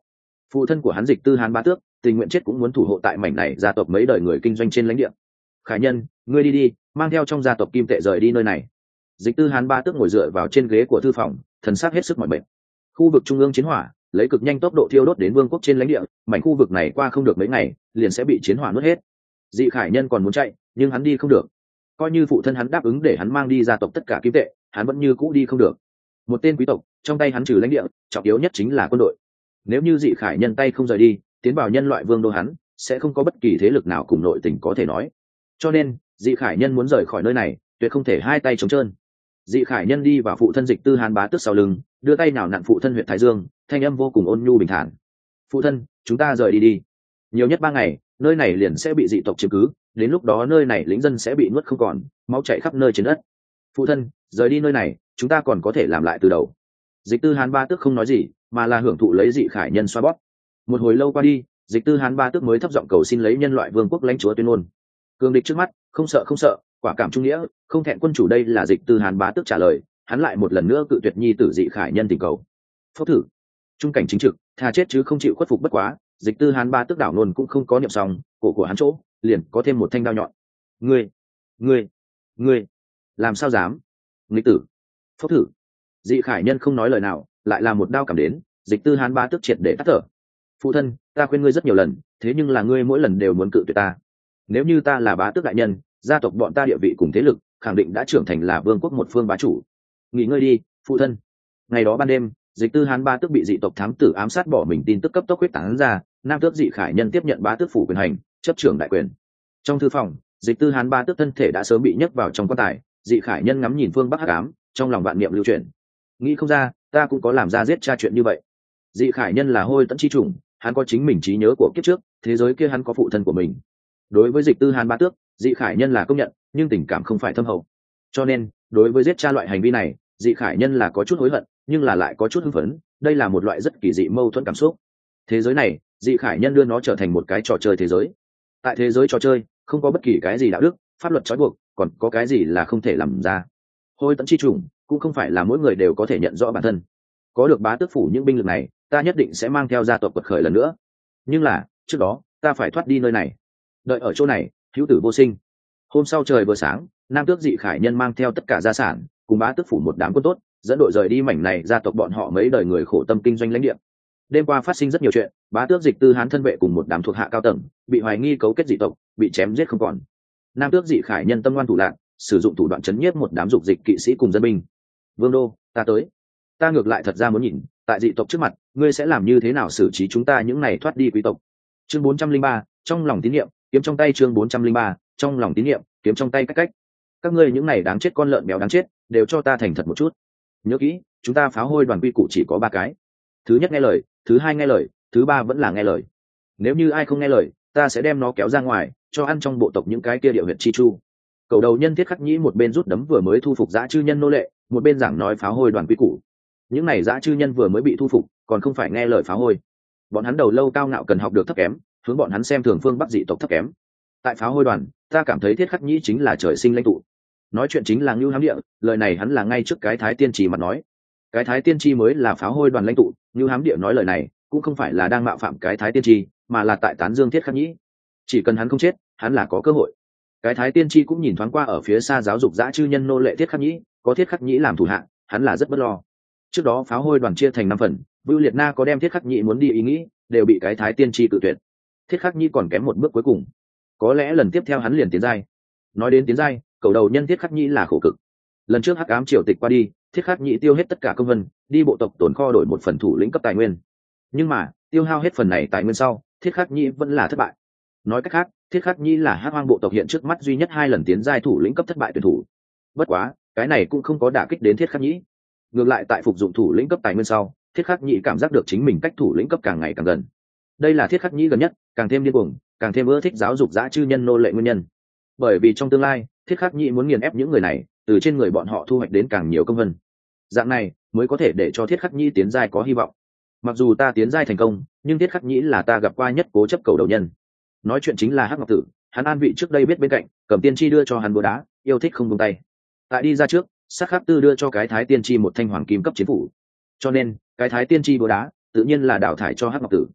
A: Phụ thân của hắn Dịch Tư Hán Bá Tước tình nguyện chết cũng muốn thủ hộ tại mảnh này gia tộc mấy đời người kinh doanh trên lãnh địa. Khải Nhân, ngươi đi đi, mang theo trong gia tộc kim tệ rời đi nơi này. Dịch Tư Hán Bá Tước ngồi dựa vào trên ghế của thư phòng, thần sắc hết sức mỏi mệt. Khu vực trung ương chiến hỏa lấy cực nhanh tốc độ thiêu đốt đến vương quốc trên lãnh địa, mảnh khu vực này qua không được mấy ngày liền sẽ bị chiến hỏa nuốt hết. Dị Khải Nhân còn muốn chạy, nhưng hắn đi không được. Coi như phụ thân hắn đáp ứng để hắn mang đi gia tộc tất cả kim tệ, hắn vẫn như cũ đi không được. Một tên quý tộc, trong tay hắn trừ lãnh địa, trọng yếu nhất chính là quân đội. Nếu như Dị Khải Nhân tay không rời đi, tiến vào nhân loại vương đô hắn sẽ không có bất kỳ thế lực nào cùng nội tình có thể nói. Cho nên, Dị Khải Nhân muốn rời khỏi nơi này, tuyệt không thể hai tay trống trơn. Dị Khải Nhân đi vào phụ thân Dịch Tư Hán Bá Tước sau lưng, đưa tay nào nặn phụ thân huyện Thái Dương, thanh âm vô cùng ôn nhu bình thản. Phụ thân, chúng ta rời đi đi. Nhiều nhất ba ngày, nơi này liền sẽ bị dị tộc chiếm cứ, đến lúc đó nơi này lính dân sẽ bị nuốt không còn, máu chảy khắp nơi trên đất. Phụ thân, rời đi nơi này, chúng ta còn có thể làm lại từ đầu. Dịch Tư Hán Bá Tước không nói gì, mà là hưởng thụ lấy Dị Khải Nhân xoa bóp. Một hồi lâu qua đi, Dịch Tư Hán Bá Tước mới thấp giọng cầu xin lấy nhân loại vương quốc lãnh chúa tuyên ngôn. Cường địch trước mắt, không sợ không sợ, quả cảm trung nghĩa, không thẹn quân chủ, đây là Dịch Tư Hán Bá Tước trả lời. Hắn lại một lần nữa cự tuyệt nhi tử Dị Khải Nhân tình cầu. Phốc thử, trung cảnh chính trực, thà chết chứ không chịu khuất phục, bất quá Dịch Tư Hán Bá Tước đảo nôn cũng không có niệm xong, cổ của hắn chỗ liền có thêm một thanh đao nhọn. Ngươi, ngươi, ngươi, làm sao dám? Nghịch tử! Phốc thử. Dị Khải Nhân không nói lời nào, lại là một đao cảm đến. Dịch Tư Hán Bá Tước triệt để tắt thở. Phụ thân, ta khuyên ngươi rất nhiều lần, thế nhưng là ngươi mỗi lần đều muốn cự tuyệt ta. Nếu như ta là bá tước đại nhân, gia tộc bọn ta địa vị cùng thế lực khẳng định đã trưởng thành là vương quốc một phương bá chủ. Nghỉ ngơi đi, phụ thân. Ngày đó ban đêm, Dịch Tư Hán Bá Tước bị dị tộc thám tử ám sát, bỏ mình tin tức cấp tốc huyết tán ra. Nam tước Dị Khải Nhân tiếp nhận bá tước phủ quyền hành, chấp trưởng đại quyền. Trong thư phòng, Dịch Tư Hán Bá Tước thân thể đã sớm bị nhấc vào trong quan tài. Dị Khải Nhân ngắm nhìn phương bắc hắc ám, trong lòng vạn niệm lưu chuyển. Nghĩ không ra, ta cũng có làm ra giết cha chuyện như vậy. Dị Khải Nhân là hôi tẫn chi trùng, hắn có chính mình trí nhớ của kiếp trước, thế giới kia hắn có phụ thân của mình. Đối với Dịch Tư Hán Bá Tước, Dị Khải Nhân là công nhận, nhưng tình cảm không phải thâm hậu. Cho nên, đối với giết cha loại hành vi này, Dị Khải Nhân là có chút hối hận, nhưng là lại có chút hưng phấn. Đây là một loại rất kỳ dị mâu thuẫn cảm xúc. Thế giới này, Dị Khải Nhân đưa nó trở thành một cái trò chơi thế giới. Tại thế giới trò chơi, không có bất kỳ cái gì đạo đức, pháp luật trói buộc, còn có cái gì là không thể làm ra. Hôi tẫn chi trùng cũng không phải là mỗi người đều có thể nhận rõ bản thân. Có được bá tước phủ những binh lực này, ta nhất định sẽ mang theo gia tộc quật khởi lần nữa. Nhưng là, trước đó, ta phải thoát đi nơi này. Đợi ở chỗ này, hữu tử vô sinh. Hôm sau trời vừa sáng, Nam tước Dị Khải Nhân mang theo tất cả gia sản, cùng bá tước phủ một đám quân tốt, dẫn đội rời đi mảnh này gia tộc bọn họ mấy đời người khổ tâm kinh doanh lãnh địa. Đêm qua phát sinh rất nhiều chuyện, bá tước Dịch Tư Hán thân vệ cùng một đám thuộc hạ cao tầng bị hoài nghi cấu kết dị tộc, bị chém giết không còn. Nam tước Dị Khải Nhân tâm ngoan thủ lạc, sử dụng thủ đoạn chấn nhiếp một đám dục dịch kỵ sĩ cùng dân binh. Vương đô, ta tới. Ta ngược lại thật ra muốn nhìn, tại dị tộc trước mặt, ngươi sẽ làm như thế nào xử trí chúng ta những này thoát đi quý tộc. Chương bốn trăm linh ba, trong lòng tín niệm, kiếm trong tay. Chương bốn trăm linh ba, trong lòng tín niệm, kiếm trong tay. Cách cách. Các ngươi những này đáng chết con lợn béo đáng chết, đều cho ta thành thật một chút. Nhớ kỹ, chúng ta pháo hôi đoàn quy củ chỉ có ba cái. Thứ nhất nghe lời, thứ hai nghe lời, thứ ba vẫn là nghe lời. Nếu như ai không nghe lời, ta sẽ đem nó kéo ra ngoài, cho ăn trong bộ tộc những cái kia địa huyệt chi chu. Cầu đầu nhân Thiết Khắc Nhĩ một bên rút đấm vừa mới thu phục dã chư nhân nô lệ, một bên giảng nói pháo hôi đoàn quy củ. Những này dã chư nhân vừa mới bị thu phục, còn không phải nghe lời pháo hôi. Bọn hắn đầu lâu cao ngạo cần học được thấp kém, hướng bọn hắn xem thường phương Bắc dị tộc thấp kém. Tại pháo hôi đoàn, ta cảm thấy Thiết Khắc Nhĩ chính là trời sinh lãnh tụ. Nói chuyện chính là Ngưu Hám Địa, lời này hắn là ngay trước cái Thái Tiên Tri mặt nói. Cái Thái Tiên Tri mới là pháo hôi đoàn lãnh tụ, Ngưu Hám Địa nói lời này, cũng không phải là đang mạo phạm cái Thái Tiên Tri, mà là tại tán dương Thiết Khắc Nhĩ. Chỉ cần hắn không chết, hắn là có cơ hội. Cái Thái Tiên Tri cũng nhìn thoáng qua ở phía xa giáo dục dã chư nhân nô lệ Thiết Khắc Nhĩ, có Thiết Khắc Nhĩ làm thủ hạ, hắn là rất bất lo. Trước đó pháo hôi đoàn chia thành năm phần, Vưu Liệt Na có đem Thiết Khắc Nhĩ muốn đi ý nghĩ, đều bị cái Thái Tiên Tri cự tuyệt. Thiết Khắc Nhĩ còn kém một bước cuối cùng, có lẽ lần tiếp theo hắn liền tiến giai. Nói đến tiến giai, cầu đầu nhân Thiết Khắc Nhĩ là khổ cực. Lần trước Hắc Ám triều tịch qua đi, Thiết Khắc Nhĩ tiêu hết tất cả công vân, đi bộ tộc tồn kho đổi một phần thủ lĩnh cấp tài nguyên. Nhưng mà, tiêu hao hết phần này tài nguyên sau, Thiết Khắc Nhĩ vẫn là thất bại. Nói cách khác, Thiết Khắc Nhĩ là Hắc Hoang bộ tộc hiện trước mắt duy nhất hai lần tiến giai thủ lĩnh cấp thất bại tuyển thủ. Bất quá, cái này cũng không có đả kích đến Thiết Khắc Nhĩ. Ngược lại tại phục dụng thủ lĩnh cấp tài nguyên sau, Thiết Khắc Nhĩ cảm giác được chính mình cách thủ lĩnh cấp càng ngày càng gần. Đây là Thiết Khắc Nhĩ gần nhất, càng thêm điên cuồng, càng thêm ưa thích giáo dục dã chư nhân nô lệ nguyên nhân. Bởi vì trong tương lai, Thiết Khắc Nhĩ muốn nghiền ép những người này, từ trên người bọn họ thu hoạch đến càng nhiều công vân. Dạng này mới có thể để cho Thiết Khắc Nhĩ tiến giai có hy vọng. Mặc dù ta tiến giai thành công, nhưng Thiết Khắc Nhĩ là ta gặp qua nhất cố chấp cầu đầu nhân. Nói chuyện chính là Hắc Ngọc Tử, hắn an vị trước đây biết bên cạnh, cầm tiên tri đưa cho hắn búa đá, yêu thích không buông tay. Tại đi ra trước, Sát Khắc Tư đưa cho cái Thái Tiên tri một thanh hoàng kim cấp chiến phủ. Cho nên, cái Thái Tiên tri búa đá, tự nhiên là đào thải cho Hắc Ngọc Tử.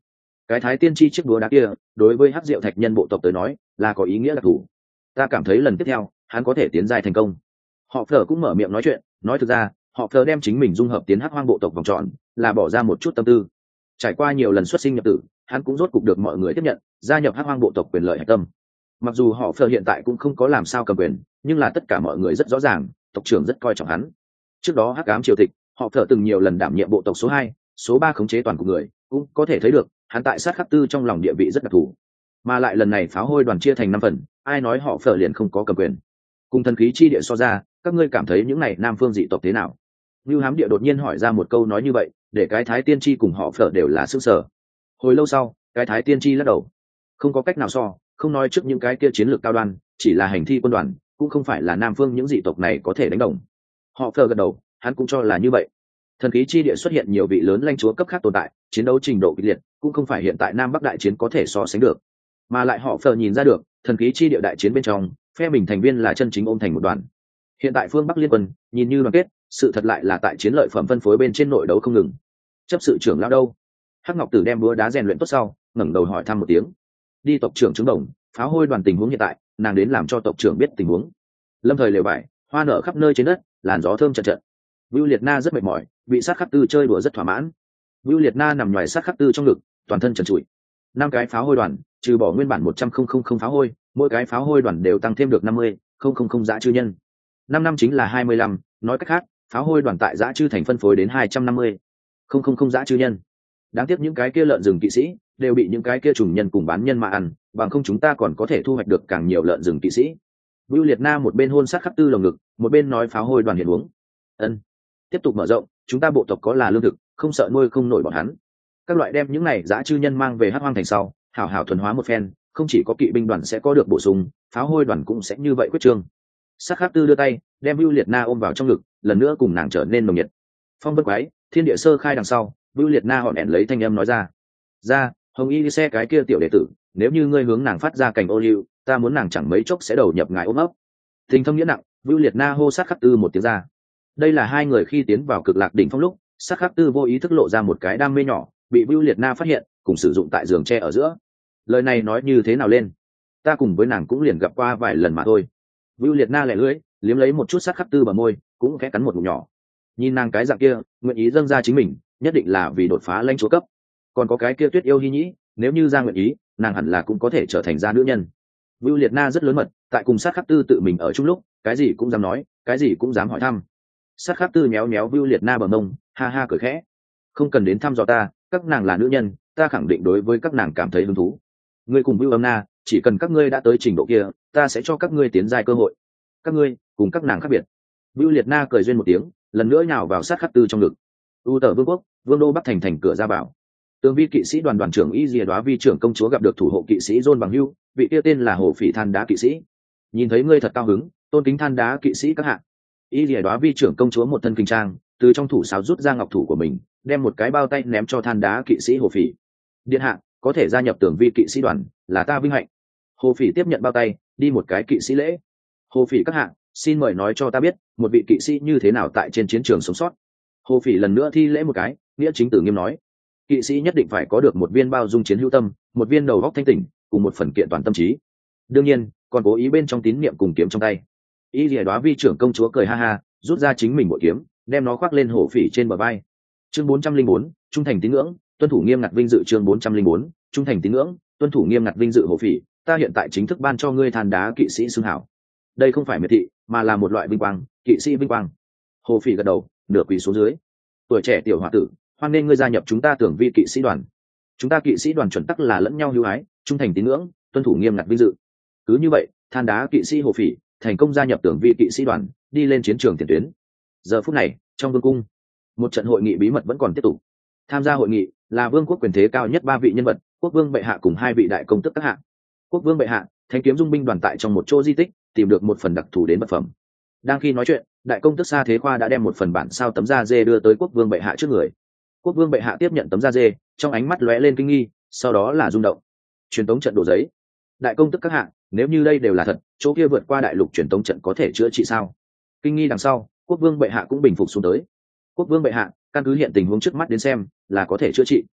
A: cái thái tiên tri chiếc búa đá kia đối với hắc diệu thạch nhân bộ tộc tới nói là có ý nghĩa đặc thù. Ta cảm thấy lần tiếp theo hắn có thể tiến giai thành công. Họ Phở cũng mở miệng nói chuyện, nói thực ra họ Phở đem chính mình dung hợp tiến hắc hoang bộ tộc vòng tròn là bỏ ra một chút tâm tư. Trải qua nhiều lần xuất sinh nhập tử, hắn cũng rốt cục được mọi người tiếp nhận gia nhập hắc hoang bộ tộc quyền lợi hạch tâm. Mặc dù họ Phở hiện tại cũng không có làm sao cầm quyền, nhưng là tất cả mọi người rất rõ ràng tộc trưởng rất coi trọng hắn. Trước đó hắc ám triều tịch, họ Phở từng nhiều lần đảm nhiệm bộ tộc số hai, số ba khống chế toàn cục người, cũng có thể thấy được hắn tại sát khắc tư trong lòng địa vị rất đặc thù. Mà lại lần này pháo hôi đoàn chia thành năm phần, ai nói họ Phở liền không có cầm quyền. Cùng thần khí chi địa so ra, các ngươi cảm thấy những này nam phương dị tộc thế nào? Nưu Hám Địa đột nhiên hỏi ra một câu nói như vậy, để cái thái tiên tri cùng họ Phở đều là sức sở. Hồi lâu sau, cái thái tiên tri lắc đầu, không có cách nào so, không nói trước những cái kia chiến lược cao đoan, chỉ là hành thi quân đoàn cũng không phải là nam phương những dị tộc này có thể đánh đồng. Họ Phở gật đầu, hắn cũng cho là như vậy. Thần khí chi địa xuất hiện nhiều vị lớn lãnh chúa cấp khác tồn tại, chiến đấu trình độ kịch liệt cũng không phải hiện tại nam bắc đại chiến có thể so sánh được. Mà lại họ Phở nhìn ra được, thần khí chi địa đại chiến bên trong, phe mình thành viên là chân chính ôm thành một đoàn. Hiện tại phương bắc liên quân nhìn như đoàn kết, sự thật lại là tại chiến lợi phẩm phân phối bên trên nội đấu không ngừng. Chấp sự trưởng lão đâu? Hắc Ngọc Tử đem búa đá rèn luyện tốt sau, ngẩng đầu hỏi thăm một tiếng. Đi tộc trưởng chứng đồng, pháo hôi đoàn tình huống hiện tại, nàng đến làm cho tộc trưởng biết tình huống. Lâm thời lều vải, hoa nở khắp nơi trên đất, làn gió thơm trận trận. Vưu Liệt Na rất mệt mỏi, bị sát khắc tư chơi đùa rất thỏa mãn. Vưu Liệt Na nằm ngoài sát khắc tư trong ngực, toàn thân trần trụi. Năm cái pháo hôi đoàn, trừ bỏ nguyên bản một trăm không không không pháo hôi, mỗi cái pháo hôi đoàn đều tăng thêm được năm mươi không không không dã chư nhân. Năm năm chính là hai mươi lăm, nói cách khác, pháo hôi đoàn tại dã chư thành phân phối đến hai trăm năm mươi không không không dã chư nhân. Đáng tiếc những cái kia lợn rừng kỵ sĩ đều bị những cái kia trùng nhân cùng bán nhân mà ăn, bằng không chúng ta còn có thể thu hoạch được càng nhiều lợn rừng kỵ sĩ. Vưu Liệt Na một bên hôn sát khắc tư lồng ngực, một bên nói pháo hôi đoàn hiện uống. Ân, tiếp tục mở rộng, chúng ta bộ tộc có là lương thực, không sợ nuôi không nổi bọn hắn. Các loại đem những này dã chư nhân mang về hắc hoang thành sau, hảo hảo thuần hóa một phen, không chỉ có kỵ binh đoàn sẽ có được bổ sung, pháo hôi đoàn cũng sẽ như vậy quyết trương. Sát khắc tư đưa tay đem Vưu Liệt Na ôm vào trong ngực, lần nữa cùng nàng trở nên nồng nhiệt. Phong vân quái, thiên địa sơ khai đằng sau, Vưu Liệt Na họn hẹn lấy thanh âm nói ra. Ra, hồng y đi xe cái kia tiểu đệ tử, nếu như ngươi hướng nàng phát ra cảnh ô liu, ta muốn nàng chẳng mấy chốc sẽ đầu nhập ngài ôm ấp. Tình thâm nghĩa nặng, Vưu Liệt Na hô sát khắc tư một tiếng ra. Đây là hai người khi tiến vào cực lạc đỉnh phong lúc, sát khắc tư vô ý thức lộ ra một cái đam mê nhỏ, bị Vưu Liệt Na phát hiện, cùng sử dụng tại giường tre ở giữa. Lời này nói như thế nào lên? Ta cùng với nàng cũng liền gặp qua vài lần mà thôi. Vưu Liệt Na lẻ lưỡi, liếm lấy một chút sát khắc tư bờ môi, cũng khẽ cắn một ngụm nhỏ. Nhìn nàng cái dạng kia, nguyện ý dâng ra chính mình, nhất định là vì đột phá lãnh chúa cấp. Còn có cái kia Tuyết yêu Hy nhĩ, nếu như ra nguyện ý, nàng hẳn là cũng có thể trở thành gia nữ nhân. Vưu Liệt Na rất lớn mật, tại cùng sát khắc tư tự mình ở chung lúc, cái gì cũng dám nói, cái gì cũng dám hỏi thăm. Sát khắc tư méo méo Vưu Liệt Na bờ mông, ha ha cười khẽ. Không cần đến thăm dò ta, các nàng là nữ nhân, ta khẳng định đối với các nàng cảm thấy hứng thú. Ngươi cùng Vưu Âm Na, chỉ cần các ngươi đã tới trình độ kia, ta sẽ cho các ngươi tiến giai cơ hội. Các ngươi cùng các nàng khác biệt. Vưu Liệt Na cười duyên một tiếng, lần nữa nhào vào sát khắc tư trong ngực. U Tở Vương quốc, Vương đô Bắc thành thành cửa ra vào. Tường vi kỵ sĩ đoàn đoàn trưởng Y Dìa Đóa vi trưởng công chúa gặp được thủ hộ kỵ sĩ John Bằng Hưu, vị kia tên là Hồ Phỉ Than Đá kỵ sĩ. Nhìn thấy ngươi thật cao hứng, tôn kính Than Đá kỵ sĩ các hạ. Y Dìa Đóa vi trưởng công chúa một thân kinh trang, từ trong thủ sáo rút ra ngọc thủ của mình, đem một cái bao tay ném cho Than Đá kỵ sĩ Hồ Phỉ. Điện hạ, có thể gia nhập Tường vi kỵ sĩ đoàn, là ta vinh hạnh. Hồ Phỉ tiếp nhận bao tay, đi một cái kỵ sĩ lễ. Hồ Phỉ các hạ, xin mời nói cho ta biết, một vị kỵ sĩ như thế nào tại trên chiến trường sống sót. Hồ Phỉ lần nữa thi lễ một cái, nghĩa chính tử nghiêm nói, kỵ sĩ nhất định phải có được một viên bao dung chiến hữu tâm, một viên đầu góc thanh tỉnh, cùng một phần kiện toàn tâm trí. Đương nhiên, còn cố ý bên trong tín niệm cùng kiếm trong tay. Y Lìa Đóa vi trưởng công chúa cười ha ha, rút ra chính mình bội kiếm, đem nó khoác lên Hồ Phỉ trên bờ vai. Chương bốn trăm linh bốn, trung thành tín ngưỡng, tuân thủ nghiêm ngặt vinh dự. Chương bốn trăm linh bốn, trung thành tín ngưỡng, tuân thủ nghiêm ngặt vinh dự. Hồ Phỉ, ta hiện tại chính thức ban cho ngươi Than Đá kỵ sĩ xưng hảo. Đây không phải miệt thị, mà là một loại vinh quang, kỵ sĩ vinh quang. Hồ Phỉ gật đầu, nửa quỳ xuống dưới. Tuổi trẻ tiểu hòa tử, hoan nên ngươi gia nhập chúng ta Tưởng vi kỵ sĩ đoàn. Chúng ta kỵ sĩ đoàn chuẩn tắc là lẫn nhau hữu ái, trung thành tín ngưỡng, tuân thủ nghiêm ngặt vinh dự. Cứ như vậy, Than Đá kỵ sĩ Hồ Phỉ thành công gia nhập Tưởng vi kỵ sĩ đoàn, đi lên chiến trường tiền tuyến. Giờ phút này, trong vương cung, một trận hội nghị bí mật vẫn còn tiếp tục. Tham gia hội nghị là vương quốc quyền thế cao nhất ba vị nhân vật, quốc vương bệ hạ cùng hai vị đại công tước các hạ. Quốc vương bệ hạ, thanh kiếm dung binh đoàn tại trong một chỗ di tích tìm được một phần đặc thù đến vật phẩm. Đang khi nói chuyện, đại công tước Sa Thế Khoa đã đem một phần bản sao tấm da dê đưa tới quốc vương bệ hạ trước người. Quốc vương bệ hạ tiếp nhận tấm da dê, trong ánh mắt lóe lên kinh nghi, sau đó là rung động. Truyền tống trận đồ giấy. Đại công tước các hạ, nếu như đây đều là thật, chỗ kia vượt qua đại lục truyền tống trận có thể chữa trị sao? Kinh nghi đằng sau, quốc vương bệ hạ cũng bình phục xuống tới. Quốc vương bệ hạ, căn cứ hiện tình huống trước mắt đến xem, là có thể chữa trị.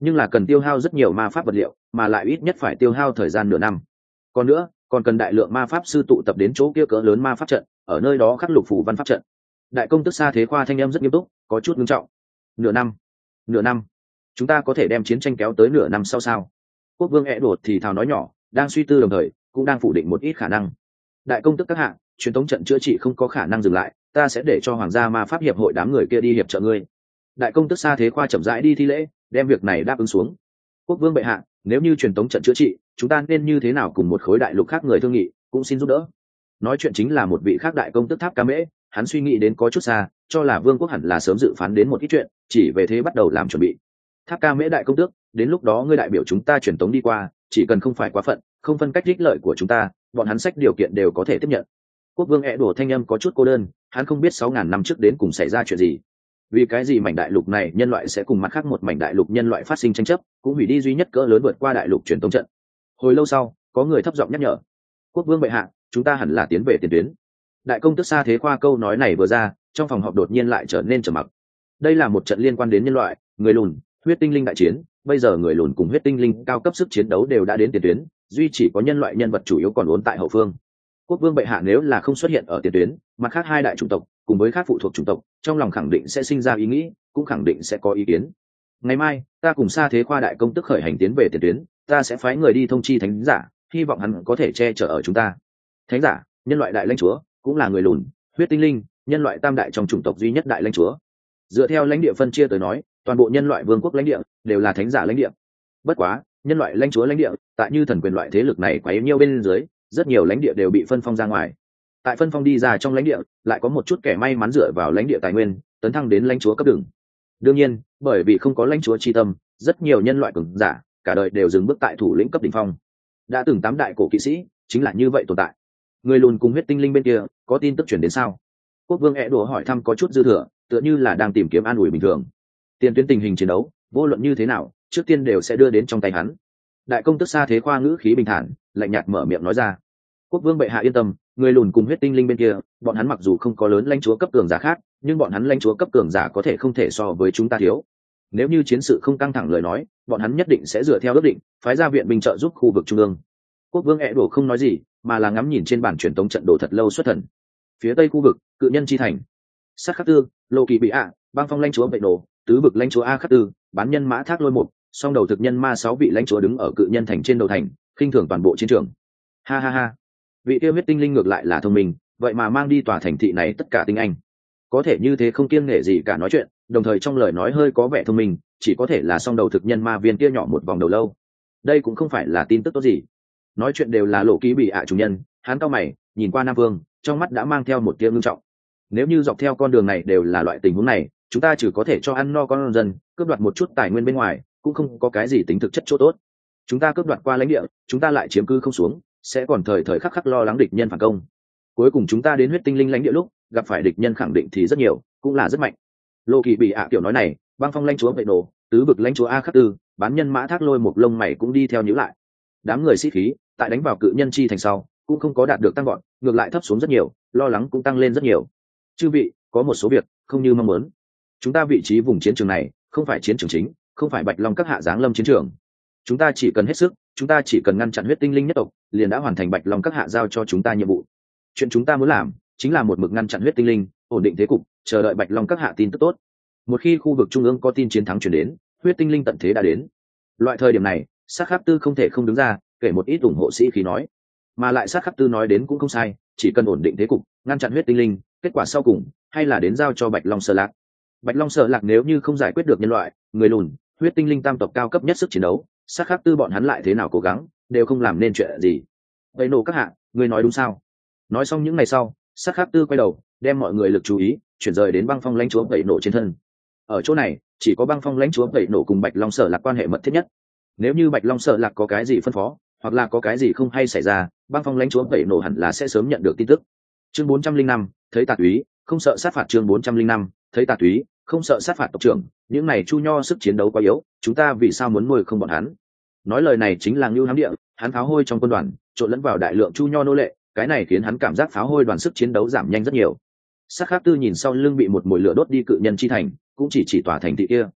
A: nhưng là cần tiêu hao rất nhiều ma pháp vật liệu, mà lại ít nhất phải tiêu hao thời gian nửa năm. Còn nữa, còn cần đại lượng ma pháp sư tụ tập đến chỗ kia cỡ lớn ma pháp trận, ở nơi đó khắc lục phủ văn pháp trận. Đại công tước Sa Thế Khoa thanh âm rất nghiêm túc, có chút nghiêm trọng. Nửa năm, nửa năm, chúng ta có thể đem chiến tranh kéo tới nửa năm sau sao? Quốc vương ẹ đột thì thào nói nhỏ, đang suy tư đồng thời cũng đang phủ định một ít khả năng. Đại công tước các hạ, truyền thống trận chữa trị không có khả năng dừng lại, ta sẽ để cho hoàng gia ma pháp hiệp hội đám người kia đi hiệp trợ ngươi. Đại công tước Sa Thế Khoa chậm rãi đi thi lễ, đem việc này đáp ứng xuống. Quốc vương bệ hạ, nếu như truyền thống trận chữa trị, chúng ta nên như thế nào cùng một khối đại lục khác người thương nghị, cũng xin giúp đỡ. Nói chuyện chính là một vị khác đại công tước Tháp Ca Mễ, hắn suy nghĩ đến có chút xa, cho là vương quốc hẳn là sớm dự phán đến một ít chuyện, chỉ về thế bắt đầu làm chuẩn bị. Tháp Ca Mễ đại công tước, đến lúc đó ngươi đại biểu chúng ta truyền tống đi qua, chỉ cần không phải quá phận, không phân cách ích lợi của chúng ta, bọn hắn sách điều kiện đều có thể tiếp nhận. Quốc vương ẹ đổ thanh âm có chút cô đơn, hắn không biết sáu ngàn năm trước đến cùng xảy ra chuyện gì. Vì cái gì mảnh đại lục này nhân loại sẽ cùng mặt khác một mảnh đại lục nhân loại phát sinh tranh chấp, cũng hủy đi duy nhất cỡ lớn vượt qua đại lục truyền tống trận. Hồi lâu sau, có người thấp giọng nhắc nhở, quốc vương bệ hạ, chúng ta hẳn là tiến về tiền tuyến. Đại công tước Sa Thế Khoa câu nói này vừa ra, trong phòng họp đột nhiên lại trở nên trầm mặc. Đây là một trận liên quan đến nhân loại, người lùn, huyết tinh linh đại chiến, bây giờ người lùn cùng huyết tinh linh cao cấp sức chiến đấu đều đã đến tiền tuyến, duy chỉ có nhân loại nhân vật chủ yếu còn ốn tại hậu phương. Quốc vương bệ hạ nếu là không xuất hiện ở tiền tuyến, mặt khác hai đại chủng tộc cùng với khác phụ thuộc chủng tộc, trong lòng khẳng định sẽ sinh ra ý nghĩ, cũng khẳng định sẽ có ý kiến. Ngày mai, ta cùng Sa Thế Khoa đại công tức khởi hành tiến về tiền tuyến, ta sẽ phái người đi thông chi thánh giả, hy vọng hắn có thể che chở ở chúng ta. Thánh giả, nhân loại đại lãnh chúa, cũng là người lùn, huyết tinh linh, nhân loại tam đại trong chủng tộc duy nhất đại lãnh chúa. Dựa theo lãnh địa phân chia tới nói, toàn bộ nhân loại vương quốc lãnh địa đều là thánh giả lãnh địa. Bất quá, nhân loại lãnh chúa lãnh địa, tại như thần quyền loại thế lực này quấy nhiêu bên dưới, rất nhiều lãnh địa đều bị phân phong ra ngoài. Tại phân phong đi ra trong lãnh địa, lại có một chút kẻ may mắn dựa vào lãnh địa tài nguyên, tấn thăng đến lãnh chúa cấp đường. Đương nhiên, bởi vì không có lãnh chúa chi tâm, rất nhiều nhân loại cường giả cả đời đều dừng bước tại thủ lĩnh cấp đỉnh phong. Đã từng tám đại cổ kỵ sĩ chính là như vậy tồn tại. Người lùn cùng huyết tinh linh bên kia có tin tức chuyển đến sao? Quốc vương ẹ đùa hỏi thăm có chút dư thừa, tựa như là đang tìm kiếm an ủi bình thường. Tiền tuyến tình hình chiến đấu, vô luận như thế nào, trước tiên đều sẽ đưa đến trong tay hắn. Đại công tước Sa Thế Khoa ngữ khí bình thản, lạnh nhạt mở miệng nói ra. Quốc vương bệ hạ yên tâm, người lùn cùng huyết tinh linh bên kia, bọn hắn mặc dù không có lớn lãnh chúa cấp cường giả khác, nhưng bọn hắn lãnh chúa cấp cường giả có thể không thể so với chúng ta thiếu. Nếu như chiến sự không căng thẳng lời nói, bọn hắn nhất định sẽ dựa theo ước định, phái ra viện binh trợ giúp khu vực trung ương. Quốc vương ẹ đổ không nói gì, mà là ngắm nhìn trên bản truyền tống trận đồ thật lâu xuất thần. Phía tây khu vực, cự nhân chi thành. Sát Khắc Tư, Lô Kỳ Bị ạ, băng phong lãnh chúa Vệ Nổ, tứ vực lãnh chúa A Khắc Tư, bán nhân mã Thác Lôi một, song đầu thực nhân ma sáu vị lãnh chúa đứng ở cự nhân thành trên đầu thành, khinh thường toàn bộ chiến trường. Ha ha ha. Vị tiêu huyết tinh linh ngược lại là thông minh, vậy mà mang đi tòa thành thị này tất cả tinh anh. Có thể như thế không kiêng nể gì cả nói chuyện, đồng thời trong lời nói hơi có vẻ thông minh, chỉ có thể là song đầu thực nhân ma viên kia nhỏ một vòng đầu lâu. Đây cũng không phải là tin tức tốt gì. Nói chuyện đều là Lộ Ký Bị ạ chủ nhân, hắn cau mày, nhìn qua Nam Vương, trong mắt đã mang theo một tia ngưng trọng. Nếu như dọc theo con đường này đều là loại tình huống này, chúng ta chỉ có thể cho ăn no con dân, cướp đoạt một chút tài nguyên bên ngoài, cũng không có cái gì tính thực chất chỗ tốt. Chúng ta cướp đoạt qua lãnh địa, chúng ta lại chiếm cư không xuống, sẽ còn thời thời khắc khắc lo lắng địch nhân phản công. Cuối cùng chúng ta đến huyết tinh linh lãnh địa lúc, gặp phải địch nhân khẳng định thì rất nhiều, cũng là rất mạnh. Lô Kỳ Bị ạ kiểu nói này, băng phong lãnh chúa Vệ Nổ, tứ vực lãnh chúa A Khắc Tư, bán nhân mã Thác Lôi một lông mày cũng đi theo nhíu lại. Đám người sĩ khí tại đánh vào cự nhân chi thành sau, cũng không có đạt được tăng gọn, ngược lại thấp xuống rất nhiều, lo lắng cũng tăng lên rất nhiều. Chư vị, có một số việc không như mong muốn. Chúng ta vị trí vùng chiến trường này không phải chiến trường chính, không phải Bạch Long các hạ giáng lâm chiến trường. Chúng ta chỉ cần hết sức, chúng ta chỉ cần ngăn chặn huyết tinh linh nhất tộc, liền đã hoàn thành Bạch Long các hạ giao cho chúng ta nhiệm vụ. Chuyện chúng ta muốn làm chính là một mực ngăn chặn huyết tinh linh, ổn định thế cục, chờ đợi Bạch Long các hạ tin tức tốt. Một khi khu vực trung ương có tin chiến thắng truyền đến, huyết tinh linh tận thế đã đến. Loại thời điểm này, Sát Khắc Tư không thể không đứng ra, kể một ít ủng hộ sĩ khí nói. Mà lại Sát Khắc Tư nói đến cũng không sai, chỉ cần ổn định thế cục, ngăn chặn huyết tinh linh, kết quả sau cùng hay là đến giao cho Bạch Long Sở Lạc. Bạch Long Sở Lạc nếu như không giải quyết được nhân loại, người lùn, huyết tinh linh tam tộc cao cấp nhất sức chiến đấu, Sát Khắc Tư bọn hắn lại thế nào cố gắng, đều không làm nên chuyện gì. Vậy nổ các hạ, người nói đúng sao? Nói xong những ngày sau, Sát Khắc Tư quay đầu, đem mọi người lực chú ý chuyển rời đến băng phong lãnh chúa Vậy nổ trên thân. Ở chỗ này, chỉ có băng phong lãnh chúa Vậy nổ cùng Bạch Long Sở Lạc quan hệ mật thiết nhất. Nếu như Bạch Long Sở Lạc có cái gì phân phó, hoặc là có cái gì không hay xảy ra, băng phong lãnh chúa Vậy nổ hẳn là sẽ sớm nhận được tin tức. Chương bốn trăm linh năm, thấy tà túy, không sợ sát phạt. Chương bốn trăm linh năm, thấy tà túy, không sợ sát phạt. Tộc trưởng, những này chu nho sức chiến đấu quá yếu, chúng ta vì sao muốn nuôi không bọn hắn? Nói lời này chính là Ngưu Hám Địa, hắn pháo hôi trong quân đoàn trộn lẫn vào đại lượng chu nho nô lệ, cái này khiến hắn cảm giác pháo hôi đoàn sức chiến đấu giảm nhanh rất nhiều. Sát Khắc Tư nhìn sau lưng bị một mùi lửa đốt đi cự nhân chi thành, cũng chỉ chỉ tòa thành thị kia.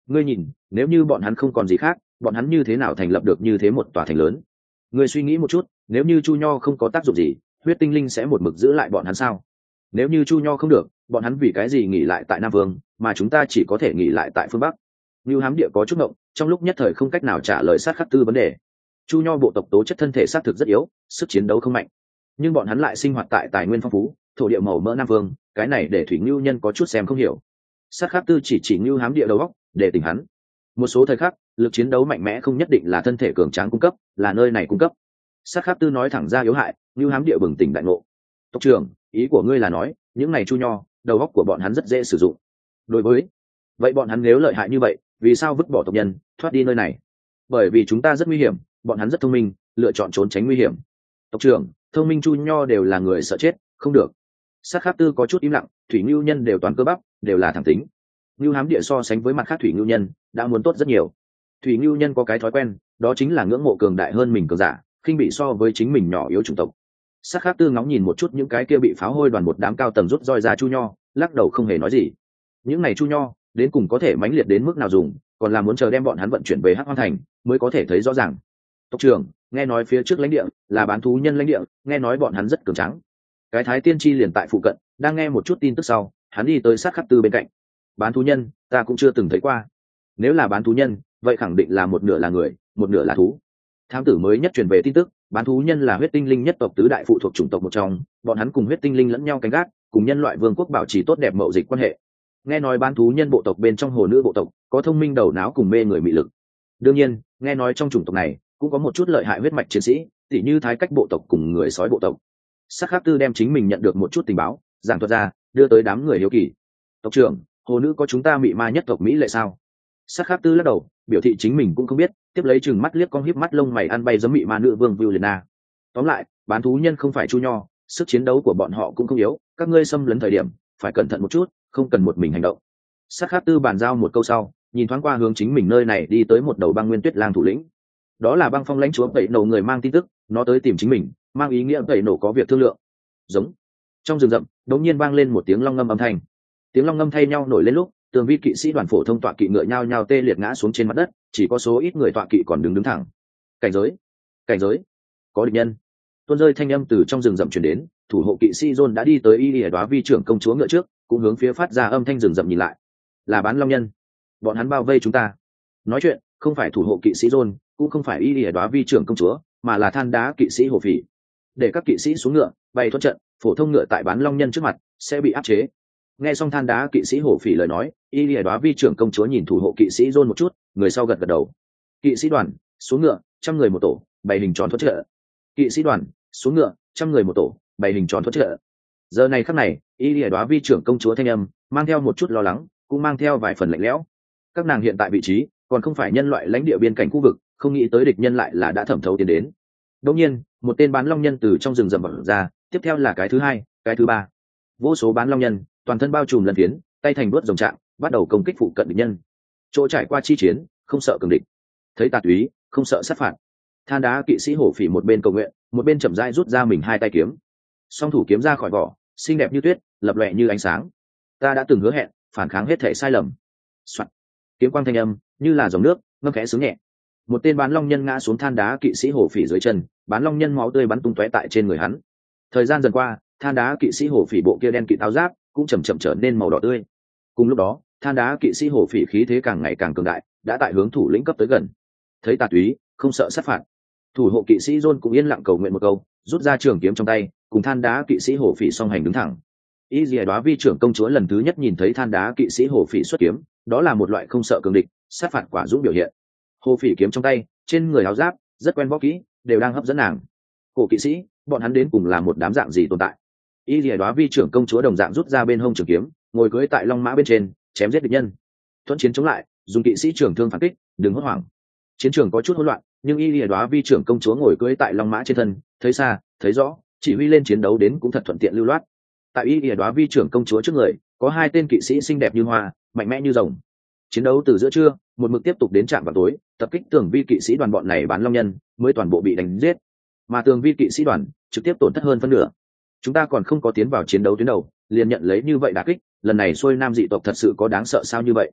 A: Ngươi nhìn, nếu như bọn hắn không còn gì khác, bọn hắn như thế nào thành lập được như thế một tòa thành lớn? Ngươi suy nghĩ một chút, nếu như chu nho không có tác dụng gì, huyết tinh linh sẽ một mực giữ lại bọn hắn sao? Nếu như chu nho không được, bọn hắn vì cái gì nghỉ lại tại Nam Vương, mà chúng ta chỉ có thể nghỉ lại tại phương Bắc? Nưu Hám Địa có chút ngộng, trong lúc nhất thời không cách nào trả lời sát khắc tư vấn đề. Chu nho bộ tộc tố chất thân thể xác thực rất yếu, sức chiến đấu không mạnh, nhưng bọn hắn lại sinh hoạt tại tài nguyên phong phú, thổ địa màu mỡ Nam Vương, cái này để Thủy Nưu Nhân có chút xem không hiểu. Sát khắc tư chỉ chỉ Nưu Hám Địa đầu óc, để tỉnh hắn. Một số thời khắc, lực chiến đấu mạnh mẽ không nhất định là thân thể cường tráng cung cấp, là nơi này cung cấp. Sát khắc tư nói thẳng ra yếu hại, Nưu Hám Địa bừng tỉnh đại ngộ. Tộc trưởng, ý của ngươi là nói, những này chu nho, đầu óc của bọn hắn rất dễ sử dụng. Đối với vậy bọn hắn nếu lợi hại như vậy, vì sao vứt bỏ tộc nhân, thoát đi nơi này? Bởi vì chúng ta rất nguy hiểm, bọn hắn rất thông minh, lựa chọn trốn tránh nguy hiểm. Tộc trưởng, thông minh chu nho đều là người sợ chết, không được. Sát khắc tư có chút im lặng, Thủy Nưu Nhân đều toàn cơ bắp, đều là thẳng tính. Nưu Hám Địa so sánh với mặt khác Thủy Nưu Nhân đã muốn tốt rất nhiều. Thủy Nưu Nhân có cái thói quen, đó chính là ngưỡng mộ cường đại hơn mình cường giả, khinh bị so với chính mình nhỏ yếu chủng tộc. Sát khắc tư ngóng nhìn một chút những cái kia bị pháo hôi đoàn một đám cao tầng rút roi ra chu nho, lắc đầu không hề nói gì. Những này chu nho đến cùng có thể mãnh liệt đến mức nào dùng, còn là muốn chờ đem bọn hắn vận chuyển về Hắc Hoang thành mới có thể thấy rõ ràng. Tộc trưởng, nghe nói phía trước lãnh địa là bán thú nhân lãnh địa, nghe nói bọn hắn rất cường tráng. Cái Thái Tiên Tri liền tại phụ cận, đang nghe một chút tin tức sau, hắn đi tới sát khắc tư bên cạnh. Bán thú nhân, ta cũng chưa từng thấy qua. Nếu là bán thú nhân, vậy khẳng định là một nửa là người, một nửa là thú. Thám tử mới nhất truyền về tin tức, bán thú nhân là huyết tinh linh nhất tộc tứ đại phụ thuộc chủng tộc một trong, bọn hắn cùng huyết tinh linh lẫn nhau canh gác, cùng nhân loại vương quốc bảo trì tốt đẹp mậu dịch quan hệ. Nghe nói bán thú nhân bộ tộc bên trong hồ nữ bộ tộc có thông minh đầu não cùng mê người mị lực. Đương nhiên, nghe nói trong chủng tộc này cũng có một chút lợi hại huyết mạch chiến sĩ, tỉ như thái cách bộ tộc cùng người sói bộ tộc. Sắc khắc tư đem chính mình nhận được một chút tình báo giảng thuật ra, đưa tới đám người hiếu kỳ. Tộc trưởng, hồ nữ có chúng ta mị ma nhất tộc mỹ lệ sao? Sắc khắc tư lắc đầu, biểu thị chính mình cũng không biết, tiếp lấy chừng mắt liếc con híp mắt lông mày ăn bay giống mị ma nữ vương Violena. Tóm lại, bán thú nhân không phải chu nho, sức chiến đấu của bọn họ cũng không yếu, các ngươi xâm lấn thời điểm phải cẩn thận một chút, không cần một mình hành động. Sắc khắc tư bàn giao một câu sau, nhìn thoáng qua hướng chính mình nơi này đi tới một đầu băng nguyên tuyết lang thủ lĩnh. Đó là băng phong lãnh chúa Tẩy Nổ người mang tin tức, nó tới tìm chính mình, mang ý nghĩa Tẩy Nổ có việc thương lượng. Giống. Trong rừng rậm, đột nhiên vang lên một tiếng long ngâm âm thanh. Tiếng long ngâm thay nhau nổi lên lúc, tường vi kỵ sĩ đoàn phổ thông tọa kỵ ngựa nhao nhao tê liệt ngã xuống trên mặt đất, chỉ có số ít người tọa kỵ còn đứng đứng thẳng. Cảnh giới, cảnh giới, có địch nhân. Tuôn rơi thanh âm từ trong rừng rậm truyền đến, thủ hộ kỵ sĩ John đã đi tới y lìa đoá vi trưởng công chúa ngựa trước, cũng hướng phía phát ra âm thanh rừng rậm nhìn lại. Là bán long nhân, bọn hắn bao vây chúng ta. Nói chuyện không phải thủ hộ kỵ sĩ John, cũng không phải y lìa đoá vi trưởng công chúa, mà là than đá kỵ sĩ hồ phỉ. Để các kỵ sĩ xuống ngựa, bay thoát trận, phổ thông ngựa tại bán long nhân trước mặt sẽ bị áp chế. Nghe xong than đá kỵ sĩ hồ phỉ lời nói, y lìa đoá vi trưởng công chúa nhìn thủ hộ kỵ sĩ John một chút, người sau gật gật đầu. Kỵ sĩ đoàn xuống ngựa, trăm người một tổ, bày hình tròn thoát trận. Kỵ sĩ đoàn xuống ngựa, trăm người một tổ, bày hình tròn thoát trận. Giờ này khắc này, y lìa đoá vi trưởng công chúa thanh âm mang theo một chút lo lắng, cũng mang theo vài phần lạnh lẽo. Các nàng hiện tại vị trí còn không phải nhân loại lãnh địa biên cảnh khu vực, không nghĩ tới địch nhân lại là đã thẩm thấu tiến đến. Đột nhiên, một tên bán long nhân từ trong rừng rậm bật ra, tiếp theo là cái thứ hai, cái thứ ba. Vô số bán long nhân, toàn thân bao trùm lân phiến, tay thành đuốt rồng trạng, bắt đầu công kích phụ cận địch nhân. Chỗ trải qua chi chiến, không sợ cường địch. Thấy tà túy, không sợ sát phạt. Than đá kỵ sĩ hổ phỉ một bên cầu nguyện, một bên chậm rãi rút ra mình hai tay kiếm. Song thủ kiếm ra khỏi vỏ, xinh đẹp như tuyết, lập lòe như ánh sáng. Ta đã từng hứa hẹn, phản kháng hết thể sai lầm. Soạn. Kiếm quang thanh âm như là dòng nước, ngâm khẽ sướng nhẹ. Một tên bán long nhân ngã xuống than đá kỵ sĩ hổ phỉ dưới chân, bán long nhân máu tươi bắn tung tóe tại trên người hắn. Thời gian dần qua, than đá kỵ sĩ hổ phỉ bộ kia đen kỵ áo giáp cũng chậm chậm trở nên màu đỏ tươi. Cùng lúc đó, than đá kỵ sĩ hổ phỉ khí thế càng ngày càng cường đại, đã tại hướng thủ lĩnh cấp tới gần. Thấy tà túy, không sợ sát phạt. Thủ hộ kỵ sĩ John cũng yên lặng cầu nguyện một câu, rút ra trường kiếm trong tay, cùng than đá kỵ sĩ hổ phỉ song hành đứng thẳng. Y Dìa Đóa vi trưởng công chúa lần thứ nhất nhìn thấy than đá kỵ sĩ hổ phỉ xuất kiếm, đó là một loại không sợ cường địch, sát phạt quả dũng biểu hiện. Hổ phỉ kiếm trong tay, trên người áo giáp, rất quen võ kỹ, đều đang hấp dẫn nàng. Cổ kỵ sĩ, bọn hắn đến cùng là một đám dạng gì tồn tại? Y Dìa Đóa vi trưởng công chúa đồng dạng rút ra bên hông trường kiếm, ngồi cưỡi tại long mã bên trên, chém giết địch nhân. Thuận chiến chống lại, dùng kỵ sĩ trưởng thương phản kích, đừng hốt hoảng. Chiến trường có chút hỗn loạn, nhưng Y Lìa Đóa vi trưởng công chúa ngồi cưỡi tại long mã trên thân, thấy xa, thấy rõ, chỉ huy lên chiến đấu đến cũng thật thuận tiện lưu loát. Tại Y Lìa Đóa vi trưởng công chúa trước người, có hai tên kỵ sĩ xinh đẹp như hoa, mạnh mẽ như rồng. Chiến đấu từ giữa trưa, một mực tiếp tục đến trạm vào tối, tập kích tường vi kỵ sĩ đoàn bọn này bán long nhân, mới toàn bộ bị đánh giết. Mà tường vi kỵ sĩ đoàn trực tiếp tổn thất hơn phân nửa. Chúng ta còn không có tiến vào chiến đấu tuyến đầu, liền nhận lấy như vậy đả kích, lần này xuôi nam dị tộc thật sự có đáng sợ sao như vậy?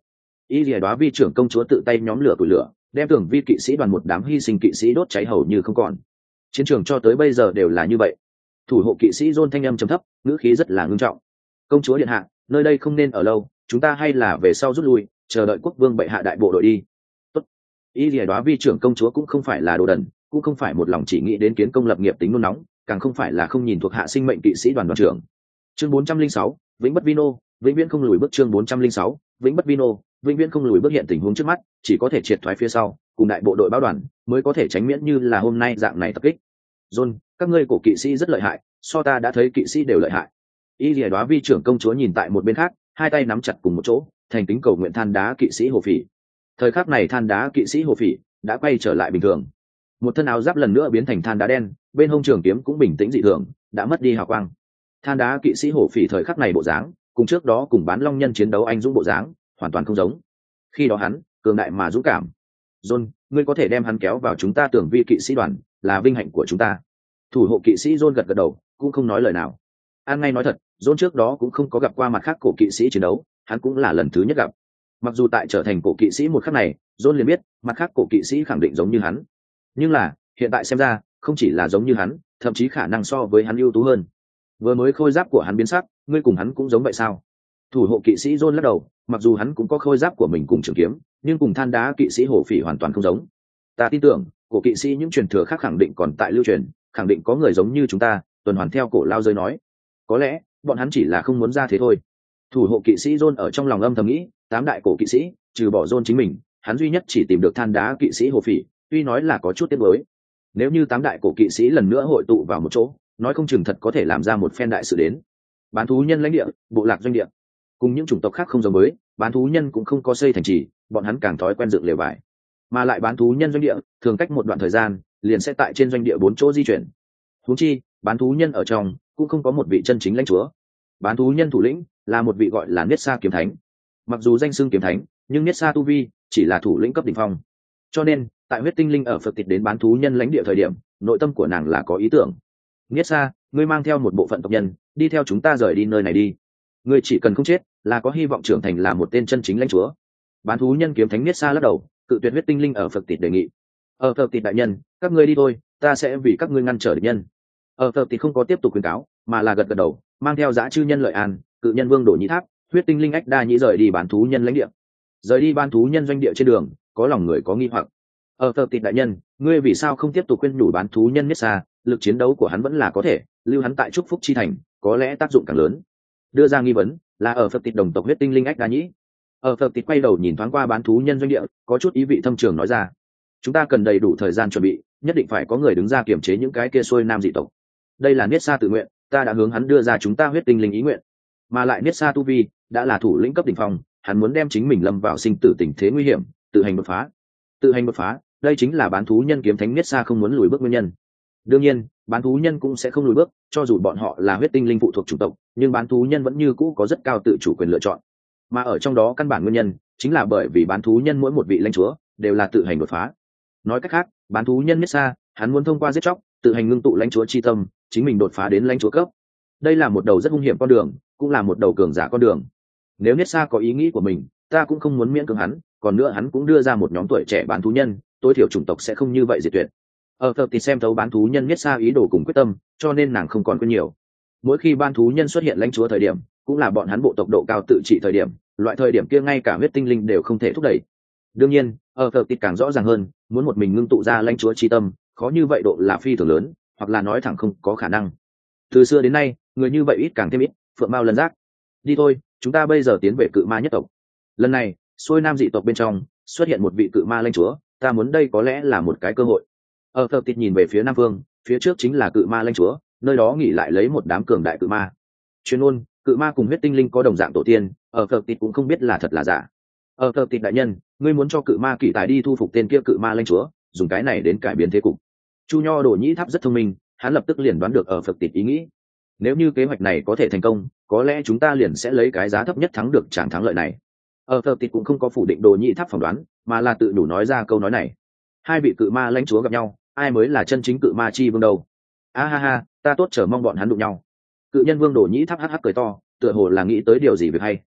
A: Y lìa đoá vi trưởng công chúa tự tay nhóm lửa củi lửa, đem tưởng vi kỵ sĩ đoàn một đám hy sinh kỵ sĩ đốt cháy hầu như không còn. Chiến trường cho tới bây giờ đều là như vậy. Thủ hộ kỵ sĩ John thanh âm trầm thấp, ngữ khí rất là ngưng trọng. Công chúa điện hạ, nơi đây không nên ở lâu, chúng ta hay là về sau rút lui, chờ đợi quốc vương bệ hạ đại bộ đội đi. Tốt. Y lìa đoá vi trưởng công chúa cũng không phải là đồ đần, cũng không phải một lòng chỉ nghĩ đến kiến công lập nghiệp tính nôn nóng, càng không phải là không nhìn thuộc hạ sinh mệnh kỵ sĩ đoàn đoàn trưởng. Chương bốn trăm linh sáu, vĩnh bất vino, vĩnh viễn không lùi bước. Chương bốn trăm linh sáu, vĩnh bất vino, vĩnh viễn không lùi bước. Hiện tình huống trước mắt, chỉ có thể triệt thoái phía sau, cùng đại bộ đội báo đoàn mới có thể tránh miễn như là hôm nay dạng này tập kích. John, các ngươi cổ kỵ sĩ rất lợi hại, so ta đã thấy kỵ sĩ đều lợi hại. Y lìa đoá vi trưởng công chúa nhìn tại một bên khác, hai tay nắm chặt cùng một chỗ, thành kính cầu nguyện than đá kỵ sĩ Hồ Phỉ. Thời khắc này than đá kỵ sĩ Hồ Phỉ đã quay trở lại bình thường, một thân áo giáp lần nữa biến thành than đá đen, bên hông trường kiếm cũng bình tĩnh dị thường, đã mất đi hào quang. Than đá kỵ sĩ Hồ Phỉ thời khắc này bộ dáng, cùng trước đó cùng bán long nhân chiến đấu anh dũng bộ dáng hoàn toàn không giống. Khi đó hắn cường đại mà dũng cảm. John, ngươi có thể đem hắn kéo vào chúng ta tưởng vi kỵ sĩ đoàn, là vinh hạnh của chúng ta. Thủ hộ kỵ sĩ John gật gật đầu, cũng không nói lời nào. An ngay nói thật, John trước đó cũng không có gặp qua mặt khác cổ kỵ sĩ chiến đấu, hắn cũng là lần thứ nhất gặp. Mặc dù tại trở thành cổ kỵ sĩ một khắc này, John liền biết mặt khác cổ kỵ sĩ khẳng định giống như hắn, nhưng là hiện tại xem ra không chỉ là giống như hắn, thậm chí khả năng so với hắn ưu tú hơn. Vừa mới khôi giáp của hắn biến sắc, ngươi cùng hắn cũng giống vậy sao? Thủ hộ kỵ sĩ John lắc đầu, mặc dù hắn cũng có khôi giáp của mình cùng trường kiếm, nhưng cùng than đá kỵ sĩ Hồ Phỉ hoàn toàn không giống. Ta tin tưởng cổ kỵ sĩ những truyền thừa khác khẳng định còn tại lưu truyền, khẳng định có người giống như chúng ta. Tuần hoàn theo cổ lao giới nói, có lẽ bọn hắn chỉ là không muốn ra thế thôi. Thủ hộ kỵ sĩ John ở trong lòng âm thầm nghĩ, tám đại cổ kỵ sĩ trừ bỏ John chính mình, hắn duy nhất chỉ tìm được than đá kỵ sĩ Hồ Phỉ, tuy nói là có chút tiếc nuối. Nếu như tám đại cổ kỵ sĩ lần nữa hội tụ vào một chỗ, nói không chừng thật có thể làm ra một phen đại sự đến. Bán thú nhân lãnh địa, bộ lạc doanh địa, cùng những chủng tộc khác không giống với, bán thú nhân cũng không có xây thành trì, bọn hắn càng thói quen dựng lều vải. Mà lại bán thú nhân doanh địa, thường cách một đoạn thời gian, liền sẽ tại trên doanh địa bốn chỗ di chuyển. Huống chi, bán thú nhân ở trong cũng không có một vị chân chính lãnh chúa. Bán thú nhân thủ lĩnh là một vị gọi là Niết Sa kiếm thánh. Mặc dù danh xưng kiếm thánh, nhưng Niết Sa tu vi chỉ là thủ lĩnh cấp đỉnh phong. Cho nên, tại huyết tinh linh ở Phật Tịch đến bán thú nhân lãnh địa thời điểm, nội tâm của nàng là có ý tưởng. Niết Sa, ngươi mang theo một bộ phận tộc nhân, đi theo chúng ta rời đi nơi này đi. Ngươi chỉ cần không chết, là có hy vọng trưởng thành là một tên chân chính lãnh chúa. Bán thú nhân kiếm thánh Niết Sa lắc đầu, cự tuyệt huyết tinh linh ở Phật Tịch đề nghị. Ở Phật Tịch đại nhân, các ngươi đi thôi, ta sẽ vì các ngươi ngăn trở địch nhân. Ở Phật Tịch không có tiếp tục khuyên cáo, mà là gật gật đầu, mang theo dã chư nhân Lợi An, cự nhân vương Đổ Nhĩ Tháp, huyết tinh linh ách đa nhĩ rời đi bán thú nhân lãnh địa. Rời đi bán thú nhân doanh địa trên đường, có lòng người có nghi hoặc. Ở Phật Tịch đại nhân, ngươi vì sao không tiếp tục khuyên nhủ bán thú nhân Niết Sa, lực chiến đấu của hắn vẫn là có thể, lưu hắn tại trúc phúc chi thành, có lẽ tác dụng càng lớn. Đưa ra nghi vấn là ở Phật Tịch đồng tộc huyết tinh linh ách đa nhĩ. Ở Phật Tịch quay đầu nhìn thoáng qua bán thú nhân doanh địa, có chút ý vị thâm trường nói ra, chúng ta cần đầy đủ thời gian chuẩn bị, nhất định phải có người đứng ra kiểm chế những cái kia xuôi nam dị tộc. Đây là Niết Sa tự nguyện, ta đã hướng hắn đưa ra chúng ta huyết tinh linh ý nguyện, mà lại Niết Sa tu vi đã là thủ lĩnh cấp đỉnh phong, hắn muốn đem chính mình lâm vào sinh tử tình thế nguy hiểm, tự hành đột phá. Tự hành đột phá, đây chính là bán thú nhân kiếm thánh Niết Sa không muốn lùi bước nguyên nhân. Đương nhiên, bán thú nhân cũng sẽ không lùi bước, cho dù bọn họ là huyết tinh linh phụ thuộc chủng tộc, nhưng bán thú nhân vẫn như cũ có rất cao tự chủ quyền lựa chọn. Mà ở trong đó căn bản nguyên nhân chính là bởi vì bán thú nhân mỗi một vị lãnh chúa đều là tự hành đột phá. Nói cách khác, bán thú nhân Niết Sa, hắn muốn thông qua giết chóc, tự hành ngưng tụ lãnh chúa chi tâm, chính mình đột phá đến lãnh chúa cấp. Đây là một đầu rất hung hiểm con đường, cũng là một đầu cường giả con đường. Nếu Niết Sa có ý nghĩ của mình, ta cũng không muốn miễn cưỡng hắn, còn nữa hắn cũng đưa ra một nhóm tuổi trẻ bán thú nhân, tối thiểu chủng tộc sẽ không như vậy diệt tuyệt. Ở Phật thì xem thấu bán thú nhân Niết Sa ý đồ cùng quyết tâm, cho nên nàng không còn quên nhiều. Mỗi khi bán thú nhân xuất hiện lãnh chúa thời điểm, cũng là bọn hắn bộ tộc độ cao tự trị thời điểm, loại thời điểm kia ngay cả huyết tinh linh đều không thể thúc đẩy. Đương nhiên, ở Phật càng rõ ràng hơn, muốn một mình ngưng tụ ra lãnh chúa chi tâm, khó như vậy độ là phi thường lớn, hoặc là nói thẳng không có khả năng. Từ xưa đến nay, người như vậy ít càng thêm ít, phượng mao lân giác. Đi thôi, chúng ta bây giờ tiến về cự ma nhất tộc. Lần này, xuôi nam dị tộc bên trong xuất hiện một vị cự ma lãnh chúa, ta muốn đây có lẽ là một cái cơ hội. Ở Phật nhìn về phía nam phương, phía trước chính là cự ma lãnh chúa, nơi đó nghỉ lại lấy một đám cường đại cự ma. Chuyên ôn, cự ma cùng huyết tinh linh có đồng dạng tổ tiên, ở Phật cũng không biết là thật là giả. Ở Phật đại nhân, ngươi muốn cho cự ma kỳ tài đi thu phục tên kia cự ma lãnh chúa, dùng cái này đến cải biến thế cục. Chu Nho Đồ Nhĩ Tháp rất thông minh, hắn lập tức liền đoán được ở Phật ý nghĩ. Nếu như kế hoạch này có thể thành công, có lẽ chúng ta liền sẽ lấy cái giá thấp nhất thắng được tràng thắng lợi này. Ở Phật cũng không có phủ định Đồ Nhĩ Tháp phỏng đoán, mà là tự đủ nói ra câu nói này. Hai vị cự ma lãnh chúa gặp nhau, ai mới là chân chính cự ma chi vương đầu? A ha ha, ta tốt chờ mong bọn hắn đụng nhau. Cự nhân vương Đồ Nhĩ Tháp hắc hắc cười to, tựa hồ là nghĩ tới điều gì việc hay.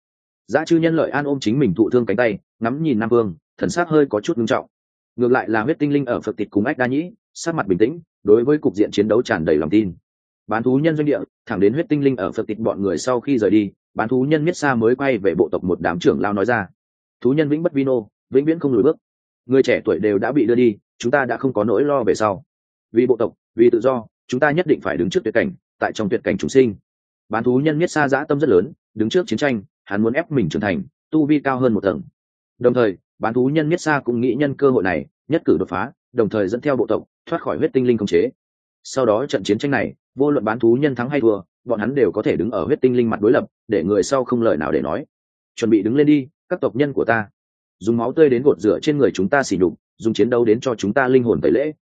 A: Dã chư nhân Lợi An ôm chính mình thụ thương cánh tay, ngắm nhìn Nam Vương, thần sắc hơi có chút nghiêm trọng. Ngược lại là huyết tinh linh ở Phật Tịch cùng Ách Đa Nhĩ, sắc mặt bình tĩnh, đối với cục diện chiến đấu tràn đầy lòng tin. Bán thú nhân doanh địa, thẳng đến huyết tinh linh ở Phật Tịch bọn người sau khi rời đi, bán thú nhân Miết Sa mới quay về bộ tộc một đám trưởng lao nói ra: thú nhân vĩnh bất vino, vĩnh viễn không lùi bước. Người trẻ tuổi đều đã bị đưa đi, chúng ta đã không có nỗi lo về sau. Vì bộ tộc, vì tự do, chúng ta nhất định phải đứng trước tuyệt cảnh, tại trong tuyệt cảnh chúng sinh. Bán thú nhân Miết Sa dã tâm rất lớn, đứng trước chiến tranh, hắn muốn ép mình trưởng thành, tu vi cao hơn một tầng. Đồng thời, bán thú nhân Miết Sa cũng nghĩ nhân cơ hội này, nhất cử đột phá, đồng thời dẫn theo bộ tộc thoát khỏi huyết tinh linh khống chế. Sau đó trận chiến tranh này, vô luận bán thú nhân thắng hay thua, bọn hắn đều có thể đứng ở huyết tinh linh mặt đối lập, để người sau không lời nào để nói. Chuẩn bị đứng lên đi, các tộc nhân của ta. Dùng máu tươi đến gột rửa trên người chúng ta xỉ nhục, dùng chiến đấu đến cho chúng ta linh hồn tẩy lễ.